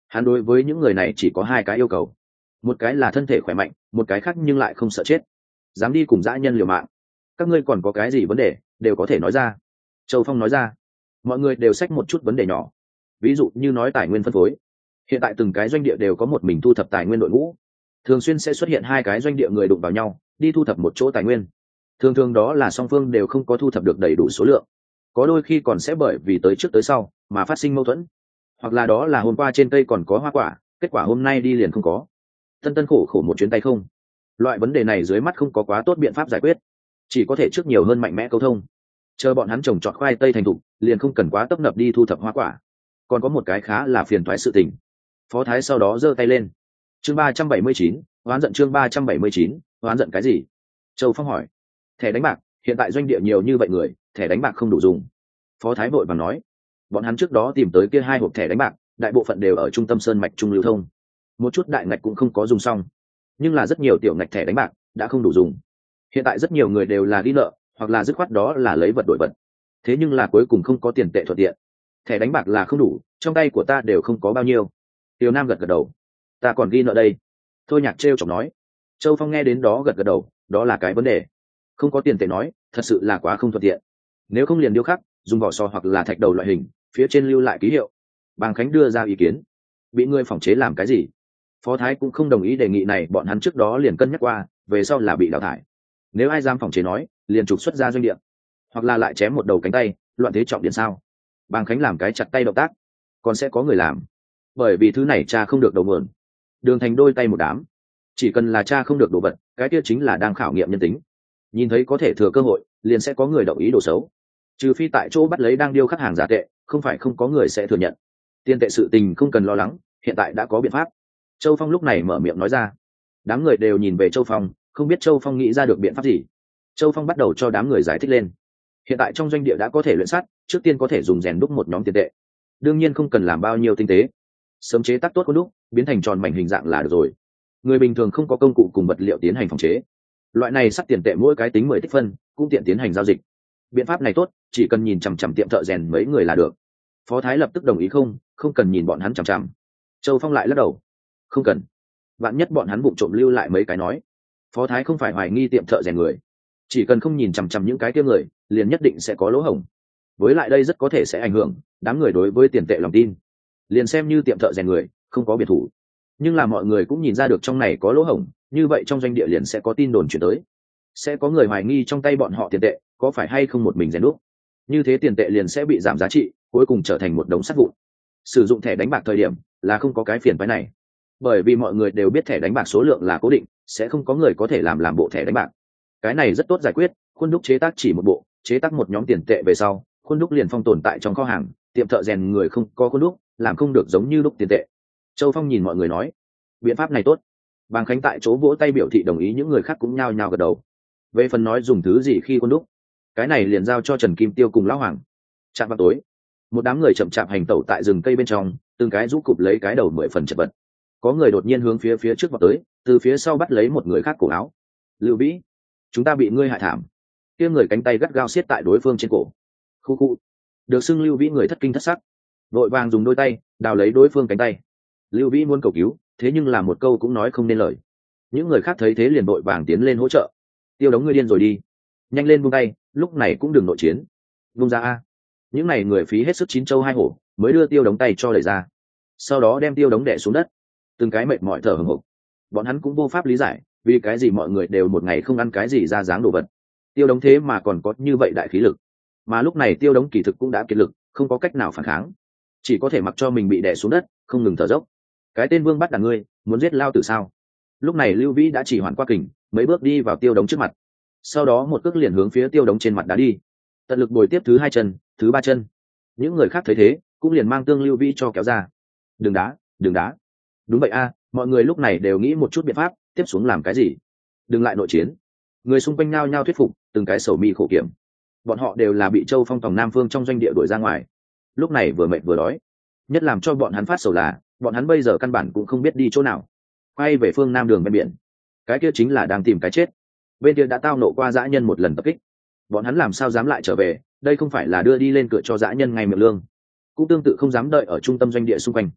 Hắn đối với những người này chỉ có hai cái yêu cầu, một cái là thân thể khỏe mạnh, một cái khác nhưng lại không sợ chết, dám đi cùng dã nhân liều mạng. Các ngươi còn có cái gì vấn đề đều có thể nói ra. Châu Phong nói ra. Mọi người đều xách một chút vấn đề nhỏ, ví dụ như nói tài nguyên phân phối. Hiện tại từng cái doanh địa đều có một mình thu thập tài nguyên đội ngũ, thường xuyên sẽ xuất hiện hai cái doanh địa người đụng vào nhau đi thu thập một chỗ tài nguyên, thường thường đó là song phương đều không có thu thập được đầy đủ số lượng, có đôi khi còn sẽ bởi vì tới trước tới sau mà phát sinh mâu thuẫn, hoặc là đó là hôm qua trên cây còn có hoa quả, kết quả hôm nay đi liền không có, tân tân khổ khổ một chuyến tay không. Loại vấn đề này dưới mắt không có quá tốt biện pháp giải quyết, chỉ có thể trước nhiều hơn mạnh mẽ câu thông, chờ bọn hắn trồng trọt khoai tây thành thục liền không cần quá tấp nập đi thu thập hoa quả. Còn có một cái khá là phiền toái sự tình. Phó Thái sau đó giơ tay lên. Chương ba trăm bảy mươi chín, oán giận. Chương ba trăm bảy mươi chín, oán giận cái gì? Châu Phong hỏi. Thẻ đánh bạc, hiện tại doanh địa nhiều như vậy người, thẻ đánh bạc không đủ dùng. Phó Thái vội vàng nói. Bọn hắn trước đó tìm tới kia hai hộp thẻ đánh bạc, đại bộ phận đều ở trung tâm sơn mạch trung lưu thông, một chút đại ngạch cũng không có dùng xong, nhưng là rất nhiều tiểu ngạch thẻ đánh bạc đã không đủ dùng. Hiện tại rất nhiều người đều là đi nợ, hoặc là dứt khoát đó là lấy vật đổi vật, thế nhưng là cuối cùng không có tiền tệ thuận tiện, thẻ đánh bạc là không đủ, trong tay của ta đều không có bao nhiêu. Tiểu Nam gật gật đầu. Ta còn ghi nợ đây. Thôi Nhạc trêu chọc nói. Châu Phong nghe đến đó gật gật đầu, đó là cái vấn đề. Không có tiền tệ nói, thật sự là quá không thuận tiện. Nếu không liền điêu khắc, dùng vỏ sò hoặc là thạch đầu loại hình, phía trên lưu lại ký hiệu. Bàng Khánh đưa ra ý kiến. Bị ngươi phỏng chế làm cái gì? Phó Thái cũng không đồng ý đề nghị này, bọn hắn trước đó liền cân nhắc qua, về sau là bị đào thải. Nếu ai dám phỏng chế nói, liền trục xuất ra doanh địa, hoặc là lại chém một đầu cánh tay, loạn thế trọng điện sao? Bàng Khánh làm cái chặt tay động tác. Còn sẽ có người làm, bởi vì thứ này cha không được đầu nguồn. Đường Thành đôi tay một đám, chỉ cần là cha không được đồ vật, cái kia chính là đang khảo nghiệm nhân tính. Nhìn thấy có thể thừa cơ hội, liền sẽ có người đồng ý đồ xấu. Trừ phi tại chỗ bắt lấy đang điêu khắc hàng giả tệ, không phải không có người sẽ thừa nhận. Tiền tệ sự tình không cần lo lắng, hiện tại đã có biện pháp. Châu Phong lúc này mở miệng nói ra. Đám người đều nhìn về Châu Phong, không biết Châu Phong nghĩ ra được biện pháp gì. Châu Phong bắt đầu cho đám người giải thích lên. Hiện tại trong doanh địa đã có thể luyện sắt, trước tiên có thể dùng rèn đúc một nhóm tiền tệ. Đương nhiên không cần làm bao nhiêu tinh tế, sớm chế tác tốt khuôn đúc, biến thành tròn mảnh hình dạng là được rồi. Người bình thường không có công cụ cùng vật liệu tiến hành phòng chế, loại này sắt tiền tệ mỗi cái tính mười tích phân, cũng tiện tiến hành giao dịch. Biện pháp này tốt, chỉ cần nhìn chằm chằm tiệm thợ rèn mấy người là được. Phó Thái lập tức đồng ý. Không không cần nhìn bọn hắn chằm chằm. Châu Phong lại lắc đầu. Không cần, vạn nhất bọn hắn bụng trộm lưu lại mấy cái nói. Phó Thái không phải hoài nghi tiệm thợ rèn người, chỉ cần không nhìn chằm chằm những cái kia người, liền nhất định sẽ có lỗ hổng. Với lại đây rất có thể sẽ ảnh hưởng đám người đối với tiền tệ lòng tin. Liền xem như tiệm thợ rèn người không có biệt thủ, nhưng là mọi người cũng nhìn ra được trong này có lỗ hổng, như vậy trong doanh địa liền sẽ có tin đồn chuyển tới, sẽ có người hoài nghi trong tay bọn họ tiền tệ có phải hay không một mình rèn đúc, như thế tiền tệ liền sẽ bị giảm giá trị, cuối cùng trở thành một đống sắt vụn. Sử dụng thẻ đánh bạc thời điểm là không có cái phiền phái này, bởi vì mọi người đều biết thẻ đánh bạc số lượng là cố định, sẽ không có người có thể làm làm bộ thẻ đánh bạc. Cái này rất tốt giải quyết, khuôn đúc chế tác chỉ một bộ, chế tác một nhóm tiền tệ về sau, khuôn đúc liền phong tồn tại trong kho hàng, tiệm thợ rèn người không có khuôn đúc, làm không được giống như đúc tiền tệ. Châu Phong nhìn mọi người nói, biện pháp này tốt. Bàng Khánh tại chỗ vỗ tay biểu thị đồng ý, những người khác cũng nhao nhao gật đầu. Về phần nói dùng thứ gì khi khuôn đúc, cái này liền giao cho Trần Kim Tiêu cùng Lão Hoàng. Chạm vào tối, một đám người chậm chạp hành tẩu tại rừng cây bên trong, từng cái rũ cụp lấy cái đầu mười phần chật vật. Có người đột nhiên hướng phía phía trước vào tới, từ phía sau bắt lấy một người khác cổ áo. Lưu Vĩ, chúng ta bị ngươi hại thảm. Kia người cánh tay gắt gao siết tại đối phương trên cổ. Khu khu. Được xưng Lưu Vĩ người thất kinh thất sắc, vội vàng dùng đôi tay đào lấy đối phương cánh tay. Lưu Vĩ muốn cầu cứu, thế nhưng là một câu cũng nói không nên lời. Những người khác thấy thế liền vội vàng tiến lên hỗ trợ. Tiêu Đống, ngươi điên rồi đi, nhanh lên buông tay, lúc này cũng đừng nội chiến. Buông ra a. Những này người phí hết sức chín châu hai hổ mới đưa Tiêu Đống tay cho đẩy ra, sau đó đem Tiêu Đống đè xuống đất. Từng cái mệt mỏi thở hổn hộc. Bọn hắn cũng vô pháp lý giải vì cái gì mọi người đều một ngày không ăn cái gì ra dáng đồ vật, Tiêu Đống thế mà còn có như vậy đại khí lực. Mà lúc này Tiêu Đống kỳ thực cũng đã kiệt lực, không có cách nào phản kháng, chỉ có thể mặc cho mình bị đè xuống đất, không ngừng thở dốc. Cái tên Vương bắt đàn ngươi, muốn giết lao tử sao? Lúc này Lưu Vĩ đã chỉ hoàn qua kình, mấy bước đi vào Tiêu Đống trước mặt, sau đó một cước liền hướng phía Tiêu Đống trên mặt đá đi, tận lực bồi tiếp thứ hai chân, thứ ba chân. Những người khác thấy thế cũng liền mang tương Lưu Vĩ cho kéo ra. Đừng đá, đừng đá. Đúng vậy a, mọi người lúc này đều nghĩ một chút biện pháp, tiếp xuống làm cái gì? Đừng lại nội chiến. Người xung quanh nhao nhao thuyết phục, từng cái sầu mi khổ kiểm. Bọn họ đều là bị Châu Phong tòng Nam Phương trong doanh địa đuổi ra ngoài, lúc này vừa mệt vừa đói. Nhất làm cho bọn hắn phát sầu là, bọn hắn bây giờ căn bản cũng không biết đi chỗ nào. Quay về phương Nam đường bên biển, cái kia chính là đang tìm cái chết. Bên kia đã tao nộ qua dã nhân một lần tập kích, bọn hắn làm sao dám lại trở về? Đây không phải là đưa đi lên cửa cho dã nhân ngay miệng lương, cũng tương tự không dám đợi ở trung tâm doanh địa xung quanh.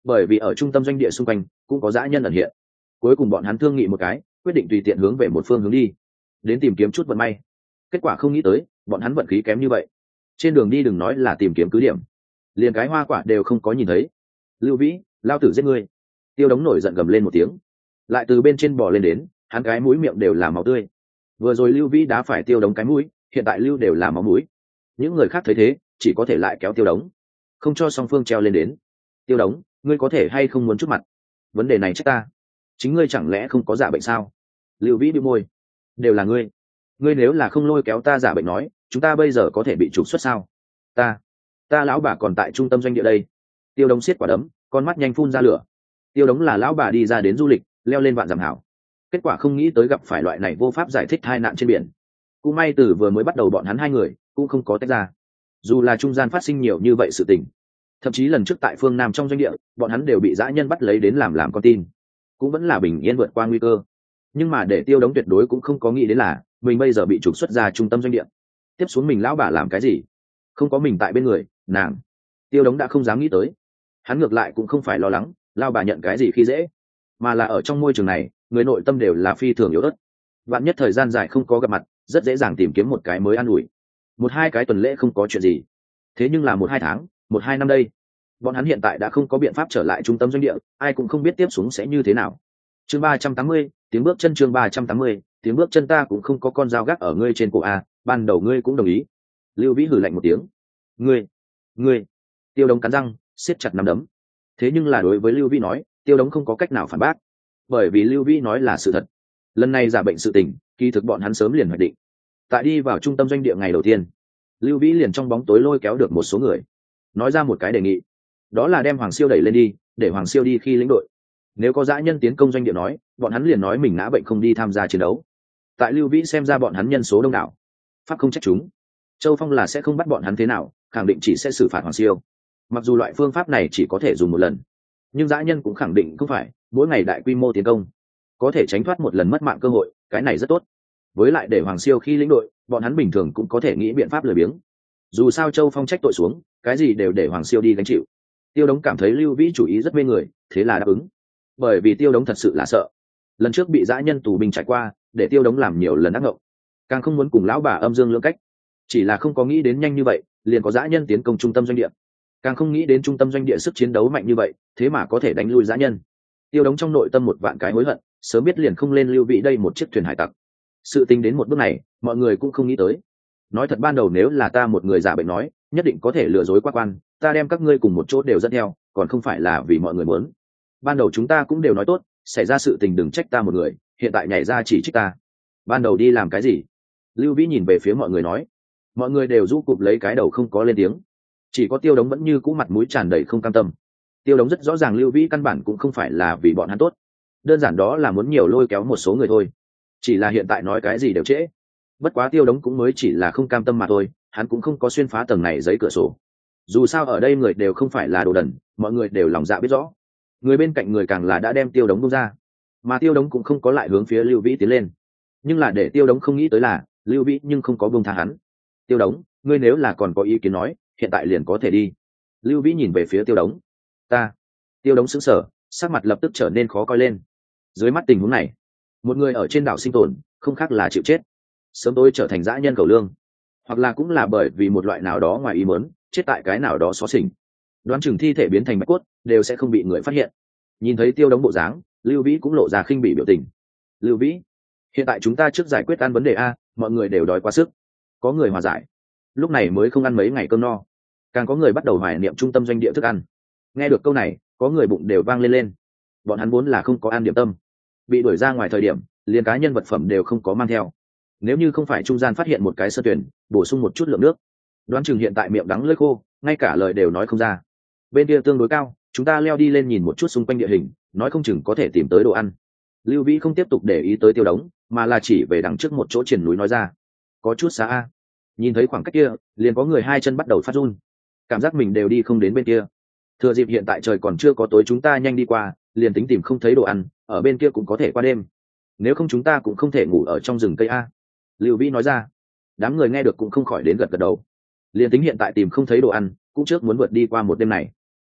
bởi vì ở trung tâm doanh địa xung quanh cũng có dã nhân ẩn hiện. Cuối cùng bọn hắn thương nghị một cái, quyết định tùy tiện hướng về một phương hướng đi, đến tìm kiếm chút vận may. Kết quả không nghĩ tới bọn hắn vận khí kém như vậy, trên đường đi đừng nói là tìm kiếm cứ điểm, liền cái hoa quả đều không có nhìn thấy. Lưu Vĩ, lao tử giết ngươi! Tiêu Đống nổi giận gầm lên một tiếng, lại từ bên trên bò lên đến, hắn cái mũi miệng đều là máu tươi. Vừa rồi Lưu Vĩ đá phải Tiêu Đống cái mũi, hiện tại Lưu đều là máu mũi. Những người khác thấy thế chỉ có thể lại kéo Tiêu Đống, không cho song phương treo lên đến. Tiêu Đống, ngươi có thể hay không muốn chút mặt? Vấn đề này trách ta, chính ngươi chẳng lẽ không có giả bệnh sao? Lưu Vĩ bĩu môi, đều là ngươi, ngươi nếu là không lôi kéo ta giả bệnh nói, chúng ta bây giờ có thể bị trục xuất sao? Ta, ta lão bà còn tại trung tâm doanh địa đây. Tiêu Đống siết quả đấm, con mắt nhanh phun ra lửa. Tiêu Đống là lão bà đi ra đến du lịch, leo lên vạn dặm hảo, kết quả không nghĩ tới gặp phải loại này vô pháp giải thích hai nạn trên biển. Cũng may từ vừa mới bắt đầu bọn hắn hai người cũng không có tách ra, dù là trung gian phát sinh nhiều như vậy sự tình, thậm chí lần trước tại phương Nam trong doanh địa bọn hắn đều bị dã nhân bắt lấy đến làm làm con tin, cũng vẫn là bình yên vượt qua nguy cơ. Nhưng mà để Tiêu Đống tuyệt đối cũng không có nghĩ đến là mình bây giờ bị trục xuất ra trung tâm doanh địa, tiếp xuống mình lão bà làm cái gì, không có mình tại bên người nàng, Tiêu Đống đã không dám nghĩ tới. Hắn ngược lại cũng không phải lo lắng lao bà nhận cái gì khi dễ, mà là ở trong môi trường này người nội tâm đều là phi thường yếu ớt, vạn nhất thời gian dài không có gặp mặt rất dễ dàng tìm kiếm một cái mới an ủi. Một hai cái tuần lễ không có chuyện gì, thế nhưng là một hai tháng, một hai năm đây, bọn hắn hiện tại đã không có biện pháp trở lại trung tâm doanh địa, ai cũng không biết tiếp xuống sẽ như thế nào. Chương ba trăm tám mươi, tiếng bước chân. Chương ba trăm tám mươi, tiếng bước chân. Ta cũng không có con dao gác ở ngươi trên cổ a, ban đầu ngươi cũng đồng ý. Lưu Vĩ hừ lạnh một tiếng. Ngươi, ngươi. Tiêu Đống cắn răng siết chặt nắm đấm. Thế nhưng là đối với Lưu Vĩ nói, Tiêu Đống không có cách nào phản bác, bởi vì Lưu Vĩ nói là sự thật. Lần này giả bệnh sự tình, kỳ thực bọn hắn sớm liền hoạch định. Tại đi vào trung tâm doanh địa ngày đầu tiên, Lưu Vĩ liền trong bóng tối lôi kéo được một số người, nói ra một cái đề nghị, đó là đem Hoàng Siêu đẩy lên đi, để Hoàng Siêu đi khi lĩnh đội. Nếu có dã nhân tiến công doanh địa nói, bọn hắn liền nói mình ngã bệnh không đi tham gia chiến đấu. Tại Lưu Vĩ xem ra bọn hắn nhân số đông đảo, pháp không trách chúng, Châu Phong là sẽ không bắt bọn hắn thế nào, khẳng định chỉ sẽ xử phạt Hoàng Siêu. Mặc dù loại phương pháp này chỉ có thể dùng một lần, nhưng dã nhân cũng khẳng định không phải mỗi ngày đại quy mô tiến công, có thể tránh thoát một lần mất mạng cơ hội, cái này rất tốt. Với lại để Hoàng Siêu khi lĩnh đội, bọn hắn bình thường cũng có thể nghĩ biện pháp lười biếng. Dù sao Châu Phong trách tội xuống, cái gì đều để Hoàng Siêu đi gánh chịu. Tiêu Đống cảm thấy Lưu Vĩ chủ ý rất mê người, thế là đáp ứng. Bởi vì Tiêu Đống thật sự là sợ, lần trước bị dã nhân tù binh trải qua, để Tiêu Đống làm nhiều lần ác ngộng, càng không muốn cùng lão bà âm dương lưỡng cách. Chỉ là không có nghĩ đến nhanh như vậy liền có dã nhân tiến công trung tâm doanh địa, càng không nghĩ đến trung tâm doanh địa sức chiến đấu mạnh như vậy, thế mà có thể đánh lui dã nhân. Tiêu Đống trong nội tâm một vạn cái hối hận, sớm biết liền không lên Lưu Vĩ đây một chiếc thuyền hải tặc. Sự tình đến một bước này, mọi người cũng không nghĩ tới. Nói thật ban đầu nếu là ta một người giả bệnh nói, nhất định có thể lừa dối qua quan, ta đem các ngươi cùng một chỗ đều dẫn theo, còn không phải là vì mọi người muốn. Ban đầu chúng ta cũng đều nói tốt, xảy ra sự tình đừng trách ta một người, hiện tại nhảy ra chỉ trích ta. Ban đầu đi làm cái gì? Lưu Vĩ nhìn về phía mọi người nói. Mọi người đều rũ cụp lấy cái đầu không có lên tiếng, chỉ có Tiêu Đống vẫn như cũ mặt mũi tràn đầy không cam tâm. Tiêu Đống rất rõ ràng Lưu Vĩ căn bản cũng không phải là vì bọn hắn tốt, đơn giản đó là muốn nhiều lôi kéo một số người thôi. Chỉ là hiện tại nói cái gì đều trễ. Bất quá Tiêu Đống cũng mới chỉ là không cam tâm mà thôi, hắn cũng không có xuyên phá tầng này giấy cửa sổ. Dù sao ở đây người đều không phải là đồ đần, mọi người đều lòng dạ biết rõ. Người bên cạnh người càng là đã đem Tiêu Đống bung ra, mà Tiêu Đống cũng không có lại hướng phía Lưu Vĩ tiến lên. Nhưng là để Tiêu Đống không nghĩ tới là Lưu Vĩ nhưng không có buông tha hắn. Tiêu Đống, ngươi nếu là còn có ý kiến nói, hiện tại liền có thể đi. Lưu Vĩ nhìn về phía Tiêu Đống. Ta. Tiêu Đống sững sờ, sắc mặt lập tức trở nên khó coi lên. Dưới mắt tình huống này, một người ở trên đảo sinh tồn không khác là chịu chết, sớm tối trở thành dã nhân cầu lương, hoặc là cũng là bởi vì một loại nào đó ngoài ý muốn chết tại cái nào đó xó xỉnh, đoán chừng thi thể biến thành bạch cốt đều sẽ không bị người phát hiện. Nhìn thấy Tiêu Đống bộ dáng, Lưu Vĩ cũng lộ ra khinh bỉ biểu tình. Lưu Vĩ, hiện tại chúng ta trước giải quyết ăn vấn đề a, mọi người đều đói quá sức. Có người hòa giải, lúc này mới không ăn mấy ngày cơm no, càng có người bắt đầu hoài niệm trung tâm doanh địa thức ăn. Nghe được câu này, có người bụng đều vang lên lên. Bọn hắn vốn là không có ăn điểm tâm, bị đuổi ra ngoài thời điểm liền cá nhân vật phẩm đều không có mang theo. Nếu như không phải trung gian phát hiện một cái sơ tuyển bổ sung một chút lượng nước, đoán chừng hiện tại miệng đắng lưỡi khô, ngay cả lời đều nói không ra. Bên kia tương đối cao, chúng ta leo đi lên nhìn một chút xung quanh địa hình, nói không chừng có thể tìm tới đồ ăn. Lưu Vĩ không tiếp tục để ý tới Tiêu Đống, mà là chỉ về đằng trước một chỗ triển núi nói ra. Có chút xa a. Nhìn thấy khoảng cách kia, liền có người hai chân bắt đầu phát run, cảm giác mình đều đi không đến bên kia. Thừa dịp hiện tại trời còn chưa có tối, chúng ta nhanh đi qua, liền tính tìm không thấy đồ ăn, ở bên kia cũng có thể qua đêm. Nếu không chúng ta cũng không thể ngủ ở trong rừng cây a. Lưu Vĩ nói ra. Đám người nghe được cũng không khỏi đến gật gật đầu. Liền tính hiện tại tìm không thấy đồ ăn, cũng trước muốn vượt đi qua một đêm này.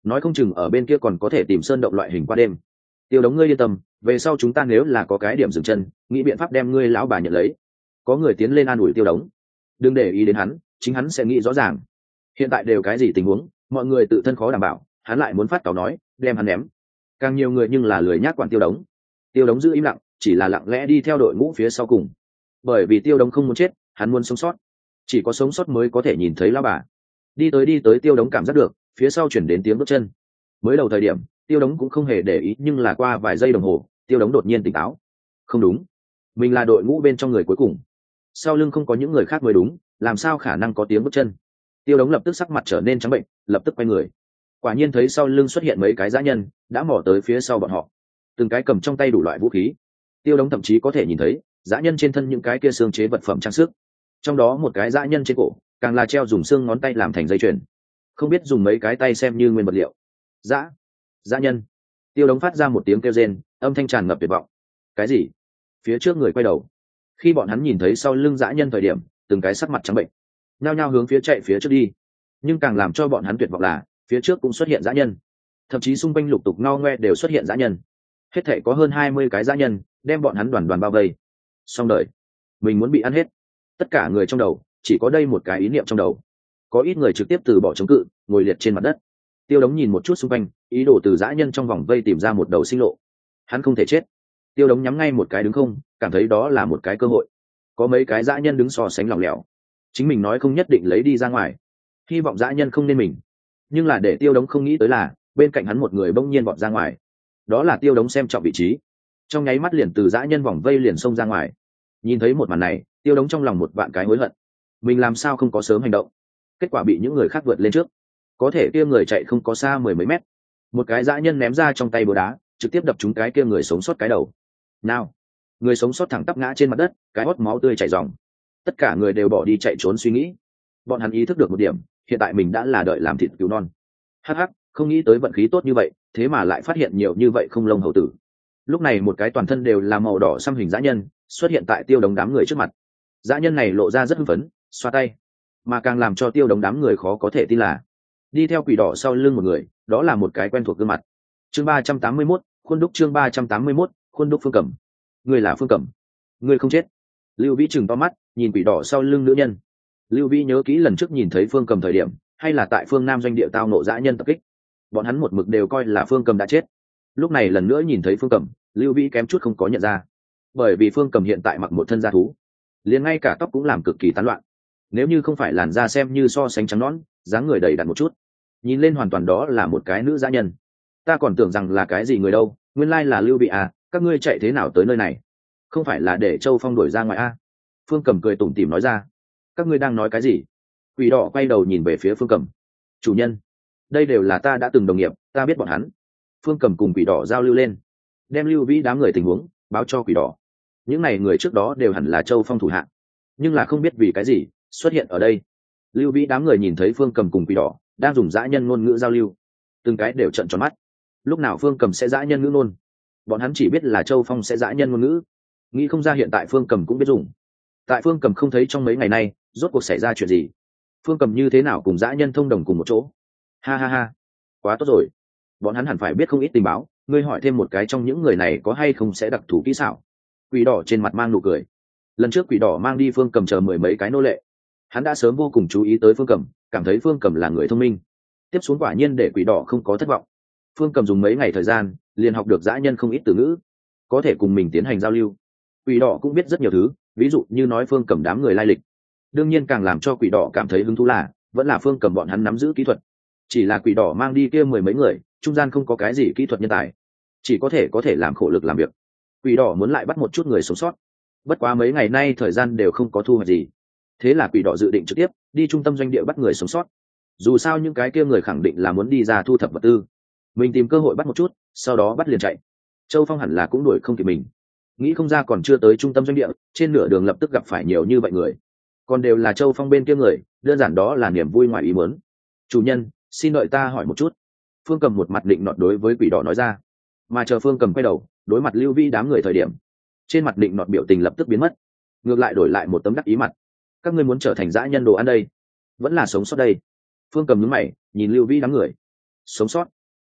nói không chừng ở bên kia còn có thể tìm sơn động loại hình qua đêm. Tiêu Đống, ngươi yên tâm, về sau chúng ta nếu là có cái điểm dừng chân, nghĩ biện pháp đem ngươi lão bà nhận lấy. Có người tiến lên an ủi Tiêu Đống. Đừng để ý đến hắn, chính hắn sẽ nghĩ rõ ràng. Hiện tại đều cái gì tình huống, mọi người tự thân khó đảm bảo, hắn lại muốn phát cáo nói, đem hắn ném. Càng nhiều người nhưng là lười nhác quản Tiêu Đống. Tiêu Đống giữ im lặng, chỉ là lặng lẽ đi theo đội ngũ phía sau cùng. Bởi vì Tiêu Đống không muốn chết, hắn muốn sống sót. Chỉ có sống sót mới có thể nhìn thấy lão bà. Đi tới đi tới Tiêu Đống cảm giác được, phía sau chuyển đến tiếng bước chân. Mới đầu thời điểm, Tiêu Đống cũng không hề để ý, nhưng là qua vài giây đồng hồ, Tiêu Đống đột nhiên tỉnh táo. Không đúng, mình là đội ngũ bên trong người cuối cùng, sau lưng không có những người khác mới đúng, làm sao khả năng có tiếng bước chân. Tiêu Đống lập tức sắc mặt trở nên trắng bệnh, lập tức quay người. Quả nhiên thấy sau lưng xuất hiện mấy cái dã nhân, đã mò tới phía sau bọn họ, từng cái cầm trong tay đủ loại vũ khí. Tiêu Đống thậm chí có thể nhìn thấy dã nhân trên thân những cái kia xương chế vật phẩm trang sức, trong đó một cái dã nhân trên cổ càng là treo dùng xương ngón tay làm thành dây chuyền, không biết dùng mấy cái tay xem như nguyên vật liệu. Dã, dã nhân. Tiêu Đống phát ra một tiếng kêu rên, âm thanh tràn ngập tuyệt vọng. Cái gì? Phía trước người quay đầu, khi bọn hắn nhìn thấy sau lưng dã nhân thời điểm, từng cái sắc mặt trắng bệnh, nhao nhao hướng phía chạy phía trước đi. Nhưng càng làm cho bọn hắn tuyệt vọng là, phía trước cũng xuất hiện dã nhân, thậm chí xung quanh lục tục ngao ngoe đều xuất hiện dã nhân. Hết thể có hơn hai mươi cái dã nhân đem bọn hắn đoàn đoàn bao vây. Xong đời, mình muốn bị ăn hết. Tất cả người trong đầu chỉ có đây một cái ý niệm trong đầu. Có ít người trực tiếp từ bỏ chống cự, ngồi liệt trên mặt đất. Tiêu Đống nhìn một chút xung quanh, ý đồ từ dã nhân trong vòng vây tìm ra một đầu sinh lộ. Hắn không thể chết. Tiêu Đống nhắm ngay một cái đứng không, cảm thấy đó là một cái cơ hội. Có mấy cái dã nhân đứng so sánh lỏng lẻo, chính mình nói không nhất định lấy đi ra ngoài, hy vọng dã nhân không nên mình. Nhưng là để Tiêu Đống không nghĩ tới là, bên cạnh hắn một người bỗng nhiên vọt ra ngoài. Đó là Tiêu Đống xem trọng vị trí, trong nháy mắt liền từ dã nhân vòng vây liền xông ra ngoài. Nhìn thấy một màn này, Tiêu Đống trong lòng một vạn cái hối hận, mình làm sao không có sớm hành động, kết quả bị những người khác vượt lên trước. Có thể kia người chạy không có xa mười mấy mét, một cái dã nhân ném ra trong tay búa đá, trực tiếp đập trúng cái kia người sống sót cái đầu. Nào, người sống sót thẳng tắp ngã trên mặt đất, cái hót máu tươi chảy ròng. Tất cả người đều bỏ đi chạy trốn suy nghĩ. Bọn hắn ý thức được một điểm, hiện tại mình đã là đợi làm thịt cứu non. Hắc hắc, không nghĩ tới vận khí tốt như vậy, thế mà lại phát hiện nhiều như vậy không lông hầu tử. Lúc này một cái toàn thân đều là màu đỏ xăm hình dã nhân xuất hiện tại Tiêu Đống đám người trước mặt. Dã nhân này lộ ra rất hưng phấn, xoa tay, mà càng làm cho Tiêu Đống đám người khó có thể tin là, đi theo quỷ đỏ sau lưng một người, đó là một cái quen thuộc gương mặt. Chương ba trăm tám mươi mốt, khuôn đúc. Chương ba trăm tám mươi mốt, khuôn đúc. Phương Cẩm, ngươi là Phương Cẩm, ngươi không chết. Lưu Vĩ trừng to mắt nhìn quỷ đỏ sau lưng nữ nhân. Lưu Vĩ nhớ kỹ lần trước nhìn thấy Phương Cẩm thời điểm, hay là tại phương Nam doanh địa tao nộ dã nhân tập kích, bọn hắn một mực đều coi là Phương Cẩm đã chết. Lúc này lần nữa nhìn thấy Phương Cẩm, Lưu Vĩ kém chút không có nhận ra, bởi vì Phương Cẩm hiện tại mặc một thân da thú, liền ngay cả tóc cũng làm cực kỳ tán loạn. Nếu như không phải làn da xem như so sánh trắng nõn, dáng người đầy đặn một chút, nhìn lên hoàn toàn đó là một cái nữ dã nhân. Ta còn tưởng rằng là cái gì người đâu, nguyên lai là Lưu Bị à, các ngươi chạy thế nào tới nơi này? Không phải là để Châu Phong đuổi ra ngoài à? Phương Cẩm cười tủm tỉm nói ra. Các ngươi đang nói cái gì? Quỷ đỏ quay đầu nhìn về phía Phương Cẩm. Chủ nhân, đây đều là ta đã từng đồng nghiệp, ta biết bọn hắn. Phương Cẩm cùng quỷ đỏ giao lưu lên, đem Lưu Vĩ đám người tình huống báo cho quỷ đỏ. Những này người trước đó đều hẳn là Châu Phong thủ hạ, nhưng là không biết vì cái gì xuất hiện ở đây. Lưu Vĩ đám người nhìn thấy Phương Cẩm cùng quỷ đỏ đang dùng dã nhân ngôn ngữ giao lưu, từng cái đều trợn tròn mắt. Lúc nào Phương Cẩm sẽ dã nhân ngữ ngôn? Bọn hắn chỉ biết là Châu Phong sẽ dã nhân ngôn ngữ, nghĩ không ra hiện tại Phương Cẩm cũng biết dùng. Tại Phương Cẩm không thấy trong mấy ngày nay, rốt cuộc xảy ra chuyện gì? Phương Cẩm như thế nào cùng dã nhân thông đồng cùng một chỗ? Ha ha ha, quá tốt rồi, bọn hắn hẳn phải biết không ít tình báo. Ngươi hỏi thêm một cái trong những người này có hay không sẽ đặc thù kỹ xảo. Quỷ đỏ trên mặt mang nụ cười. Lần trước quỷ đỏ mang đi Phương Cẩm chờ mười mấy cái nô lệ, hắn đã sớm vô cùng chú ý tới Phương Cẩm, cảm thấy Phương Cẩm là người thông minh. Tiếp xuống quả nhiên để quỷ đỏ không có thất vọng. Phương Cẩm dùng mấy ngày thời gian liền học được dã nhân không ít từ ngữ, có thể cùng mình tiến hành giao lưu. Quỷ đỏ cũng biết rất nhiều thứ, ví dụ như nói Phương Cẩm đám người lai lịch. Đương nhiên càng làm cho quỷ đỏ cảm thấy hứng thú là vẫn là Phương Cẩm bọn hắn nắm giữ kỹ thuật. Chỉ là quỷ đỏ mang đi kia mười mấy người, trung gian không có cái gì kỹ thuật nhân tài, chỉ có thể có thể làm khổ lực làm việc. Quỷ đỏ muốn lại bắt một chút người sống sót, bất quá mấy ngày nay thời gian đều không có thu hoạch gì. Thế là quỷ đỏ dự định trực tiếp đi trung tâm doanh địa bắt người sống sót. Dù sao những cái kia người khẳng định là muốn đi ra thu thập vật tư, mình tìm cơ hội bắt một chút, sau đó bắt liền chạy. Châu Phong hẳn là cũng đuổi không kịp mình, nghĩ không ra còn chưa tới trung tâm doanh địa, trên nửa đường lập tức gặp phải nhiều như vậy người, còn đều là Châu Phong bên kia người, đơn giản đó là niềm vui ngoài ý muốn. Chủ nhân, xin đợi ta hỏi một chút. Phương Cẩm một mặt định nọt đối với quỷ đỏ nói ra. Mà chờ Phương Cẩm quay đầu đối mặt Lưu Vi đám người thời điểm, trên mặt định nọt biểu tình lập tức biến mất, ngược lại đổi lại một tấm đắc ý mặt. Các ngươi muốn trở thành dã nhân đồ ăn đây, vẫn là sống sót đây? Phương Cẩm nhướng mày nhìn Lưu Vi đám người. Sống sót?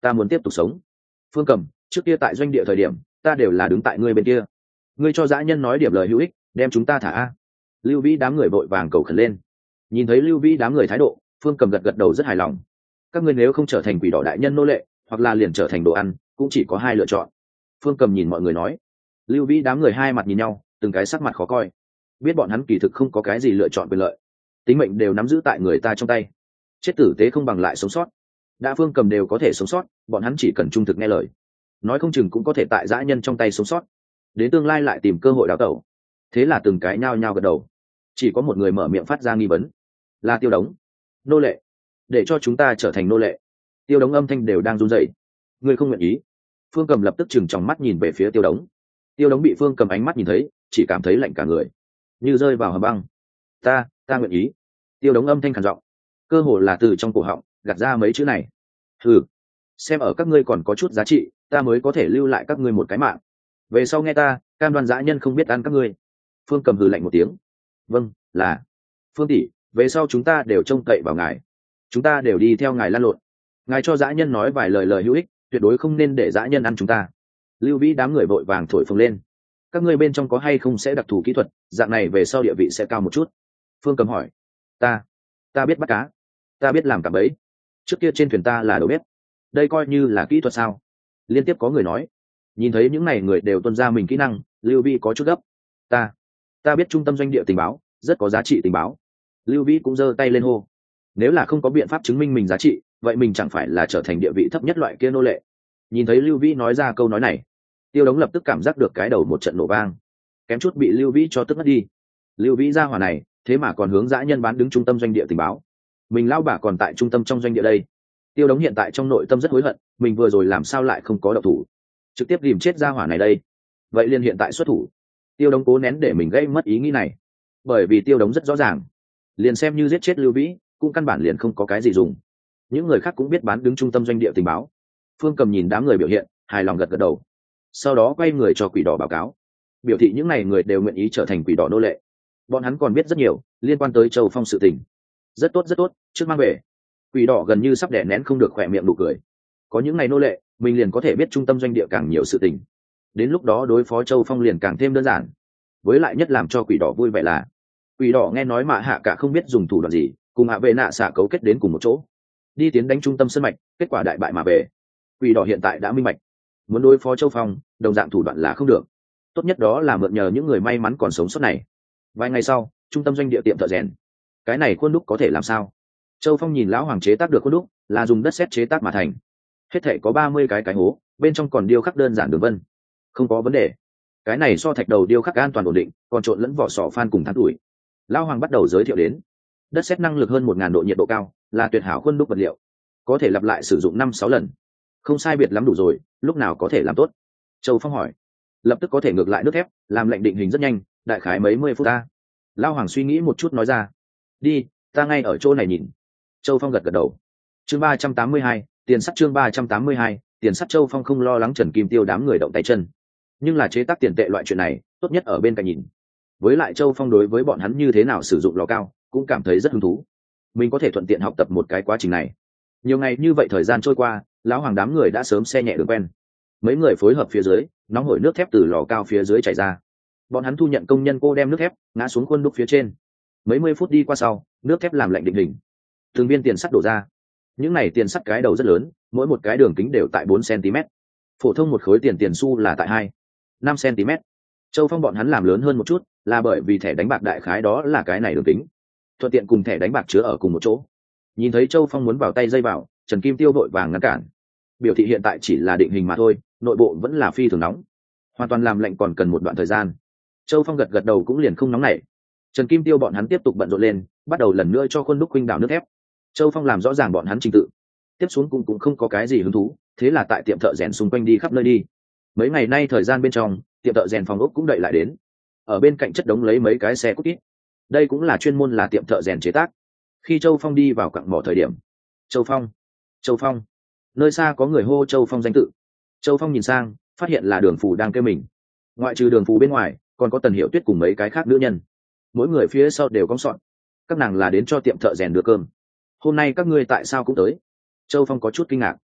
ta muốn tiếp tục sống. Phương Cầm, trước kia tại doanh địa thời điểm ta đều là đứng tại ngươi bên kia, ngươi cho dã nhân nói điểm lời hữu ích, đem chúng ta thả a. Lưu Vĩ đám người vội vàng cầu khẩn lên. Nhìn thấy Lưu Vĩ đám người thái độ, Phương Cầm gật gật đầu rất hài lòng. Các ngươi nếu không trở thành quỷ đỏ đại nhân nô lệ, hoặc là liền trở thành đồ ăn, cũng chỉ có hai lựa chọn. Phương Cầm nhìn mọi người nói. Lưu Vĩ đám người hai mặt nhìn nhau, từng cái sắc mặt khó coi. Biết bọn hắn kỳ thực không có cái gì lựa chọn quyền lợi, tính mệnh đều nắm giữ tại người ta trong tay, chết tử tế không bằng lại sống sót. Đã Phương Cầm đều có thể sống sót, bọn hắn chỉ cần trung thực nghe lời, nói không chừng cũng có thể tại dã nhân trong tay sống sót, đến tương lai lại tìm cơ hội đào tẩu. Thế là từng cái nhao nhao gật đầu. Chỉ có một người mở miệng phát ra nghi vấn, là Tiêu Đống. Nô lệ, để cho chúng ta trở thành nô lệ. Tiêu Đống âm thanh đều đang run rẩy. Ngươi không nguyện ý? Phương Cầm lập tức chừng tròng mắt nhìn về phía Tiêu Đống. Tiêu Đống bị Phương Cầm ánh mắt nhìn thấy, chỉ cảm thấy lạnh cả người, như rơi vào hầm băng. Ta, ta nguyện ý. Tiêu Đống âm thanh khàn giọng, cơ hồ là từ trong cổ họng gạt ra mấy chữ này. Hừ, xem ở các ngươi còn có chút giá trị, ta mới có thể lưu lại các ngươi một cái mạng. Về sau nghe ta, cam đoan dã nhân không biết ăn các ngươi. Phương Cầm hừ lạnh một tiếng. Vâng, là. Phương tỷ, về sau chúng ta đều trông cậy vào ngài, chúng ta đều đi theo ngài lan lộn. Ngài cho dã nhân nói vài lời lời hữu ích, tuyệt đối không nên để dã nhân ăn chúng ta. Lưu Vĩ đám người vội vàng thổi phồng lên. Các ngươi bên trong có hay không sẽ đặc thù kỹ thuật, dạng này về sau địa vị sẽ cao một chút. Phương Cầm hỏi. Ta, ta biết bắt cá, ta biết làm cả bẫy, trước kia trên thuyền ta là đầu bếp. Đây coi như là kỹ thuật sao? Liên tiếp có người nói. Nhìn thấy những n à y người đều tuân ra mình kỹ năng, Lưu Vĩ có chút gấp. Ta, ta biết trung tâm doanh địa tình báo, rất có giá trị tình báo. Lưu Vĩ cũng giơ tay lên hô. Nếu là không có biện pháp chứng minh mình giá trị, vậy mình chẳng phải là trở thành địa vị thấp nhất loại kia nô lệ. Nhìn thấy Lưu Vĩ nói ra câu nói này, Tiêu Đống lập tức cảm giác được cái đầu một trận nổ vang, kém chút bị Lưu Vĩ cho tức mất đi. Lưu Vĩ ra hỏa này thế mà còn hướng dã nhân bán đứng trung tâm doanh địa tình báo, mình lao bà còn tại trung tâm trong doanh địa đây. Tiêu Đống hiện tại trong nội tâm rất hối hận, mình vừa rồi làm sao lại không có độc thủ, trực tiếp tìm chết ra hỏa này đây. Vậy liền hiện tại xuất thủ. Tiêu Đống cố nén để mình gây mất ý nghĩ này, bởi vì Tiêu Đống rất rõ ràng, liền xem như giết chết Lưu Vĩ cũng căn bản liền không có cái gì dùng. Những người khác cũng biết bán đứng trung tâm doanh địa tình báo. Phương Cầm nhìn đám người biểu hiện, hài lòng gật gật đầu, sau đó quay người cho quỷ đỏ báo cáo, biểu thị những n à y người đều nguyện ý trở thành quỷ đỏ nô lệ. Bọn hắn còn biết rất nhiều liên quan tới Châu Phong sự tình. Rất tốt rất tốt, trước mang về. Quỷ đỏ gần như sắp đẻ nén không được khỏe miệng nụ cười. Có những ngày nô lệ, mình liền có thể biết trung tâm doanh địa càng nhiều sự tình, đến lúc đó đối phó Châu Phong liền càng thêm đơn giản. Với lại nhất làm cho quỷ đỏ vui vẻ là, quỷ đỏ nghe nói Mạ Hạ Cả không biết dùng thủ đoạn gì, cùng hạ vệ nạ xả cấu kết đến cùng một chỗ, đi tiến đánh trung tâm sân mạch, kết quả đại bại mà về. Quỷ đỏ hiện tại đã minh bạch, muốn đối phó Châu Phong đồng dạng thủ đoạn là không được, tốt nhất đó là mượn nhờ những người may mắn còn sống sót này. Vài ngày sau, trung tâm doanh địa tiệm thợ rèn, cái này khuôn đúc có thể làm sao? Châu Phong nhìn lão hoàng chế tác được khuôn đúc, là dùng đất sét chế tác mà thành, hết thể có ba mươi cái cái hố, bên trong còn điêu khắc đơn giản đường vân, không có vấn đề. Cái này so thạch đầu điêu khắc an toàn ổn định, còn trộn lẫn vỏ sò phan cùng than tuổi. Lão hoàng bắt đầu giới thiệu đến, đất sét năng lực hơn một ngàn độ nhiệt độ cao, là tuyệt hảo khuôn đúc vật liệu, có thể lặp lại sử dụng năm sáu lần, không sai biệt lắm đủ rồi. Lúc nào có thể làm tốt? Châu Phong hỏi. Lập tức có thể ngược lại nước thép, làm lệnh định hình rất nhanh, đại khái mấy mươi phút ta. Lão hoàng suy nghĩ một chút nói ra. Đi, ta ngay ở chỗ này nhìn. Châu Phong gật gật đầu. Chương ba trăm tám mươi hai, tiền sắt. Chương ba trăm tám mươi hai, tiền sắt. Châu Phong không lo lắng Trần Kim Tiêu đám người động tay chân, nhưng là chế tác tiền tệ loại chuyện này, tốt nhất ở bên cạnh nhìn. Với lại Châu Phong đối với bọn hắn như thế nào sử dụng lò cao, cũng cảm thấy rất hứng thú. Mình có thể thuận tiện học tập một cái quá trình này. Nhiều ngày như vậy thời gian trôi qua, lão hoàng đám người đã sớm xe nhẹ đường quen. Mấy người phối hợp phía dưới, nóng hổi nước thép từ lò cao phía dưới chảy ra. Bọn hắn thu nhận công nhân cô đem nước thép ngã xuống khuôn đúc phía trên. Mấy mươi phút đi qua sau, nước thép làm lạnh định hình, từng viên tiền sắt đổ ra. Những này tiền sắt cái đầu rất lớn, mỗi một cái đường kính đều tại bốn xăng-ti-mét. Phổ thông một khối tiền tiền xu là tại hai, năm xăng-ti-mét. Châu Phong bọn hắn làm lớn hơn một chút, là bởi vì thẻ đánh bạc đại khái đó là cái này đường kính, thuận tiện cùng thẻ đánh bạc chứa ở cùng một chỗ. Nhìn thấy Châu Phong muốn vào tay dây vào, Trần Kim Tiêu vội vàng ngăn cản, biểu thị hiện tại chỉ là định hình mà thôi, nội bộ vẫn là phi thường nóng, hoàn toàn làm lạnh còn cần một đoạn thời gian. Châu Phong gật gật đầu cũng liền không nóng nảy. Trần Kim Tiêu bọn hắn tiếp tục bận rộn lên, bắt đầu lần nữa cho khuôn đúc khuynh đảo nước thép. Châu Phong làm rõ ràng bọn hắn trình tự, tiếp xuống cũng cũng không có cái gì hứng thú, thế là tại tiệm thợ rèn xung quanh đi khắp nơi đi. Mấy ngày nay thời gian bên trong, tiệm thợ rèn phòng ốc cũng đậy lại đến, ở bên cạnh chất đống lấy mấy cái xe cút ít. Đây cũng là chuyên môn là tiệm thợ rèn chế tác. Khi Châu Phong đi vào cặn mỏ thời điểm, Châu Phong, Châu Phong, nơi xa có người hô Châu Phong danh tự. Châu Phong nhìn sang, phát hiện là Đường Phù đang kêu mình. Ngoại trừ Đường Phù bên ngoài, còn có Tần Hiểu Tuyết cùng mấy cái khác nữ nhân, mỗi người phía sau đều cong sọn. Các nàng là đến cho tiệm thợ rèn đưa cơm. Hôm nay các ngươi tại sao cũng tới? Châu Phong có chút kinh ngạc.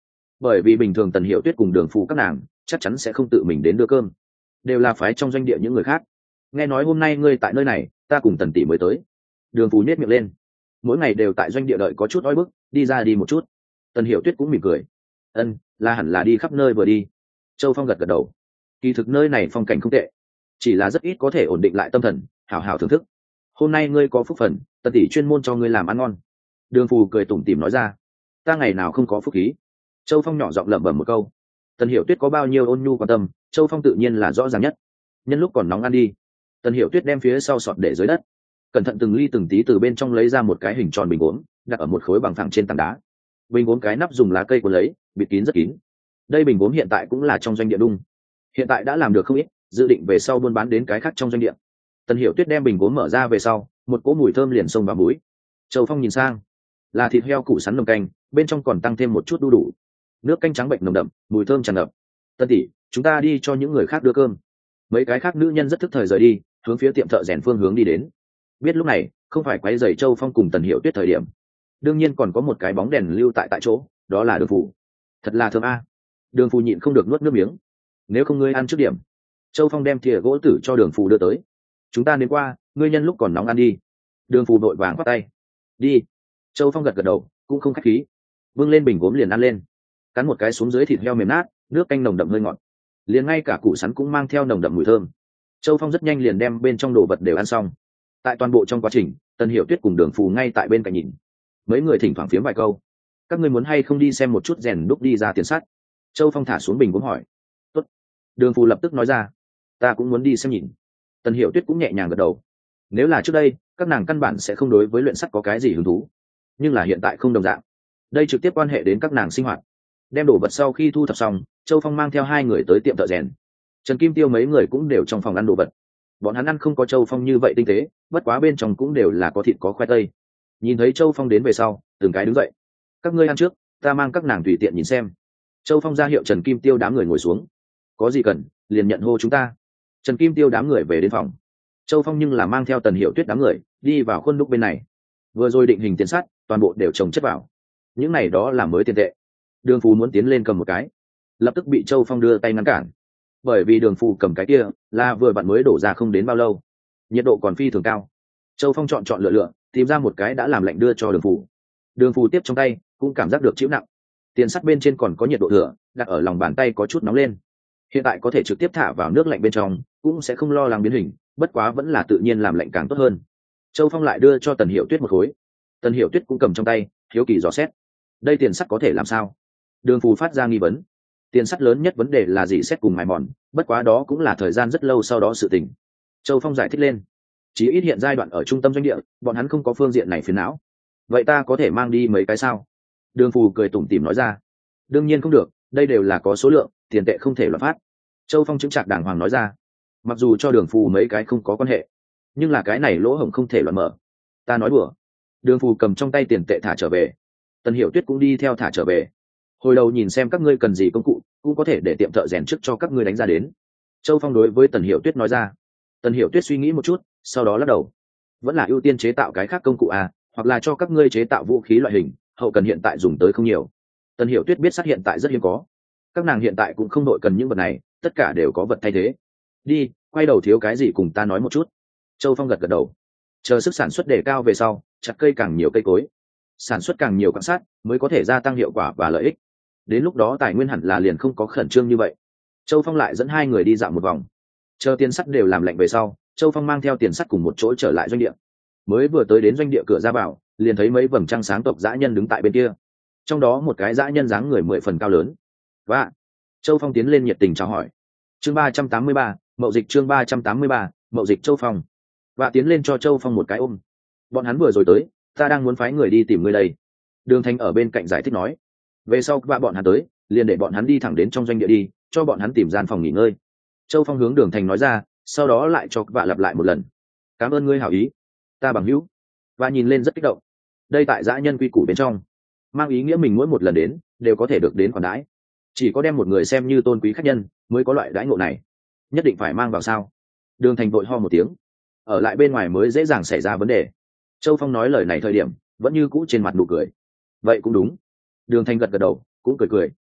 bởi vì bình thường Tần Hiểu Tuyết cùng Đường Phù các nàng chắc chắn sẽ không tự mình đến đưa cơm, đều là phái trong doanh địa những người khác. Nghe nói hôm nay ngươi tại nơi này, ta cùng Tần tỷ mới tới. Đường Phù nhếch miệng lên, mỗi ngày đều tại doanh địa đợi có chút oi bức, đi ra đi một chút. Tần Hiểu Tuyết cũng mỉm cười, ân, là hẳn là đi khắp nơi vừa đi. Châu Phong gật gật đầu, kỳ thực nơi này phong cảnh không tệ, chỉ là rất ít có thể ổn định lại tâm thần, hảo hảo thưởng thức. Hôm nay ngươi có phúc phần, Tần tỷ chuyên môn cho ngươi làm ăn ngon. Đường Phù cười tủm tỉm nói ra, ta ngày nào không có phúc khí. Châu Phong nhỏ giọng lẩm bẩm một câu. Tần Hiểu Tuyết có bao nhiêu ôn nhu quan tâm, Châu Phong tự nhiên là rõ ràng nhất. Nhân lúc còn nóng ăn đi. Tần Hiểu Tuyết đem phía sau sọt để dưới đất, cẩn thận từng ly từng tí từ bên trong lấy ra một cái hình tròn bình uống, đặt ở một khối bằng phẳng trên tảng đá. Bình uống cái nắp dùng lá cây cuốn lấy, bịt kín rất kín. Đây bình uống hiện tại cũng là trong doanh địa đung, hiện tại đã làm được không ít, dự định về sau buôn bán đến cái khác trong doanh địa. Tần Hiểu Tuyết đem bình uống mở ra về sau, một cỗ mùi thơm liền xông vào mũi. Châu Phong nhìn sang, là thịt heo củ sắn nồng canh, bên trong còn tăng thêm một chút đu đủ, nước canh trắng bệnh nồng đậm, mùi thơm tràn ngập. Tân tỷ, chúng ta đi cho những người khác đưa cơm. Mấy cái khác nữ nhân rất thức thời rời đi, hướng phía tiệm thợ rèn phương hướng đi đến. Biết lúc này không phải quấy rầy Châu Phong cùng Tần Hiểu Tuyết thời điểm, đương nhiên còn có một cái bóng đèn lưu tại tại chỗ, đó là Đường Phù. Thật là thơm a. Đường Phù nhịn không được nuốt nước miếng. Nếu không ngươi ăn trước điểm. Châu Phong đem thìa gỗ tử cho Đường Phù đưa tới. Chúng ta đến qua, ngươi nhân lúc còn nóng ăn đi. Đường Phù đội vàng bắt tay. Đi. Châu Phong gật gật đầu, cũng không khách khí, vâng lên bình gốm liền ăn lên, cắn một cái xuống dưới thịt heo mềm nát, nước canh nồng đậm hơi ngọt, liền ngay cả củ sắn cũng mang theo nồng đậm mùi thơm. Châu Phong rất nhanh liền đem bên trong đồ vật đều ăn xong. Tại toàn bộ trong quá trình, Tần Hiểu Tuyết cùng Đường Phù ngay tại bên cạnh nhìn, mấy người thỉnh thoảng phiếm vài câu. Các ngươi muốn hay không đi xem một chút rèn đúc đi ra tiền sắt? Châu Phong thả xuống bình gốm hỏi. Tốt. Đường Phù lập tức nói ra, ta cũng muốn đi xem nhìn. Tần Hiểu Tuyết cũng nhẹ nhàng gật đầu. Nếu là trước đây, các nàng căn bản sẽ không đối với luyện sắt có cái gì hứng thú, nhưng là hiện tại không đồng dạng, đây trực tiếp quan hệ đến các nàng sinh hoạt. Đem đồ vật sau khi thu thập xong, Châu Phong mang theo hai người tới tiệm thợ rèn. Trần Kim Tiêu mấy người cũng đều trong phòng ăn đồ vật. Bọn hắn ăn không có Châu Phong như vậy tinh tế, bất quá bên trong cũng đều là có thịt có khoai tây. Nhìn thấy Châu Phong đến về sau, từng cái đứng dậy. Các ngươi ăn trước, ta mang các nàng tùy tiện nhìn xem. Châu Phong ra hiệu Trần Kim Tiêu đám người ngồi xuống. Có gì cần, liền nhận hô chúng ta. Trần Kim Tiêu đám người về đến phòng. Châu Phong nhưng là mang theo Tần Hiểu Tuyết đám người đi vào khuôn đúc bên này. Vừa rồi định hình tiền sắt, toàn bộ đều trồng chất vào. Những này đó là mới tiền tệ. Đường Phù muốn tiến lên cầm một cái, lập tức bị Châu Phong đưa tay ngăn cản. Bởi vì Đường Phù cầm cái kia là vừa bạn mới đổ ra không đến bao lâu, nhiệt độ còn phi thường cao. Châu Phong chọn chọn lựa lựa, tìm ra một cái đã làm lạnh đưa cho Đường Phù. Đường Phù tiếp trong tay, cũng cảm giác được chịu nặng. Tiền sắt bên trên còn có nhiệt độ thừa, đặt ở lòng bàn tay có chút nóng lên. Hiện tại có thể trực tiếp thả vào nước lạnh bên trong, cũng sẽ không lo lắng biến hình, bất quá vẫn là tự nhiên làm lạnh càng tốt hơn. Châu Phong lại đưa cho Tần Hiểu Tuyết một khối. Tần Hiểu Tuyết cũng cầm trong tay, hiếu kỳ dò xét. Đây tiền sắt có thể làm sao? Đường Phù phát ra nghi vấn. Tiền sắt lớn nhất vấn đề là gì xét cùng mài mòn, bất quá đó cũng là thời gian rất lâu sau đó sự tình. Châu Phong giải thích lên. Chỉ ít hiện giai đoạn ở trung tâm doanh địa, bọn hắn không có phương diện này phiền não. Vậy ta có thể mang đi mấy cái sao? Đường Phù cười tủm tỉm nói ra. Đương nhiên không được, đây đều là có số lượng, tiền tệ không thể loạn phát. Châu Phong chứng trạc đàng hoàng nói ra. Mặc dù cho Đường Phù mấy cái không có quan hệ, nhưng là cái này lỗ hổng không thể loạn mở. Ta nói đùa. Đường Phù cầm trong tay tiền tệ thả trở về. Tần Hiểu Tuyết cũng đi theo thả trở về. Hồi đầu nhìn xem các ngươi cần gì công cụ, cũng có thể để tiệm thợ rèn trước cho các ngươi đánh ra đến. Châu Phong đối với Tần Hiểu Tuyết nói ra. Tần Hiểu Tuyết suy nghĩ một chút, sau đó lắc đầu. Vẫn là ưu tiên chế tạo cái khác công cụ à, hoặc là cho các ngươi chế tạo vũ khí loại hình, hậu cần hiện tại dùng tới không nhiều. Tần Hiểu Tuyết biết sắt hiện tại rất hiếm có, các nàng hiện tại cũng không đội cần những vật này, tất cả đều có vật thay thế. Đi, quay đầu thiếu cái gì cùng ta nói một chút. Châu Phong gật gật đầu. Chờ sức sản xuất đề cao về sau, chặt cây càng nhiều cây cối, sản xuất càng nhiều quan sát, mới có thể gia tăng hiệu quả và lợi ích. Đến lúc đó tài nguyên hẳn là liền không có khẩn trương như vậy. Châu Phong lại dẫn hai người đi dạo một vòng. Chờ tiền sắt đều làm lạnh về sau, Châu Phong mang theo tiền sắt cùng một chỗ trở lại doanh địa. Mới vừa tới đến doanh địa cửa ra vào, liền thấy mấy vầng trăng sáng tộc dã nhân đứng tại bên kia. Trong đó một cái dã nhân dáng người mười phần cao lớn. Và Châu Phong tiến lên nhiệt tình chào hỏi. Chương ba trăm tám mươi ba, mậu dịch chương ba trăm tám mươi ba, mậu dịch Châu Phong. Và tiến lên cho Châu Phong một cái ôm. Bọn hắn vừa rồi tới, ta đang muốn phái người đi tìm ngươi đây. Đường Thanh ở bên cạnh giải thích nói. Về sau và bọn hắn tới, liền để bọn hắn đi thẳng đến trong doanh địa đi, cho bọn hắn tìm gian phòng nghỉ ngơi. Châu Phong hướng Đường Thanh nói ra, sau đó lại cho vạ lặp lại một lần. Cảm ơn ngươi hảo ý, ta bằng hữu. Và nhìn lên rất kích động. Đây tại dã nhân quy củ bên trong, mang ý nghĩa mình mỗi một lần đến đều có thể được đến khoản đãi. Chỉ có đem một người xem như tôn quý khách nhân mới có loại đãi ngộ này. Nhất định phải mang vào sao? Đường Thành vội ho một tiếng. Ở lại bên ngoài mới dễ dàng xảy ra vấn đề. Châu Phong nói lời này thời điểm vẫn như cũ trên mặt nụ cười. Vậy cũng đúng. Đường Thành gật gật đầu, cũng cười cười.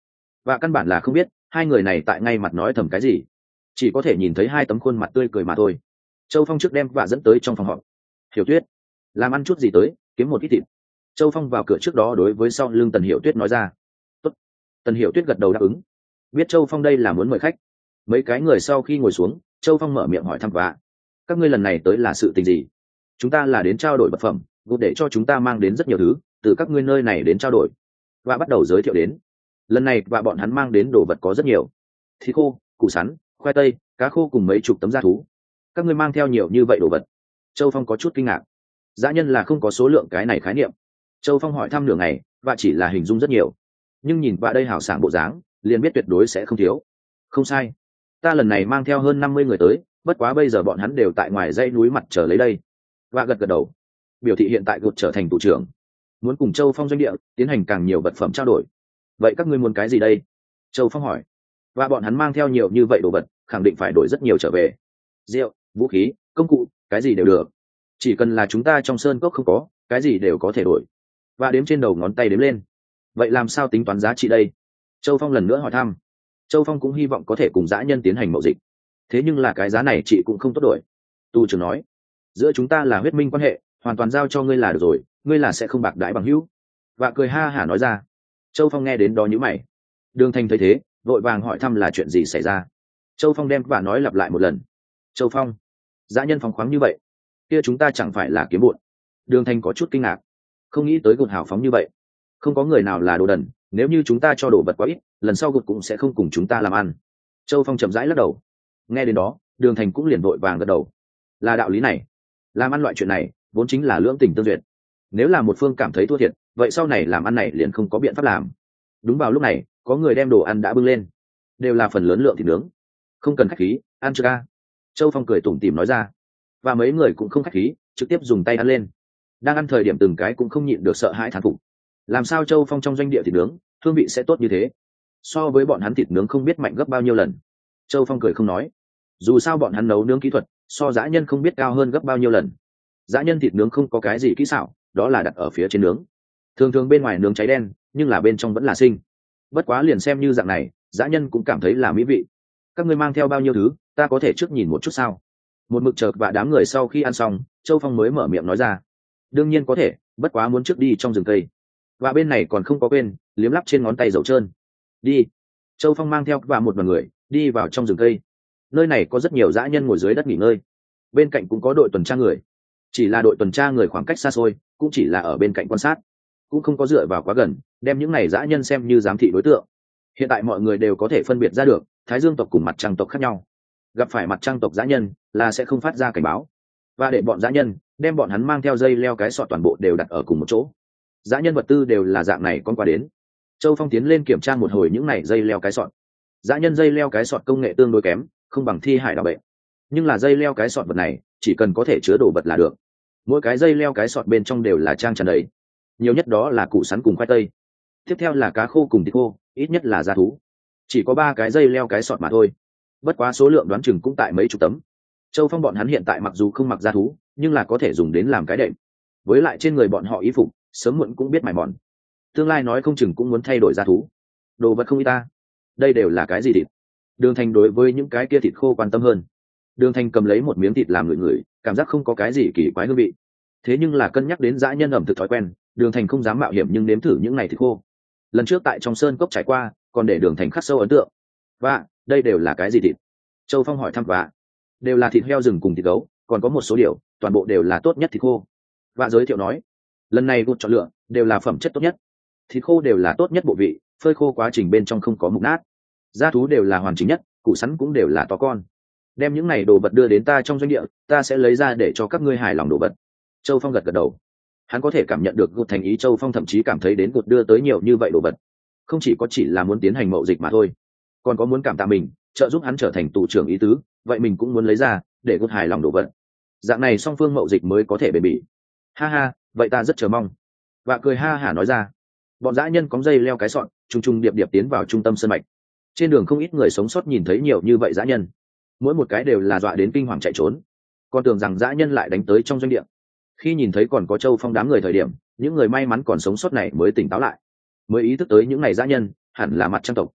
và căn bản là không biết hai người này tại ngay mặt nói thầm cái gì, chỉ có thể nhìn thấy hai tấm khuôn mặt tươi cười mà thôi. Châu Phong trước đem và dẫn tới trong phòng họp. Hiểu Tuyết, làm ăn chút gì tới, kiếm một ít thịt. Châu Phong vào cửa trước đó đối với sau lưng Tần Hiểu Tuyết nói ra. Tốt. Tần Hiểu Tuyết gật đầu đáp ứng. Biết Châu Phong đây là muốn mời khách. Mấy cái người sau khi ngồi xuống, Châu Phong mở miệng hỏi thăm và các ngươi lần này tới là sự tình gì? Chúng ta là đến trao đổi vật phẩm, gộp để cho chúng ta mang đến rất nhiều thứ từ các ngươi nơi này đến trao đổi. Và bắt đầu giới thiệu đến. Lần này và bọn hắn mang đến đồ vật có rất nhiều: thịt khô, củ sắn, khoai tây, cá khô cùng mấy chục tấm da thú. Các ngươi mang theo nhiều như vậy đồ vật? Châu Phong có chút kinh ngạc. Dã nhân là không có số lượng cái này khái niệm. Châu Phong hỏi thăm nửa ngày và chỉ là hình dung rất nhiều, nhưng nhìn vào đây hào sảng bộ dáng liền biết tuyệt đối sẽ không thiếu. Không sai, ta lần này mang theo hơn năm mươi người tới, bất quá bây giờ bọn hắn đều tại ngoài dãy núi mặt chờ lấy đây. Và gật gật đầu, biểu thị hiện tại gột trở thành thủ trưởng, muốn cùng Châu Phong doanh địa tiến hành càng nhiều vật phẩm trao đổi. Vậy các ngươi muốn cái gì đây? Châu Phong hỏi. Và bọn hắn mang theo nhiều như vậy đồ vật, khẳng định phải đổi rất nhiều trở về. Rượu, vũ khí, công cụ, cái gì đều được, chỉ cần là chúng ta trong sơn cốc không có, cái gì đều có thể đổi. Và đếm trên đầu ngón tay đếm lên. Vậy làm sao tính toán giá trị đây? Châu Phong lần nữa hỏi thăm. Châu Phong cũng hy vọng có thể cùng dã nhân tiến hành mậu dịch, thế nhưng là cái giá này chị cũng không tốt đổi. Tu trưởng nói, giữa chúng ta là huyết minh quan hệ, hoàn toàn giao cho ngươi là được rồi, ngươi là sẽ không bạc đãi bằng hữu. Và cười ha hả nói ra. Châu Phong nghe đến đó nhíu mày. Đường Thành thấy thế vội vàng hỏi thăm là chuyện gì xảy ra. Châu Phong đem và nói lặp lại một lần. Châu Phong, dã nhân phóng khoáng như vậy, kia chúng ta chẳng phải là kiếm bụn? Đường Thành có chút kinh ngạc, không nghĩ tới gột hào phóng như vậy. Không có người nào là đồ đần, nếu như chúng ta cho đồ vật quá ít, lần sau gột cũng sẽ không cùng chúng ta làm ăn. Châu Phong chậm rãi lắc đầu. Nghe đến đó Đường Thành cũng liền vội vàng gật đầu. Là đạo lý này, làm ăn loại chuyện này vốn chính là lưỡng tình tương duyệt. Nếu là một phương cảm thấy thua thiệt, vậy sau này làm ăn này liền không có biện pháp làm. Đúng vào lúc này có người đem đồ ăn đã bưng lên, đều là phần lớn lượng thịt nướng. Không cần khách khí, ăn chưa ca? Châu Phong cười tủm tỉm nói ra. Và mấy người cũng không khách khí, trực tiếp dùng tay ăn lên. Đang ăn thời điểm từng cái cũng không nhịn được sợ hãi thán phục. Làm sao Châu Phong trong doanh địa thịt nướng hương vị sẽ tốt như thế? So với bọn hắn thịt nướng không biết mạnh gấp bao nhiêu lần. Châu Phong cười không nói. Dù sao bọn hắn nấu nướng kỹ thuật so dã nhân không biết cao hơn gấp bao nhiêu lần. Dã nhân thịt nướng không có cái gì kỹ xảo, đó là đặt ở phía trên nướng. Thường thường bên ngoài nướng cháy đen, nhưng là bên trong vẫn là sinh. Bất quá liền xem như dạng này, dã nhân cũng cảm thấy là mỹ vị. Các ngươi mang theo bao nhiêu thứ, ta có thể trước nhìn một chút sao? Một mực chợt và đám người sau khi ăn xong, Châu Phong mới mở miệng nói ra. Đương nhiên có thể, bất quá muốn trước đi trong rừng cây. Và bên này còn không có quên liếm lắp trên ngón tay dầu trơn. Đi. Châu Phong mang theo và một đoàn người đi vào trong rừng cây. Nơi này có rất nhiều dã nhân ngồi dưới đất nghỉ ngơi, bên cạnh cũng có đội tuần tra người. Chỉ là đội tuần tra người khoảng cách xa xôi, cũng chỉ là ở bên cạnh quan sát, cũng không có dựa vào quá gần, đem những này dã nhân xem như giám thị đối tượng. Hiện tại mọi người đều có thể phân biệt ra được Thái Dương tộc cùng Mặt Trăng tộc khác nhau. Gặp phải Mặt Trăng tộc dã nhân là sẽ không phát ra cảnh báo, và để bọn dã nhân đem bọn hắn mang theo dây leo cái sọt toàn bộ đều đặt ở cùng một chỗ. Dã nhân vật tư đều là dạng này con qua đến. Châu Phong tiến lên kiểm tra một hồi những này dây leo cái sọt. Dã nhân dây leo cái sọt công nghệ tương đối kém, không bằng thi hải đào bệnh, nhưng là dây leo cái sọt vật này chỉ cần có thể chứa đồ vật là được. Mỗi cái dây leo cái sọt bên trong đều là trang tràn đầy, nhiều nhất đó là củ sắn cùng khoai tây, tiếp theo là cá khô cùng thịt khô, ít nhất là da thú. Chỉ có ba cái dây leo cái sọt mà thôi, bất quá số lượng đoán chừng cũng tại mấy chục tấm. Châu Phong bọn hắn hiện tại mặc dù không mặc da thú, nhưng là có thể dùng đến làm cái đệm. Với lại trên người bọn họ y phục sớm muộn cũng biết mài mòn, tương lai nói không chừng cũng muốn thay đổi da thú. Đồ vật không y ta, đây đều là cái gì thịt? Đường Thành đối với những cái kia thịt khô quan tâm hơn. Đường Thành cầm lấy một miếng thịt làm ngửi ngửi, cảm giác không có cái gì kỳ quái hương vị. Thế nhưng là cân nhắc đến dã nhân ẩm thực thói quen, Đường Thành không dám mạo hiểm nhưng nếm thử những này thịt khô. Lần trước tại trong sơn cốc trải qua, còn để Đường Thành khắc sâu ấn tượng. Và đây đều là cái gì thịt? Châu Phong hỏi thăm. Và đều là thịt heo rừng cùng thịt gấu, còn có một số điều toàn bộ đều là tốt nhất thịt khô. Và giới thiệu nói, lần này gột chọn lựa đều là phẩm chất tốt nhất, thịt khô đều là tốt nhất bộ vị, phơi khô quá trình bên trong không có mục nát, da thú đều là hoàn chỉnh nhất, củ sắn cũng đều là to con. Đem những này đồ vật đưa đến ta trong doanh địa, ta sẽ lấy ra để cho các ngươi hài lòng đồ vật. Châu Phong gật gật đầu, hắn có thể cảm nhận được gột thành ý. Châu Phong thậm chí cảm thấy đến gột đưa tới nhiều như vậy đồ vật, không chỉ có chỉ là muốn tiến hành mậu dịch mà thôi, còn có muốn cảm tạ mình trợ giúp hắn trở thành tù trưởng ý tứ, vậy mình cũng muốn lấy ra để gột hài lòng đồ vật. Dạng này song phương mậu dịch mới có thể bền bỉ. Ha ha, vậy ta rất chờ mong. Và cười ha hả nói ra. Bọn dã nhân cóng dây leo cái sọn trùng trùng điệp điệp tiến vào trung tâm sân mạch. Trên đường không ít người sống sót nhìn thấy nhiều như vậy dã nhân, mỗi một cái đều là dọa đến kinh hoàng chạy trốn, còn tưởng rằng dã nhân lại đánh tới trong doanh địa. Khi nhìn thấy còn có Châu Phong đám người thời điểm, những người may mắn còn sống sót này mới tỉnh táo lại, mới ý thức tới những này dã nhân hẳn là Mặt Trăng tộc.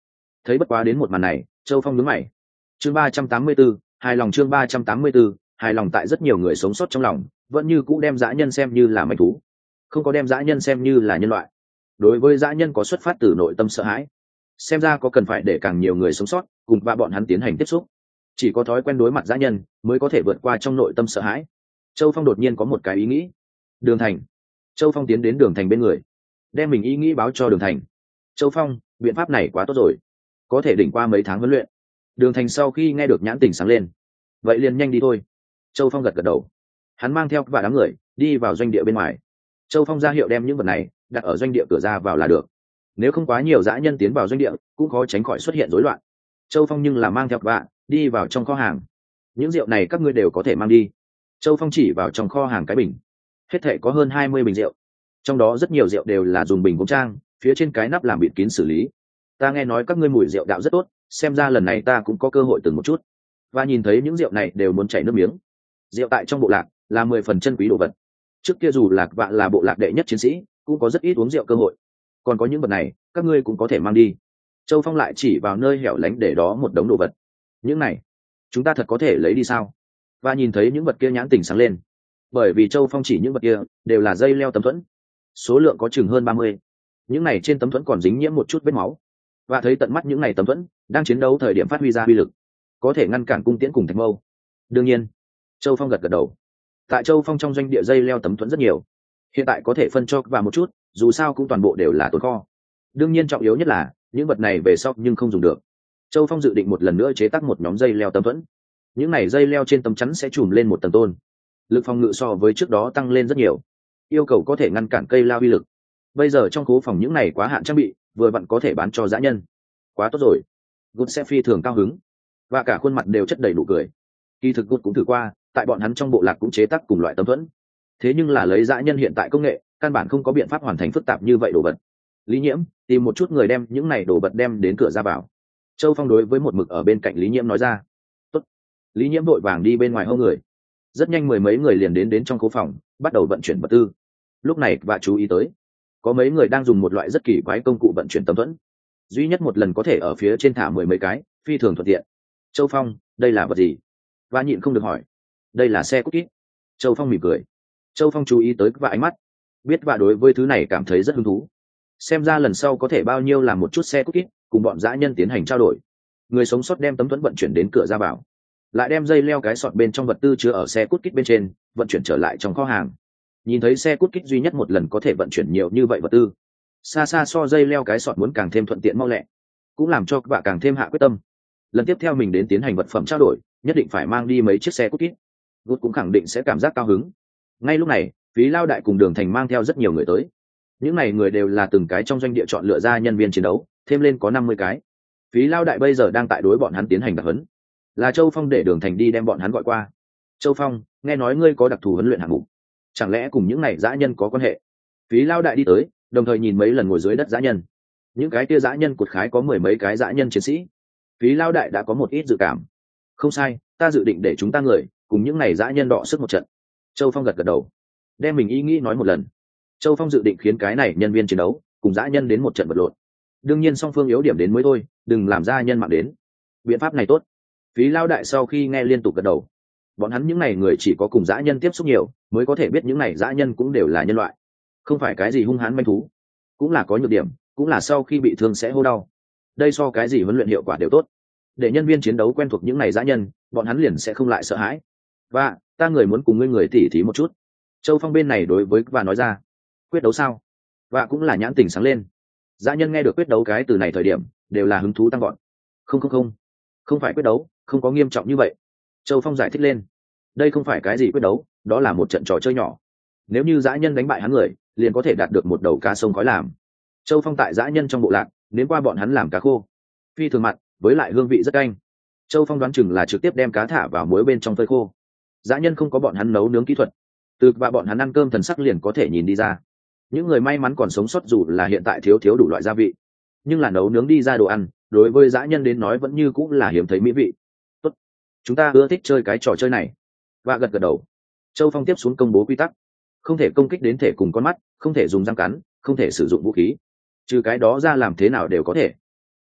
Thấy bất quá đến một màn này, Châu Phong nhướng mày. Chương ba trăm tám mươi 334, hài lòng chương ba trăm tám mươi 334, hài lòng tại rất nhiều người sống sót trong lòng, vẫn như cũ đem dã nhân xem như là manh thú, không có đem dã nhân xem như là nhân loại. Đối với dã nhân có xuất phát từ nội tâm sợ hãi, xem ra có cần phải để càng nhiều người sống sót cùng và bọn hắn tiến hành tiếp xúc. Chỉ có thói quen đối mặt dã nhân mới có thể vượt qua trong nội tâm sợ hãi. Châu Phong đột nhiên có một cái ý nghĩ. Đường Thành. Châu Phong tiến đến Đường Thành bên người, đem mình ý nghĩ báo cho Đường Thành. Châu Phong, biện pháp này quá tốt rồi, có thể đỉnh qua mấy tháng huấn luyện. Đường Thành sau khi nghe được nhãn tình sáng lên. Vậy liền nhanh đi thôi. Châu Phong gật gật đầu. Hắn mang theo và đám người đi vào doanh địa bên ngoài. Châu Phong ra hiệu đem những vật này đặt ở doanh địa cửa ra vào là được. Nếu không quá nhiều dã nhân tiến vào doanh địa cũng khó tránh khỏi xuất hiện rối loạn. Châu Phong nhưng là mang theo vạ đi vào trong kho hàng. Những rượu này các ngươi đều có thể mang đi. Châu Phong chỉ vào trong kho hàng cái bình. Hết thể có hơn hai mươi bình rượu, trong đó rất nhiều rượu đều là dùng bình gốm trang, phía trên cái nắp làm bịt kín xử lý. Ta nghe nói các ngươi mùi rượu đạo rất tốt, xem ra lần này ta cũng có cơ hội từng một chút. Và nhìn thấy những rượu này đều muốn chảy nước miếng. Rượu tại trong bộ lạc là mười phần chân quý đồ vật. Trước kia dù lạc vạ là bộ lạc đệ nhất chiến sĩ, cũng có rất ít uống rượu cơ hội. Còn có những vật này, các ngươi cũng có thể mang đi. Châu Phong lại chỉ vào nơi hẻo lánh để đó một đống đồ vật. Những này, chúng ta thật có thể lấy đi sao? Và nhìn thấy những vật kia nhãn tình sáng lên. Bởi vì Châu Phong chỉ những vật kia đều là dây leo tấm thuẫn, số lượng có chừng hơn ba mươi. Những này trên tấm thuẫn còn dính nhiễm một chút vết máu. Và thấy tận mắt những này tấm thuẫn đang chiến đấu thời điểm phát huy ra uy lực, có thể ngăn cản cung tiễn cùng thạch mâu. Đương nhiên, Châu Phong gật gật đầu. Tại Châu Phong trong doanh địa dây leo tấm thuẫn rất nhiều, hiện tại có thể phân cho và một chút, dù sao cũng toàn bộ đều là tồn kho. Đương nhiên trọng yếu nhất là những vật này về sau nhưng không dùng được. Châu Phong dự định một lần nữa chế tác một nhóm dây leo tấm thuẫn. Những này dây leo trên tấm chắn sẽ trùm lên một tầng tôn, lực phòng ngự so với trước đó tăng lên rất nhiều, yêu cầu có thể ngăn cản cây lao uy lực. Bây giờ trong khố phòng những này quá hạn trang bị, vừa vặn có thể bán cho dã nhân. Quá tốt rồi. Gut sẽ phi thường cao hứng, và cả khuôn mặt đều chất đầy nụ cười. Kỳ thực Gut cũng thử qua, tại bọn hắn trong bộ lạc cũng chế tác cùng loại tấm thuẫn. Thế nhưng là lấy dã nhân hiện tại công nghệ, căn bản không có biện pháp hoàn thành phức tạp như vậy đồ vật. Lý Nhiễm, tìm một chút người đem những này đồ vật đem đến cửa ra vào. Châu Phong đối với một mực ở bên cạnh Lý Nhiễm nói ra. Tốt. Lý Nhiễm vội vàng đi bên ngoài hô người. Rất nhanh mười mấy người liền đến đến trong khố phòng, bắt đầu vận chuyển vật tư. Lúc này và chú ý tới, có mấy người đang dùng một loại rất kỳ quái công cụ vận chuyển tấm thuẫn. Duy nhất một lần có thể ở phía trên thả mười mấy cái, phi thường thuận tiện. Châu Phong, đây là vật gì? Và nhịn không được hỏi. Đây là xe cookie. Châu Phong mỉm cười. Châu Phong chú ý tới và ánh mắt, biết và đối với thứ này cảm thấy rất hứng thú. Xem ra lần sau có thể bao nhiêu làm một chút xe cookie, cùng bọn dã nhân tiến hành trao đổi. Người sống sót đem tấm thuẫn vận chuyển đến cửa ra vào, lại đem dây leo cái sọt bên trong vật tư chứa ở xe cút kít bên trên, vận chuyển trở lại trong kho hàng. Nhìn thấy xe cút kít duy nhất một lần có thể vận chuyển nhiều như vậy vật tư, xa xa so dây leo cái sọt muốn càng thêm thuận tiện mau lẹ, cũng làm cho các bạn càng thêm hạ quyết tâm. Lần tiếp theo mình đến tiến hành vật phẩm trao đổi, nhất định phải mang đi mấy chiếc xe cút kít. Gut cũng khẳng định sẽ cảm giác cao hứng. Ngay lúc này, Phí Lao Đại cùng Đường Thành mang theo rất nhiều người tới. Những này người đều là từng cái trong doanh địa chọn lựa ra nhân viên chiến đấu, thêm lên có năm mươi cái. Phí Lao Đại bây giờ đang tại đối bọn hắn tiến hành đặc huấn. Là Châu Phong để Đường Thành đi đem bọn hắn gọi qua. Châu Phong, nghe nói ngươi có đặc thù huấn luyện hạng mục, chẳng lẽ cùng những này dã nhân có quan hệ? Phí Lao Đại đi tới, đồng thời nhìn mấy lần ngồi dưới đất dã nhân. Những cái kia dã nhân cột khái có mười mấy cái dã nhân chiến sĩ. Phí Lao Đại đã có một ít dự cảm. Không sai, ta dự định để chúng ta người cùng những này dã nhân đọ sức một trận. Châu Phong gật gật đầu, đem mình ý nghĩ nói một lần. Châu Phong dự định khiến cái này nhân viên chiến đấu cùng dã nhân đến một trận vật lộn. Đương nhiên song phương yếu điểm đến mới thôi, đừng làm dã nhân mạng đến. Biện pháp này tốt. Phí Lao Đại sau khi nghe liên tục gật đầu. Bọn hắn những n à y người chỉ có cùng dã nhân tiếp xúc nhiều mới có thể biết những n à y dã nhân cũng đều là nhân loại, không phải cái gì hung hãn manh thú, cũng là có nhược điểm, cũng là sau khi bị thương sẽ hô đau. Đây so cái gì huấn luyện hiệu quả đều tốt. Để nhân viên chiến đấu quen thuộc những n à y dã nhân, bọn hắn liền sẽ không lại sợ hãi. Và ta người muốn cùng ngươi người tỉ thí một chút. Châu Phong bên này đối với và nói ra. Quyết đấu sao? Và cũng là nhãn tình sáng lên. Dã nhân nghe được quyết đấu cái từ này thời điểm đều là hứng thú tăng gọn. Không không không không phải quyết đấu, không có nghiêm trọng như vậy. Châu Phong giải thích lên. Đây không phải cái gì quyết đấu, đó là một trận trò chơi nhỏ. Nếu như dã nhân đánh bại hắn người, liền có thể đạt được một đầu cá sông khói làm. Châu Phong tại dã nhân trong bộ lạc nếm qua bọn hắn làm cá khô, phi thường mặn, với lại hương vị rất canh. Châu Phong đoán chừng là trực tiếp đem cá thả vào muối bên trong phơi khô. Dã nhân không có bọn hắn nấu nướng kỹ thuật, từ và bọn hắn ăn cơm thần sắc liền có thể nhìn đi ra. Những người may mắn còn sống sót dù là hiện tại thiếu thiếu đủ loại gia vị, nhưng là nấu nướng đi ra đồ ăn, đối với dã nhân đến nói vẫn như cũng là hiếm thấy mỹ vị. Tốt, chúng ta ưa thích chơi cái trò chơi này. Và gật gật đầu. Châu Phong tiếp xuống công bố quy tắc. Không thể công kích đến thể cùng con mắt, không thể dùng răng cắn, không thể sử dụng vũ khí. Trừ cái đó ra làm thế nào đều có thể.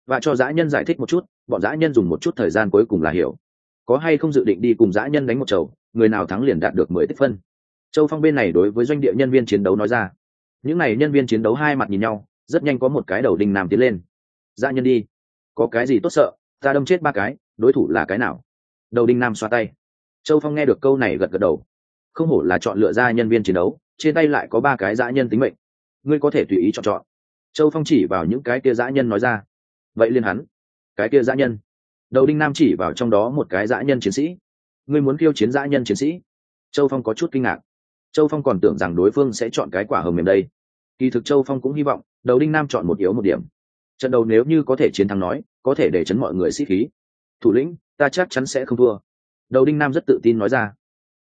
và cho dã nhân giải thích một chút, bọn dã nhân dùng một chút thời gian cuối cùng là hiểu có hay không dự định đi cùng dã nhân đánh một chầu, người nào thắng liền đạt được mười tích phân. Châu Phong bên này đối với doanh địa nhân viên chiến đấu nói ra. Những này nhân viên chiến đấu hai mặt nhìn nhau, rất nhanh có một cái đầu đinh nam tiến lên. Dã nhân đi, có cái gì tốt sợ, ta đâm chết ba cái, đối thủ là cái nào? Đầu đinh nam xoa tay. Châu Phong nghe được câu này gật gật đầu. Không hổ là chọn lựa ra nhân viên chiến đấu, trên tay lại có ba cái dã nhân tính mệnh, ngươi có thể tùy ý chọn chọn. Châu Phong chỉ vào những cái kia dã nhân nói ra. Vậy liên hắn, cái kia dã nhân. Đầu đinh nam chỉ vào trong đó một cái dã nhân chiến sĩ. Ngươi muốn khiêu chiến dã nhân chiến sĩ? Châu Phong có chút kinh ngạc. Châu Phong còn tưởng rằng đối phương sẽ chọn cái quả hồng mềm đây. Kỳ thực Châu Phong cũng hy vọng đầu đinh nam chọn một yếu một điểm. Trận đầu nếu như có thể chiến thắng nói, có thể để chấn mọi người sĩ khí. Thủ lĩnh, ta chắc chắn sẽ không thua. Đầu đinh nam rất tự tin nói ra.